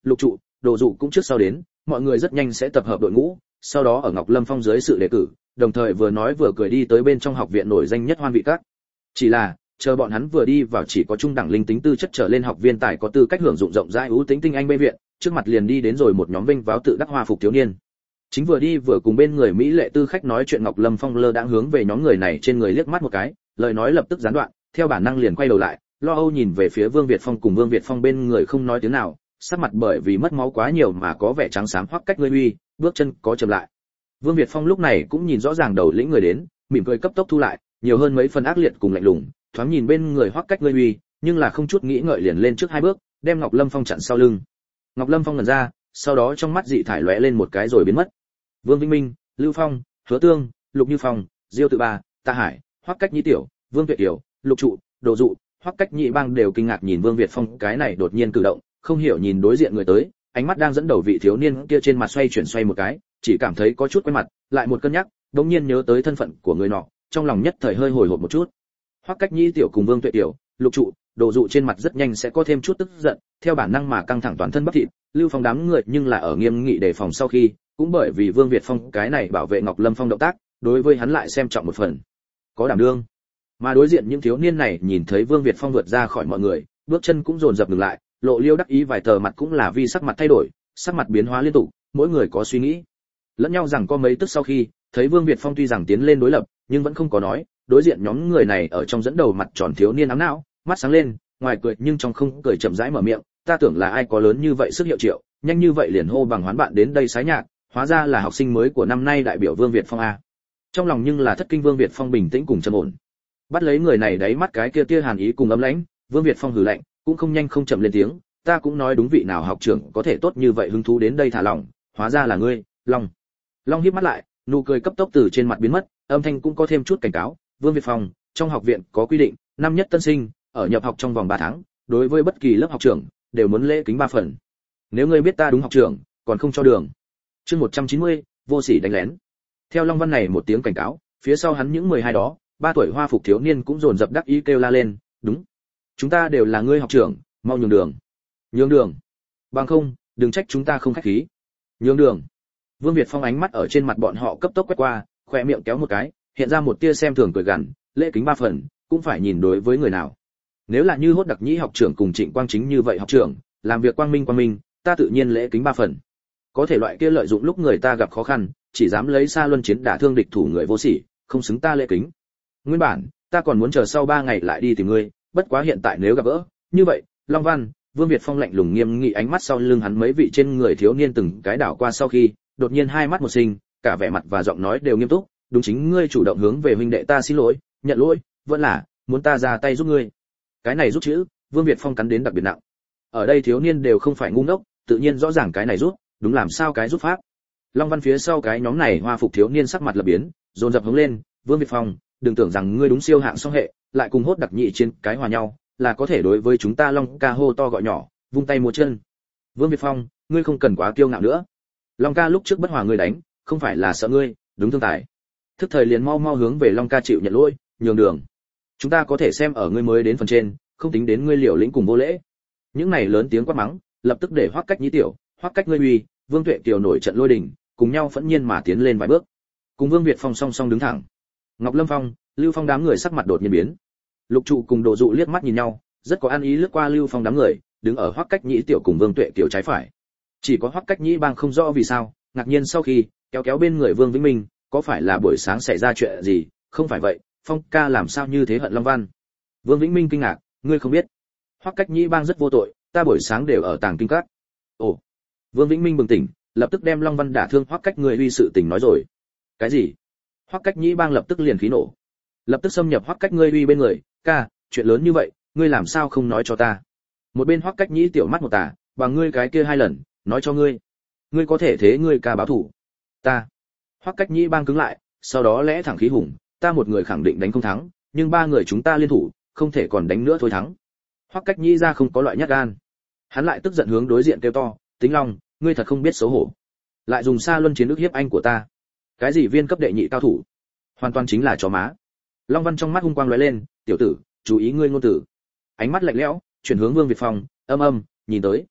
Lục Trụ, Đồ Dụ cũng trước sau đến, mọi người rất nhanh sẽ tập hợp đội ngũ, sau đó ở Ngọc Lâm Phong dưới sự đề cử, đồng thời vừa nói vừa cười đi tới bên trong học viện nổi danh nhất Hoan Vị Các. Chỉ là, chờ bọn hắn vừa đi vào chỉ có trung đẳng linh tính tư chất trở lên học viên tài có tư cách hưởng dụng rộng rãi ưu tính tinh anh bê viện, trước mặt liền đi đến rồi một nhóm vinh váo tự đắc hoa phục thiếu niên. Chính vừa đi vừa cùng bên người mỹ lệ tư khách nói chuyện Ngọc Lâm Phong lơ đãng hướng về nhóm người này trên người liếc mắt một cái, lời nói lập tức gián đoạn, theo bản năng liền quay đầu lại, lo âu nhìn về phía Vương Việt Phong cùng Vương Việt Phong bên người không nói tiếng nào, sắc mặt bởi vì mất máu quá nhiều mà có vẻ trắng xám Hoắc Cách ngươi uy, bước chân có chậm lại. Vương Việt Phong lúc này cũng nhìn rõ ràng đầu lĩnh người đến, mỉm cười cấp tốc thu lại, nhiều hơn mấy phần ác liệt cùng lạnh lùng, thoáng nhìn bên người Hoắc Cách ngươi uy, nhưng là không chút nghĩ ngợi liền lên trước hai bước, đem Ngọc Lâm Phong chặn sau lưng. Ngọc Lâm Phong ngẩn ra, sau đó trong mắt dị thải lóe lên một cái rồi biến mất. Vương Vĩnh Minh, Lưu Phong, Hứa Tương, Lục Như Phong, Diêu Tự Ba, Tạ Hải, Hoắc Cách Nhĩ Tiểu, Vương Tuyệt Tiểu, Lục Trụ, Đồ Dụ, Hoắc Cách Nhĩ Bang đều kinh ngạc nhìn Vương Việt Phong cái này đột nhiên cử động, không hiểu nhìn đối diện người tới, ánh mắt đang dẫn đầu vị thiếu niên kia trên mặt xoay một cái, chỉ cảm thấy có chút quen mặt, lại một cân nhắc, đột nhiên nhớ tới thân phận của người nọ, trong lòng nhất thời hơi hồi hộp một chút. Hoắc Cách Nhĩ Tiểu cùng Vương Tuyệt Tiểu, Lục Trụ, Đồ Dụ trên mặt rất nhanh sẽ có thêm chút tức giận, theo bản năng mà căng thẳng toàn thân bắp thịt, Lưu Phong đám người nhưng là ở nghiêm nghị đề phòng sau khi, cũng bởi vì Vương Việt Phong cái này bảo vệ Ngọc Lâm Phong động tác, đối với hắn lại xem trọng một phần. Có đảm đương. Mà đối diện những thiếu niên này nhìn thấy Vương Việt Phong vượt ra khỏi mọi người, bước chân cũng dồn dập ngừng lại, lộ liêu đắc ý vài tờ mặt cũng là vì sắc mặt thay đổi, sắc mặt biến hóa liên tục, mỗi người có suy nghĩ. Lẫn nhau rằng có mấy tức sau khi, thấy Vương Việt Phong tuy rằng tiến lên đối lập, nhưng vẫn không có nói, đối diện nhóm người này ở trong dẫn đầu mặt tròn thiếu niên ám não, mắt sáng lên, ngoài cười nhưng trong không cười chậm rãi mở miệng, ta tưởng là ai có lớn như vậy sức hiệu triệu, nhanh như vậy liền hô bằng hoán bạn đến đây sái nhạc, hóa ra là học sinh mới của năm nay đại biểu Vương Việt Phong a. Trong lòng nhưng là thất kinh Vương Việt Phong bình tĩnh cùng trầm ổn. Bắt lấy người này đáy mắt cái kia tia hàn ý cùng ấm lãnh, Vương Việt Phong hừ lạnh, cũng không nhanh không chậm lên tiếng, ta cũng nói đúng vị nào học trưởng có thể tốt như vậy hứng thú đến đây thả lỏng, hóa ra là ngươi, Long. Long híp mắt lại, nụ cười cấp tốc từ trên mặt biến mất, âm thanh cũng có thêm chút cảnh cáo, Vương Việt Phong, trong học viện có quy định, năm nhất tân sinh, ở nhập học trong vòng 3 tháng, đối với bất kỳ lớp học trưởng đều muốn lễ kính 3 phần. Nếu ngươi biết ta đúng học trưởng, còn không cho đường. Chương 190, vô sỉ đánh lén. Theo Long Văn này một tiếng cảnh cáo, phía sau hắn những 12 đó, 3 tuổi hoa phục thiếu niên cũng dồn dập đắc ý kêu la lên, đúng, chúng ta đều là ngươi học trưởng, mau nhường đường. Nhường đường. Bằng không, đừng trách chúng ta không khách khí. Nhường đường. Vương Việt Phong ánh mắt ở trên mặt bọn họ cấp tốc quét qua, khóe miệng kéo một cái, hiện ra một tia xem thường cười gằn, lễ kính 3 phần, cũng phải nhìn đối với người nào. Nếu là như Hốt Đặc Nhĩ học trưởng cùng Trịnh Quang Chính như vậy học trưởng, làm việc quang minh, ta tự nhiên lễ kính 3 phần. Có thể loại kia lợi dụng lúc người ta gặp khó khăn, chỉ dám lấy xa luân chiến đả thương địch thủ người vô sỉ, không xứng ta lễ kính. Nguyên bản, ta còn muốn chờ sau 3 ngày lại đi tìm ngươi, bất quá hiện tại nếu gặp gỡ, như vậy, Long Văn, Vương Việt Phong lạnh lùng nghiêm nghị ánh mắt sau lưng hắn mấy vị trên người thiếu niên từng cái đảo qua sau khi, đột nhiên hai mắt một sinh, cả vẻ mặt và giọng nói đều nghiêm túc, đúng chính ngươi chủ động hướng về huynh đệ ta xin lỗi, nhận lỗi, vẫn là muốn ta ra tay giúp ngươi. Cái này giúp chữ, Vương Việt Phong cắn đến đặc biệt nặng. Ở đây thiếu niên đều không phải ngu ngốc, tự nhiên rõ ràng cái này giúp, đúng làm sao cái giúp pháp. Long Văn phía sau cái nhóm này hoa phục thiếu niên sắc mặt lập biến, dồn dập hướng lên, Vương Việt Phong, đừng tưởng rằng ngươi đúng siêu hạng song hệ, lại cùng Hốt Đặc Nhĩ trên cái hòa nhau, là có thể đối với chúng ta Long ca hô to gọi nhỏ, vung tay múa chân. Vương Việt Phong, ngươi không cần quá kiêu ngạo nữa. Long ca lúc trước bất hòa ngươi đánh, không phải là sợ ngươi, đúng thương tài. Thức thời liền mau mau hướng về Long ca chịu nhận lỗi, nhường đường. Chúng ta có thể xem ở ngươi mới đến phần trên, không tính đến ngươi liều lĩnh cùng vô lễ. Những này lớn tiếng quát mắng, lập tức để Hoắc Cách Nhĩ Tiểu, Hoắc Cách ngươi uy, Vương Tuệ Kiều nổi trận lôi đình, cùng nhau phẫn nhiên mà tiến lên vài bước. Cùng Vương Việt Phong song song đứng thẳng. Ngọc Lâm Phong, Lưu Phong đám người sắc mặt đột nhiên biến. Lục Trụ cùng Đồ Dụ liếc mắt nhìn nhau, rất có ăn ý lướt qua Lưu Phong đám người, đứng ở Hoắc Cách Nhĩ Tiểu cùng Vương Tuệ Kiều trái phải. Chỉ có Hoắc Cách Nhĩ Bang không rõ vì sao, ngạc nhiên sau khi kéo bên người Vương Vĩnh Minh, có phải là buổi sáng xảy ra chuyện gì? Không phải vậy, Phong ca làm sao như thế hận Long Văn? Vương Vĩnh Minh kinh ngạc, ngươi không biết? Hoắc Cách Nhĩ Bang rất vô tội, ta buổi sáng đều ở tàng kinh các. Ồ. Vương Vĩnh Minh bừng tỉnh, lập tức đem Long Văn đả thương Hoắc Cách người uy sự tình nói rồi. Cái gì? Hoắc Cách Nhĩ Bang lập tức liền khí nổ, lập tức xâm nhập Hoắc Cách ngươi uy bên người, ca, chuyện lớn như vậy, ngươi làm sao không nói cho ta? Một bên Hoắc Cách Nhĩ Tiểu mắt một tà, bằng ngươi cái kia 2 lần, nói cho ngươi có thể thế ngươi ca báo thủ. Ta. Hoắc Cách Nhĩ Bang cứng lại, sau đó lẽ thẳng khí hùng, ta một người khẳng định đánh không thắng, nhưng 3 người chúng ta liên thủ, không thể còn đánh nữa thôi thắng. Hoắc Cách Nhĩ ra không có loại nhát gan. Hắn lại tức giận hướng đối diện kêu to, Tính Long, ngươi thật không biết xấu hổ. Lại dùng xa luân chiến ức hiếp anh của ta. Cái gì viên cấp đệ nhị cao thủ? Hoàn toàn chính là chó má. Long Văn trong mắt hung quang lóe lên, tiểu tử, chú ý ngươi ngôn tử. Ánh mắt lạnh lẽo, chuyển hướng Vương Việt Phong, âm, nhìn tới.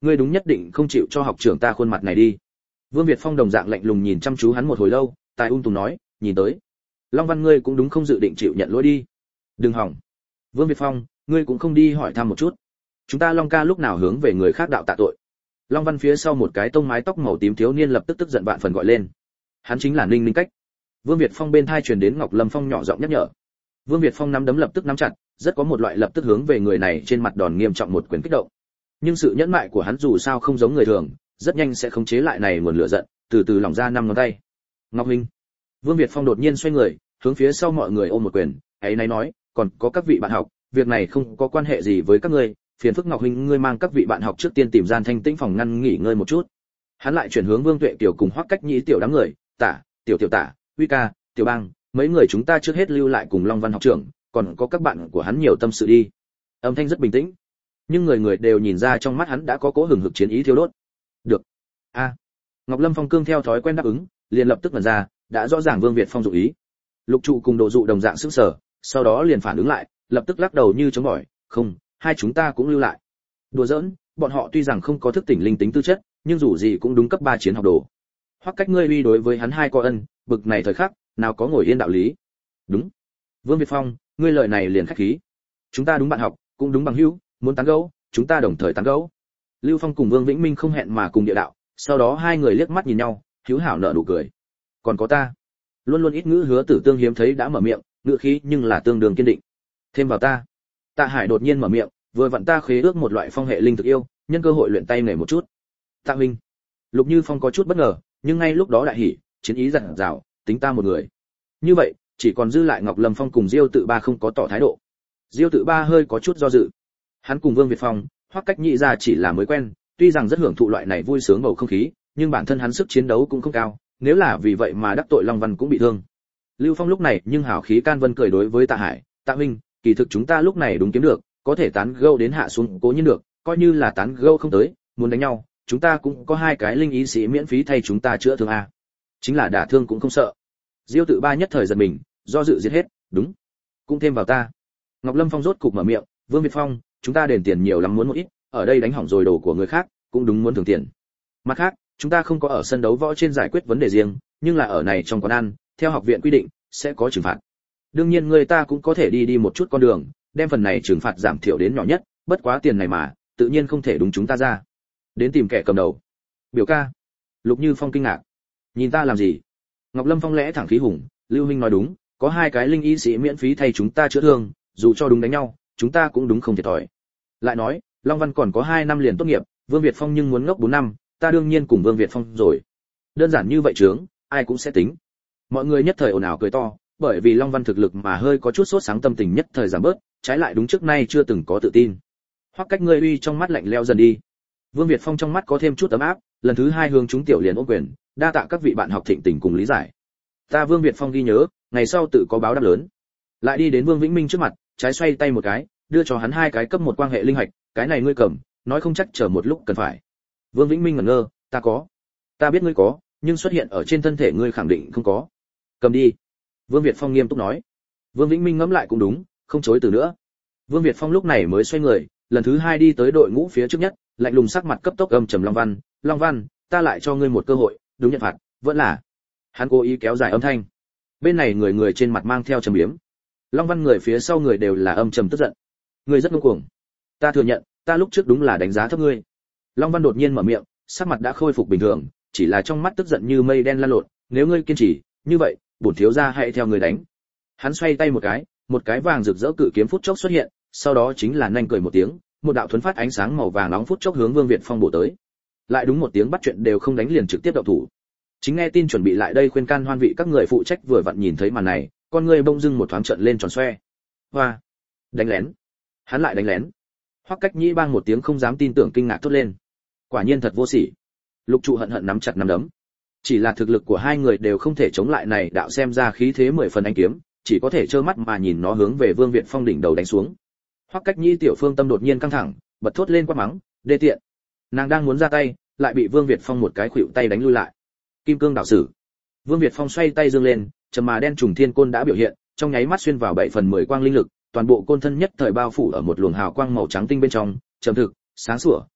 ngươi đúng nhất định không chịu cho học trưởng ta khuôn mặt này đi. Vương Việt Phong đồng dạng lạnh lùng nhìn chăm chú hắn một hồi lâu, tài tùng nói, nhìn tới, Long Văn ngươi cũng đúng không dự định chịu nhận lỗi đi. Đừng hỏng. Vương Việt Phong, ngươi cũng không đi hỏi thăm một chút. Chúng ta Long ca lúc nào hướng về người khác đạo tạ tội. Long Văn phía sau một cái tông mái tóc màu tím thiếu niên lập tức tức giận vạn phần gọi lên. Hắn chính là Ninh Ninh Cách. Vương Việt Phong bên tai truyền đến Ngọc Lâm Phong nhỏ giọng nhắc nhở. Vương Việt Phong nắm đấm lập tức nắm chặt, rất có một loại lập tức hướng về người này trên mặt đòn nghiêm trọng một quyền kích động. Nhưng sự nhẫn nại của hắn dù sao không giống người thường, rất nhanh sẽ khống chế lại này nguồn lửa giận, từ từ lỏng ra năm ngón tay. Ngọc huynh. Vương Việt Phong đột nhiên xoay người, hướng phía sau mọi người ôm một quyền, ấy nay nói, còn có các vị bạn học, việc này không có quan hệ gì với các ngươi, phiền phức Ngọc huynh ngươi mang các vị bạn học trước tiên tìm gian thanh tĩnh phòng ngăn nghỉ ngơi một chút. Hắn lại chuyển hướng Vương Tuệ Tiểu cùng Hoắc Cách Nhĩ tiểu đám người, Tả, Tiểu Tả, Huy ca, Tiểu Bang, mấy người chúng ta trước hết lưu lại cùng Long Văn học trưởng, còn có các bạn của hắn nhiều tâm sự đi. Âm thanh rất bình tĩnh, nhưng người người đều nhìn ra trong mắt hắn đã có cố hừng hực chiến ý thiêu đốt. Được. A. Ngọc Lâm Phong cương theo thói quen đáp ứng, liền lập tức mở ra, đã rõ ràng Vương Việt Phong dụ ý. Lục trụ cùng Đồ dụ đồng dạng sững sờ, sau đó liền phản ứng lại, lập tức lắc đầu như chống bỏi, không, hai chúng ta cũng lưu lại. Đùa giỡn, bọn họ tuy rằng không có thức tỉnh linh tính tư chất, nhưng dù gì cũng đúng cấp 3 chiến học đồ. Hoặc cách ngươi uy đối với hắn hai có ân, bực này thời khắc, nào có ngồi yên đạo lý. Đúng. Vương Việt Phong, ngươi lời này liền khách khí. Chúng ta đúng bạn học, cũng đúng bằng hữu, muốn tán gẫu, chúng ta đồng thời tán gẫu. Lưu Phong cùng Vương Vĩnh Minh không hẹn mà cùng địa đạo, sau đó hai người liếc mắt nhìn nhau, hữu hảo nở nụ cười. Còn có ta. Luôn luôn ít ngữ Hứa Tử Tương hiếm thấy đã mở miệng, ngữ khí nhưng là tương đương kiên định. Thêm vào ta. Tạ Hải đột nhiên mở miệng, vừa vặn ta khế ước một loại phong hệ linh thực yêu, nhân cơ hội luyện tay nghề một chút. Tạ huynh. Lục Như Phong có chút bất ngờ, nhưng ngay lúc đó đại hỉ, chiến ý dặn dào, tính ta một người. Như vậy, chỉ còn dư lại Ngọc Lâm Phong cùng Diêu Tự Ba không có tỏ thái độ. Diêu Tự Ba hơi có chút do dự. Hắn cùng Vương Việt Phong, Hoắc Cách Nhĩ ra chỉ là mới quen, tuy rằng rất hưởng thụ loại này vui sướng bầu không khí, nhưng bản thân hắn sức chiến đấu cũng không cao, nếu là vì vậy mà đắc tội Long Văn cũng bị thương. Lưu Phong lúc này nhưng hào khí can vân cười đối với Tạ Hải, Tạ huynh, kỳ thực chúng ta lúc này đúng kiếm được, có thể tán gẫu đến hạ xuống cố nhiên được, coi như là tán gẫu không tới, muốn đánh nhau, chúng ta cũng có hai cái linh ý sĩ miễn phí thay chúng ta chữa thương a. Chính là đả thương cũng không sợ. Diêu Tự Ba nhất thời giật mình, do dự giết hết, đúng, cũng thêm vào ta. Ngọc Lâm Phong rốt cục mở miệng, Vương Việt Phong, chúng ta đền tiền nhiều lắm muốn một ít, ở đây đánh hỏng rồi đồ của người khác, cũng đúng muốn thưởng tiền. Mặt khác, chúng ta không có ở sân đấu võ trên giải quyết vấn đề riêng, nhưng là ở này trong quán ăn, theo học viện quy định, sẽ có trừng phạt. Đương nhiên người ta cũng có thể đi một chút con đường, đem phần này trừng phạt giảm thiểu đến nhỏ nhất, bất quá tiền này mà, tự nhiên không thể đúng chúng ta ra. Đến tìm kẻ cầm đầu. Biểu ca. Lục Như Phong kinh ngạc. Nhìn ta làm gì? Ngọc Lâm Phong lẽ thẳng khí hùng, Lưu huynh nói đúng, có hai cái linh y sĩ miễn phí thay chúng ta chữa thương, dù cho đúng đánh nhau, chúng ta cũng đúng không thiệt thòi. Lại nói, Long Văn còn có 2 năm liền tốt nghiệp, Vương Việt Phong nhưng muốn ngốc 4 năm, ta đương nhiên cùng Vương Việt Phong rồi. Đơn giản như vậy chướng, ai cũng sẽ tính. Mọi người nhất thời ồn ào cười to, bởi vì Long Văn thực lực mà hơi có chút sốt sáng tâm tình nhất thời giảm bớt, trái lại đúng trước nay chưa từng có tự tin. Hoặc cách ngươi uy trong mắt lạnh lẽo dần đi. Vương Việt Phong trong mắt có thêm chút ấm áp, lần thứ 2 hướng chúng tiểu liền ôm quyền, đa tạ các vị bạn học thịnh tình cùng lý giải. Ta Vương Việt Phong ghi nhớ, ngày sau tự có báo đáp lớn. Lại đi đến Vương Vĩnh Minh trước mặt, trái xoay tay một cái, đưa cho hắn 2 cái cấp một quan hệ linh hạch, cái này ngươi cầm, nói không chắc chờ một lúc cần phải. Vương Vĩnh Minh ngẩn ngơ, ta có. Ta biết ngươi có, nhưng xuất hiện ở trên thân thể ngươi khẳng định không có. Cầm đi. Vương Việt Phong nghiêm túc nói. Vương Vĩnh Minh ngẫm lại cũng đúng, không chối từ nữa. Vương Việt Phong lúc này mới xoay người, lần thứ 2 đi tới đội ngũ phía trước nhất, lạnh lùng sắc mặt cấp tốc âm trầm Long Văn, ta lại cho ngươi một cơ hội, đúng nhận phạt, vẫn là. Hắn cố ý kéo dài âm thanh. Bên này người người trên mặt mang theo trầm biếm. Long Văn người phía sau người đều là âm trầm tức giận. Ngươi rất ngông cuồng. Ta thừa nhận, ta lúc trước đúng là đánh giá thấp ngươi. Long Văn đột nhiên mở miệng, sắc mặt đã khôi phục bình thường, chỉ là trong mắt tức giận như mây đen lan lộn, nếu ngươi kiên trì, như vậy, bổn thiếu gia hãy theo ngươi đánh. Hắn xoay tay một cái vàng rực rỡ cự kiếm phút chốc xuất hiện, sau đó chính là nhanh cười một tiếng, một đạo thuấn phát ánh sáng màu vàng nóng phút chốc hướng Vương Việt Phong bổ tới. Lại đúng một tiếng bắt chuyện đều không đánh liền trực tiếp động thủ. Chính nghe tin chuẩn bị lại đây khuyên can hoan vị các người phụ trách vừa vặn nhìn thấy màn này, con người bỗng dưng một thoáng trợn lên tròn xoe. Hoa, đánh lén. Hắn lại đánh lén. Hoắc Cách Nhĩ bang một tiếng không dám tin tưởng kinh ngạc thốt lên. Quả nhiên thật vô sỉ. Lục trụ hận hận nắm chặt nắm đấm. Chỉ là thực lực của hai người đều không thể chống lại này đạo xem ra khí thế 10 phần ánh kiếm, chỉ có thể trơ mắt mà nhìn nó hướng về Vương Việt Phong đỉnh đầu đánh xuống. Hoắc Cách Nhĩ tiểu phương tâm đột nhiên căng thẳng, bật thốt lên quát mắng, đê tiện. Nàng đang muốn ra tay, lại bị Vương Việt Phong một cái khuỵu tay đánh lui lại. Kim cương đạo sử. Vương Việt Phong xoay tay giương lên, trầm mà đen trùng thiên côn đã biểu hiện, trong nháy mắt xuyên vào 7 phần 10 quang linh lực, toàn bộ côn thân nhất thời bao phủ ở một luồng hào quang màu trắng tinh bên trong, trầm thực, sáng sủa,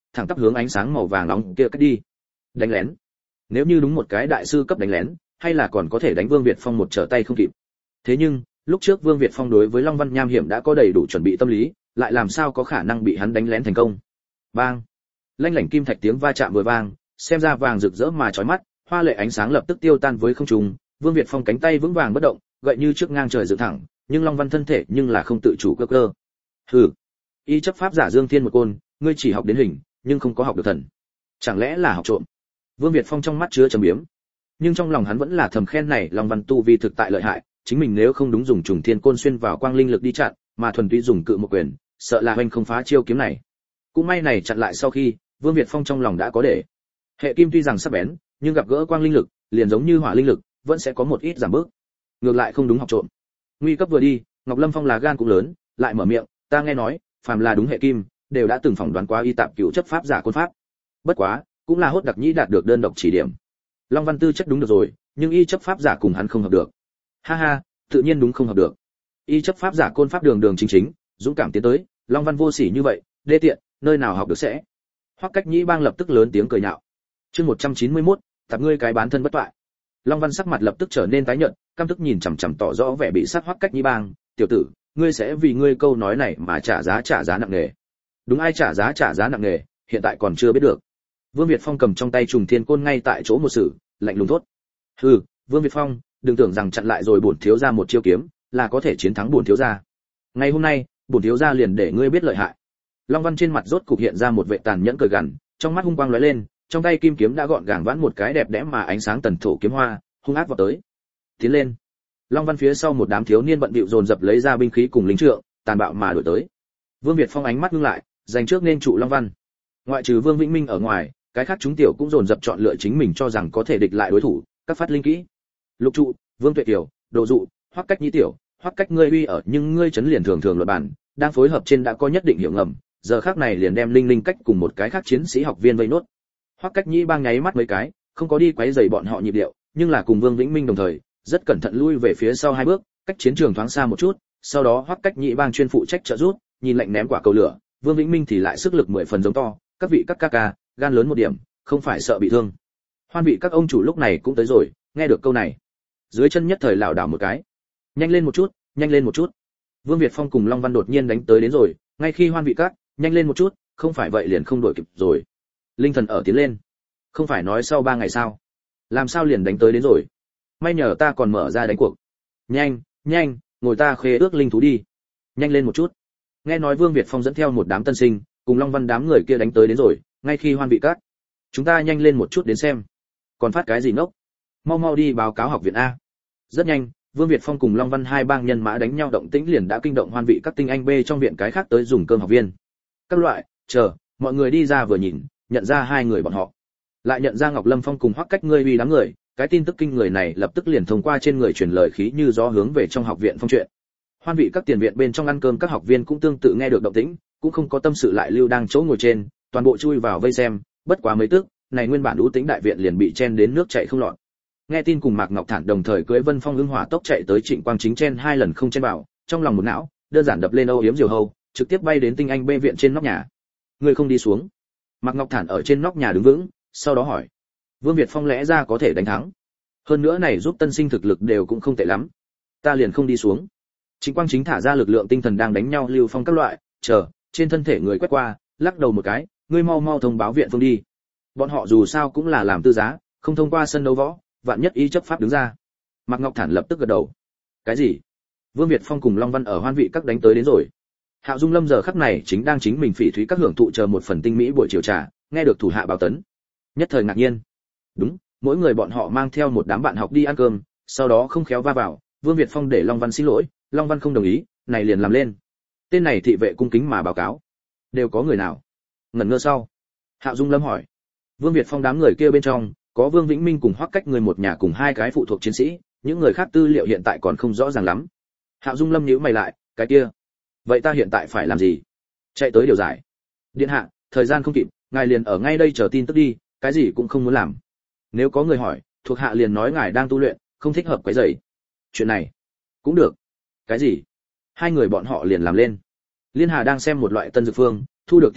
thẳng tắp hướng ánh sáng màu vàng nóng kia cách đi. Đánh lén. Nếu như đúng một cái đại sư cấp đánh lén, hay là còn có thể đánh Vương Việt Phong một trở tay không kịp. Thế nhưng, lúc trước Vương Việt Phong đối với Long Văn Nham hiểm đã có đầy đủ chuẩn bị tâm lý, lại làm sao có khả năng bị hắn đánh lén thành công. Bang. Lanh lảnh kim thạch tiếng va chạm vừa vang, xem ra vàng rực rỡ mà chói mắt, hoa lệ ánh sáng lập tức tiêu tan với không trung, Vương Việt Phong cánh tay vững vàng bất động, gậy như trước ngang trời dựng thẳng, nhưng Long Văn thân thể nhưng là không tự chủ cơ cơ. Hừ, y chấp pháp giả Dương Thiên một côn, ngươi chỉ học đến hình, nhưng không có học được thần. Chẳng lẽ là học trộm? Vương Việt Phong trong mắt chứa trầm biếm, nhưng trong lòng hắn vẫn là thầm khen này Long Văn tu vi thực tại lợi hại, chính mình nếu không đúng dùng trùng thiên côn xuyên vào quang linh lực đi chặn, mà thuần túy dùng cự một quyền, sợ là hoành không phá chiêu kiếm này. Cũng may này chặn lại sau khi, Vương Việt Phong trong lòng đã có để. Hệ kim tuy rằng sắc bén, nhưng gặp gỡ quang linh lực, liền giống như hỏa linh lực, vẫn sẽ có một ít giảm bước. Ngược lại không đúng học trộm. Nguy cấp vừa đi, Ngọc Lâm Phong là gan cũng lớn, lại mở miệng, ta nghe nói, phàm là đúng hệ kim, đều đã từng phỏng đoán qua y tạp cửu chấp pháp giả côn pháp. Bất quá, cũng là hốt đặc nhĩ đạt được đơn độc chỉ điểm. Long Văn tư chất đúng được rồi, nhưng y chấp pháp giả cùng hắn không hợp được. Ha ha, tự nhiên đúng không hợp được. Y chấp pháp giả côn pháp đường đường chính chính, dũng cảm tiến tới, Long Văn vô sỉ như vậy, đê tiện, nơi nào học được sẽ. Hoắc Cách Nhĩ Bang lập tức lớn tiếng cười nhạo. Chương 191, tạp ngươi cái bán thân bất toại. Long Văn sắc mặt lập tức trở nên tái nhợt, căm tức nhìn chằm chằm tỏ rõ vẻ bị sát Hoắc Cách Nhĩ Bang, "Tiểu tử, ngươi sẽ vì ngươi câu nói này mà trả giá nặng nề." Đúng ai trả giá nặng nề, hiện tại còn chưa biết được. Vương Việt Phong cầm trong tay trùng thiên côn ngay tại chỗ một sự, lạnh lùng thốt. "Hừ, Vương Việt Phong, đừng tưởng rằng chặn lại rồi bổn thiếu gia một chiêu kiếm, là có thể chiến thắng bổn thiếu gia. Ngày hôm nay, bổn thiếu gia liền để ngươi biết lợi hại." Long Văn trên mặt rốt cục hiện ra một vẻ tàn nhẫn cười gằn, trong mắt hung quang lóe lên, trong tay kim kiếm đã gọn gàng vãn một cái đẹp đẽ mà ánh sáng tần thổ kiếm hoa, hung ác vọt tới. Tiến lên. Long Văn phía sau một đám thiếu niên bận bịu dồn dập lấy ra binh khí cùng lính trượng, tàn bạo mà đuổi tới. Vương Việt Phong ánh mắt ngưng lại, giành trước nên trụ Long Văn. Ngoại trừ Vương Vĩnh Minh ở ngoài, cái khác chúng tiểu cũng dồn dập chọn lựa chính mình cho rằng có thể địch lại đối thủ, các phát linh kỹ. Lục trụ, Vương Tuệ Tiểu, Đồ dụ, Hoắc Cách Nhĩ tiểu, Hoắc Cách ngươi uy ở nhưng ngươi chấn liền thường luận bản, đang phối hợp trên đã có nhất định hiệu ngầm, giờ khác này liền đem Linh Cách cùng một cái khác chiến sĩ học viên vây nốt. Hoắc Cách Nhĩ Bang nháy mắt mấy cái, không có đi quấy rầy bọn họ nhịp điệu, nhưng là cùng Vương Vĩnh Minh đồng thời, rất cẩn thận lui về phía sau hai bước, cách chiến trường thoáng xa một chút, sau đó Hoắc Cách Nhĩ Bang chuyên phụ trách trợ giúp, nhìn lệnh ném quả cầu lửa, Vương Vĩnh Minh thì lại sức lực 10 phần giống to, các vị các ca ca, gan lớn một điểm, không phải sợ bị thương. Hoan vị các ông chủ lúc này cũng tới rồi, nghe được câu này, dưới chân nhất thời lảo đảo một cái. Nhanh lên một chút, nhanh lên một chút. Vương Việt Phong cùng Long Văn đột nhiên đánh tới đến rồi, ngay khi hoan vị các, nhanh lên một chút, không phải vậy liền không đuổi kịp rồi. Linh thần ở tiến lên. Không phải nói sau 3 ngày sao? Làm sao liền đánh tới đến rồi? May nhờ ta còn mở ra đánh cuộc. Nhanh, nhanh, ngồi ta khế ước linh thú đi. Nhanh lên một chút. Nghe nói Vương Việt Phong dẫn theo một đám tân sinh, cùng Long Văn đám người kia đánh tới đến rồi, ngay khi hoan vị các. Chúng ta nhanh lên một chút đến xem. Còn phát cái gì ngốc? Mau mau đi báo cáo học viện a. Rất nhanh, Vương Việt Phong cùng Long Văn hai bang nhân mã đánh nhau động tĩnh liền đã kinh động hoan vị các tinh anh B trong viện cái khác tới dùng cơm học viên. Các loại, chờ, mọi người đi ra vừa nhìn, nhận ra hai người bọn họ. Lại nhận ra Ngọc Lâm Phong cùng Hoắc Cách ngươi uy đám người, cái tin tức kinh người này lập tức liền thông qua trên người truyền lời khí như gió hướng về trong học viện phong chuyện. Hoan vị các tiền viện bên trong ăn cơm các học viên cũng tương tự nghe được động tĩnh, cũng không có tâm sự lại lưu đang chỗ ngồi trên, toàn bộ chui vào vây xem, bất quá mấy tức, này nguyên bản ưu tĩnh đại viện liền bị chen đến nước chảy không lọt. Nghe tin cùng Mạc Ngọc Thản đồng thời cưỡi Vân Phong ưng hỏa tốc chạy tới Trịnh Quang Chính chen 2 lần không chen vào, trong lòng một não, đơn giản đập lên âu yếm diều hâu, trực tiếp bay đến tinh anh B viện trên nóc nhà. Người không đi xuống. Mạc Ngọc Thản ở trên nóc nhà đứng vững, sau đó hỏi: Vương Việt Phong lẽ ra có thể đánh thắng? Hơn nữa này giúp tân sinh thực lực đều cũng không tệ lắm. Ta liền không đi xuống. Trịnh Quang Chính thả ra lực lượng tinh thần đang đánh nhau lưu phong các loại, chờ, trên thân thể người quét qua, lắc đầu một cái, ngươi mau mau thông báo viện phương đi. Bọn họ dù sao cũng là làm tư giá, không thông qua sân đấu võ, vạn nhất y chấp pháp đứng ra. Mạc Ngọc Thản lập tức gật đầu. Cái gì? Vương Việt Phong cùng Long Văn ở hoan vị các đánh tới đến rồi. Hạo Dung Lâm giờ khắc này chính đang chính mình phỉ thúy các hưởng thụ chờ một phần tinh mỹ buổi chiều trà, nghe được thủ hạ báo tấn, nhất thời ngạc nhiên. Đúng, mỗi người bọn họ mang theo một đám bạn học đi ăn cơm, sau đó không khéo va vào, Vương Việt Phong để Long Văn xin lỗi, Long Văn không đồng ý, này liền làm lên. Tên này thị vệ cung kính mà báo cáo. Đều có người nào? Ngẩn ngơ sau, Hạo Dung Lâm hỏi. Vương Việt Phong đám người kia bên trong, có Vương Vĩnh Minh cùng Hoắc Cách người một nhà cùng 2 cái phụ thuộc chiến sĩ, những người khác tư liệu hiện tại còn không rõ ràng lắm. Hạo Dung Lâm nhíu mày lại, cái kia, vậy ta hiện tại phải làm gì? Chạy tới điều giải. Điện hạ, thời gian không kịp, ngài liền ở ngay đây chờ tin tức đi, cái gì cũng không muốn làm. Nếu có người hỏi, thuộc hạ liền nói ngài đang tu luyện, không thích hợp quấy rầy. Chuyện này, cũng được. Cái gì? 2 người bọn họ liền làm lên. Liên Hà đang xem một loại tân dược phương, thu được tin tức,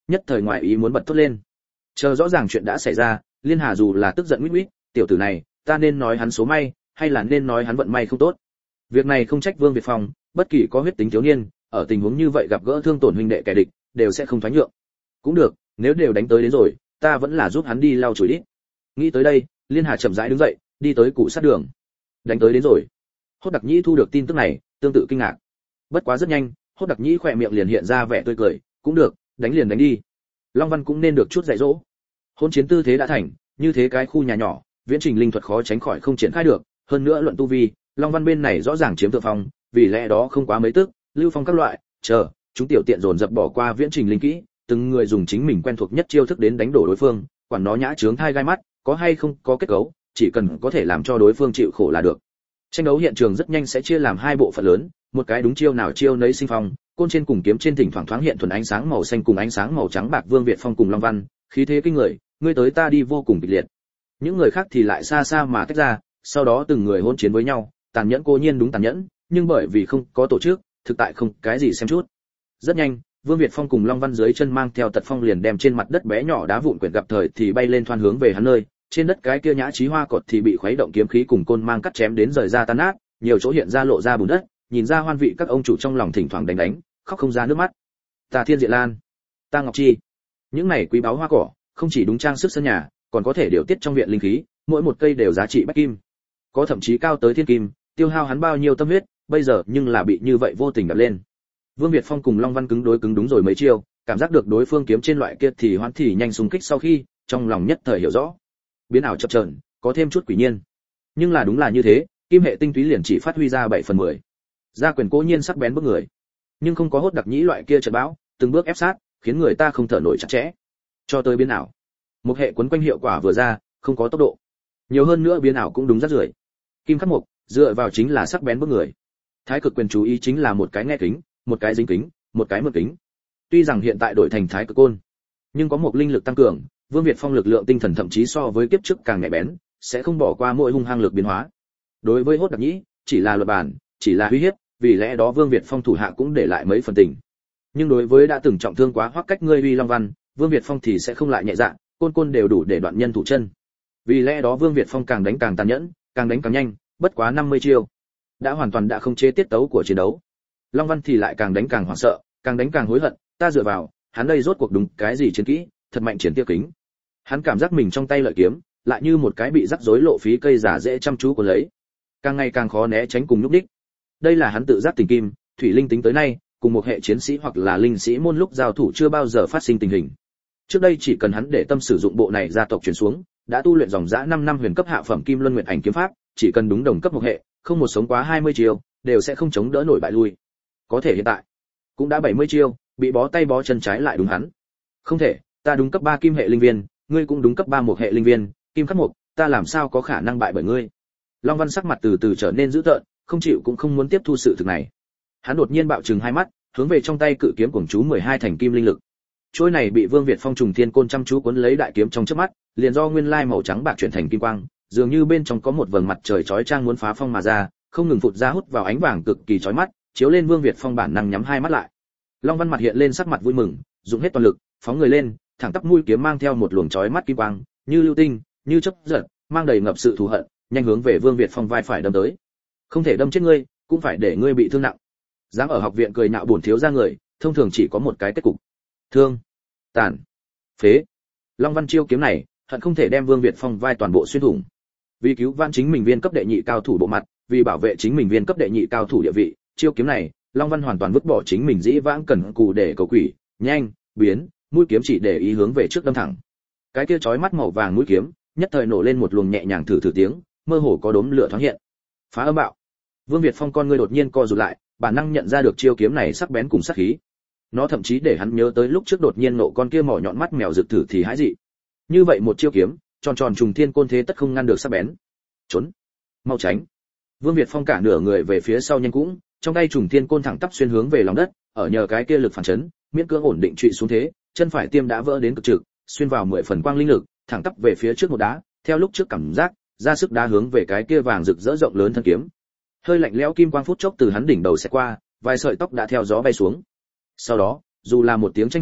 nhất thời ngoại ý muốn bật thốt lên. Chờ rõ ràng chuyện đã xảy ra, Liên Hà dù là tức giận huýt huýt, tiểu tử này, ta nên nói hắn số may, hay là nên nói hắn vận may không tốt. Việc này không trách Vương Việt Phong, bất kỳ có huyết tính thiếu niên, ở tình huống như vậy gặp gỡ thương tổn huynh đệ kẻ địch, đều sẽ không thoái nhượng. Cũng được, nếu đều đánh tới đến rồi, ta vẫn là giúp hắn đi lau chùi đi. Nghĩ tới đây, Liên Hà chậm rãi đứng dậy, đi tới cụ sát đường. Đánh tới đến rồi. Hốt Đặc Nhĩ thu được tin tức này, tương tự kinh ngạc. Bất quá rất nhanh, Hốt Đặc Nhĩ khỏe miệng liền hiện ra vẻ tươi cười, cũng được, đánh liền đánh đi. Long Văn cũng nên được chút dạy dỗ. Hôn chiến tư thế đã thành, như thế cái khu nhà nhỏ, viễn trình linh thuật khó tránh khỏi không triển khai được, hơn nữa luận tu vi, Long Văn bên này rõ ràng chiếm thượng phong, vì lẽ đó không quá mấy tức, Lưu Phong các loại, chờ, chúng tiểu tiện dồn dập bỏ qua viễn trình linh kỹ, từng người dùng chính mình quen thuộc nhất chiêu thức đến đánh đổ đối phương, quản nó nhã chướng thai gai mắt, có hay không có kết cấu, chỉ cần có thể làm cho đối phương chịu khổ là được. Tranh đấu hiện trường rất nhanh sẽ chia làm hai bộ phận lớn, một cái đúng chiêu nào chiêu nấy sinh phong, côn trên cùng kiếm trên thỉnh thoảng thoáng hiện thuần ánh sáng màu xanh cùng ánh sáng màu trắng bạc Vương Việt Phong cùng Long Văn, khí thế kinh người, ngươi tới ta đi vô cùng kịch liệt. Những người khác thì lại xa xa mà tách ra, sau đó từng người hỗn chiến với nhau, tàn nhẫn cố nhiên đúng tàn nhẫn, nhưng bởi vì không có tổ chức, thực tại không cái gì xem chút. Rất nhanh, Vương Việt Phong cùng Long Văn dưới chân mang theo Tật Phong liền đem trên mặt đất bé nhỏ đá vụn quyển gặp thời thì bay lên thoăn hướng về hắn nơi, trên đất cái kia nhã chí hoa cột thì bị khuấy động kiếm khí cùng côn mang cắt chém đến rời ra tan nát, nhiều chỗ hiện ra lộ ra bùn đất, nhìn ra hoan vị các ông chủ trong lòng thỉnh thoảng đánh, khóc không ra nước mắt. Ta Thiên Diện Lan, ta Ngọc Chi, những này quý báu hoa cỏ, không chỉ đúng trang sức sân nhà, còn có thể điều tiết trong viện linh khí, mỗi một cây đều giá trị bách kim, có thậm chí cao tới thiên kim, tiêu hao hắn bao nhiêu tâm huyết, bây giờ nhưng là bị như vậy vô tình đập lên. Vương Việt Phong cùng Long Văn cứng đối cứng đúng rồi mấy chiêu, cảm giác được đối phương kiếm trên loại kia thì hoãn thì nhanh xung kích sau khi, trong lòng nhất thời hiểu rõ. Biến ảo chập chờn, có thêm chút quỷ nhiên. Nhưng là đúng là như thế, kim hệ tinh túy liền chỉ phát huy ra 7/10. Gia quyền cố nhiên sắc bén bước người, nhưng không có Hốt Đặc Nhĩ loại kia trận bão, từng bước ép sát, khiến người ta không thở nổi chặt chẽ. Cho tới biến ảo, một hệ quấn quanh hiệu quả vừa ra, không có tốc độ. Nhiều hơn nữa biến ảo cũng đúng rất rưởi. Kim khắc mộc, dựa vào chính là sắc bén bước người. Thái Cực quyền chú ý chính là một cái nghe kính, một cái dính kính, một cái mượn kính. Tuy rằng hiện tại đổi thành Thái Cực côn, nhưng có một linh lực tăng cường, Vương Việt Phong lực lượng tinh thần thậm chí so với kiếp trước càng nhạy bén, sẽ không bỏ qua mỗi hung hăng lực biến hóa. Đối với Hốt Đặc Nhĩ, chỉ là luật bản, chỉ là uy hiếp, vì lẽ đó Vương Việt Phong thủ hạ cũng để lại mấy phần tình. Nhưng đối với đã từng trọng thương quá Hoắc Cách ngươi uy Long Văn, Vương Việt Phong thì sẽ không lại nhẹ dạ, côn đều đủ để đoạn nhân thủ chân. Vì lẽ đó Vương Việt Phong càng đánh càng tàn nhẫn, càng đánh càng nhanh, bất quá 50 chiêu, đã hoàn toàn đã không chế tiết tấu của chiến đấu. Long Văn thì lại càng đánh càng hoảng sợ, càng đánh càng hối hận, ta dựa vào, hắn đây rốt cuộc đúng cái gì chiến kỹ, thật mạnh chiến tiêu kính. Hắn cảm giác mình trong tay lợi kiếm, lại như một cái bị rắc rối lộ phí cây giả dễ chăm chú của lấy, càng ngày càng khó né tránh cùng lúc đích. Đây là hắn tự giác tình kim, thủy linh tính tới nay, cùng một hệ chiến sĩ hoặc là linh sĩ môn lúc giao thủ chưa bao giờ phát sinh tình hình. Trước đây chỉ cần hắn để tâm sử dụng bộ này gia tộc truyền xuống, đã tu luyện dòng dã 5 năm huyền cấp hạ phẩm Kim Luân Nguyệt Ảnh kiếm pháp, chỉ cần đúng đồng cấp một hệ, không một sống quá 20 chiêu, đều sẽ không chống đỡ nổi bại lui. Có thể hiện tại, cũng đã 70 chiêu, bị bó tay bó chân trái lại đúng hắn. Không thể, ta đúng cấp 3 kim hệ linh viên, ngươi cũng đúng cấp 3 một hệ linh viên, kim khắc mộc, ta làm sao có khả năng bại bởi ngươi? Long Văn sắc mặt từ từ trở nên dữ tợn, không chịu cũng không muốn tiếp thu sự thực này. Hắn đột nhiên bạo trừng hai mắt, hướng về trong tay cự kiếm cuồng chú 12 thành kim linh lực. Trôi này bị Vương Việt Phong trùng thiên côn chăm chú cuốn lấy đại kiếm trong chớp mắt, liền do nguyên lai màu trắng bạc chuyển thành kim quang, dường như bên trong có một vầng mặt trời chói chang muốn phá phong mà ra, không ngừng phụt ra hút vào ánh vàng cực kỳ chói mắt, chiếu lên Vương Việt Phong bản năng nhắm hai mắt lại. Long Văn mặt hiện lên sắc mặt vui mừng, dùng hết toàn lực, phóng người lên, thẳng tắp mũi kiếm mang theo một luồng chói mắt kim quang, như lưu tinh, như chớp giật, mang đầy ngập sự thù hận, nhanh hướng về Vương Việt Phong vai phải đâm tới. Không thể đâm chết ngươi, cũng phải để ngươi bị thương nặng. Dám ở học viện cười nhạo bổn thiếu gia người, thông thường chỉ có một cái kết cục: thương, tàn, phế. Long Văn chiêu kiếm này, hận không thể đem Vương Việt Phong vai toàn bộ xuyên thủng. Vì cứu vãn chính mình viên cấp đệ nhị cao thủ bộ mặt, vì bảo vệ chính mình viên cấp đệ nhị cao thủ địa vị, chiêu kiếm này, Long Văn hoàn toàn vứt bỏ chính mình dĩ vãng cần cù để cầu quỷ, nhanh, biến, mũi kiếm chỉ để ý hướng về trước đâm thẳng. Cái kia chói mắt màu vàng mũi kiếm, nhất thời nổ lên một luồng nhẹ nhàng thử tiếng, mơ hồ có đốm lửa thoáng hiện. Phá âm bạo. Vương Việt Phong con ngươi đột nhiên co rụt lại, bản năng nhận ra được chiêu kiếm này sắc bén cùng sát khí. Nó thậm chí để hắn nhớ tới lúc trước đột nhiên nộ con kia mỏ nhọn mắt mèo rực thử thì hãi dị. Như vậy một chiêu kiếm, tròn tròn trùng thiên côn thế tất không ngăn được sắc bén. Trốn, mau tránh. Vương Việt Phong cả nửa người về phía sau nhanh cũng, trong tay trùng thiên côn thẳng tắp xuyên hướng về lòng đất, ở nhờ cái kia lực phản chấn, miễn cưỡng ổn định trụy xuống thế, chân phải tiêm đã vỡ đến cực trực, xuyên vào 10 phần quang linh lực, thẳng tắp về phía trước một đá, theo lúc trước cảm giác, ra sức đá hướng về cái kia vàng rực rỡ rộng lớn thân kiếm. Hơi lạnh lẽo kim quang phút chốc từ hắn đỉnh đầu sẽ qua, vài sợi tóc đã theo gió bay xuống. Sau đó, dù là một tiếng tranh hưởng,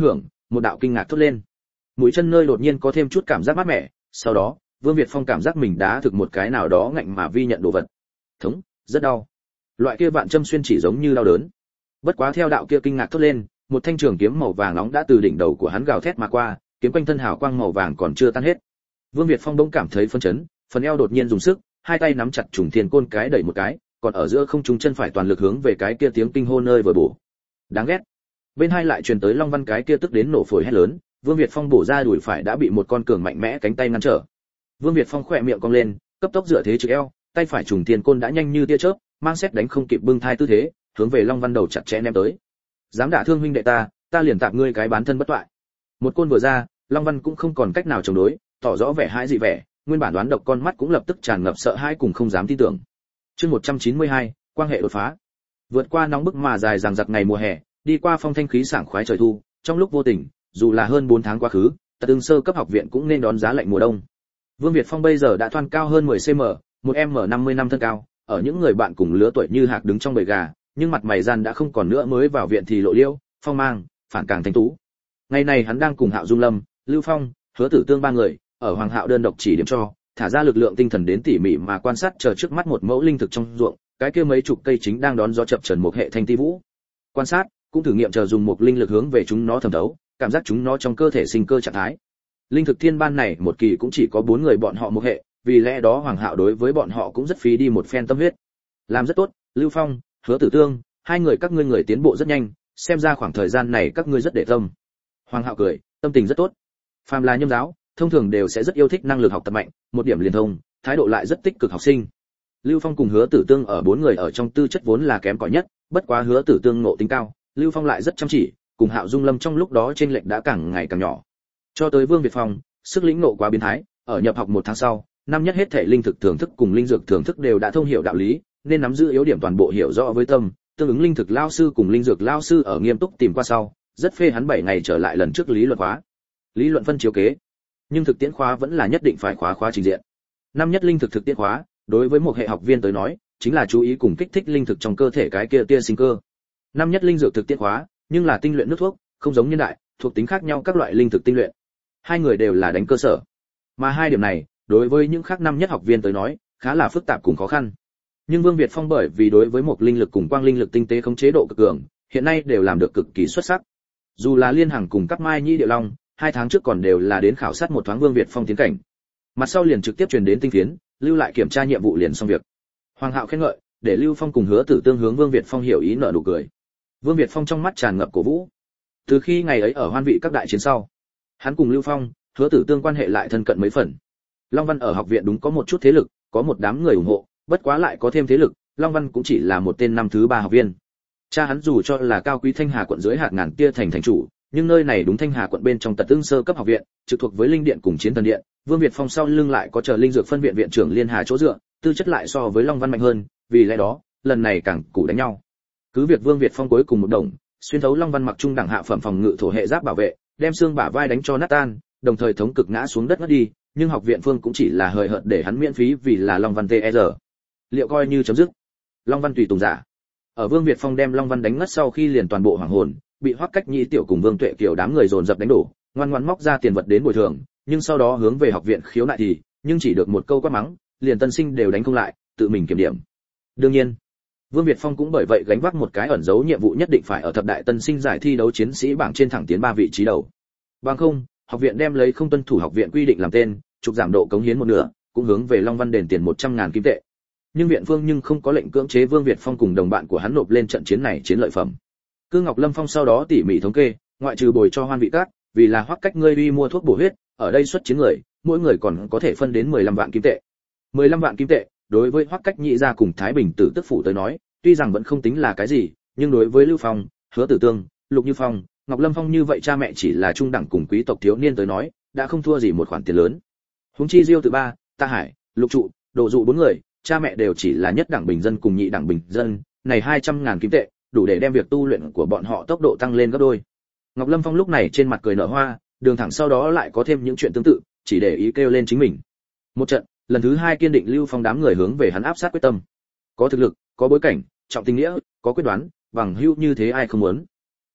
một đạo kinh ngạc thốt lên. Mũi chân nơi đột nhiên có thêm chút cảm giác mát mẻ, sau đó, Vương Việt Phong cảm giác mình đá thực một cái nào đó ngạnh mà vi nhận đồ vật. Thống, rất đau. Loại kia vạn châm xuyên chỉ giống như đau đớn. Bất quá theo đạo kia kinh ngạc thốt lên, một thanh trường kiếm màu vàng nóng đã từ đỉnh đầu của hắn gào thét mà qua, kiếm quanh thân hào quang màu vàng còn chưa tan hết. Vương Việt Phong bỗng cảm thấy phân chấn, phần eo đột nhiên dùng sức, hai tay nắm chặt trùng thiên côn cái đẩy một cái, còn ở giữa không trung chân phải toàn lực hướng về cái kia tiếng kinh hô nơi vừa bổ. Đáng ghét. Bên hai lại truyền tới Long Văn cái kia tức đến nổ phổi hét lớn, Vương Việt Phong bổ ra đùi phải đã bị một con cường mạnh mẽ cánh tay ngăn trở. Vương Việt Phong khỏe miệng cong lên, cấp tốc dựa thế trực eo, tay phải trùng thiên côn đã nhanh như tia chớp, mang xét đánh không kịp bưng thai tư thế, hướng về Long Văn đầu chặt chẽ ném tới. Dám đả thương huynh đệ ta liền tạm ngươi cái bán thân bất toại. Một côn vừa ra, Long Văn cũng không còn cách nào chống đối, tỏ rõ vẻ hãi dị vẻ, nguyên bản đoán độc con mắt cũng lập tức tràn ngập sợ hãi cùng không dám tin tưởng. Chương 192, quan hệ đột phá. Vượt qua nóng bức mà dài dằng dặc ngày mùa hè, đi qua phong thanh khí sảng khoái trời thu, trong lúc vô tình, dù là hơn 4 tháng quá khứ, Tật Tương sơ cấp học viện cũng nên đón giá lạnh mùa đông. Vương Việt Phong bây giờ đã thoăn cao hơn 10 cm, một m50 năm thân cao, ở những người bạn cùng lứa tuổi như hạc đứng trong bầy gà, nhưng mặt mày gian đã không còn nữa mới vào viện thì lộ liễu, phong mang, phản càng thanh tú. Ngày này hắn đang cùng Hạo Dung Lâm, Lưu Phong, Hứa Tử Tương ba người, ở Hoàng Hạo đơn độc chỉ điểm cho, thả ra lực lượng tinh thần đến tỉ mỉ mà quan sát chờ trước mắt một mẫu linh thực trong ruộng, cái kia mấy chục cây chính đang đón gió chập chờn một hệ thanh ti vũ. Quan sát, cũng thử nghiệm chờ dùng một linh lực hướng về chúng nó thẩm thấu, cảm giác chúng nó trong cơ thể sinh cơ trạng thái. Linh thực thiên ban này một kỳ cũng chỉ có 4 người bọn họ một hệ, vì lẽ đó Hoàng Hạo đối với bọn họ cũng rất phí đi một phen tâm huyết. Làm rất tốt, Lưu Phong, Hứa Tử Tương, hai người các ngươi người tiến bộ rất nhanh, xem ra khoảng thời gian này các ngươi rất để tâm. Hoàng Hạo cười, tâm tình rất tốt. Phàm là Nhâm giáo, thông thường đều sẽ rất yêu thích năng lực học tập mạnh, một điểm liền thông, thái độ lại rất tích cực học sinh. Lưu Phong cùng Hứa Tử Tương ở 4 người ở trong tư chất vốn là kém cỏi nhất, bất quá Hứa Tử Tương ngộ tính cao, Lưu Phong lại rất chăm chỉ, cùng Hạo Dung Lâm trong lúc đó chênh lệch đã càng ngày càng nhỏ. Cho tới Vương Việt Phong, sức lĩnh ngộ quá biến thái, ở nhập học 1 tháng sau, năm nhất hết thể linh thực thưởng thức cùng linh dược thưởng thức đều đã thông hiểu đạo lý, nên nắm giữ yếu điểm toàn bộ hiểu rõ với tâm, tương ứng linh thực lao sư cùng linh dược lao sư ở nghiêm túc tìm qua sau, rất phê hắn 7 ngày trở lại lần trước lý luận khóa. Lý luận phân chiếu kế, nhưng thực tiễn khóa vẫn là nhất định phải khóa trình diện. Năm nhất linh thực thực tiễn khóa, đối với một hệ học viên tới nói, chính là chú ý cùng kích thích linh thực trong cơ thể cái kia tia sinh cơ. Năm nhất linh dược thực tiễn khóa, nhưng là tinh luyện nước thuốc, không giống nhân đại, thuộc tính khác nhau các loại linh thực tinh luyện. Hai người đều là đánh cơ sở. Mà hai điểm này, đối với những khác năm nhất học viên tới nói, khá là phức tạp cùng khó khăn. Nhưng Vương Việt Phong bởi vì đối với một linh lực cùng quang linh lực tinh tế không chế độ cực cường, hiện nay đều làm được cực kỳ xuất sắc. Dù là Liên Hằng cùng các Mai Nhi Địa Long, 2 tháng trước còn đều là đến khảo sát một thoáng Vương Việt Phong tiến cảnh. Mặt sau liền trực tiếp truyền đến tinh phiến, lưu lại kiểm tra nhiệm vụ liền xong việc. Hoàng Hạo khen ngợi, để Lưu Phong cùng Hứa Tử Tương hướng Vương Việt Phong hiểu ý nở nụ cười. Vương Việt Phong trong mắt tràn ngập cổ vũ. Từ khi ngày ấy ở Hoan Vị các đại chiến sau, hắn cùng Lưu Phong, Hứa Tử Tương quan hệ lại thân cận mấy phần. Long Văn ở học viện đúng có một chút thế lực, có một đám người ủng hộ, bất quá lại có thêm thế lực, Long Văn cũng chỉ là một tên năm thứ 3 học viên. Cha hắn dù cho là cao quý Thanh Hà quận dưới hạt ngàn tia thành chủ, nhưng nơi này đúng Thanh Hà quận bên trong Tật Tương sơ cấp học viện, trực thuộc với Linh Điện cùng Chiến Thần Điện, Vương Việt Phong sau lưng lại có chờ linh dược phân viện viện trưởng Liên Hà chỗ dựa, tư chất lại so với Long Văn mạnh hơn, vì lẽ đó, lần này càng củ đánh nhau. Cứ việc Vương Việt Phong cuối cùng một đồng, xuyên thấu Long Văn mặc trung đẳng hạ phẩm phòng ngự thổ hệ giáp bảo vệ, đem xương bả vai đánh cho nát tan, đồng thời thống cực ngã xuống đất ngất đi, nhưng học viện phương cũng chỉ là hời hợt để hắn miễn phí vì là Long Văn TR. Liệu coi như chấm dứt. Long Văn tùy tùng giả. Ở Vương Việt Phong đem Long Văn đánh ngất sau khi liền toàn bộ hoảng hồn, bị Hoắc Cách Nhĩ tiểu cùng Vương Tuệ Kiều đám người dồn dập đánh đổ, ngoan ngoãn móc ra tiền vật đến bồi thường, nhưng sau đó hướng về học viện khiếu nại thì, nhưng chỉ được một câu quát mắng, liền tân sinh đều đánh không lại, tự mình kiểm điểm. Đương nhiên, Vương Việt Phong cũng bởi vậy gánh vác một cái ẩn dấu nhiệm vụ nhất định phải ở thập đại tân sinh giải thi đấu chiến sĩ bảng trên thẳng tiến 3 vị trí đầu. Bằng không, học viện đem lấy không tuân thủ học viện quy định làm tên, trục giảm độ cống hiến một nửa, cũng hướng về Long Văn đền tiền 100.000 kim tệ. Nhưng viện phương nhưng không có lệnh cưỡng chế Vương Việt Phong cùng đồng bạn của hắn nộp lên trận chiến này chiến lợi phẩm. Cư Ngọc Lâm Phong sau đó tỉ mỉ thống kê, ngoại trừ bồi cho Hoan Vị Các, vì là Hoắc Cách ngươi đi mua thuốc bổ huyết, ở đây xuất chiến người, mỗi người còn có thể phân đến 15 vạn kim tệ. 15 vạn kim tệ, đối với Hoắc Cách Nhĩ gia cùng Thái Bình Tử tức phủ tới nói, tuy rằng vẫn không tính là cái gì, nhưng đối với Lưu Phong, Hứa Tử Tương, Lục Như Phong, Ngọc Lâm Phong như vậy cha mẹ chỉ là trung đẳng cùng quý tộc thiếu niên tới nói, đã không thua gì một khoản tiền lớn. Huống chi Diêu Tự Ba, Ta Hải, Lục Trụ, Đồ Dụ 4 người, cha mẹ đều chỉ là nhất đẳng bình dân cùng nhị đẳng bình dân, này 200.000 kim tệ, đủ để đem việc tu luyện của bọn họ tốc độ tăng lên gấp đôi. Ngọc Lâm Phong lúc này trên mặt cười nở hoa, đường thẳng sau đó lại có thêm những chuyện tương tự, chỉ để ý kêu lên chính mình. Một trận, lần thứ 2 kiên định Lưu Phong đám người hướng về hắn áp sát quyết tâm. Có thực lực, có bối cảnh, trọng tình nghĩa, có quyết đoán, bằng hữu như thế ai không muốn.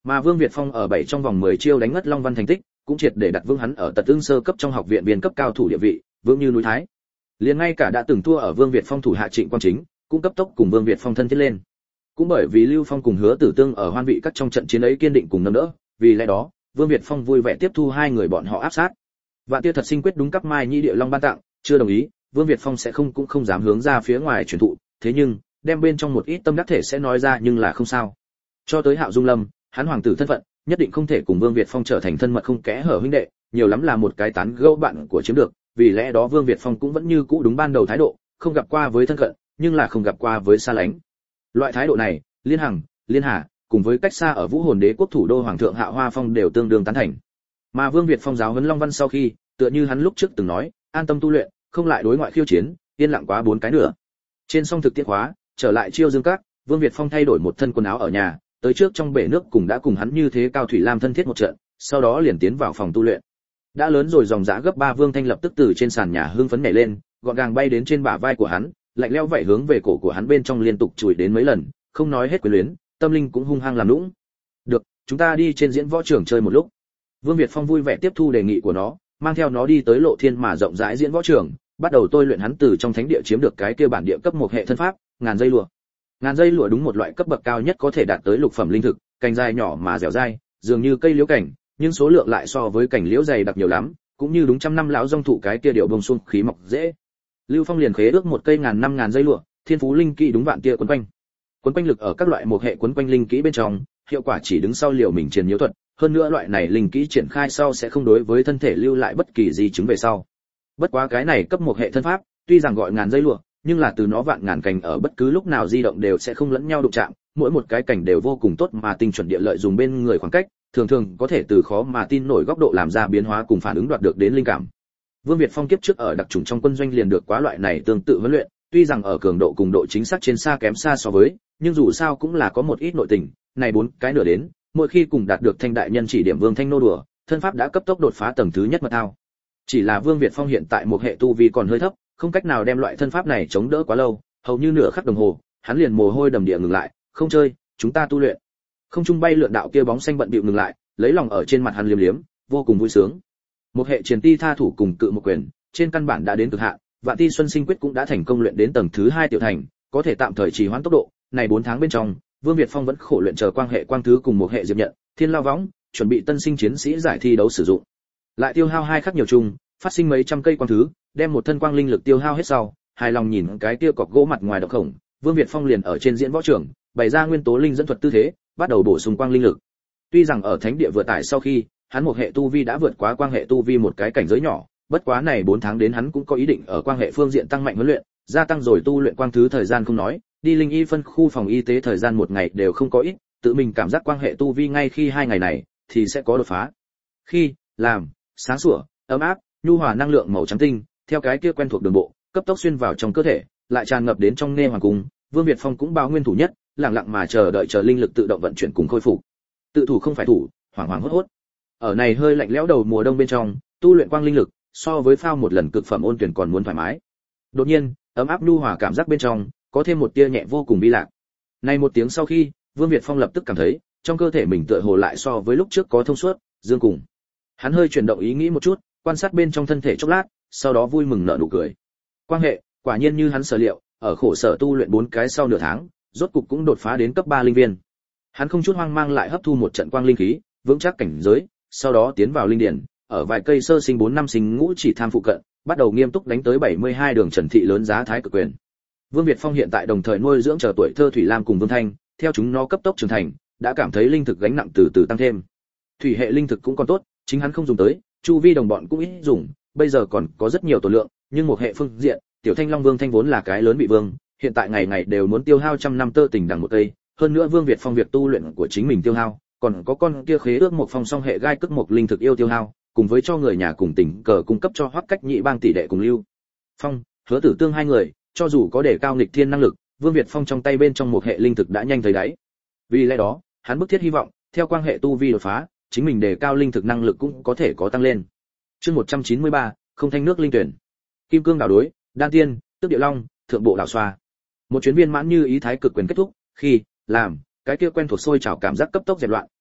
Mà Vương Việt Phong ở 7 trong vòng 10 chiêu đánh ngất Long Văn thành tích, cũng triệt để đặt vững hắn ở tật ưng sơ cấp trong học viện viên cấp cao thủ địa vị, vững như núi thái. Liền ngay cả đã từng thua ở Vương Việt Phong thủ hạ Trịnh Quang Chính, cũng cấp tốc cùng Vương Việt Phong thân thiết lên. Cũng bởi vì Lưu Phong cùng Hứa Tử Tương ở Hoan Vị các trong trận chiến ấy kiên định cùng nâng đỡ, vì lẽ đó, Vương Việt Phong vui vẻ tiếp thu hai người bọn họ áp sát. Vạn Tia thật sinh quyết đúng cấp Mai Nhi địa Long ban tặng, chưa đồng ý, Vương Việt Phong sẽ cũng không dám hướng ra phía ngoài truyền thụ, thế nhưng, đem bên trong một ít tâm đắc thể sẽ nói ra nhưng là không sao. Cho tới Hạo Dung Lâm, hắn hoàng tử thân phận, nhất định không thể cùng Vương Việt Phong trở thành thân mật không kẽ hở huynh đệ, nhiều lắm là một cái tán gẫu bạn của chiếm được, vì lẽ đó Vương Việt Phong cũng vẫn như cũ đúng ban đầu thái độ, không gặp qua với thân cận, nhưng là không gặp qua với xa lánh. Loại thái độ này, Liên Hằng, Liên Hà, cùng với cách xa ở Vũ Hồn Đế quốc thủ đô hoàng thượng Hạ Hoa Phong đều tương đương tán thành. Mà Vương Việt Phong giáo huấn Long Văn sau khi, tựa như hắn lúc trước từng nói, an tâm tu luyện, không lại đối ngoại khiêu chiến, yên lặng quá 4 cái nữa. Trên song thực tiễn khóa, trở lại Chiêu Dương Các, Vương Việt Phong thay đổi một thân quần áo ở nhà, tới trước trong bể nước cùng đã cùng hắn như thế Cao Thủy Lam thân thiết một trận, sau đó liền tiến vào phòng tu luyện. Đã lớn rồi dòng dã gấp 3 Vương Thanh lập tức từ trên sàn nhà hưng phấn nhảy lên, gọn gàng bay đến trên bả vai của hắn, lạnh lẽo vậy hướng về cổ của hắn bên trong liên tục chùi đến mấy lần, không nói hết quyến luyến, tâm linh cũng hung hăng làm nũng. Được, chúng ta đi trên diễn võ trường chơi một lúc. Vương Việt Phong vui vẻ tiếp thu đề nghị của nó, mang theo nó đi tới Lộ Thiên mà rộng rãi diễn võ trường, bắt đầu tôi luyện hắn từ trong thánh địa chiếm được cái kia bản địa cấp một hệ thân pháp, ngàn dây lụa. Ngàn dây lụa đúng một loại cấp bậc cao nhất có thể đạt tới lục phẩm linh thực, cành dài nhỏ mà dẻo dai, dường như cây liễu cảnh, nhưng số lượng lại so với cảnh liễu dày đặc nhiều lắm, cũng như đúng trăm năm lão dông thụ cái kia điệu bông xuân khí mọc dễ. Lưu Phong liền khế ước một cây ngàn dây lụa, thiên phú linh kỹ đúng vạn tia quấn quanh. Quấn quanh lực ở các loại một hệ quấn quanh linh kỹ bên trong, hiệu quả chỉ đứng sau liều mình truyền nhiễu thuật, hơn nữa loại này linh kỹ triển khai sau sẽ không đối với thân thể lưu lại bất kỳ di chứng về sau. Bất quá cái này cấp một hệ thân pháp, tuy rằng gọi ngàn dây lụa, nhưng là từ nó vạn ngàn cành ở bất cứ lúc nào di động đều sẽ không lẫn nhau đụng chạm, mỗi một cái cành đều vô cùng tốt mà tinh chuẩn địa lợi dùng bên người khoảng cách, thường thường có thể từ khó mà tin nổi góc độ làm ra biến hóa cùng phản ứng đoạt được đến linh cảm. Vương Việt Phong kiếp trước ở đặc chủng trong quân doanh liền được quá loại này tương tự huấn luyện, tuy rằng ở cường độ cùng độ chính xác trên xa kém xa so với, nhưng dù sao cũng là có một ít nội tình, này 4 cái nửa đến, mỗi khi cùng đạt được Thanh đại nhân chỉ điểm Vương Thanh nô đùa, thân pháp đã cấp tốc đột phá tầng thứ nhất mật thao. Chỉ là Vương Việt Phong hiện tại một hệ tu vi còn hơi thấp, không cách nào đem loại thân pháp này chống đỡ quá lâu, hầu như nửa khắc đồng hồ, hắn liền mồ hôi đầm địa ngừng lại, không chơi, chúng ta tu luyện. Không trung bay lượn đạo kia bóng xanh bận bịu ngừng lại, lấy lòng ở trên mặt hắn liếm liếm, vô cùng vui sướng. Một hệ truyền ti tha thủ cùng cự một quyền, trên căn bản đã đến cực hạn, Vạn Ti Xuân Sinh quyết cũng đã thành công luyện đến tầng thứ 2 tiểu thành, có thể tạm thời trì hoãn tốc độ. Này 4 tháng bên trong, Vương Việt Phong vẫn khổ luyện chờ quang hệ quang thứ cùng một hệ diệp nhận, thiên lao võng, chuẩn bị tân sinh chiến sĩ giải thi đấu sử dụng. Lại tiêu hao 2 khắc nhiều chung, phát sinh mấy trăm cây quang thứ, đem một thân quang linh lực tiêu hao hết sau, hài lòng nhìn cái kia cọc gỗ mặt ngoài độc khổng, Vương Việt Phong liền ở trên diễn võ trường, bày ra nguyên tố linh dẫn thuật tư thế, bắt đầu bổ sung quang linh lực. Tuy rằng ở thánh địa vừa tải sau khi, hắn một hệ tu vi đã vượt quá quang hệ tu vi một cái cảnh giới nhỏ, bất quá này 4 tháng đến hắn cũng có ý định ở quang hệ phương diện tăng mạnh huấn luyện, gia tăng rồi tu luyện quang thứ thời gian không nói, đi linh y phân khu phòng y tế thời gian một ngày đều không có ít, tự mình cảm giác quang hệ tu vi ngay khi 2 ngày này thì sẽ có đột phá. Khi làm sáng sủa, ấm áp, nhu hòa năng lượng màu trắng tinh, theo cái kia quen thuộc đường bộ, cấp tốc xuyên vào trong cơ thể, lại tràn ngập đến trong nê hoàng cung, Vương Việt Phong cũng báo nguyên thủ nhất, lặng lặng mà chờ đợi chờ linh lực tự động vận chuyển cùng khôi phục. Tự thủ không phải thủ, hoảng hoảng hốt hốt. Ở này hơi lạnh lẽo đầu mùa đông bên trong, tu luyện quang linh lực, so với phao một lần cực phẩm ôn tuyển còn muốn thoải mái. Đột nhiên, ấm áp nhu hòa cảm giác bên trong, có thêm một tia nhẹ vô cùng bi lạc. Này một tiếng sau khi, Vương Việt Phong lập tức cảm thấy, trong cơ thể mình tựa hồ lại so với lúc trước có thông suốt, dương cùng. Hắn hơi chuyển động ý nghĩ một chút, quan sát bên trong thân thể chốc lát, sau đó vui mừng nở nụ cười. Quang hệ, quả nhiên như hắn sở liệu, ở khổ sở tu luyện 4 cái sau nửa tháng, rốt cục cũng đột phá đến cấp 3 linh viên. Hắn không chút hoang mang lại hấp thu một trận quang linh khí, vững chắc cảnh giới, sau đó tiến vào linh điển, ở vài cây sơ sinh 4 năm sinh ngũ chỉ tham phụ cận, bắt đầu nghiêm túc đánh tới 72 đường Trần Thị lớn giá thái cực quyền. Vương Việt Phong hiện tại đồng thời nuôi dưỡng chờ tuổi thơ Thủy Lam cùng Vương Thanh, theo chúng nó cấp tốc trưởng thành, đã cảm thấy linh thực gánh nặng từ từ tăng thêm. Thủy hệ linh thực cũng còn tốt, chính hắn không dùng tới, chu vi đồng bọn cũng ít dùng, bây giờ còn có rất nhiều tổ lượng, nhưng một hệ phương diện, Tiểu Thanh Long Vương Thanh vốn là cái lớn bị vương, hiện tại ngày ngày đều muốn tiêu hao trăm năm tơ tình đằng một cây, hơn nữa Vương Việt Phong việc tu luyện của chính mình tiêu hao, còn có con kia khế ước một phong song hệ gai cước một linh thực yêu tiêu hao, cùng với cho người nhà cùng tình cờ cung cấp cho Hoắc Cách Nhị bang tỷ đệ cùng Lưu Phong, Hứa Tử Tương hai người, cho dù có đề cao nghịch thiên năng lực, Vương Việt Phong trong tay bên trong một hệ linh thực đã nhanh thấy đáy. Vì lẽ đó, hắn bức thiết hy vọng, theo quang hệ tu vi đột phá, chính mình đề cao linh thực năng lực cũng có thể có tăng lên. Chương 193, không thanh nước linh tuyển. Kim cương đảo đối, đan tiên, tức địa long, thượng bộ đảo xoa. Một chuyến viên mãn như ý thái cực quyền kết thúc, khi làm cái kia quen thuộc sôi trào cảm giác cấp tốc dẹp loạn,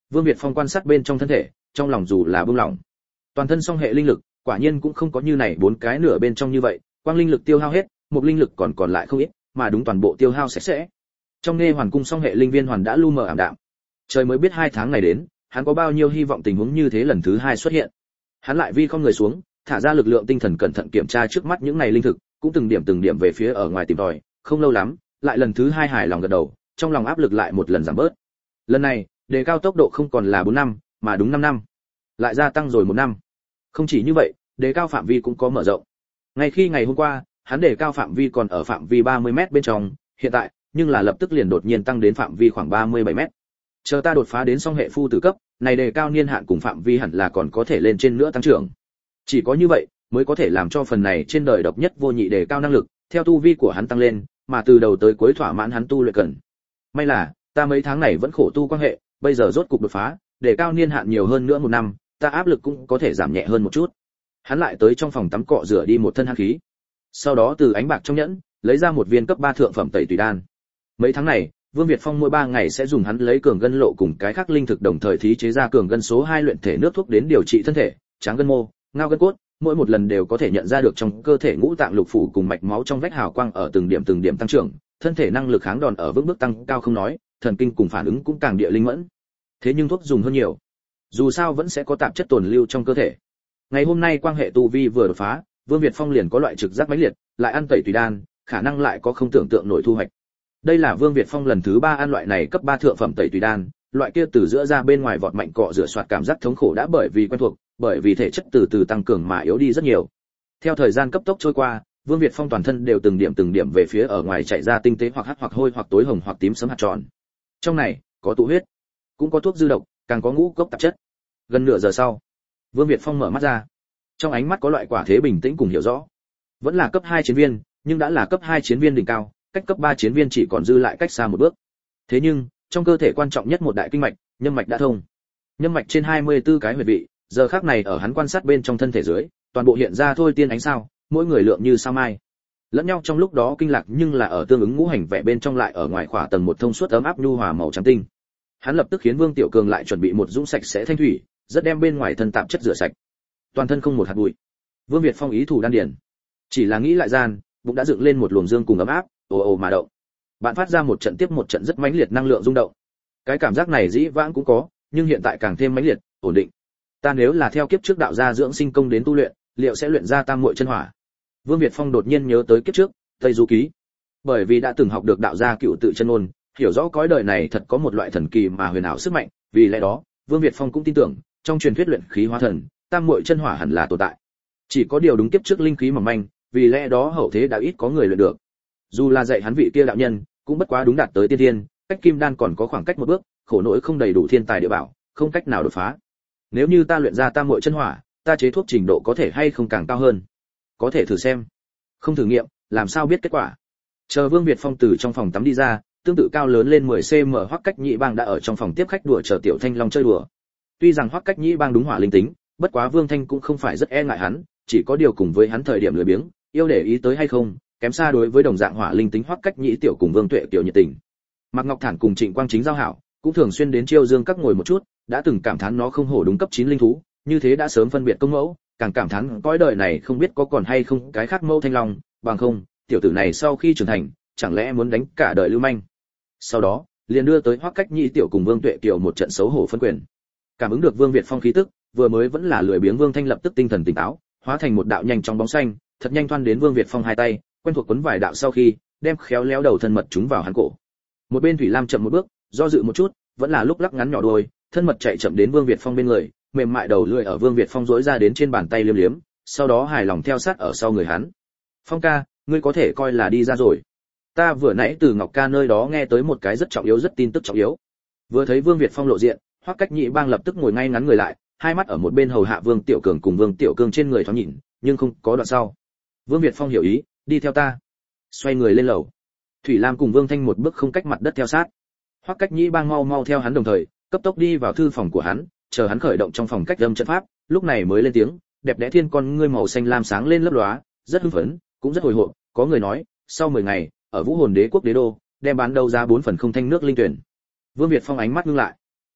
Vương Việt Phong quan sát bên trong thân thể, trong lòng dù là buông lỏng. Toàn thân song hệ linh lực, quả nhiên cũng không có như này 4 cái nửa bên trong như vậy, quang linh lực tiêu hao hết, một linh lực còn lại không ít, mà đúng toàn bộ tiêu hao sạch sẽ. Trong nghe hoàn cung song hệ linh viên hoàn đã lu mờ ảm đạm. Trời mới biết 2 tháng này đến, hắn có bao nhiêu hy vọng tình huống như thế lần thứ 2 xuất hiện. Hắn lại vi không người xuống, thả ra lực lượng tinh thần cẩn thận kiểm tra trước mắt những này linh thực, cũng từng điểm về phía ở ngoài tìm tòi, không lâu lắm, lại lần thứ 2 hài lòng gật đầu, trong lòng áp lực lại một lần giảm bớt. Lần này, đề cao tốc độ không còn là 4 năm, mà đúng 5 năm. Lại gia tăng rồi 1 năm. Không chỉ như vậy, đề cao phạm vi cũng có mở rộng. Ngay khi ngày hôm qua, hắn đề cao phạm vi còn ở phạm vi 30m bên trong, hiện tại, nhưng là lập tức liền đột nhiên tăng đến phạm vi khoảng 37m. Chờ ta đột phá đến song hệ phu tử cấp, này đề cao niên hạn cùng phạm vi hẳn là còn có thể lên trên nữa tăng trưởng. Chỉ có như vậy, mới có thể làm cho phần này trên đời độc nhất vô nhị đề cao năng lực, theo tu vi của hắn tăng lên, mà từ đầu tới cuối thỏa mãn hắn tu luyện cần. May là, ta mấy tháng này vẫn khổ tu quan hệ, bây giờ rốt cục đột phá, đề cao niên hạn nhiều hơn nữa 1 năm, ta áp lực cũng có thể giảm nhẹ hơn một chút. Hắn lại tới trong phòng tắm cọ rửa đi một thân hàn khí. Sau đó từ ánh bạc trong nhẫn, lấy ra một viên cấp 3 thượng phẩm tẩy tùy đan. Mấy tháng này, Vương Việt Phong mỗi 3 ngày sẽ dùng hắn lấy cường gân lộ cùng cái khác linh thực đồng thời thí chế ra cường gân số 2 luyện thể nước thuốc đến điều trị thân thể, tráng gân mô, ngao gân cốt, mỗi một lần đều có thể nhận ra được trong cơ thể ngũ tạng lục phủ cùng mạch máu trong vách hào quang ở từng điểm tăng trưởng, thân thể năng lực kháng đòn ở vững bước tăng cao không nói, thần kinh cùng phản ứng cũng càng địa linh mẫn. Thế nhưng thuốc dùng hơn nhiều, dù sao vẫn sẽ có tạp chất tồn lưu trong cơ thể. Ngày hôm nay quan hệ tu vi vừa đột phá, Vương Việt Phong liền có loại trực giác mãnh liệt, lại ăn tẩy tùy đan, khả năng lại có không tưởng tượng nổi thu hoạch. Đây là Vương Việt Phong lần thứ 3 ăn loại này cấp 3 thượng phẩm tẩy tùy đan, loại kia từ giữa ra bên ngoài vọt mạnh cọ rửa soạt cảm giác thống khổ đã bởi vì quen thuộc, bởi vì thể chất từ tăng cường mà yếu đi rất nhiều. Theo thời gian cấp tốc trôi qua, Vương Việt Phong toàn thân đều từng điểm về phía ở ngoài chạy ra tinh tế hoặc hắc hoặc hôi hoặc tối hồng hoặc tím sẫm hạt tròn. Trong này có tụ huyết, cũng có thuốc dư độc, càng có ngũ cốc tạp chất. Gần nửa giờ sau, Vương Việt Phong mở mắt ra. Trong ánh mắt có loại quả thế bình tĩnh cùng hiểu rõ. Vẫn là cấp 2 chiến viên, nhưng đã là cấp 2 chiến viên đỉnh cao, cách cấp 3 chiến viên chỉ còn dư lại cách xa một bước. Thế nhưng, trong cơ thể quan trọng nhất một đại kinh mạch, nhâm mạch đã thông. Nhâm mạch trên 24 cái huyệt vị, giờ khắc này ở hắn quan sát bên trong thân thể dưới, toàn bộ hiện ra thôi tiên ánh sao, mỗi người lượng như sao mai. Lẫn nhau trong lúc đó kinh lạc nhưng là ở tương ứng ngũ hành vẽ bên trong lại ở ngoài khỏa tầng một thông suốt ấm áp nhu hòa màu trắng tinh. Hắn lập tức khiến Vương Tiểu Cường lại chuẩn bị một dũng sạch sẽ thanh thủy, rất đem bên ngoài thân tạp chất rửa sạch. Toàn thân không một hạt bụi. Vương Việt Phong ý thủ đan điển. Chỉ là nghĩ lại gian, bụng đã dựng lên một luồng dương cùng ấm áp, ồ ồ mà động. Bạn phát ra một trận tiếp một trận rất mãnh liệt năng lượng rung động. Cái cảm giác này dĩ vãng cũng có, nhưng hiện tại càng thêm mãnh liệt, ổn định. Ta nếu là theo kiếp trước đạo gia dưỡng sinh công đến tu luyện, liệu sẽ luyện ra tam muội chân hỏa? Vương Việt Phong đột nhiên nhớ tới kiếp trước, Tây Du ký. Bởi vì đã từng học được đạo gia cựu tự chân ngôn, hiểu rõ cõi đời này thật có một loại thần kỳ mà huyền ảo sức mạnh, vì lẽ đó, Vương Việt Phong cũng tin tưởng, trong truyền thuyết luyện khí hóa thần, tam muội chân hỏa hẳn là tồn tại. Chỉ có điều đúng kiếp trước linh khí mỏng manh, vì lẽ đó hậu thế đã ít có người luyện được. Dù là dạy hắn vị kia đạo nhân, cũng bất quá đúng đạt tới tiên thiên, cách kim đan còn có khoảng cách một bước, khổ nỗi không đầy đủ thiên tài địa bảo, không cách nào đột phá. Nếu như ta luyện ra tam muội chân hỏa, ta chế thuốc trình độ có thể hay không càng cao hơn? Có thể thử xem. Không thử nghiệm, làm sao biết kết quả? Chờ Vương Việt Phong từ trong phòng tắm đi ra, tương tự cao lớn lên 10 cm Hoắc Cách Nhĩ Bang đã ở trong phòng tiếp khách đùa chờ Tiểu Thanh Long chơi đùa. Tuy rằng Hoắc Cách Nhĩ Bang đúng hỏa linh tính, bất quá Vương Thanh cũng không phải rất e ngại hắn, chỉ có điều cùng với hắn thời điểm lười biếng, yêu để ý tới hay không, kém xa đối với đồng dạng hỏa linh tính Hoắc Cách Nhĩ Tiểu cùng Vương Tuệ Tiểu nhiệt tình. Mạc Ngọc Thản cùng Trịnh Quang Chính giao hảo, cũng thường xuyên đến chiêu dương các ngồi một chút, đã từng cảm thán nó không hổ đúng cấp 9 linh thú, như thế đã sớm phân biệt công mẫu, càng cảm thán cõi đời này không biết có còn hay không cái khác mẫu Thanh Long, bằng không, tiểu tử này sau khi trưởng thành, chẳng lẽ muốn đánh cả đời lưu manh. Sau đó, liền đưa tới Hoắc Cách Nhĩ Tiểu cùng Vương Tuệ Kiều một trận xấu hổ phân quyền. Cảm ứng được Vương Việt Phong khí tức, vừa mới vẫn là lười biếng Vương Thanh lập tức tinh thần tỉnh táo, hóa thành một đạo nhanh trong bóng xanh, thật nhanh thoăn đến Vương Việt Phong hai tay, quen thuộc quấn vài đạo sau khi, đem khéo léo đầu thân mật chúng vào hắn cổ. Một bên Thủy Lam chậm một bước, do dự một chút, vẫn là lúc lắc ngắn nhỏ đuôi, thân mật chạy chậm đến Vương Việt Phong bên người, mềm mại đầu lưỡi ở Vương Việt Phong duỗi ra đến trên bàn tay liếm liếm, sau đó hài lòng theo sát ở sau người hắn. Phong ca, ngươi có thể coi là đi ra rồi. Ta vừa nãy từ Ngọc ca nơi đó nghe tới một cái rất trọng yếu rất tin tức trọng yếu. Vừa thấy Vương Việt Phong lộ diện, Hoắc Cách Nhĩ Bang lập tức ngồi ngay ngắn người lại, hai mắt ở một bên hầu hạ Vương Tiểu Cường cùng Vương Tiểu Cương trên người thoáng nhìn, nhưng không có đoạn sau. Vương Việt Phong hiểu ý, đi theo ta. Xoay người lên lầu. Thủy Lam cùng Vương Thanh một bước không cách mặt đất theo sát. Hoắc Cách Nhĩ Bang mau mau theo hắn đồng thời, cấp tốc đi vào thư phòng của hắn, chờ hắn khởi động trong phòng cách âm trận pháp, lúc này mới lên tiếng, đẹp đẽ thiên con ngươi màu xanh lam sáng lên lấp lóa, rất hưng phấn, cũng rất hồi hộp, có người nói, sau 10 ngày, ở Vũ Hồn Đế quốc đế đô, đem bán đấu giá 4 phần không thanh nước linh tuyển. Vương Việt Phong ánh mắt ngưng lại.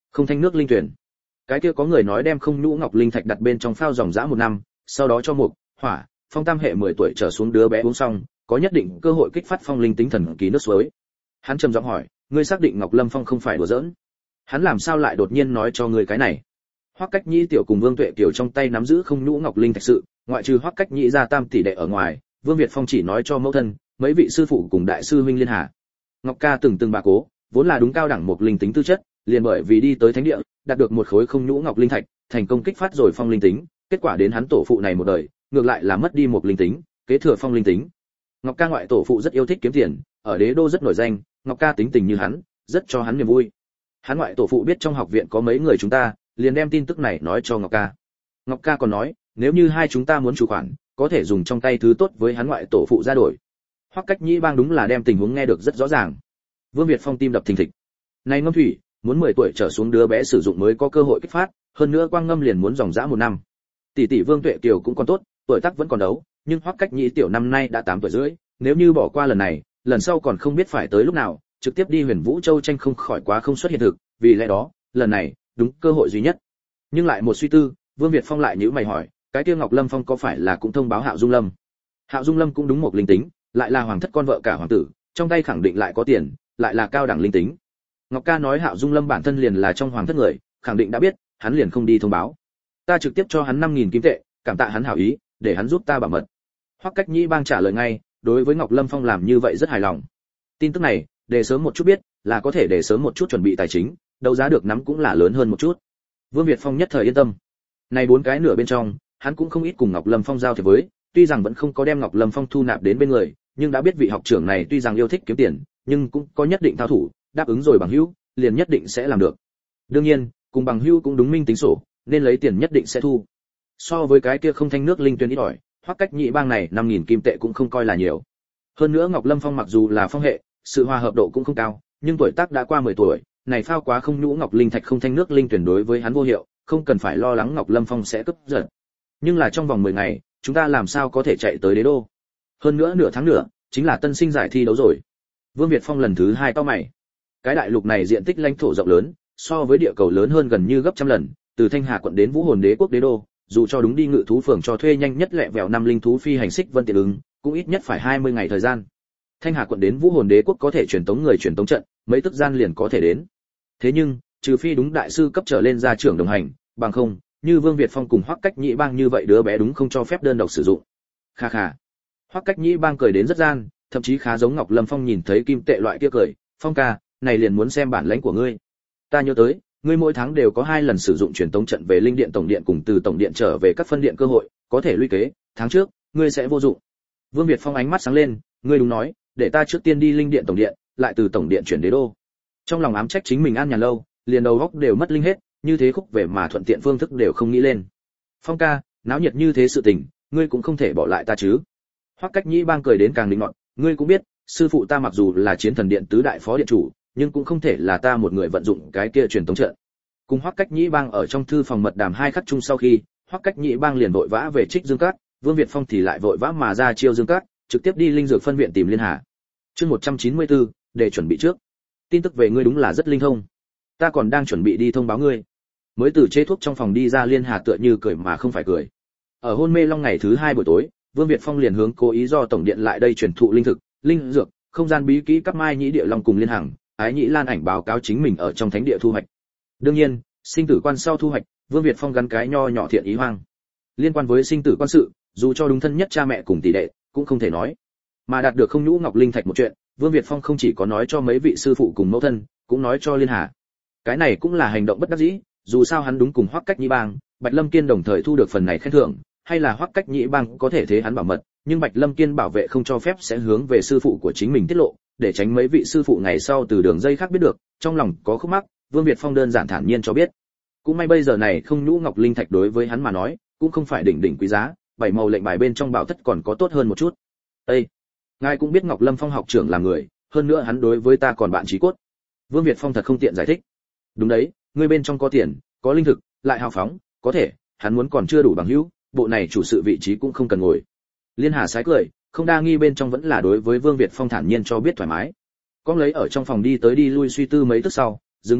Không thanh nước linh tuyển. Cái kia có người nói đem không nhũ ngọc linh thạch đặt bên trong phao dòng dã 1 năm, sau đó cho mục, hỏa, phong tam hệ 10 tuổi trở xuống đứa bé uống xong, có nhất định cơ hội kích phát phong linh tính thần kỳ nước suối. Hắn trầm giọng hỏi, ngươi xác định Ngọc Lâm Phong không phải đùa giỡn? Hắn làm sao lại đột nhiên nói cho ngươi cái này? Hoắc Cách Nhĩ tiểu cùng Vương Tuệ tiểu trong tay nắm giữ không nhũ ngọc linh thạch sự, ngoại trừ Hoắc Cách Nhĩ ra tam tỷ đệ ở ngoài, Vương Việt Phong chỉ nói cho mẫu thân, mấy vị sư phụ cùng đại sư huynh liên hà. Ngọc ca từng bà cố, vốn là đúng cao đẳng một linh tính tư chất, liền bởi vì đi tới thánh địa, đạt được một khối không nhũ ngọc linh thạch, thành công kích phát rồi phong linh tính, kết quả đến hắn tổ phụ này một đời, ngược lại là mất đi một linh tính, kế thừa phong linh tính. Ngọc ca ngoại tổ phụ rất yêu thích kiếm tiền, ở đế đô rất nổi danh, Ngọc ca tính tình như hắn, rất cho hắn niềm vui. Hắn ngoại tổ phụ biết trong học viện có mấy người chúng ta, liền đem tin tức này nói cho Ngọc ca. Ngọc ca còn nói, nếu như hai chúng ta muốn chủ khoản, có thể dùng trong tay thứ tốt với hắn ngoại tổ phụ ra đổi. Hoắc Cách Nhĩ bang đúng là đem tình huống nghe được rất rõ ràng. Vương Việt Phong tim đập thình thịch. Này ngâm thủy, muốn 10 tuổi trở xuống đứa bé sử dụng mới có cơ hội kích phát, hơn nữa quang ngâm liền muốn dòng dã 1 năm. Tỷ tỷ Vương Tuệ Kiều cũng còn tốt, tuổi tác vẫn còn đấu, nhưng Hoắc Cách Nhĩ tiểu năm nay đã 8 tuổi rưỡi, nếu như bỏ qua lần này, lần sau còn không biết phải tới lúc nào, trực tiếp đi Huyền Vũ Châu tranh không khỏi quá không xuất hiện thực, vì lẽ đó, lần này, đúng cơ hội duy nhất. Nhưng lại một suy tư, Vương Việt Phong lại nhíu mày hỏi, cái kia Ngọc Lâm Phong có phải là cũng thông báo Hạo Dung Lâm? Hạo Dung Lâm cũng đúng một linh tính, lại là hoàng thất con vợ cả hoàng tử, trong tay khẳng định lại có tiền, lại là cao đẳng linh tính. Ngọc ca nói Hạo Dung Lâm bản thân liền là trong hoàng thất người, khẳng định đã biết, hắn liền không đi thông báo. Ta trực tiếp cho hắn 5000 kim tệ, cảm tạ hắn hảo ý, để hắn giúp ta bảo mật. Hoắc Cách Nhĩ bang trả lời ngay, đối với Ngọc Lâm Phong làm như vậy rất hài lòng. Tin tức này, để sớm một chút biết, là có thể để sớm một chút chuẩn bị tài chính, đấu giá được nắm cũng là lớn hơn một chút. Vương Việt Phong nhất thời yên tâm. Này 4 cái nửa bên trong, hắn cũng không ít cùng Ngọc Lâm Phong giao thiệp với, tuy rằng vẫn không có đem Ngọc Lâm Phong thu nạp đến bên người, nhưng đã biết vị học trưởng này tuy rằng yêu thích kiếm tiền, nhưng cũng có nhất định thao thủ, đáp ứng rồi bằng hữu, liền nhất định sẽ làm được. Đương nhiên, cùng bằng hữu cũng đúng minh tính sổ, nên lấy tiền nhất định sẽ thu. So với cái kia không thanh nước linh tuyển ít ỏi, Hoắc Cách Nhĩ bang này 5000 kim tệ cũng không coi là nhiều. Hơn nữa Ngọc Lâm Phong mặc dù là phong hệ, sự hòa hợp độ cũng không cao, nhưng tuổi tác đã qua 10 tuổi, này phao quá không nhũ ngọc linh thạch không thanh nước linh tuyển đối với hắn vô hiệu, không cần phải lo lắng Ngọc Lâm Phong sẽ cướp giật. Nhưng là trong vòng 10 ngày, chúng ta làm sao có thể chạy tới đế đô? Hơn nữa nửa tháng nữa, chính là tân sinh giải thi đấu rồi. Vương Việt Phong lần thứ 2 cau mày. Cái đại lục này diện tích lãnh thổ rộng lớn, so với địa cầu lớn hơn gần như gấp trăm lần, từ Thanh Hà quận đến Vũ Hồn Đế quốc đế đô, dù cho đúng đi ngự thú phường cho thuê nhanh nhất lẹ vẹo 5 linh thú phi hành xích vân tiện ứng, cũng ít nhất phải 20 ngày thời gian. Thanh Hà quận đến Vũ Hồn Đế quốc có thể truyền tống người truyền tống trận, mấy tức gian liền có thể đến. Thế nhưng, trừ phi đúng đại sư cấp trở lên gia trưởng đồng hành, bằng không, như Vương Việt Phong cùng Hoắc Cách Nhĩ bang như vậy đứa bé đúng không cho phép đơn độc sử dụng. Kha kha. Hoắc Cách Nhĩ bang cười đến rất gian, thậm chí khá giống Ngọc Lâm Phong nhìn thấy kim tệ loại kia cười, "Phong ca, này liền muốn xem bản lãnh của ngươi. Ta nhớ tới, ngươi mỗi tháng đều có 2 lần sử dụng truyền tống trận về linh điện tổng điện cùng từ tổng điện trở về các phân điện cơ hội, có thể lũy kế, tháng trước, ngươi sẽ vô dụng." Vương Việt Phong ánh mắt sáng lên, "Ngươi đúng nói, để ta trước tiên đi linh điện tổng điện, lại từ tổng điện chuyển đế đô." Trong lòng ám trách chính mình an nhàn lâu, liền đầu óc đều mất linh hết, như thế khúc về mà thuận tiện phương thức đều không nghĩ lên. "Phong ca, náo nhiệt như thế sự tình, ngươi cũng không thể bỏ lại ta chứ?" Hoắc Cách Nhĩ bang cười đến càng linh ngọt, "Ngươi cũng biết, sư phụ ta mặc dù là chiến thần điện tứ đại phó điện chủ, nhưng cũng không thể là ta một người vận dụng cái kia truyền tống trận." Cùng Hoắc Cách Nhĩ bang ở trong thư phòng mật đàm 2 khắc chung sau khi, Hoắc Cách Nhĩ bang liền vội vã về Trích Dương Các, Vương Việt Phong thì lại vội vã mà ra Chiêu Dương Các, trực tiếp đi linh dược phân viện tìm Liên Hà. Chương 194, để chuẩn bị trước. Tin tức về ngươi đúng là rất linh thông. Ta còn đang chuẩn bị đi thông báo ngươi. Mới từ chế thuốc trong phòng đi ra Liên Hà tựa như cười mà không phải cười. Ở hôn mê long ngày thứ 2 buổi tối, Vương Việt Phong liền hướng cố ý do tổng điện lại đây truyền thụ linh thực, linh dược, không gian bí kỹ cấp Mai Nhĩ Địa Long cùng Liên Hằng, Ái Nhĩ Lan ảnh báo cáo chính mình ở trong thánh địa thu hoạch. Đương nhiên, sinh tử quan sau thu hoạch, Vương Việt Phong gắn cái nho nhỏ thiện ý hoang. Liên quan với sinh tử quan sự, dù cho đúng thân nhất cha mẹ cùng tỷ đệ, cũng không thể nói. Mà đạt được không nhũ ngọc linh thạch một chuyện, Vương Việt Phong không chỉ có nói cho mấy vị sư phụ cùng mẫu thân, cũng nói cho Liên Hà. Cái này cũng là hành động bất đắc dĩ, dù sao hắn đúng cùng Hoắc Cách Nhĩ bang, Bạch Lâm Kiên đồng thời thu được phần này khen thưởng, hay là Hoắc Cách Nhĩ bang có thể thế hắn bảo mật, nhưng Bạch Lâm Kiên bảo vệ không cho phép sẽ hướng về sư phụ của chính mình tiết lộ, để tránh mấy vị sư phụ ngày sau từ đường dây khác biết được, trong lòng có khúc mắc, Vương Việt Phong đơn giản thản nhiên cho biết. Cũng may bây giờ này không nhũ ngọc linh thạch đối với hắn mà nói, cũng không phải đỉnh quý giá, 7 màu lệnh bài bên trong bảo thất còn có tốt hơn một chút. Ê, ngài cũng biết Ngọc Lâm Phong học trưởng là người, hơn nữa hắn đối với ta còn bạn chí cốt. Vương Việt Phong thật không tiện giải thích. Đúng đấy, ngươi bên trong có tiền, có linh thực, lại hào phóng, có thể, hắn muốn còn chưa đủ bằng hữu, bộ này chủ sự vị trí cũng không cần ngồi. Liên Hà sái cười, không đa nghi bên trong vẫn là đối với Vương Việt Phong thản nhiên cho biết thoải mái. Con lấy ở trong phòng đi tới đi lui suy tư mấy tức sau, dừng bước lại,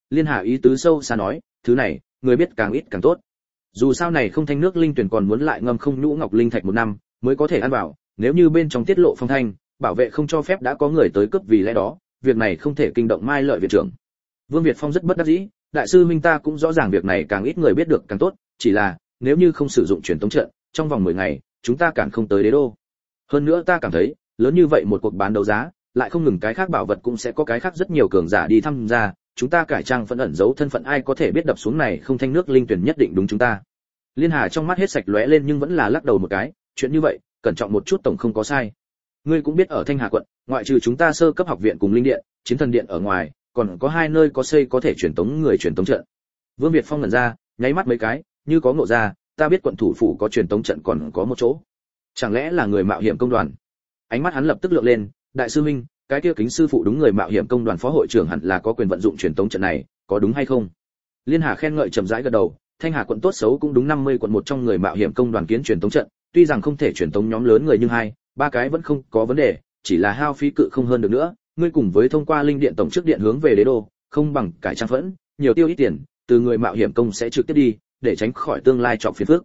Liên Hà ý tứ sâu xa nói, thứ này, người biết càng ít càng tốt. Dù sao này không thanh nước linh tuyển còn muốn lại ngâm không nhũ ngọc linh thạch 1 năm mới có thể ăn vào, nếu như bên trong tiết lộ phong thanh, bảo vệ không cho phép đã có người tới cướp, vì lẽ đó, việc này không thể kinh động Mai Lợi viện trưởng. Vương Việt Phong rất bất đắc dĩ, đại sư huynh ta cũng rõ ràng việc này càng ít người biết được càng tốt, chỉ là nếu như không sử dụng truyền tống trận, trong vòng 10 ngày, chúng ta cản không tới đế đô. Hơn nữa ta cảm thấy, lớn như vậy một cuộc bán đấu giá, lại không ngừng cái khác bảo vật cũng sẽ có cái khác rất nhiều cường giả đi tham gia, chúng ta cải trang phân ẩn giấu thân phận, ai có thể biết đập xuống này không thanh nước linh tuyển nhất định đúng chúng ta. Liên Hà trong mắt hết sạch lóe lên nhưng vẫn là lắc đầu một cái, chuyện như vậy, cẩn trọng một chút tổng không có sai. Ngươi cũng biết ở Thanh Hà quận, ngoại trừ chúng ta sơ cấp học viện cùng linh điện, chiến thần điện ở ngoài, còn có 2 nơi có xây có thể truyền tống người truyền tống trận. Vương Việt Phong ngẩn ra, nháy mắt mấy cái, như có ngộ ra, ta biết quận thủ phủ có truyền tống trận còn có một chỗ. Chẳng lẽ là người mạo hiểm công đoàn? Ánh mắt hắn lập tức lượn lên, đại sư huynh, cái kia Kính sư phụ đúng người mạo hiểm công đoàn phó hội trưởng hẳn là có quyền vận dụng truyền tống trận này, có đúng hay không? Liên Hà khen ngợi chậm rãi gật đầu, Thanh Hà quận tốt xấu cũng đúng 50 quận một trong người mạo hiểm công đoàn kiến truyền tống trận, tuy rằng không thể truyền tống nhóm lớn người nhưng 2, 3 cái vẫn không có vấn đề, chỉ là hao phí cự không hơn được nữa, ngươi cùng với thông qua linh điện tổng trước điện hướng về đế đô, không bằng cải trang phẫn, nhiều tiêu ít tiền, từ người mạo hiểm công sẽ trực tiếp đi, để tránh khỏi tương lai trọng phiền phức.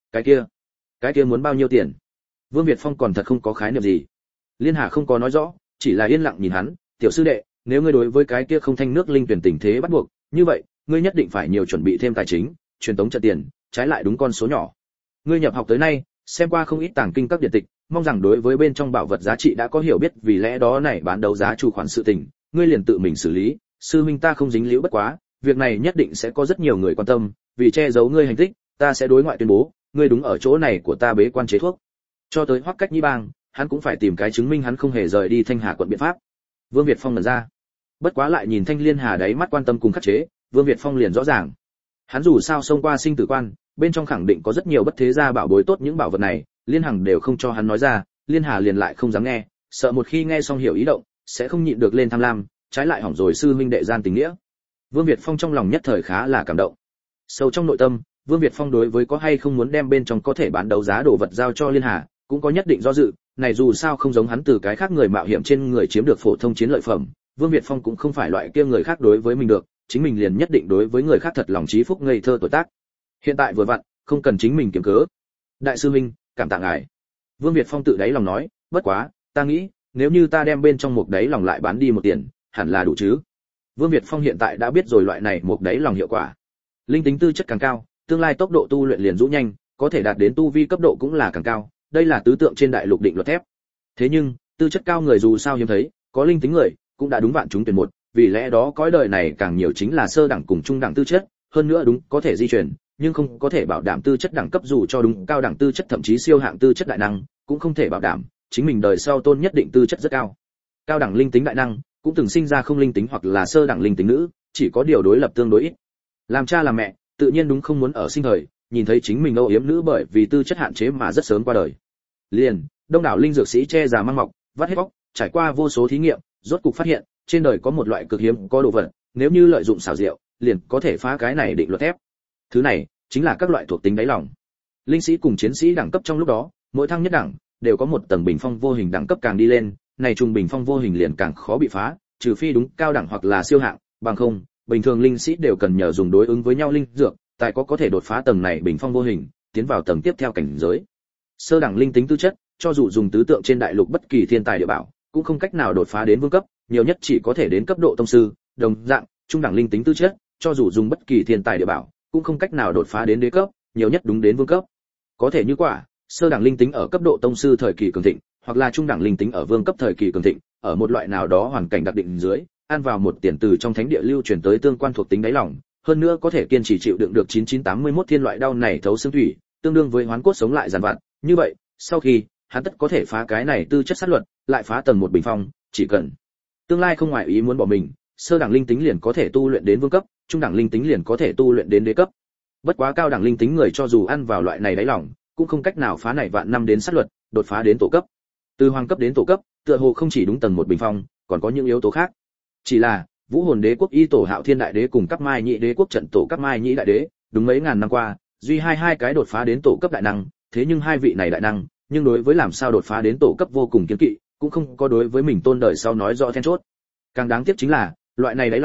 Cái kia muốn bao nhiêu tiền? Vương Việt Phong còn thật không có khái niệm gì. Liên Hà không có nói rõ, chỉ là yên lặng nhìn hắn, tiểu sư đệ, nếu ngươi đối với cái kia không thanh nước linh tuyển tình thế bắt buộc, như vậy, ngươi nhất định phải nhiều chuẩn bị thêm tài chính, truyền tống trận tiền, trái lại đúng con số nhỏ. Ngươi nhập học tới nay, xem qua không ít tàng kinh các điện tịch, mong rằng đối với bên trong bảo vật giá trị đã có hiểu biết, vì lẽ đó này bán đấu giá chủ khoản sự tình, ngươi liền tự mình xử lý, sư huynh ta không dính líu bất quá, việc này nhất định sẽ có rất nhiều người quan tâm, vì che giấu ngươi hành tích, ta sẽ đối ngoại tuyên bố, ngươi đúng ở chỗ này của ta bế quan chế thuốc. Cho tới Hoắc Cách Nhi bang, hắn cũng phải tìm cái chứng minh hắn không hề rời đi Thanh Hà quận biện pháp. Vương Việt Phong nhận ra, bất quá lại nhìn Thanh Liên Hà đáy mắt quan tâm cùng khắc chế, Vương Việt Phong liền rõ ràng. Hắn dù sao xông qua sinh tử quan, bên trong khẳng định có rất nhiều bất thế gia bảo bối tốt, những bảo vật này, Liên Hằng đều không cho hắn nói ra, Liên Hà liền lại không dám nghe, sợ một khi nghe xong hiểu ý động, sẽ không nhịn được lên tham lam, trái lại hỏng rồi sư huynh đệ gian tình nghĩa. Vương Việt Phong trong lòng nhất thời khá là cảm động. Sâu trong nội tâm, Vương Việt Phong đối với có hay không muốn đem bên trong có thể bán đấu giá đồ vật giao cho Liên Hà, cũng có nhất định do dự, này dù sao không giống hắn từ cái khác người mạo hiểm trên người chiếm được phổ thông chiến lợi phẩm, Vương Việt Phong cũng không phải loại kia người khác đối với mình được, chính mình liền nhất định đối với người khác thật lòng chí phúc ngây thơ tuổi tác. Hiện tại vừa vặn, không cần chính mình kiếm cớ. Đại sư huynh, cảm tạ ngài. Vương Việt Phong tự đáy lòng nói, bất quá, ta nghĩ, nếu như ta đem bên trong một đáy lòng lại bán đi một tiền, hẳn là đủ chứ. Vương Việt Phong hiện tại đã biết rồi loại này một đáy lòng hiệu quả. Linh tính tư chất càng cao, tương lai tốc độ tu luyện liền rũ nhanh, có thể đạt đến tu vi cấp độ cũng là càng cao, đây là tứ tượng trên đại lục định luật thép. Thế nhưng, tư chất cao người dù sao hiếm thấy, có linh tính người cũng đã đúng vạn chúng tuyển một, vì lẽ đó cõi đời này càng nhiều chính là sơ đẳng cùng trung đẳng tư chất, hơn nữa đúng có thể di chuyển, nhưng không có thể bảo đảm tư chất đẳng cấp, dù cho đúng cao đẳng tư chất thậm chí siêu hạng tư chất đại năng, cũng không thể bảo đảm chính mình đời sau tôn nhất định tư chất rất cao. Cao đẳng linh tính đại năng cũng từng sinh ra không linh tính hoặc là sơ đẳng linh tính nữ, chỉ có điều đối lập tương đối ít. Làm cha làm mẹ, tự nhiên đúng không muốn ở sinh thời nhìn thấy chính mình âu yếm nữ bởi vì tư chất hạn chế mà rất sớm qua đời. Liền, đông đảo linh dược sĩ che già mang mọc, vắt hết bóc, trải qua vô số thí nghiệm, rốt cục phát hiện, trên đời có một loại cực hiếm có đồ vật, nếu như lợi dụng xảo diệu, liền có thể phá cái này định luật thép. Thứ này chính là các loại thuộc tính đáy lòng. Linh sĩ cùng chiến sĩ đẳng cấp trong lúc đó, mỗi thăng nhất đẳng đều có một tầng bình phong vô hình, đẳng cấp càng đi lên, này trùng bình phong vô hình liền càng khó bị phá, trừ phi đúng cao đẳng hoặc là siêu hạng, bằng không, bình thường linh sĩ đều cần nhờ dùng đối ứng với nhau linh dược, tài có thể đột phá tầng này bình phong vô hình, tiến vào tầng tiếp theo cảnh giới. Sơ đẳng linh tính tư chất, cho dù dùng tứ tượng trên đại lục bất kỳ thiên tài địa bảo, cũng không cách nào đột phá đến vương cấp, nhiều nhất chỉ có thể đến cấp độ tông sư, đồng dạng, trung đẳng linh tính tư chất, cho dù dùng bất kỳ thiên tài địa bảo, cũng không cách nào đột phá đến đế cấp, nhiều nhất đúng đến vương cấp. Có thể như quả, sơ đẳng linh tính ở cấp độ tông sư thời kỳ cường thịnh, hoặc là trung đẳng linh tính ở vương cấp thời kỳ cường thịnh, ở một loại nào đó hoàn cảnh đặc định dưới, ăn vào một tiền từ trong thánh địa lưu truyền tới tương quan thuộc tính đáy lòng, hơn nữa có thể kiên trì chịu đựng được 9981 thiên loại đau này thấu xương thủy, tương đương với hoán cốt sống lại giàn vặt. Như vậy, sau khi hắn tất có thể phá cái này tư chất sát luật, lại phá tầng một bình phong, chỉ cần tương lai không ngoại ý muốn bỏ mình, sơ đẳng linh tính liền có thể tu luyện đến vương cấp, trung đẳng linh tính liền có thể tu luyện đến đế cấp. Bất quá cao đẳng linh tính người cho dù ăn vào loại này đáy lòng, cũng không cách nào phá này vạn năm đến sát luật, đột phá đến tổ cấp. Từ hoàng cấp đến tổ cấp, tựa hồ không chỉ đúng tầng một bình phong, còn có những yếu tố khác. Chỉ là Vũ Hồn Đế quốc Y tổ Hạo Thiên Đại Đế cùng Cấp Mai Nhị Đế quốc trận tổ Cấp Mai Nhị Đại Đế, đúng mấy ngàn năm qua, duy hai cái đột phá đến tổ cấp đại năng, thế nhưng hai vị này đại năng, nhưng đối với làm sao đột phá đến tổ cấp vô cùng kiêng kỵ, cũng không có đối với mình tôn đời sau nói rõ then chốt. Càng đáng tiếc chính là, loại này đáy lòng,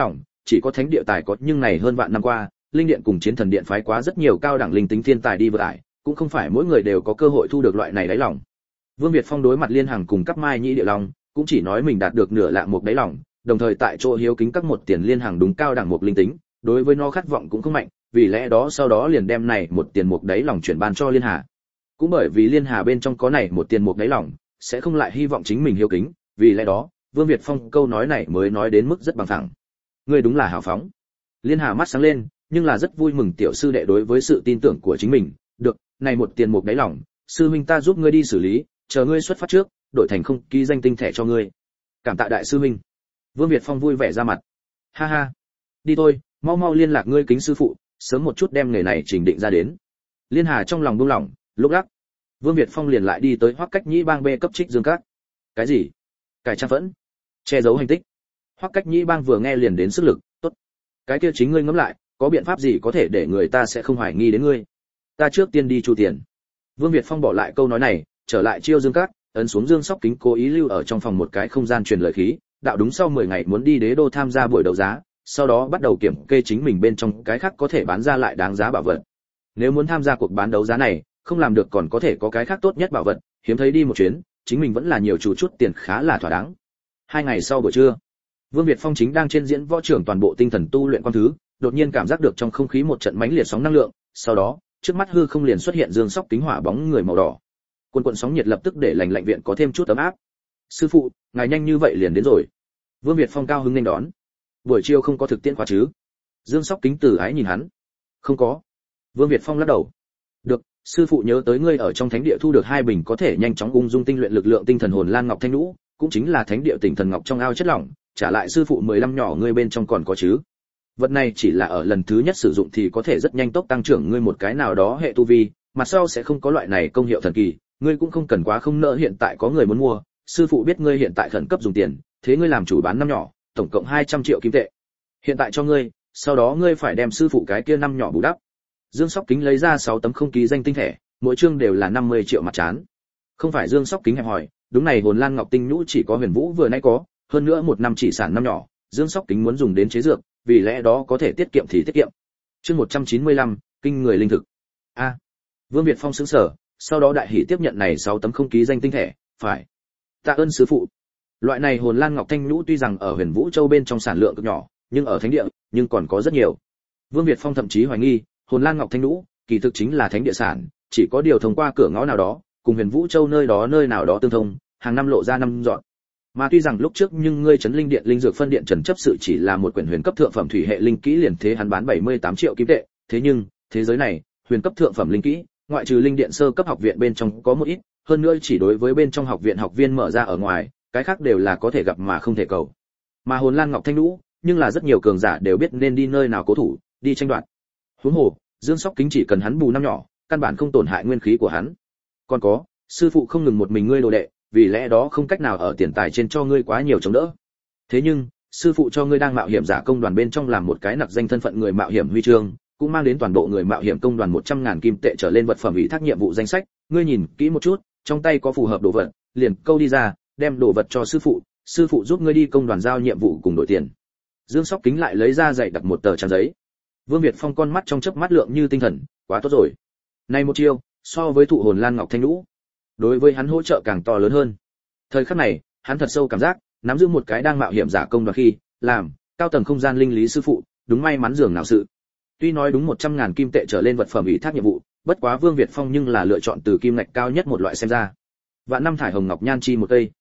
chỉ có thánh địa tài có, nhưng này hơn vạn năm qua, linh điện cùng chiến thần điện phái quá rất nhiều cao đẳng linh tính thiên tài đi vượt ải, cũng không phải mỗi người đều có cơ hội thu được loại này đáy lòng. Vương Việt Phong đối mặt Liên Hằng cùng Cáp Mai Nhĩ Địa Long, cũng chỉ nói mình đạt được nửa lạng một đáy lòng, đồng thời tại chỗ hiếu kính các một tiền Liên Hằng đúng cao đẳng một linh tính, đối với nó khát vọng cũng không mạnh, vì lẽ đó sau đó liền đem này một tiền một đáy lòng chuyển ban cho Liên Hà. Cũng bởi vì Liên Hà bên trong có này một tiền một đáy lòng, sẽ không lại hy vọng chính mình hiếu kính, vì lẽ đó, Vương Việt Phong câu nói này mới nói đến mức rất bằng phẳng. Ngươi đúng là hào phóng. Liên Hà mắt sáng lên, nhưng là rất vui mừng tiểu sư đệ đối với sự tin tưởng của chính mình. Được, này một tiền một đáy lòng, sư huynh ta giúp ngươi đi xử lý, chờ ngươi xuất phát trước, đổi thành không ký danh tinh thẻ cho ngươi. Cảm tạ đại sư huynh. Vương Việt Phong vui vẻ ra mặt. Ha ha, đi thôi, mau mau liên lạc ngươi kính sư phụ, sớm một chút đem nghề này chỉnh định ra đến. Liên Hà trong lòng buông lỏng, lúc lắc. Vương Việt Phong liền lại đi tới Hoắc Cách Nhĩ bang B cấp Trích Dương Các. Cái gì? Cải trang vẫn che giấu hành tích. Hoắc Cách Nhĩ bang vừa nghe liền đến sức lực, tốt. Cái kia chính ngươi ngẫm lại, có biện pháp gì có thể để người ta sẽ không hoài nghi đến ngươi? Ta trước tiên đi chu tiền. Vương Việt Phong bỏ lại câu nói này, trở lại Chiêu Dương Các, ấn xuống Dương Sóc Kính cố ý lưu ở trong phòng một cái không gian truyền lời khí, đạo đúng sau 10 ngày muốn đi Đế đô tham gia buổi đấu giá, sau đó bắt đầu kiểm kê chính mình bên trong cái khác có thể bán ra lại đáng giá bảo vật. Nếu muốn tham gia cuộc bán đấu giá này, không làm được còn có thể có cái khác tốt nhất bảo vật, hiếm thấy đi một chuyến, chính mình vẫn là nhiều chủ chút tiền khá là thỏa đáng. 2 ngày sau buổi trưa, Vương Việt Phong chính đang trên diễn võ trường toàn bộ tinh thần tu luyện quan thứ, đột nhiên cảm giác được trong không khí một trận mãnh liệt sóng năng lượng, sau đó, trước mắt hư không liền xuất hiện Dương Sóc Kính hỏa bóng người màu đỏ. Cuộn sóng nhiệt lập tức để lành lạnh viện có thêm chút ấm áp. Sư phụ, ngài nhanh như vậy liền đến rồi. Vương Việt Phong cao hứng nên đón. Buổi chiều không có thực tiễn khóa chứ? Dương Sóc Kính từ ái nhìn hắn. Không có. Vương Việt Phong lắc đầu. Được, sư phụ nhớ tới ngươi ở trong thánh địa thu được 2 bình có thể nhanh chóng ung dung tinh luyện lực lượng tinh thần hồn lan ngọc thanh nhũ, cũng chính là thánh địa tinh thần ngọc trong ao chất lỏng, trả lại sư phụ 15 nhỏ ngươi bên trong còn có chứ? Vật này chỉ là ở lần thứ nhất sử dụng thì có thể rất nhanh tốc tăng trưởng ngươi một cái nào đó hệ tu vi, mặt sau sẽ không có loại này công hiệu thần kỳ, ngươi cũng không cần quá không nỡ hiện tại có người muốn mua, sư phụ biết ngươi hiện tại khẩn cấp dùng tiền, thế ngươi làm chủ bán 5 nhỏ, tổng cộng 200 triệu kim tệ. Hiện tại cho ngươi, sau đó ngươi phải đem sư phụ cái kia 5 nhỏ bù đắp. Dương Sóc Kính lấy ra 6 tấm không ký danh tinh thẻ, mỗi chương đều là 50 triệu mặt trán. Không phải Dương Sóc Kính hẹp hỏi, đúng này hồn lan ngọc tinh nhũ chỉ có Huyền Vũ vừa nãy có, hơn nữa một năm chỉ sản 5 nhỏ, Dương Sóc Kính muốn dùng đến chế dược, vì lẽ đó có thể tiết kiệm thì tiết kiệm. Chương 195, kinh người linh thực. A. Vương Việt Phong sững sờ, sau đó đại hỉ tiếp nhận này 6 tấm không ký danh tinh thẻ, phải. Tạ ơn sư phụ. Loại này hồn lan ngọc thanh nhũ tuy rằng ở Huyền Vũ Châu bên trong sản lượng cực nhỏ, nhưng ở thánh địa, nhưng còn có rất nhiều. Vương Việt Phong thậm chí hoài nghi, hồn lan ngọc thanh nhũ kỳ thực chính là thánh địa sản, chỉ có điều thông qua cửa ngõ nào đó, cùng Huyền Vũ Châu nơi nào đó tương thông, hàng năm lộ ra 5 dọn. Mà tuy rằng lúc trước nhưng ngươi trấn linh điện linh dược phân điện trần chấp sự chỉ là một quyển huyền cấp thượng phẩm thủy hệ linh kỹ liền thế hắn bán 78 triệu kim tệ, thế nhưng, thế giới này, huyền cấp thượng phẩm linh kỹ, ngoại trừ linh điện sơ cấp học viện bên trong có một ít, hơn nữa chỉ đối với bên trong học viện học viên mở ra ở ngoài, cái khác đều là có thể gặp mà không thể cầu. Mà hồn lan ngọc thanh nhũ, nhưng là rất nhiều cường giả đều biết nên đi nơi nào cố thủ, đi tranh đoạt. Huống hồ, Dương Sóc Kính chỉ cần hắn bù 5 nhỏ, căn bản không tổn hại nguyên khí của hắn. Còn có, sư phụ không ngừng một mình ngươi đồ đệ, vì lẽ đó không cách nào ở tiền tài trên cho ngươi quá nhiều chống đỡ. Thế nhưng, sư phụ cho ngươi đang mạo hiểm giả công đoàn bên trong làm một cái nặc danh thân phận người mạo hiểm huy chương, cũng mang đến toàn bộ người mạo hiểm công đoàn 100.000 kim tệ trở lên vật phẩm ủy thác nhiệm vụ danh sách, ngươi nhìn kỹ một chút, trong tay có phù hợp đồ vật, liền câu đi ra, đem đồ vật cho sư phụ giúp ngươi đi công đoàn giao nhiệm vụ cùng đổi tiền. Dương Sóc Kính lại lấy ra dạy đặt một tờ trang giấy. Vương Việt Phong con mắt trong chớp mắt lượng như tinh thần, quá tốt rồi. Này một chiêu, so với thụ hồn lan ngọc thanh nhũ, đối với hắn hỗ trợ càng to lớn hơn. Thời khắc này, hắn thật sâu cảm giác, nắm giữ một cái đang mạo hiểm giả công đoàn khi, làm cao tầng không gian linh lý sư phụ, đúng may mắn dường nào sự. Tuy nói đúng 100.000 kim tệ trở lên vật phẩm ủy thác nhiệm vụ, bất quá Vương Việt Phong nhưng là lựa chọn từ kim ngạch cao nhất một loại xem ra. Vạn năm thải hồng ngọc nhan chi một cây.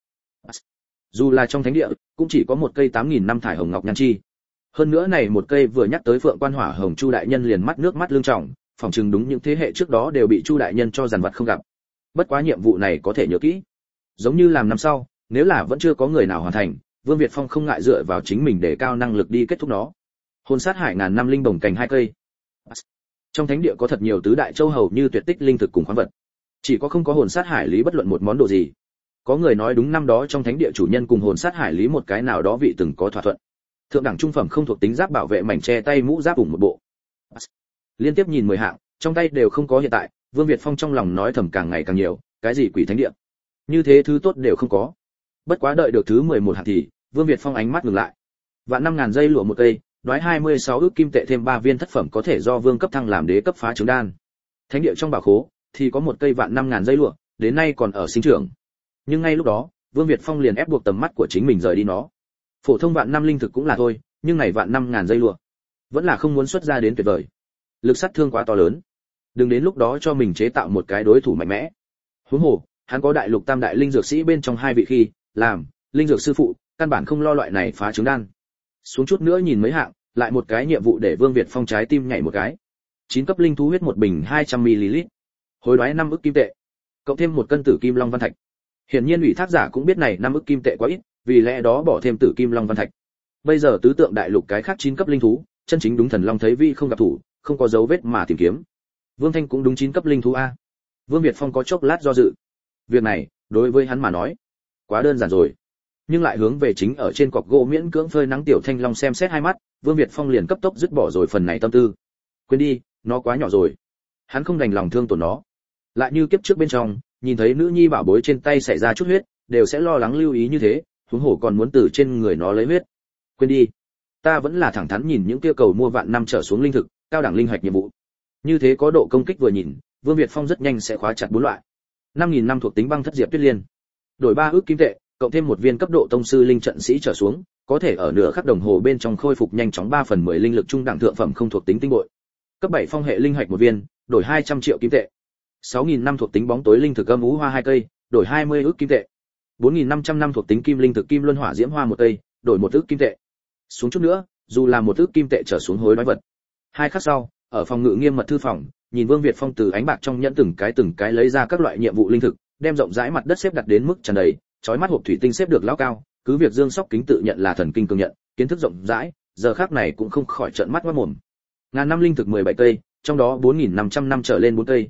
Dù là trong thánh địa, cũng chỉ có một cây 8.000 năm thải hồng ngọc nhan chi. Hơn nữa này một cây vừa nhắc tới Phượng Quan Hỏa Hồng Chu đại nhân liền mắt nước mắt lưng tròng, phỏng chừng đúng những thế hệ trước đó đều bị Chu đại nhân cho dằn vặt không gặp. Bất quá nhiệm vụ này có thể nhớ kỹ. Giống như làm năm sau, nếu là vẫn chưa có người nào hoàn thành, Vương Việt Phong không ngại dựa vào chính mình để cao năng lực đi kết thúc nó. Hồn sát hải ngàn năm linh bổng cành 2 cây. Trong thánh địa có thật nhiều tứ đại châu hầu như tuyệt tích linh thực cùng khoáng vật. Chỉ có không có hồn sát hải lý bất luận một món đồ gì. Có người nói đúng năm đó trong thánh địa chủ nhân cùng hồn sát hải lý một cái nào đó vị từng có thỏa thuận. Thượng đẳng trung phẩm không thuộc tính giáp bảo vệ mảnh che tay mũ giáp ủng một bộ. Liên tiếp nhìn 10 hạng, trong tay đều không có hiện tại, Vương Việt Phong trong lòng nói thầm càng ngày càng nhiều, cái gì quỷ thánh địa, như thế thứ tốt đều không có. Bất quá đợi được thứ 11 hạng thì, Vương Việt Phong ánh mắt ngừng lại. Vạn 5000 dây lụa một cây, đoái 26 ức kim tệ thêm 3 viên thất phẩm có thể do vương cấp thăng làm đế cấp phá trứng đan. Thánh địa trong bảo khố thì có một cây vạn 5000 dây lụa, đến nay còn ở sinh trưởng. Nhưng ngay lúc đó, Vương Việt Phong liền ép buộc tầm mắt của chính mình rời đi nó. Phổ thông vạn năm linh thực cũng là thôi, nhưng này vạn 5000 dây lụa, vẫn là không muốn xuất ra đến tuyệt vời. Lực sát thương quá to lớn. Đừng đến lúc đó cho mình chế tạo một cái đối thủ mạnh mẽ. Huống hồ, hắn có đại lục tam đại linh dược sĩ bên trong hai vị khi làm linh dược sư phụ, căn bản không lo loại này phá trứng đan. Xuống chút nữa nhìn mấy hạng, lại một cái nhiệm vụ để Vương Việt Phong trái tim nhảy một cái. 9 cấp linh thú huyết một bình 200 ml. Hối đoái 5 ức kim tệ. Cộng thêm một cân tử kim long văn thạch. Hiển nhiên ủy thác giả cũng biết này 5 ức kim tệ quá ít, vì lẽ đó bỏ thêm tử kim long văn thạch. Bây giờ tứ tượng đại lục cái khác 9 cấp linh thú, chân chính đúng thần long thấy vi không gặp thủ, không có dấu vết mà tìm kiếm. Vương Thanh cũng đúng 9 cấp linh thú a. Vương Việt Phong có chốc lát do dự. Việc này, đối với hắn mà nói, quá đơn giản rồi. Nhưng lại hướng về chính ở trên cọc gỗ miễn cưỡng phơi nắng tiểu thanh long xem xét hai mắt, Vương Việt Phong liền cấp tốc dứt bỏ rồi phần này tâm tư. Quên đi, nó quá nhỏ rồi. Hắn không đành lòng thương tổn nó. Lại như kiếp trước bên trong, nhìn thấy nữ nhi bảo bối trên tay xảy ra chút huyết, đều sẽ lo lắng lưu ý như thế, huống hồ còn muốn từ trên người nó lấy huyết. Quên đi, ta vẫn là thẳng thắn nhìn những kia cầu mua vạn năm trở xuống linh thực, cao đẳng linh hạch nhiệm vụ. Như thế có độ công kích vừa nhìn, Vương Việt Phong rất nhanh sẽ khóa chặt 4 loại. 5000 năm thuộc tính băng thất diệp tuyết liên. Đổi 3 ức kim tệ, cộng thêm một viên cấp độ tông sư linh trận sĩ trở xuống, có thể ở nửa khắc đồng hồ bên trong khôi phục nhanh chóng 3/10 linh lực trung đẳng thượng phẩm không thuộc tính tinh bội. Cấp 7 phong hệ linh hạch một viên, đổi 200 triệu kim tệ. 6000 năm thuộc tính bóng tối linh thực âm ú hoa 2 cây, đổi 20 ức kim tệ. 4500 năm thuộc tính kim linh thực kim luân hỏa diễm hoa 1 cây, đổi 1 ức kim tệ. Xuống chút nữa, dù là 1 ức kim tệ trở xuống hối đoái vật. 2 khắc sau, ở phòng ngự nghiêm mật thư phòng, nhìn Vương Việt Phong từ ánh bạc trong nhẫn từng cái lấy ra các loại nhiệm vụ linh thực, đem rộng rãi mặt đất xếp đặt đến mức tràn đầy, chói mắt hộp thủy tinh xếp được lão cao, cứ việc Dương Sóc Kính tự nhận là thần kinh cường nhận, kiến thức rộng rãi, giờ khắc này cũng không khỏi trợn mắt ngoác mồm. Ngàn năm linh thực 17 cây, trong đó 4500 năm trở lên 4 cây,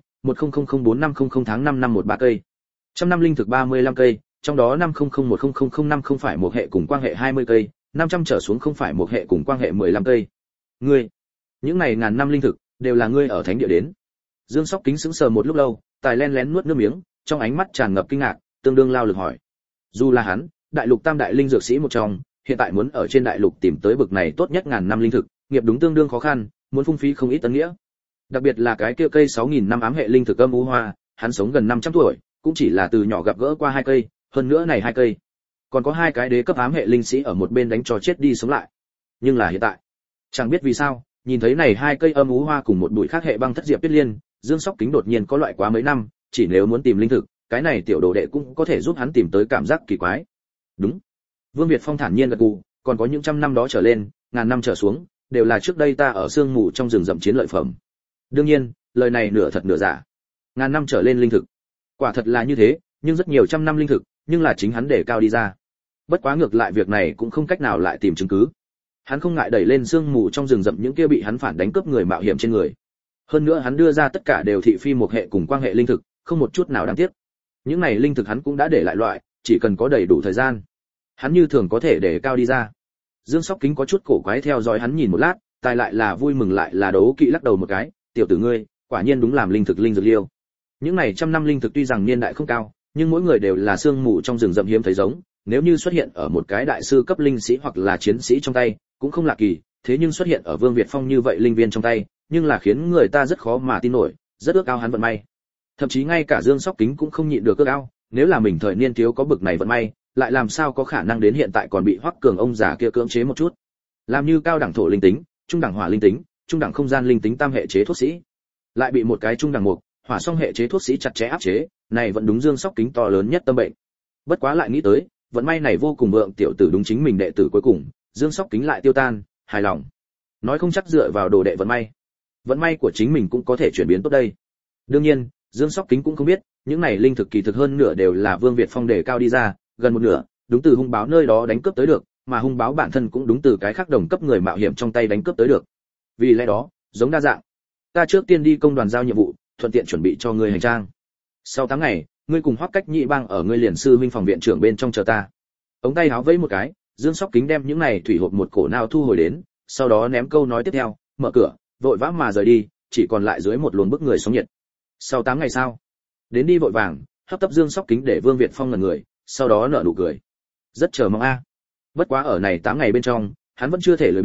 100450 tháng 5 năm 13 cây. Trăm năm linh thực 35 cây, trong đó 50010005 không phải một hệ cùng quan hệ 20 cây, 500 trở xuống không phải một hệ cùng quan hệ 15 cây. Ngươi, những này ngàn năm linh thực đều là ngươi ở thánh địa đến. Dương Sóc Kính sững sờ một lúc lâu, tài len lén nuốt nước miếng, trong ánh mắt tràn ngập kinh ngạc, tương đương lao lực hỏi. Dù là hắn, đại lục tam đại linh dược sĩ một trong, hiện tại muốn ở trên đại lục tìm tới bực này tốt nhất ngàn năm linh thực, nghiệp đúng tương đương khó khăn, muốn phung phí không ít tân nghĩa. Đặc biệt là cái kia cây 6000 năm ám hệ linh thực âm u hoa, hắn sống gần 500 tuổi, cũng chỉ là từ nhỏ gặp gỡ qua 2 cây, hơn nữa này 2 cây, còn có 2 cái đế cấp ám hệ linh sĩ ở một bên đánh cho chết đi sống lại. Nhưng là hiện tại, chẳng biết vì sao, nhìn thấy này 2 cây âm u hoa cùng một bụi khác hệ băng thất diệp tuyết liên, Dương Sóc Kính đột nhiên có loại quá mấy năm, chỉ nếu muốn tìm linh thực, cái này tiểu đồ đệ cũng có thể giúp hắn tìm tới cảm giác kỳ quái. Đúng. Vương Việt Phong thản nhiên gật gù, còn có những trăm năm đó trở lên, ngàn năm trở xuống, đều là trước đây ta ở sương mù trong rừng rậm chiến lợi phẩm. Đương nhiên, lời này nửa thật nửa giả. Ngàn năm trở lên linh thực, quả thật là như thế, nhưng rất nhiều trăm năm linh thực, nhưng là chính hắn để cao đi ra. Bất quá ngược lại việc này cũng không cách nào lại tìm chứng cứ. Hắn không ngại đẩy lên sương mù trong rừng rậm những kia bị hắn phản đánh cướp người mạo hiểm trên người. Hơn nữa hắn đưa ra tất cả đều thị phi một hệ cùng quan hệ linh thực, không một chút nào đáng tiếc. Những này linh thực hắn cũng đã để lại loại, chỉ cần có đầy đủ thời gian, hắn như thường có thể để cao đi ra. Dương Sóc Kính có chút cổ quái theo dõi hắn nhìn một lát, tài lại là vui mừng lại là đấu kỵ lắc đầu một cái, tiểu tử ngươi, quả nhiên đúng làm linh thực linh dược liêu. Những này trăm năm linh thực tuy rằng niên đại không cao, nhưng mỗi người đều là sương mù trong rừng rậm hiếm thấy giống, nếu như xuất hiện ở một cái đại sư cấp linh sĩ hoặc là chiến sĩ trong tay, cũng không lạ kỳ, thế nhưng xuất hiện ở Vương Việt Phong như vậy linh viên trong tay, nhưng là khiến người ta rất khó mà tin nổi, rất ước ao hắn vận may. Thậm chí ngay cả Dương Sóc Kính cũng không nhịn được ước ao, nếu là mình thời niên thiếu có bực này vận may, lại làm sao có khả năng đến hiện tại còn bị Hoắc Cường ông già kia cưỡng chế một chút. Làm như cao đẳng thổ linh tính, trung đẳng hỏa linh tính, trung đẳng không gian linh tính tam hệ chế thuốc sĩ, lại bị một cái trung đẳng mục, hỏa song hệ chế thuốc sĩ chặt chẽ áp chế, này vẫn đúng Dương Sóc Kính to lớn nhất tâm bệnh. Bất quá lại nghĩ tới, vận may này vô cùng vượng tiểu tử đúng chính mình đệ tử cuối cùng, Dương Sóc Kính lại tiêu tan, hài lòng. Nói không chắc dựa vào đồ đệ vận may của chính mình cũng có thể chuyển biến tốt đây. Đương nhiên, Dương Sóc Kính cũng không biết, những này linh thực kỳ thực hơn nửa đều là Vương Việt Phong đề cao đi ra, gần một nửa, đúng từ hung báo nơi đó đánh cướp tới được, mà hung báo bản thân cũng đúng từ cái khác đồng cấp người mạo hiểm trong tay đánh cướp tới được. Vì lẽ đó, giống đa dạng. Ta trước tiên đi công đoàn giao nhiệm vụ, thuận tiện chuẩn bị cho ngươi hành trang. Sau 8 ngày, ngươi cùng Hoắc Cách Nhị Bang ở ngươi liền sư huynh phòng viện trưởng bên trong chờ ta. Ống tay áo vẫy một cái, Dương Sóc Kính đem những này thủy hộp một cổ nào thu hồi đến, sau đó ném câu nói tiếp theo, mở cửa, vội vã mà rời đi, chỉ còn lại dưới một luồng bức người sóng nhiệt. Sau 8 ngày sau, đến đi vội vàng, hấp tấp Dương Sóc Kính để Vương Việt Phong ngẩn người, sau đó nở nụ cười. Rất chờ mong a. Bất quá ở này 8 ngày bên trong, hắn vẫn chưa thể lười biếng,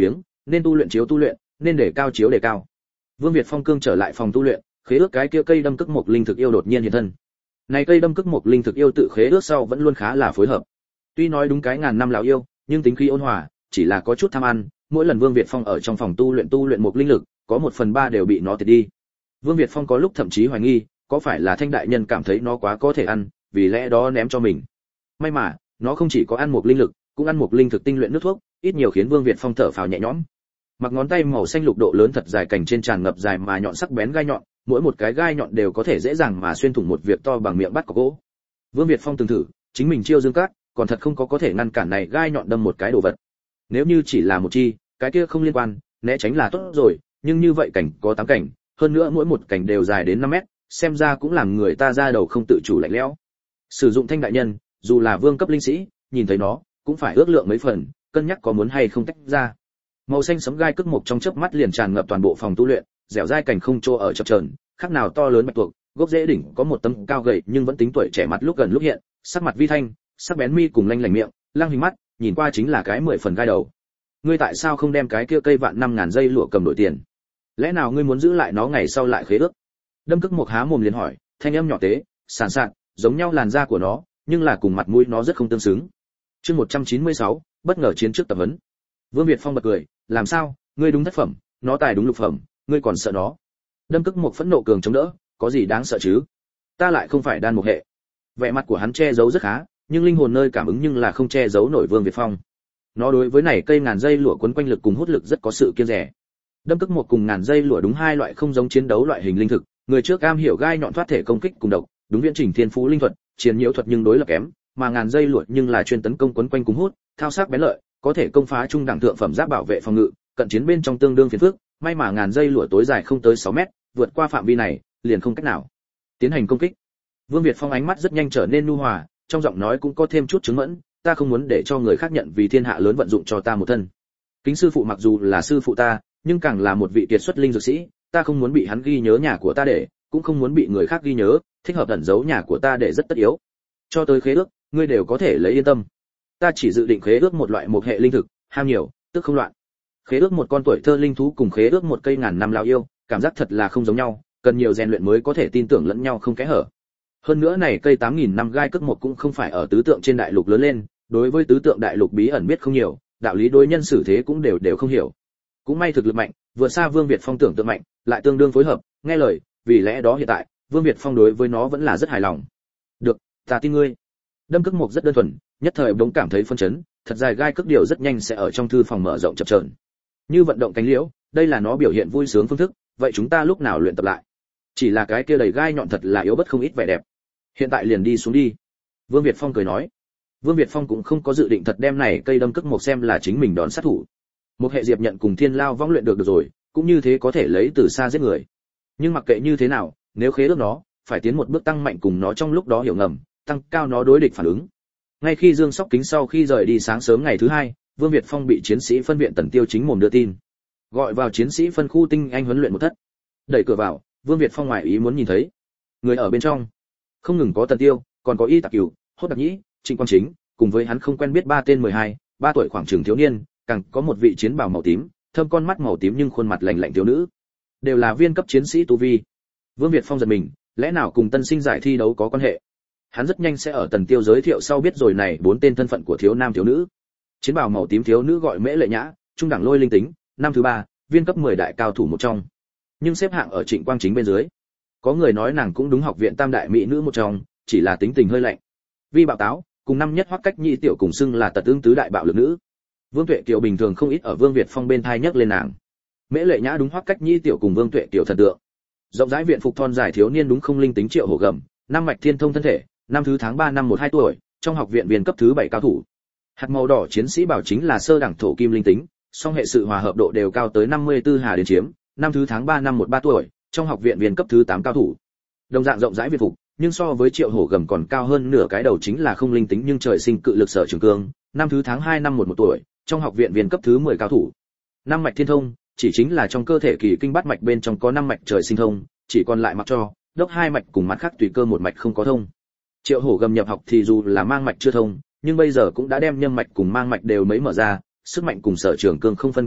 nên tu luyện chiếu tu luyện, nên để cao chiếu để cao. Vương Việt Phong cương trở lại phòng tu luyện, khế ước cái kia cây đâm cức mộc linh thực yêu đột nhiên hiện thân. Này cây đâm cức mộc linh thực yêu tự khế ước sau vẫn luôn khá là phối hợp. Tuy nói đúng cái ngàn năm lão yêu, nhưng tính khí ôn hòa, chỉ là có chút tham ăn, mỗi lần Vương Việt Phong ở trong phòng tu luyện mộc linh lực, có 1/3 đều bị nó tiệt đi. Vương Việt Phong có lúc thậm chí hoài nghi, có phải là Thanh đại nhân cảm thấy nó quá có thể ăn, vì lẽ đó ném cho mình. May mà, nó không chỉ có ăn mộc linh lực, cũng ăn mộc linh thực tinh luyện nước thuốc, ít nhiều khiến Vương Việt Phong thở phào nhẹ nhõm. Mặc ngón tay màu xanh lục độ lớn thật dài cành trên tràn ngập dài mà nhọn sắc bén gai nhọn, mỗi một cái gai nhọn đều có thể dễ dàng mà xuyên thủng một việc to bằng miệng bắt cọc gỗ. Vương Việt Phong từng thử, chính mình chiêu dương cát, còn thật không có thể ngăn cản này gai nhọn đâm một cái đồ vật. Nếu như chỉ là một chi, cái kia không liên quan, né tránh là tốt rồi, nhưng như vậy cảnh có 8 cảnh, hơn nữa mỗi một cảnh đều dài đến 5 mét, xem ra cũng làm người ta ra đầu không tự chủ lạnh lẽo. Sử dụng Thanh đại nhân, dù là vương cấp linh sĩ, nhìn thấy nó, cũng phải ước lượng mấy phần, cân nhắc có muốn hay không tách ra. Màu xanh sẫm gai cức mộc trong chớp mắt liền tràn ngập toàn bộ phòng tu luyện, dẻo dai cảnh không trô ở chập chờn, khác nào to lớn bạch tuộc, gốc rễ đỉnh có một tấm cao gầy nhưng vẫn tính tuổi trẻ mặt lúc gần lúc hiện, sắc mặt vi thanh, sắc bén mi cùng lanh lảnh miệng, lăng hình mắt, nhìn qua chính là cái 10 phần gai đầu. Ngươi tại sao không đem cái kia cây vạn 5000 dây lụa cầm đổi tiền? Lẽ nào ngươi muốn giữ lại nó ngày sau lại khế ước? Đâm cức mộc há mồm liền hỏi, thanh âm nhỏ tế, sàn sạt, giống nhau làn da của nó, nhưng là cùng mặt mũi nó rất không tương xứng. Chương 196, bất ngờ chiến trước tập huấn. Vương Việt Phong bật cười, làm sao, ngươi đúng thất phẩm, nó tài đúng lục phẩm, ngươi còn sợ nó? Đâm cức mộc phẫn nộ cường chống đỡ, có gì đáng sợ chứ? Ta lại không phải đan mộc hệ. Vẻ mặt của hắn che giấu rất khá, nhưng linh hồn nơi cảm ứng nhưng là không che giấu nổi Vương Việt Phong. Nó đối với này cây ngàn dây lụa quấn quanh lực cùng hút lực rất có sự kiêng dè. Đâm cức mộc cùng ngàn dây lụa đúng hai loại không giống chiến đấu loại hình linh thực, người trước am hiểu gai nhọn thoát thể công kích cùng độc, đúng viễn trình thiên phú linh thuật, chiến nhiễu thuật nhưng đối lập kém, mà ngàn dây lụa nhưng là chuyên tấn công quấn quanh cùng hút, thao sắc bén lợi, có thể công phá trung đẳng thượng phẩm giáp bảo vệ phòng ngự, cận chiến bên trong tương đương phiền phức, may mà ngàn dây lụa tối dài không tới 6 mét, vượt qua phạm vi này, liền không cách nào tiến hành công kích. Vương Việt Phong ánh mắt rất nhanh trở nên nhu hòa, trong giọng nói cũng có thêm chút chứng mẫn, ta không muốn để cho người khác nhận vì thiên hạ lớn vận dụng cho ta một thân. Kính sư phụ mặc dù là sư phụ ta, nhưng càng là một vị kiệt xuất linh dược sĩ, ta không muốn bị hắn ghi nhớ nhà của ta để, cũng không muốn bị người khác ghi nhớ, thích hợp ẩn giấu nhà của ta để rất tất yếu. Cho tới khế ước, ngươi đều có thể lấy yên tâm. Ta chỉ dự định khế ước một loại một hệ linh thực, ham nhiều, tức không loạn. Khế ước một con tuổi thơ linh thú cùng khế ước một cây ngàn năm lão yêu, cảm giác thật là không giống nhau, cần nhiều rèn luyện mới có thể tin tưởng lẫn nhau không kẽ hở. Hơn nữa này cây 8000 năm gai cước một cũng không phải ở tứ tượng trên đại lục lớn lên, đối với tứ tượng đại lục bí ẩn biết không nhiều, đạo lý đối nhân xử thế cũng đều không hiểu. Cũng may thực lực mạnh, vừa xa Vương Việt Phong tưởng tượng mạnh, lại tương đương phối hợp, nghe lời, vì lẽ đó hiện tại, Vương Việt Phong đối với nó vẫn là rất hài lòng. Được, ta tin ngươi. Đâm cước mộc rất đơn thuần, nhất thời bỗng cảm thấy phân chấn, thật dài gai cước điều rất nhanh sẽ ở trong thư phòng mở rộng chập chờn. Như vận động cánh liễu, đây là nó biểu hiện vui sướng phương thức, vậy chúng ta lúc nào luyện tập lại? Chỉ là cái kia đầy gai nhọn thật là yếu bất không ít vẻ đẹp. Hiện tại liền đi xuống đi. Vương Việt Phong cười nói. Vương Việt Phong cũng không có dự định thật đem này cây đâm cước mộc xem là chính mình đón sát thủ. Một hệ diệp nhận cùng thiên lao vong luyện được rồi, cũng như thế có thể lấy từ xa giết người. Nhưng mặc kệ như thế nào, nếu khế ước nó, phải tiến một bước tăng mạnh cùng nó trong lúc đó hiểu ngầm, tăng cao nó đối địch phản ứng. Ngay khi Dương Sóc Kính sau khi rời đi sáng sớm ngày thứ hai, Vương Việt Phong bị chiến sĩ phân viện Tần Tiêu chính mồm đưa tin, gọi vào chiến sĩ phân khu tinh anh huấn luyện một thất. Đẩy cửa vào, Vương Việt Phong ngoài ý muốn nhìn thấy người ở bên trong, không ngừng có Tần Tiêu, còn có Y Tạc Cửu, Hốt Đặc Nhĩ, Trịnh Quang Chính, cùng với hắn không quen biết 3 tên 12, 3 tuổi khoảng chừng thiếu niên, càng có một vị chiến bào màu tím, thâm con mắt màu tím nhưng khuôn mặt lạnh lạnh thiếu nữ, đều là viên cấp chiến sĩ tu vi. Vương Việt Phong giật mình, lẽ nào cùng tân sinh giải thi đấu có quan hệ? Hắn rất nhanh sẽ ở Tần Tiêu giới thiệu sau biết rồi này 4 tên thân phận của thiếu nam thiếu nữ. Chiến bào màu tím thiếu nữ gọi Mễ Lệ Nhã, trung đẳng lôi linh tính, năm thứ 3, viên cấp 10 đại cao thủ một trong, nhưng xếp hạng ở Trịnh Quang Chính bên dưới. Có người nói nàng cũng đúng học viện tam đại mỹ nữ một trong, chỉ là tính tình hơi lạnh. Vi bạo táo, cùng năm nhất Hoắc Cách Nhị tiểu cùng xưng là tật ứng tứ đại bạo lực nữ. Vương Tuệ Kiều bình thường không ít ở Vương Việt Phong bên thai nhắc lên nàng. Mễ Lệ Nhã đúng Hoắc Cách Nhị tiểu cùng Vương Tuệ Kiều thần tượng. Rộng rãi viện phục thon dài thiếu niên đúng không linh tính Triệu Hổ Gầm, năm mạch thiên thông thân thể, năm thứ tháng 3 năm 12 tuổi, trong học viện viên cấp thứ 7 cao thủ. Hạt màu đỏ chiến sĩ bảo chính là sơ đẳng thổ kim linh tính, song hệ sự hòa hợp độ đều cao tới 54 hà đến chiếm, năm thứ tháng 3 năm 13 tuổi, trong học viện viên cấp thứ 8 cao thủ. Đồng dạng rộng rãi viện phục, nhưng so với Triệu Hổ Gầm còn cao hơn nửa cái đầu chính là không linh tính nhưng trời sinh cự lực sở trường cương, năm thứ tháng 2 năm 11 tuổi, trong học viện viên cấp thứ 10 cao thủ. Năm mạch thiên thông, chỉ chính là trong cơ thể kỳ kinh bát mạch bên trong có 5 mạch trời sinh thông, chỉ còn lại mặc cho đốc 2 mạch cùng mặt khác tùy cơ một mạch không có thông. Triệu Hổ Gầm nhập học thì dù là mang mạch chưa thông, nhưng bây giờ cũng đã đem nhâm mạch cùng mang mạch đều mấy mở ra, sức mạnh cùng sở trường cương không phân cao thấp,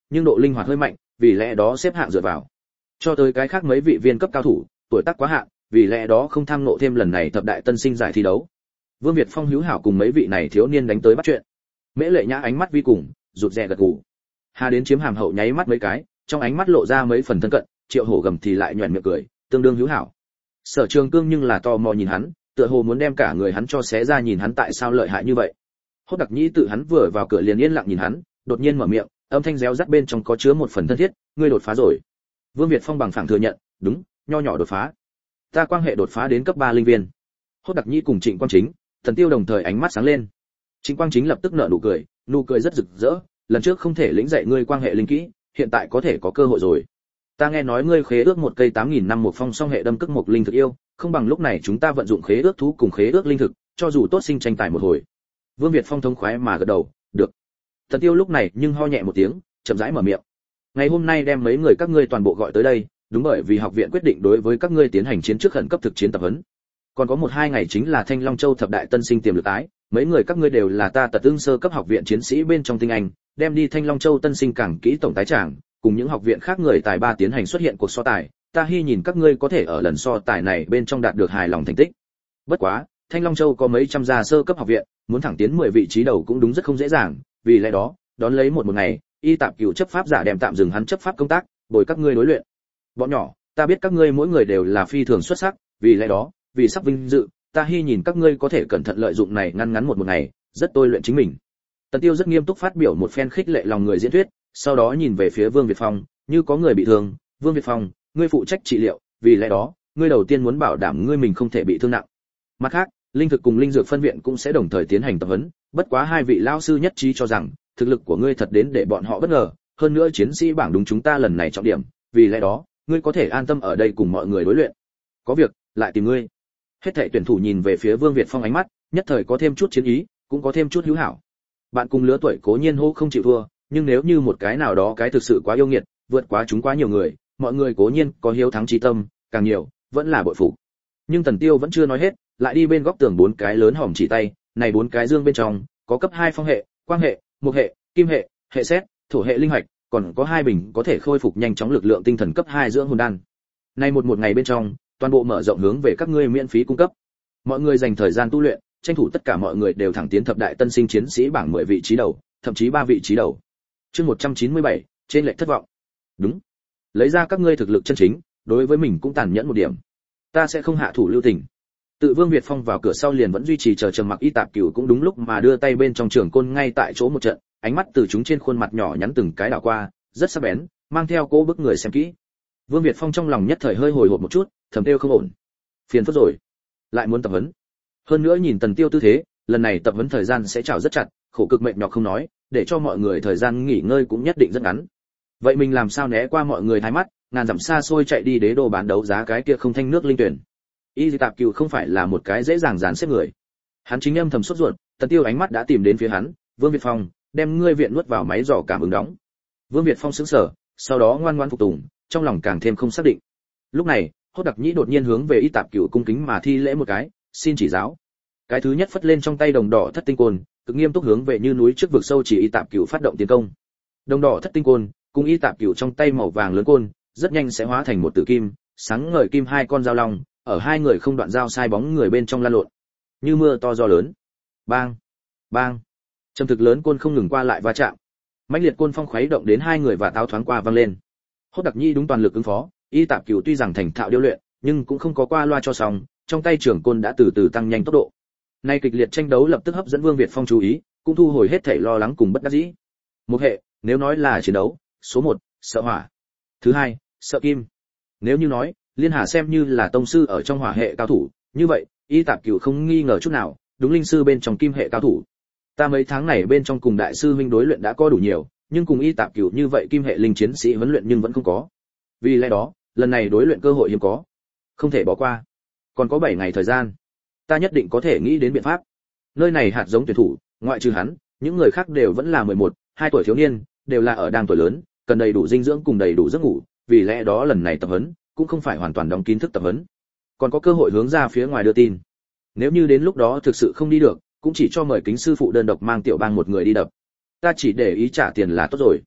nhưng độ linh hoạt hơi mạnh, vì lẽ đó xếp hạng dựa vào. Cho tới cái khác mấy vị viên cấp cao thủ, tuổi tác quá hạn, vì lẽ đó không tham ngộ thêm lần này thập đại tân sinh giải thi đấu. Vương Việt Phong hữu hảo cùng mấy vị này thiếu niên đánh tới bắt chuyện. Mễ Lệ Nhã ánh mắt vi cùng, rụt rè gật gù. Hà Đến Chiếm hàm hậu nháy mắt mấy cái, trong ánh mắt lộ ra mấy phần thân cận, Triệu Hổ gầm thì lại nhuyễn miệng cười, tương đương hữu hảo. Sở Trường Cương nhưng là tò mò nhìn hắn, tựa hồ muốn đem cả người hắn cho xé ra nhìn hắn tại sao lợi hại như vậy. Hốt Đặc Nhĩ tự hắn vừa vào cửa liền yên lặng nhìn hắn, đột nhiên mở miệng, âm thanh réo rắt bên trong có chứa một phần thân thiết, ngươi đột phá rồi. Vương Việt Phong bằng phẳng thừa nhận, đúng, nho nhỏ đột phá. Ta quan hệ đột phá đến cấp 3 linh viên. Hốt Đặc Nhĩ cùng Trịnh Quang Chính, Thần Tiêu đồng thời ánh mắt sáng lên. Trịnh Quang Chính lập tức nở nụ cười rất rực rỡ, lần trước không thể lĩnh dạy ngươi quan hệ linh kỹ, hiện tại có thể có cơ hội rồi. Ta nghe nói ngươi khế ước một cây 8000 năm một phong song hệ đâm cức một linh thực yêu, không bằng lúc này chúng ta vận dụng khế ước thú cùng khế ước linh thực, cho dù tốt sinh tranh tài một hồi. Vương Việt Phong thống khoái mà gật đầu, được. Thần Tiêu lúc này nhưng ho nhẹ một tiếng, chậm rãi mở miệng. Ngày hôm nay đem mấy người các ngươi toàn bộ gọi tới đây, đúng bởi vì học viện quyết định đối với các ngươi tiến hành chiến trước khẩn cấp thực chiến tập huấn. Còn có 1-2 ngày chính là Thanh Long Châu thập đại tân sinh tiềm lực tái, mấy người các ngươi đều là ta Tật Ưng sơ cấp học viện chiến sĩ bên trong tinh anh, đem đi Thanh Long Châu tân sinh cảng kỹ tổng tái tràng, cùng những học viện khác người tài ba tiến hành xuất hiện cuộc so tài, ta hy nhìn các ngươi có thể ở lần so tài này bên trong đạt được hài lòng thành tích. Bất quá, Thanh Long Châu có mấy trăm gia sơ cấp học viện, muốn thẳng tiến 10 vị trí đầu cũng đúng rất không dễ dàng, vì lẽ đó, đón lấy một ngày, Y Tạp Cửu chấp pháp giả đem tạm dừng hắn chấp pháp công tác, bồi các ngươi đối luyện. Bọn nhỏ, ta biết các ngươi mỗi người đều là phi thường xuất sắc, vì lẽ đó, vì sắp vinh dự, ta hy nhìn các ngươi có thể cẩn thận lợi dụng này ngắn một ngày, rất tôi luyện chính mình. Tần Tiêu rất nghiêm túc phát biểu một phen khích lệ lòng người diễn thuyết, sau đó nhìn về phía Vương Việt Phong, như có người bị thương, Vương Việt Phong, ngươi phụ trách trị liệu, vì lẽ đó, ngươi đầu tiên muốn bảo đảm ngươi mình không thể bị thương nặng. Mặt khác, linh thực cùng linh dược phân viện cũng sẽ đồng thời tiến hành tập huấn, bất quá hai vị lão sư nhất trí cho rằng, thực lực của ngươi thật đến để bọn họ bất ngờ, hơn nữa chiến sĩ bảng đúng chúng ta lần này trọng điểm, vì lẽ đó, ngươi có thể an tâm ở đây cùng mọi người đối luyện. Có việc, lại tìm ngươi. Hết thảy tuyển thủ nhìn về phía Vương Việt Phong ánh mắt, nhất thời có thêm chút chiến ý, cũng có thêm chút hữu hảo. Bạn cùng lứa tuổi cố nhiên hô không chịu thua, nhưng nếu như một cái nào đó cái thực sự quá yêu nghiệt, vượt quá chúng quá nhiều người, mọi người cố nhiên có hiếu thắng chí tâm, càng nhiều, vẫn là bội phục. Nhưng Tần Tiêu vẫn chưa nói hết, lại đi bên góc tường 4 cái lớn hòm chỉ tay, này 4 cái dương bên trong, có cấp 2 phong hệ, quang hệ, mộc hệ, kim hệ, hệ sét, thổ hệ linh hạch, còn có 2 bình có thể khôi phục nhanh chóng lực lượng tinh thần cấp 2 dưỡng hồn đan. Này một ngày bên trong, toàn bộ mở rộng hướng về các ngươi miễn phí cung cấp. Mọi người dành thời gian tu luyện, tranh thủ tất cả mọi người đều thẳng tiến thập đại tân sinh chiến sĩ bảng 10 vị trí đầu, thậm chí 3 vị trí đầu. Chương 197, trên lệch thất vọng. Đúng. Lấy ra các ngươi thực lực chân chính, đối với mình cũng tàn nhẫn một điểm. Ta sẽ không hạ thủ lưu tình. Tự Vương Việt Phong vào cửa sau liền vẫn duy trì chờ trầm mặc Y Tạp Cửu cũng đúng lúc mà đưa tay bên trong trường côn ngay tại chỗ một trận, ánh mắt từ chúng trên khuôn mặt nhỏ nhắn từng cái đảo qua, rất sắc bén, mang theo cố bức người xem kỹ. Vương Việt Phong trong lòng nhất thời hơi hồi hộp một chút, thầm tiêu không ổn. Phiền phức rồi, lại muốn tập huấn. Hơn nữa nhìn Tần Tiêu tư thế, lần này tập huấn thời gian sẽ chảo rất chặt, khổ cực mệt nhọc không nói, để cho mọi người thời gian nghỉ ngơi cũng nhất định rất ngắn. Vậy mình làm sao né qua mọi người thái mắt, ngàn dặm xa xôi chạy đi đế đô bán đấu giá cái kia không thanh nước linh tuyển. Y Tạp Cửu không phải là một cái dễ dàng dàn xếp người. Hắn chính âm thầm sốt ruột, Tần Tiêu ánh mắt đã tìm đến phía hắn, Vương Việt Phong, đem ngươi viện nuốt vào máy dò cảm ứng đóng. Vương Việt Phong sững sờ, sau đó ngoan ngoãn phục tùng, trong lòng càng thêm không xác định. Lúc này, Hốt Đặc Nhĩ đột nhiên hướng về Y Tạp Cửu cung kính mà thi lễ một cái, xin chỉ giáo. Cái thứ nhất phất lên trong tay đồng đỏ thất tinh côn, cực nghiêm túc hướng về như núi trước vực sâu chỉ Y Tạp Cửu phát động tiến công. Đồng đỏ thất tinh côn, cùng Y Tạp Cửu trong tay màu vàng lớn côn, rất nhanh sẽ hóa thành một tử kim, sáng ngời kim hai con dao long, ở hai người không đoạn dao sai bóng người bên trong lan lộn. Như mưa to gió lớn. Bang, bang. Trầm thực lớn côn không ngừng qua lại va chạm. Mãnh liệt côn phong khuấy động đến hai người và táo thoáng qua vang lên. Hốt Đặc Nhĩ đúng toàn lực ứng phó, Y Tạp Cửu tuy rằng thành thạo điêu luyện, nhưng cũng không có qua loa cho xong, trong tay trưởng côn đã từ từ tăng nhanh tốc độ. Nay kịch liệt tranh đấu lập tức hấp dẫn Vương Việt Phong chú ý, cũng thu hồi hết thảy lo lắng cùng bất đắc dĩ. Một hệ, nếu nói là chiến đấu, số 1, sợ hỏa. Thứ hai, sợ kim. Nếu như nói, Liên Hà xem như là tông sư ở trong hỏa hệ cao thủ, như vậy, Y Tạp Cửu không nghi ngờ chút nào, đúng linh sư bên trong kim hệ cao thủ. Ta mấy tháng này bên trong cùng đại sư huynh đối luyện đã có đủ nhiều, nhưng cùng Y Tạp Cửu như vậy kim hệ linh chiến sĩ huấn luyện nhưng vẫn không có. Vì lẽ đó, lần này đối luyện cơ hội hiếm có, không thể bỏ qua. Còn có 7 ngày thời gian, ta nhất định có thể nghĩ đến biện pháp. Nơi này hạt giống tuyển thủ, ngoại trừ hắn, những người khác đều vẫn là 11, 2 tuổi thiếu niên, đều là ở đang tuổi lớn, cần đầy đủ dinh dưỡng cùng đầy đủ giấc ngủ, vì lẽ đó lần này tập huấn cũng không phải hoàn toàn đóng kín thức tập huấn, còn có cơ hội hướng ra phía ngoài đưa tin. Nếu như đến lúc đó thực sự không đi được, cũng chỉ cho mời Kính sư phụ đơn độc mang Tiểu Bang một người đi đập. Ta chỉ để ý trả tiền là tốt rồi.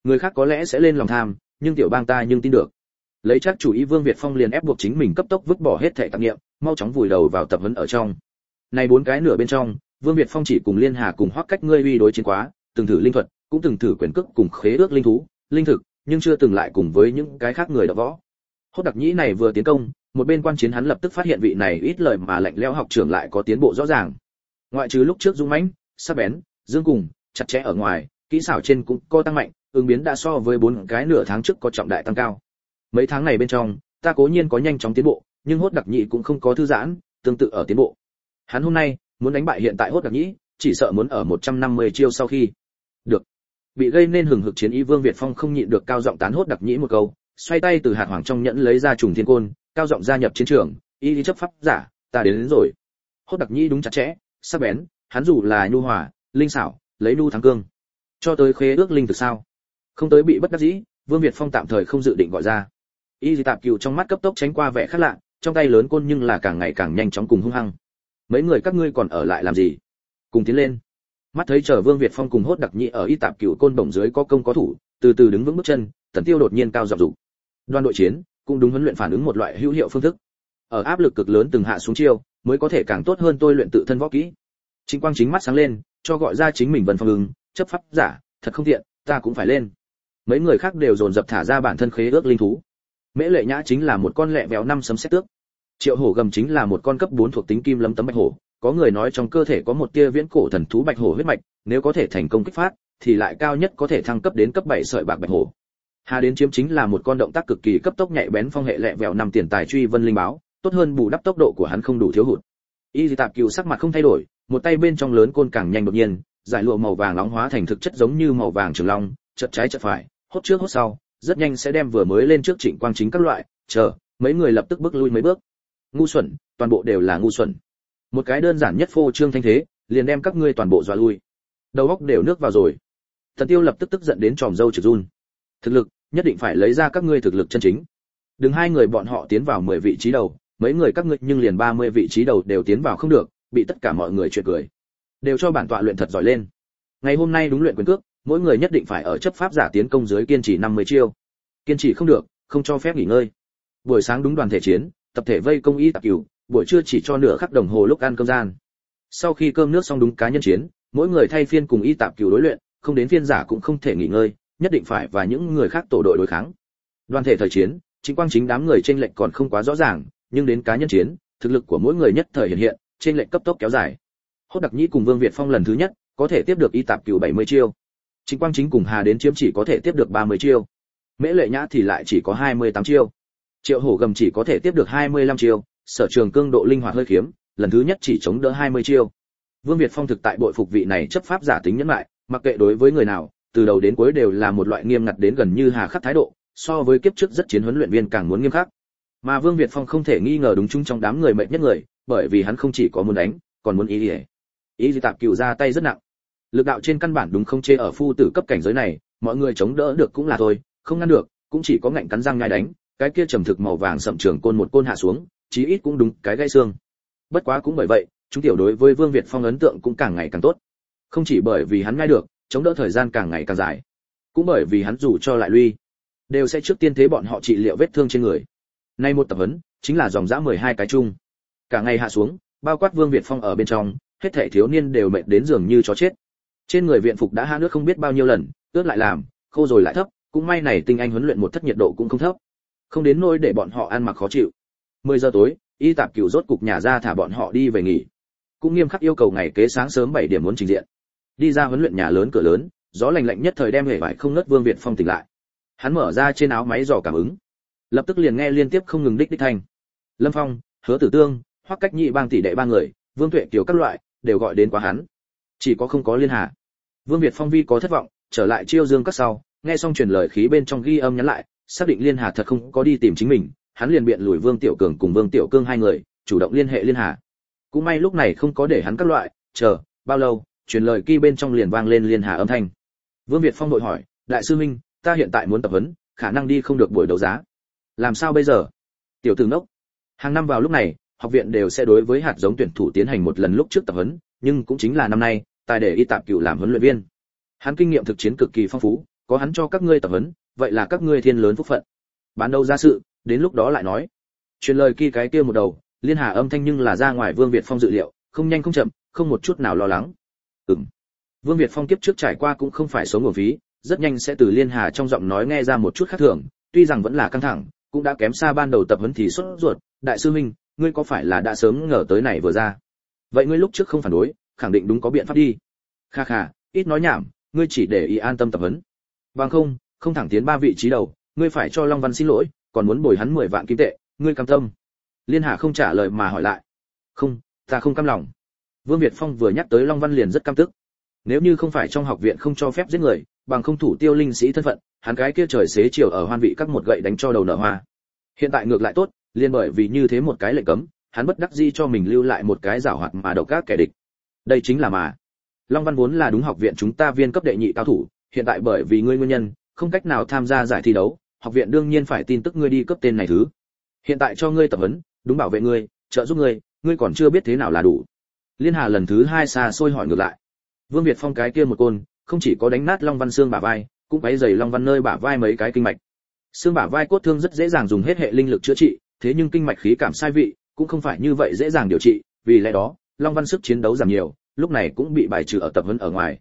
Người khác có lẽ sẽ lên lòng tham, nhưng tiểu bang ta nhưng tin được. Lấy chắc chủ ý Vương Việt Phong liền ép buộc chính mình cấp tốc vứt bỏ hết thảy tạp niệm, mau chóng vùi đầu vào tập huấn ở trong. Này 4 cái nửa bên trong, Vương Việt Phong chỉ cùng Liên Hà cùng Hoắc Cách ngươi uy đối chiến quá, từng thử linh thuật, cũng từng thử quyền cước cùng khế ước linh thú, linh thực, nhưng chưa từng lại cùng với những cái khác người đọ võ. Hốt Đặc Nhĩ này vừa tiến công, một bên quan chiến hắn lập tức phát hiện vị này ít lời mà lạnh lẽo học trưởng lại có tiến bộ rõ ràng. Ngoại trừ lúc trước dũng mãnh, sắc bén, dương cùng, chặt chẽ ở ngoài, kỹ xảo trên cũng có tăng mạnh, ứng biến đã so với 4 cái nửa tháng trước có trọng đại tăng cao. Mấy tháng này bên trong, ta cố nhiên có nhanh chóng tiến bộ, nhưng Hốt Đặc Nhĩ cũng không có thư giãn, tương tự ở tiến bộ. Hắn hôm nay muốn đánh bại hiện tại Hốt Đặc Nhĩ, chỉ sợ muốn ở 150 chiêu sau khi. Được. Bị gây nên hừng hực chiến ý Vương Việt Phong không nhịn được cao giọng tán Hốt Đặc Nhĩ một câu, xoay tay từ hạt hoàng trong nhẫn lấy ra trùng thiên côn, cao giọng gia nhập chiến trường, y lý chấp pháp giả, ta đến rồi. Hốt Đặc Nhĩ đúng chặt chẽ, sắc bén, hắn dù là nhu hòa, linh xảo, lấy nhu thắng cương. Cho tới khế ước linh thực sao? Không tới bị bất đắc dĩ, Vương Việt Phong tạm thời không dự định gọi ra. Y Di Tạp Cừu trong mắt cấp tốc tránh qua vẻ khác lạ, trong tay lớn côn nhưng là càng ngày càng nhanh chóng cùng hung hăng. Mấy người các ngươi còn ở lại làm gì? Cùng tiến lên. Mắt thấy chờ Vương Việt Phong cùng Hốt Đặc Nhĩ ở Y Tạp Cừu côn bổng dưới có công có thủ, từ từ đứng vững bước chân, Tần Tiêu đột nhiên cao giọng rủ. Đoàn đội chiến cũng đúng huấn luyện phản ứng một loại hữu hiệu phương thức. Ở áp lực cực lớn từng hạ xuống chiêu, mới có thể càng tốt hơn tôi luyện tự thân võ kỹ. Trịnh Quang Chính mắt sáng lên, cho gọi ra chính mình Vân Phong ứng, chấp pháp giả, thật không tiện, ta cũng phải lên. Mấy người khác đều dồn dập thả ra bản thân khế ước linh thú. Mễ Lệ Nhã chính là một con lẹ véo 5 sấm sét tước. Triệu Hổ Gầm chính là một con cấp 4 thuộc tính kim lấm tấm bạch hổ, có người nói trong cơ thể có một tia viễn cổ thần thú bạch hổ huyết mạch, nếu có thể thành công kích phát, thì lại cao nhất có thể thăng cấp đến cấp 7 sợi bạc bạch hổ. Hà đến chiếm chính là một con động tác cực kỳ cấp tốc nhạy bén phong hệ lẹ vẹo 5 tiền tài truy vân linh báo, tốt hơn bù đắp tốc độ của hắn không đủ thiếu hụt. Y Di Tạp Cừu sắc mặt không thay đổi, một tay bên trong lớn côn càng nhanh đột nhiên, giải lụa màu vàng nóng hóa thành thực chất giống như màu vàng trường long, chợt trái chợt phải, hốt trước hốt sau, rất nhanh sẽ đem vừa mới lên trước Trịnh Quang Chính các loại, chờ, mấy người lập tức bước lui mấy bước. Ngu xuẩn, toàn bộ đều là ngu xuẩn. Một cái đơn giản nhất phô trương thanh thế, liền đem các ngươi toàn bộ dọa lui. Đầu óc đều nước vào rồi. Thần Tiêu lập tức tức giận đến tròm râu trực run. Thực lực, nhất định phải lấy ra các ngươi thực lực chân chính. Đừng hai người bọn họ tiến vào 10 vị trí đầu, mấy người các ngươi nhưng liền 30 vị trí đầu đều tiến vào không được, bị tất cả mọi người chuyện cười. Đều cho bản tọa luyện thật giỏi lên. Ngày hôm nay đúng luyện quyền cước, mỗi người nhất định phải ở chấp pháp giả tiến công dưới kiên trì 50 chiêu. Kiên trì không được, không cho phép nghỉ ngơi. Buổi sáng đúng đoàn thể chiến, tập thể vây công Y Tạp Cừu, buổi trưa chỉ cho nửa khắc đồng hồ lúc ăn cơm gian. Sau khi cơm nước xong đúng cá nhân chiến, mỗi người thay phiên cùng Y Tạp Cừu đối luyện, không đến phiên giả cũng không thể nghỉ ngơi, nhất định phải và những người khác tổ đội đối kháng. Đoàn thể thời chiến, Trịnh Quang Chính đám người trên lệnh còn không quá rõ ràng, nhưng đến cá nhân chiến, thực lực của mỗi người nhất thời hiện hiện, trên lệnh cấp tốc kéo dài. Hốt Đặc Nhĩ cùng Vương Việt Phong lần thứ nhất, có thể tiếp được Y Tạp Cừu 70 chiêu. Trịnh Quang Chính cùng Hà đến chiếm chỉ có thể tiếp được 30 chiêu. Mễ Lệ Nhã thì lại chỉ có 28 chiêu. Triệu Hổ Gầm chỉ có thể tiếp được 25 chiêu, Sở Trường Cương độ linh hoạt hơi khiếm, lần thứ nhất chỉ chống đỡ 20 chiêu. Vương Việt Phong thực tại bội phục vị này chấp pháp giả tính nhẫn nại, mặc kệ đối với người nào, từ đầu đến cuối đều là một loại nghiêm ngặt đến gần như hà khắc thái độ, so với kiếp trước rất chiến huấn luyện viên càng muốn nghiêm khắc. Mà Vương Việt Phong không thể nghi ngờ đúng chung trong đám người mệt nhất người, bởi vì hắn không chỉ có muốn đánh, còn muốn ý. Ý Di Tạp Cừu ra tay rất nặng. Lực đạo trên căn bản đúng không chê ở phu tử cấp cảnh giới này, mọi người chống đỡ được cũng là thôi, không ngăn được, cũng chỉ có ngạnh cắn răng nhai đánh, cái kia trầm thực màu vàng sậm trường côn một côn hạ xuống, chí ít cũng đúng cái gãy xương. Bất quá cũng bởi vậy, chúng tiểu đối với Vương Việt Phong ấn tượng cũng càng ngày càng tốt. Không chỉ bởi vì hắn nhai được, chống đỡ thời gian càng ngày càng dài, cũng bởi vì hắn dù cho lại lui, đều sẽ trước tiên thế bọn họ trị liệu vết thương trên người. Nay một tập huấn, chính là dòng dã 12 cái chung. Cả ngày hạ xuống, bao quát Vương Việt Phong ở bên trong, hết thảy thiếu niên đều mệt đến giường như chó chết. Trên người viện phục đã hạ nước không biết bao nhiêu lần, ướt lại làm, khô rồi lại thấp, cũng may này tinh anh huấn luyện một thất nhiệt độ cũng không thấp, không đến nỗi để bọn họ ăn mặc khó chịu. 10 giờ tối, Y Tạp Cừu rốt cục nhà ra thả bọn họ đi về nghỉ, cũng nghiêm khắc yêu cầu ngày kế sáng sớm 7 điểm muốn trình diện. Đi ra huấn luyện nhà lớn cửa lớn, gió lạnh lạnh nhất thời đem hề vải không ngớt Vương Việt Phong tỉnh lại. Hắn mở ra trên áo máy dò cảm ứng, lập tức liền nghe liên tiếp không ngừng đích thanh. Lâm Phong, Hứa Tử Tương, Hoắc Cách Nhị bang tỷ đệ ba người, Vương Tuệ Kiều các loại đều gọi đến quá hắn, chỉ có không có Liên Hà. Vương Việt Phong vi có thất vọng, trở lại Chiêu Dương các sau, nghe xong truyền lời khí bên trong ghi âm nhắn lại, xác định Liên Hà thật không có đi tìm chính mình, hắn liền biện lùi Vương Tiểu Cường cùng Vương Tiểu Cương hai người, chủ động liên hệ Liên Hà. Cũng may lúc này không có để hắn các loại, chờ, bao lâu, truyền lời kỳ bên trong liền vang lên Liên Hà âm thanh. Vương Việt Phong đội hỏi, đại sư huynh, ta hiện tại muốn tập huấn, khả năng đi không được buổi đấu giá. Làm sao bây giờ? Tiểu tử ngốc. Hàng năm vào lúc này, học viện đều sẽ đối với hạt giống tuyển thủ tiến hành một lần lúc trước tập huấn, nhưng cũng chính là năm nay, tài để Y Tạp Cừu làm huấn luyện viên. Hắn kinh nghiệm thực chiến cực kỳ phong phú, có hắn cho các ngươi tập huấn, vậy là các ngươi thiên lớn phúc phận. Bán đấu giá sự, đến lúc đó lại nói. Truyền lời kia cái kia một đầu, Liên Hà âm thanh nhưng là ra ngoài Vương Việt Phong dự liệu, không nhanh không chậm, không một chút nào lo lắng. Vương Việt Phong kiếp trước trải qua cũng không phải sống nguồn phí, rất nhanh sẽ từ Liên Hà trong giọng nói nghe ra một chút khác thường, tuy rằng vẫn là căng thẳng, cũng đã kém xa ban đầu tập huấn thì sốt ruột. Đại sư huynh, ngươi có phải là đã sớm ngờ tới này vừa ra? Vậy ngươi lúc trước không phản đối, khẳng định đúng có biện pháp đi. Kha kha, ít nói nhảm, ngươi chỉ để ý an tâm tập huấn. Bằng không thẳng tiến 3 vị trí đầu, ngươi phải cho Long Văn xin lỗi, còn muốn bồi hắn 10 vạn kim tệ, ngươi cam tâm? Liên Hà không trả lời mà hỏi lại. Không, ta không cam lòng. Vương Việt Phong vừa nhắc tới Long Văn liền rất căm tức. Nếu như không phải trong học viện không cho phép giết người, bằng không thủ tiêu linh sĩ thân phận, hắn cái kia trời xế chiều ở Hoan Vị các một gậy đánh cho đầu nở hoa. Hiện tại ngược lại tốt, liên bởi vì như thế một cái lệnh cấm, hắn bất đắc dĩ cho mình lưu lại một cái giảo hoạt mà độc các kẻ địch. Đây chính là mà. Long Văn vốn là đúng học viện chúng ta viên cấp đệ nhị cao thủ, hiện tại bởi vì ngươi nguyên nhân, không cách nào tham gia giải thi đấu, học viện đương nhiên phải tin tức ngươi đi cấp tên này thứ. Hiện tại cho ngươi tập huấn, đúng bảo vệ ngươi, trợ giúp ngươi còn chưa biết thế nào là đủ. Liên Hà lần thứ 2 xa xôi hỏi ngược lại. Vương Việt Phong cái kia một côn, không chỉ có đánh nát Long Văn xương bả vai, cũng quấy rầy Long Văn nơi bả vai mấy cái kinh mạch. Xương bả vai cốt thương rất dễ dàng dùng hết hệ linh lực chữa trị, thế nhưng kinh mạch khí cảm sai vị, cũng không phải như vậy dễ dàng điều trị, vì lẽ đó, Long Văn sức chiến đấu giảm nhiều, lúc này cũng bị bài trừ ở tập huấn ở ngoài.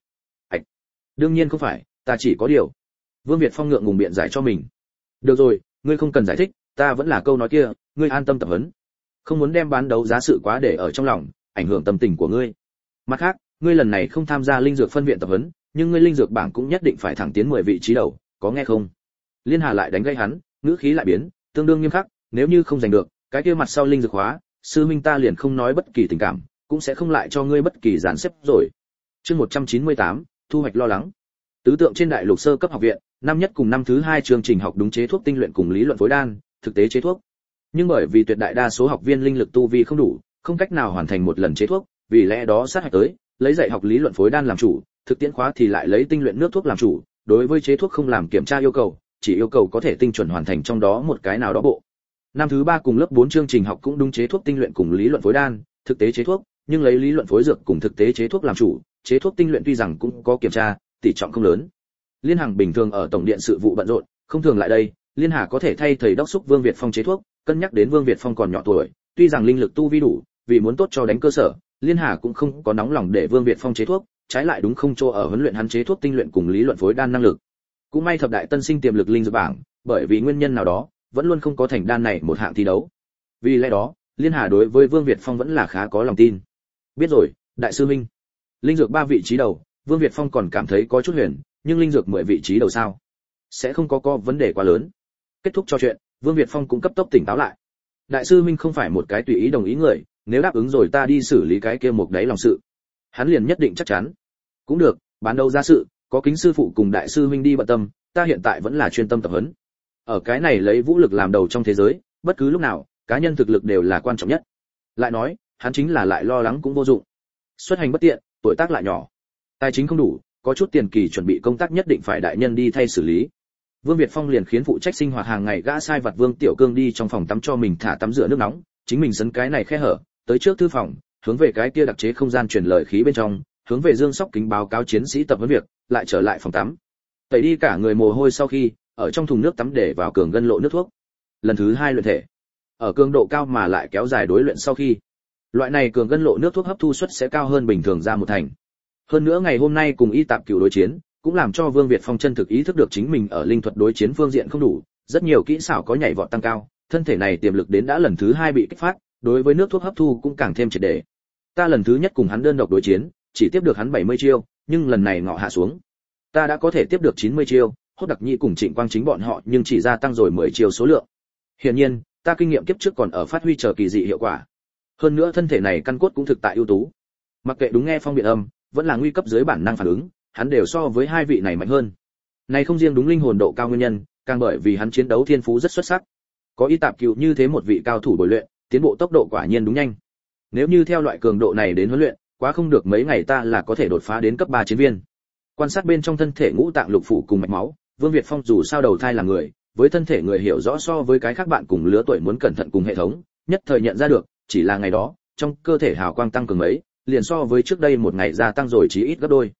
Đương nhiên không phải, ta chỉ có điều. Vương Việt Phong ngượng ngùng biện giải cho mình. Được rồi, ngươi không cần giải thích, ta vẫn là câu nói kia, ngươi an tâm tập huấn. Không muốn đem bán đấu giá sự quá để ở trong lòng, ảnh hưởng tâm tình của ngươi. Mặt khác, ngươi lần này không tham gia linh dược phân viện tập huấn, nhưng ngươi linh dược bảng cũng nhất định phải thẳng tiến 10 vị trí đầu, có nghe không? Liên Hà lại đánh gây hắn, ngữ khí lại biến, tương đương nghiêm khắc, nếu như không giành được, cái kia mặt sau linh dược hóa, sư huynh ta liền không nói bất kỳ tình cảm, cũng sẽ không lại cho ngươi bất kỳ dàn xếp rồi. Chương 198, thu hoạch lo lắng. Tứ tượng trên đại lục sơ cấp học viện, năm nhất cùng năm thứ 2 chương trình học đúng chế thuốc tinh luyện cùng lý luận phối đan, thực tế chế thuốc. Nhưng bởi vì tuyệt đại đa số học viên linh lực tu vi không đủ, không cách nào hoàn thành một lần chế thuốc, vì lẽ đó sát hạch tới, lấy dạy học lý luận phối đan làm chủ, thực tiễn khóa thì lại lấy tinh luyện nước thuốc làm chủ, đối với chế thuốc không làm kiểm tra yêu cầu, chỉ yêu cầu có thể tinh chuẩn hoàn thành trong đó một cái nào đó bộ. Năm thứ 3 cùng lớp 4 chương trình học cũng đúng chế thuốc tinh luyện cùng lý luận phối đan, thực tế chế thuốc, nhưng lấy lý luận phối dược cùng thực tế chế thuốc làm chủ, chế thuốc tinh luyện tuy rằng cũng có kiểm tra, tỷ trọng không lớn. Liên Hằng bình thường ở tổng điện sự vụ bận rộn, không thường lại đây, Liên Hà có thể thay thầy đốc xúc Vương Việt Phong chế thuốc, cân nhắc đến Vương Việt Phong còn nhỏ tuổi, tuy rằng linh lực tu vi đủ, vì muốn tốt cho đánh cơ sở, Liên Hà cũng không có nóng lòng để Vương Việt Phong chế thuốc, trái lại đúng không cho ở huấn luyện hắn chế thuốc tinh luyện cùng lý luận phối đan năng lực. Cũng may thập đại tân sinh tiềm lực linh dược bảng, bởi vì nguyên nhân nào đó, vẫn luôn không có thành đan này một hạng thi đấu. Vì lẽ đó, Liên Hà đối với Vương Việt Phong vẫn là khá có lòng tin. Biết rồi, đại sư huynh. Linh dược 3 vị trí đầu, Vương Việt Phong còn cảm thấy có chút huyền, nhưng linh dược 10 vị trí đầu sao? Sẽ không có vấn đề quá lớn. Kết thúc trò chuyện, Vương Việt Phong cũng cấp tốc tỉnh táo lại. Đại sư huynh không phải một cái tùy ý đồng ý người, nếu đáp ứng rồi ta đi xử lý cái kia một đáy lòng sự. Hắn liền nhất định chắc chắn. Cũng được, bán đấu giá sự, có Kính sư phụ cùng đại sư huynh đi bận tâm, ta hiện tại vẫn là chuyên tâm tập huấn. Ở cái này lấy vũ lực làm đầu trong thế giới, bất cứ lúc nào, cá nhân thực lực đều là quan trọng nhất. Lại nói, hắn chính là lại lo lắng cũng vô dụng. Xuất hành bất tiện, tuổi tác lại nhỏ, tài chính không đủ, có chút tiền kỳ chuẩn bị công tác nhất định phải đại nhân đi thay xử lý. Vương Việt Phong liền khiến phụ trách sinh hoạt hàng ngày gã sai vặt Vương Tiểu Cương đi trong phòng tắm cho mình thả tắm rửa nước nóng, chính mình sấn cái này khe hở, tới trước thư phòng, hướng về cái kia đặc chế không gian truyền lời khí bên trong, hướng về Dương Sóc Kính báo cáo chiến sĩ tập huấn việc, lại trở lại phòng tắm. Tẩy đi cả người mồ hôi sau khi, ở trong thùng nước tắm để vào cường ngân lộ nước thuốc. Lần thứ 2 luyện thể. Ở cường độ cao mà lại kéo dài đối luyện sau khi, loại này cường ngân lộ nước thuốc hấp thu suất sẽ cao hơn bình thường ra một thành. Hơn nữa ngày hôm nay cùng Y Tạp Cửu đối chiến, cũng làm cho Vương Việt Phong chân thực ý thức được chính mình ở linh thuật đối chiến phương diện không đủ, rất nhiều kỹ xảo có nhảy vọt tăng cao, thân thể này tiềm lực đến đã lần thứ 2 bị kích phát, đối với nước thuốc hấp thu cũng càng thêm triệt để. Ta lần thứ nhất cùng hắn đơn độc đối chiến, chỉ tiếp được hắn 70 chiêu, nhưng lần này ngọ hạ xuống, ta đã có thể tiếp được 90 chiêu, Hốt Đặc Nhi cùng Trịnh Quang Chính bọn họ nhưng chỉ gia tăng rồi 10 chiêu số lượng. Hiển nhiên, ta kinh nghiệm kiếp trước còn ở phát huy chờ kỳ dị hiệu quả. Hơn nữa thân thể này căn cốt cũng thực tại ưu tú. Mặc kệ đúng nghe phong biện âm, vẫn là nguy cấp dưới bản năng phản ứng, hắn đều so với hai vị này mạnh hơn. Này không riêng đúng linh hồn độ cao nguyên nhân, càng bởi vì hắn chiến đấu thiên phú rất xuất sắc. Có Y Tạp Cửu như thế một vị cao thủ bồi luyện, tiến bộ tốc độ quả nhiên đúng nhanh. Nếu như theo loại cường độ này đến huấn luyện, quá không được mấy ngày ta là có thể đột phá đến cấp 3 chiến viên. Quan sát bên trong thân thể ngũ tạng lục phủ cùng mạch máu, Vương Việt Phong dù sao đầu thai là người, với thân thể người hiểu rõ so với cái khác bạn cùng lứa tuổi muốn cẩn thận cùng hệ thống, nhất thời nhận ra được, chỉ là ngày đó, trong cơ thể hào quang tăng cường mấy, liền so với trước đây một ngày gia tăng rồi chí ít gấp đôi.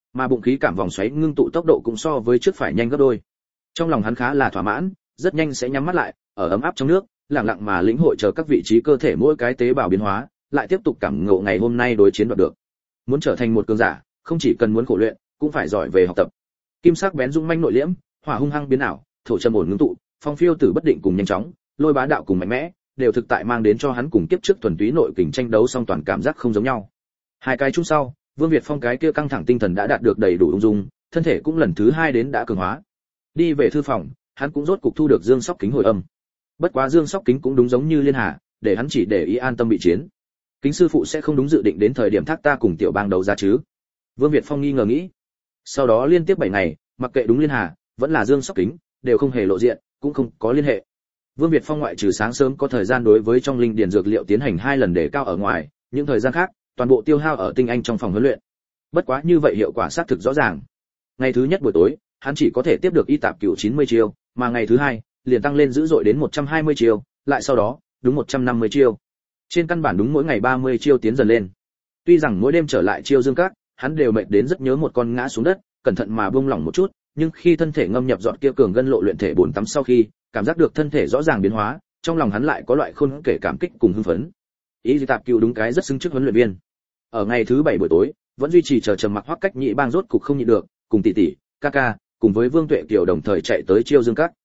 mà bụng khí cảm vòng xoáy ngưng tụ tốc độ cũng so với trước phải nhanh gấp đôi. Trong lòng hắn khá là thỏa mãn, rất nhanh sẽ nhắm mắt lại, ở ấm áp trong nước, lặng lặng mà lĩnh hội chờ các vị trí cơ thể mỗi cái tế bào biến hóa, lại tiếp tục cảm ngộ ngày hôm nay đối chiến đoạt được. Muốn trở thành một cường giả, không chỉ cần muốn khổ luyện, cũng phải giỏi về học tập. Kim sắc bén dũng manh nội liễm, hỏa hung hăng biến ảo, thổ trầm ổn ngưng tụ, phong phiêu tử bất định cùng nhanh chóng, lôi bá đạo cùng mạnh mẽ, đều thực tại mang đến cho hắn cùng kiếp trước thuần túy nội kình tranh đấu song toàn cảm giác không giống nhau. Hai cái chung sau, Vương Việt Phong cái kia căng thẳng tinh thần đã đạt được đầy đủ ung dung, thân thể cũng lần thứ hai đến đã cường hóa. Đi về thư phòng, hắn cũng rốt cục thu được Dương Sóc Kính hồi âm. Bất quá Dương Sóc Kính cũng đúng giống như Liên Hà, để hắn chỉ để ý an tâm bị chiến. Kính sư phụ sẽ không đúng dự định đến thời điểm thác ta cùng tiểu bang đấu ra chứ? Vương Việt Phong nghi ngờ nghĩ. Sau đó liên tiếp 7 ngày, mặc kệ đúng Liên Hà, vẫn là Dương Sóc Kính, đều không hề lộ diện, cũng không có liên hệ. Vương Việt Phong ngoại trừ sáng sớm có thời gian đối với trong linh điền dược liệu tiến hành 2 lần đề cao ở ngoài, những thời gian khác, toàn bộ tiêu hao ở tinh anh trong phòng huấn luyện. Bất quá như vậy hiệu quả xác thực rõ ràng. Ngày thứ nhất buổi tối, hắn chỉ có thể tiếp được y tạp cửu 90 chiêu, mà ngày thứ hai, liền tăng lên dữ dội đến 120 chiêu, lại sau đó, đúng 150 chiêu. Trên căn bản đúng mỗi ngày 30 chiêu tiến dần lên. Tuy rằng mỗi đêm trở lại chiêu dương các, hắn đều mệt đến rất nhớ một con ngã xuống đất, cẩn thận mà buông lỏng một chút, nhưng khi thân thể ngâm nhập giọt kia cường gân lộ luyện thể bổn tắm sau khi, cảm giác được thân thể rõ ràng biến hóa, trong lòng hắn lại có loại khôn kể cảm kích cùng hưng phấn. Ý tạp cửu đúng cái rất xứng chức huấn luyện viên. Ở ngày thứ 7 buổi tối, vẫn duy trì chờ trầm mặc Hoắc Cách Nhị bang rốt cục không nhịn được, cùng tỷ tỷ, ca ca, cùng với Vương Tuệ Kiều đồng thời chạy tới chiêu dương các.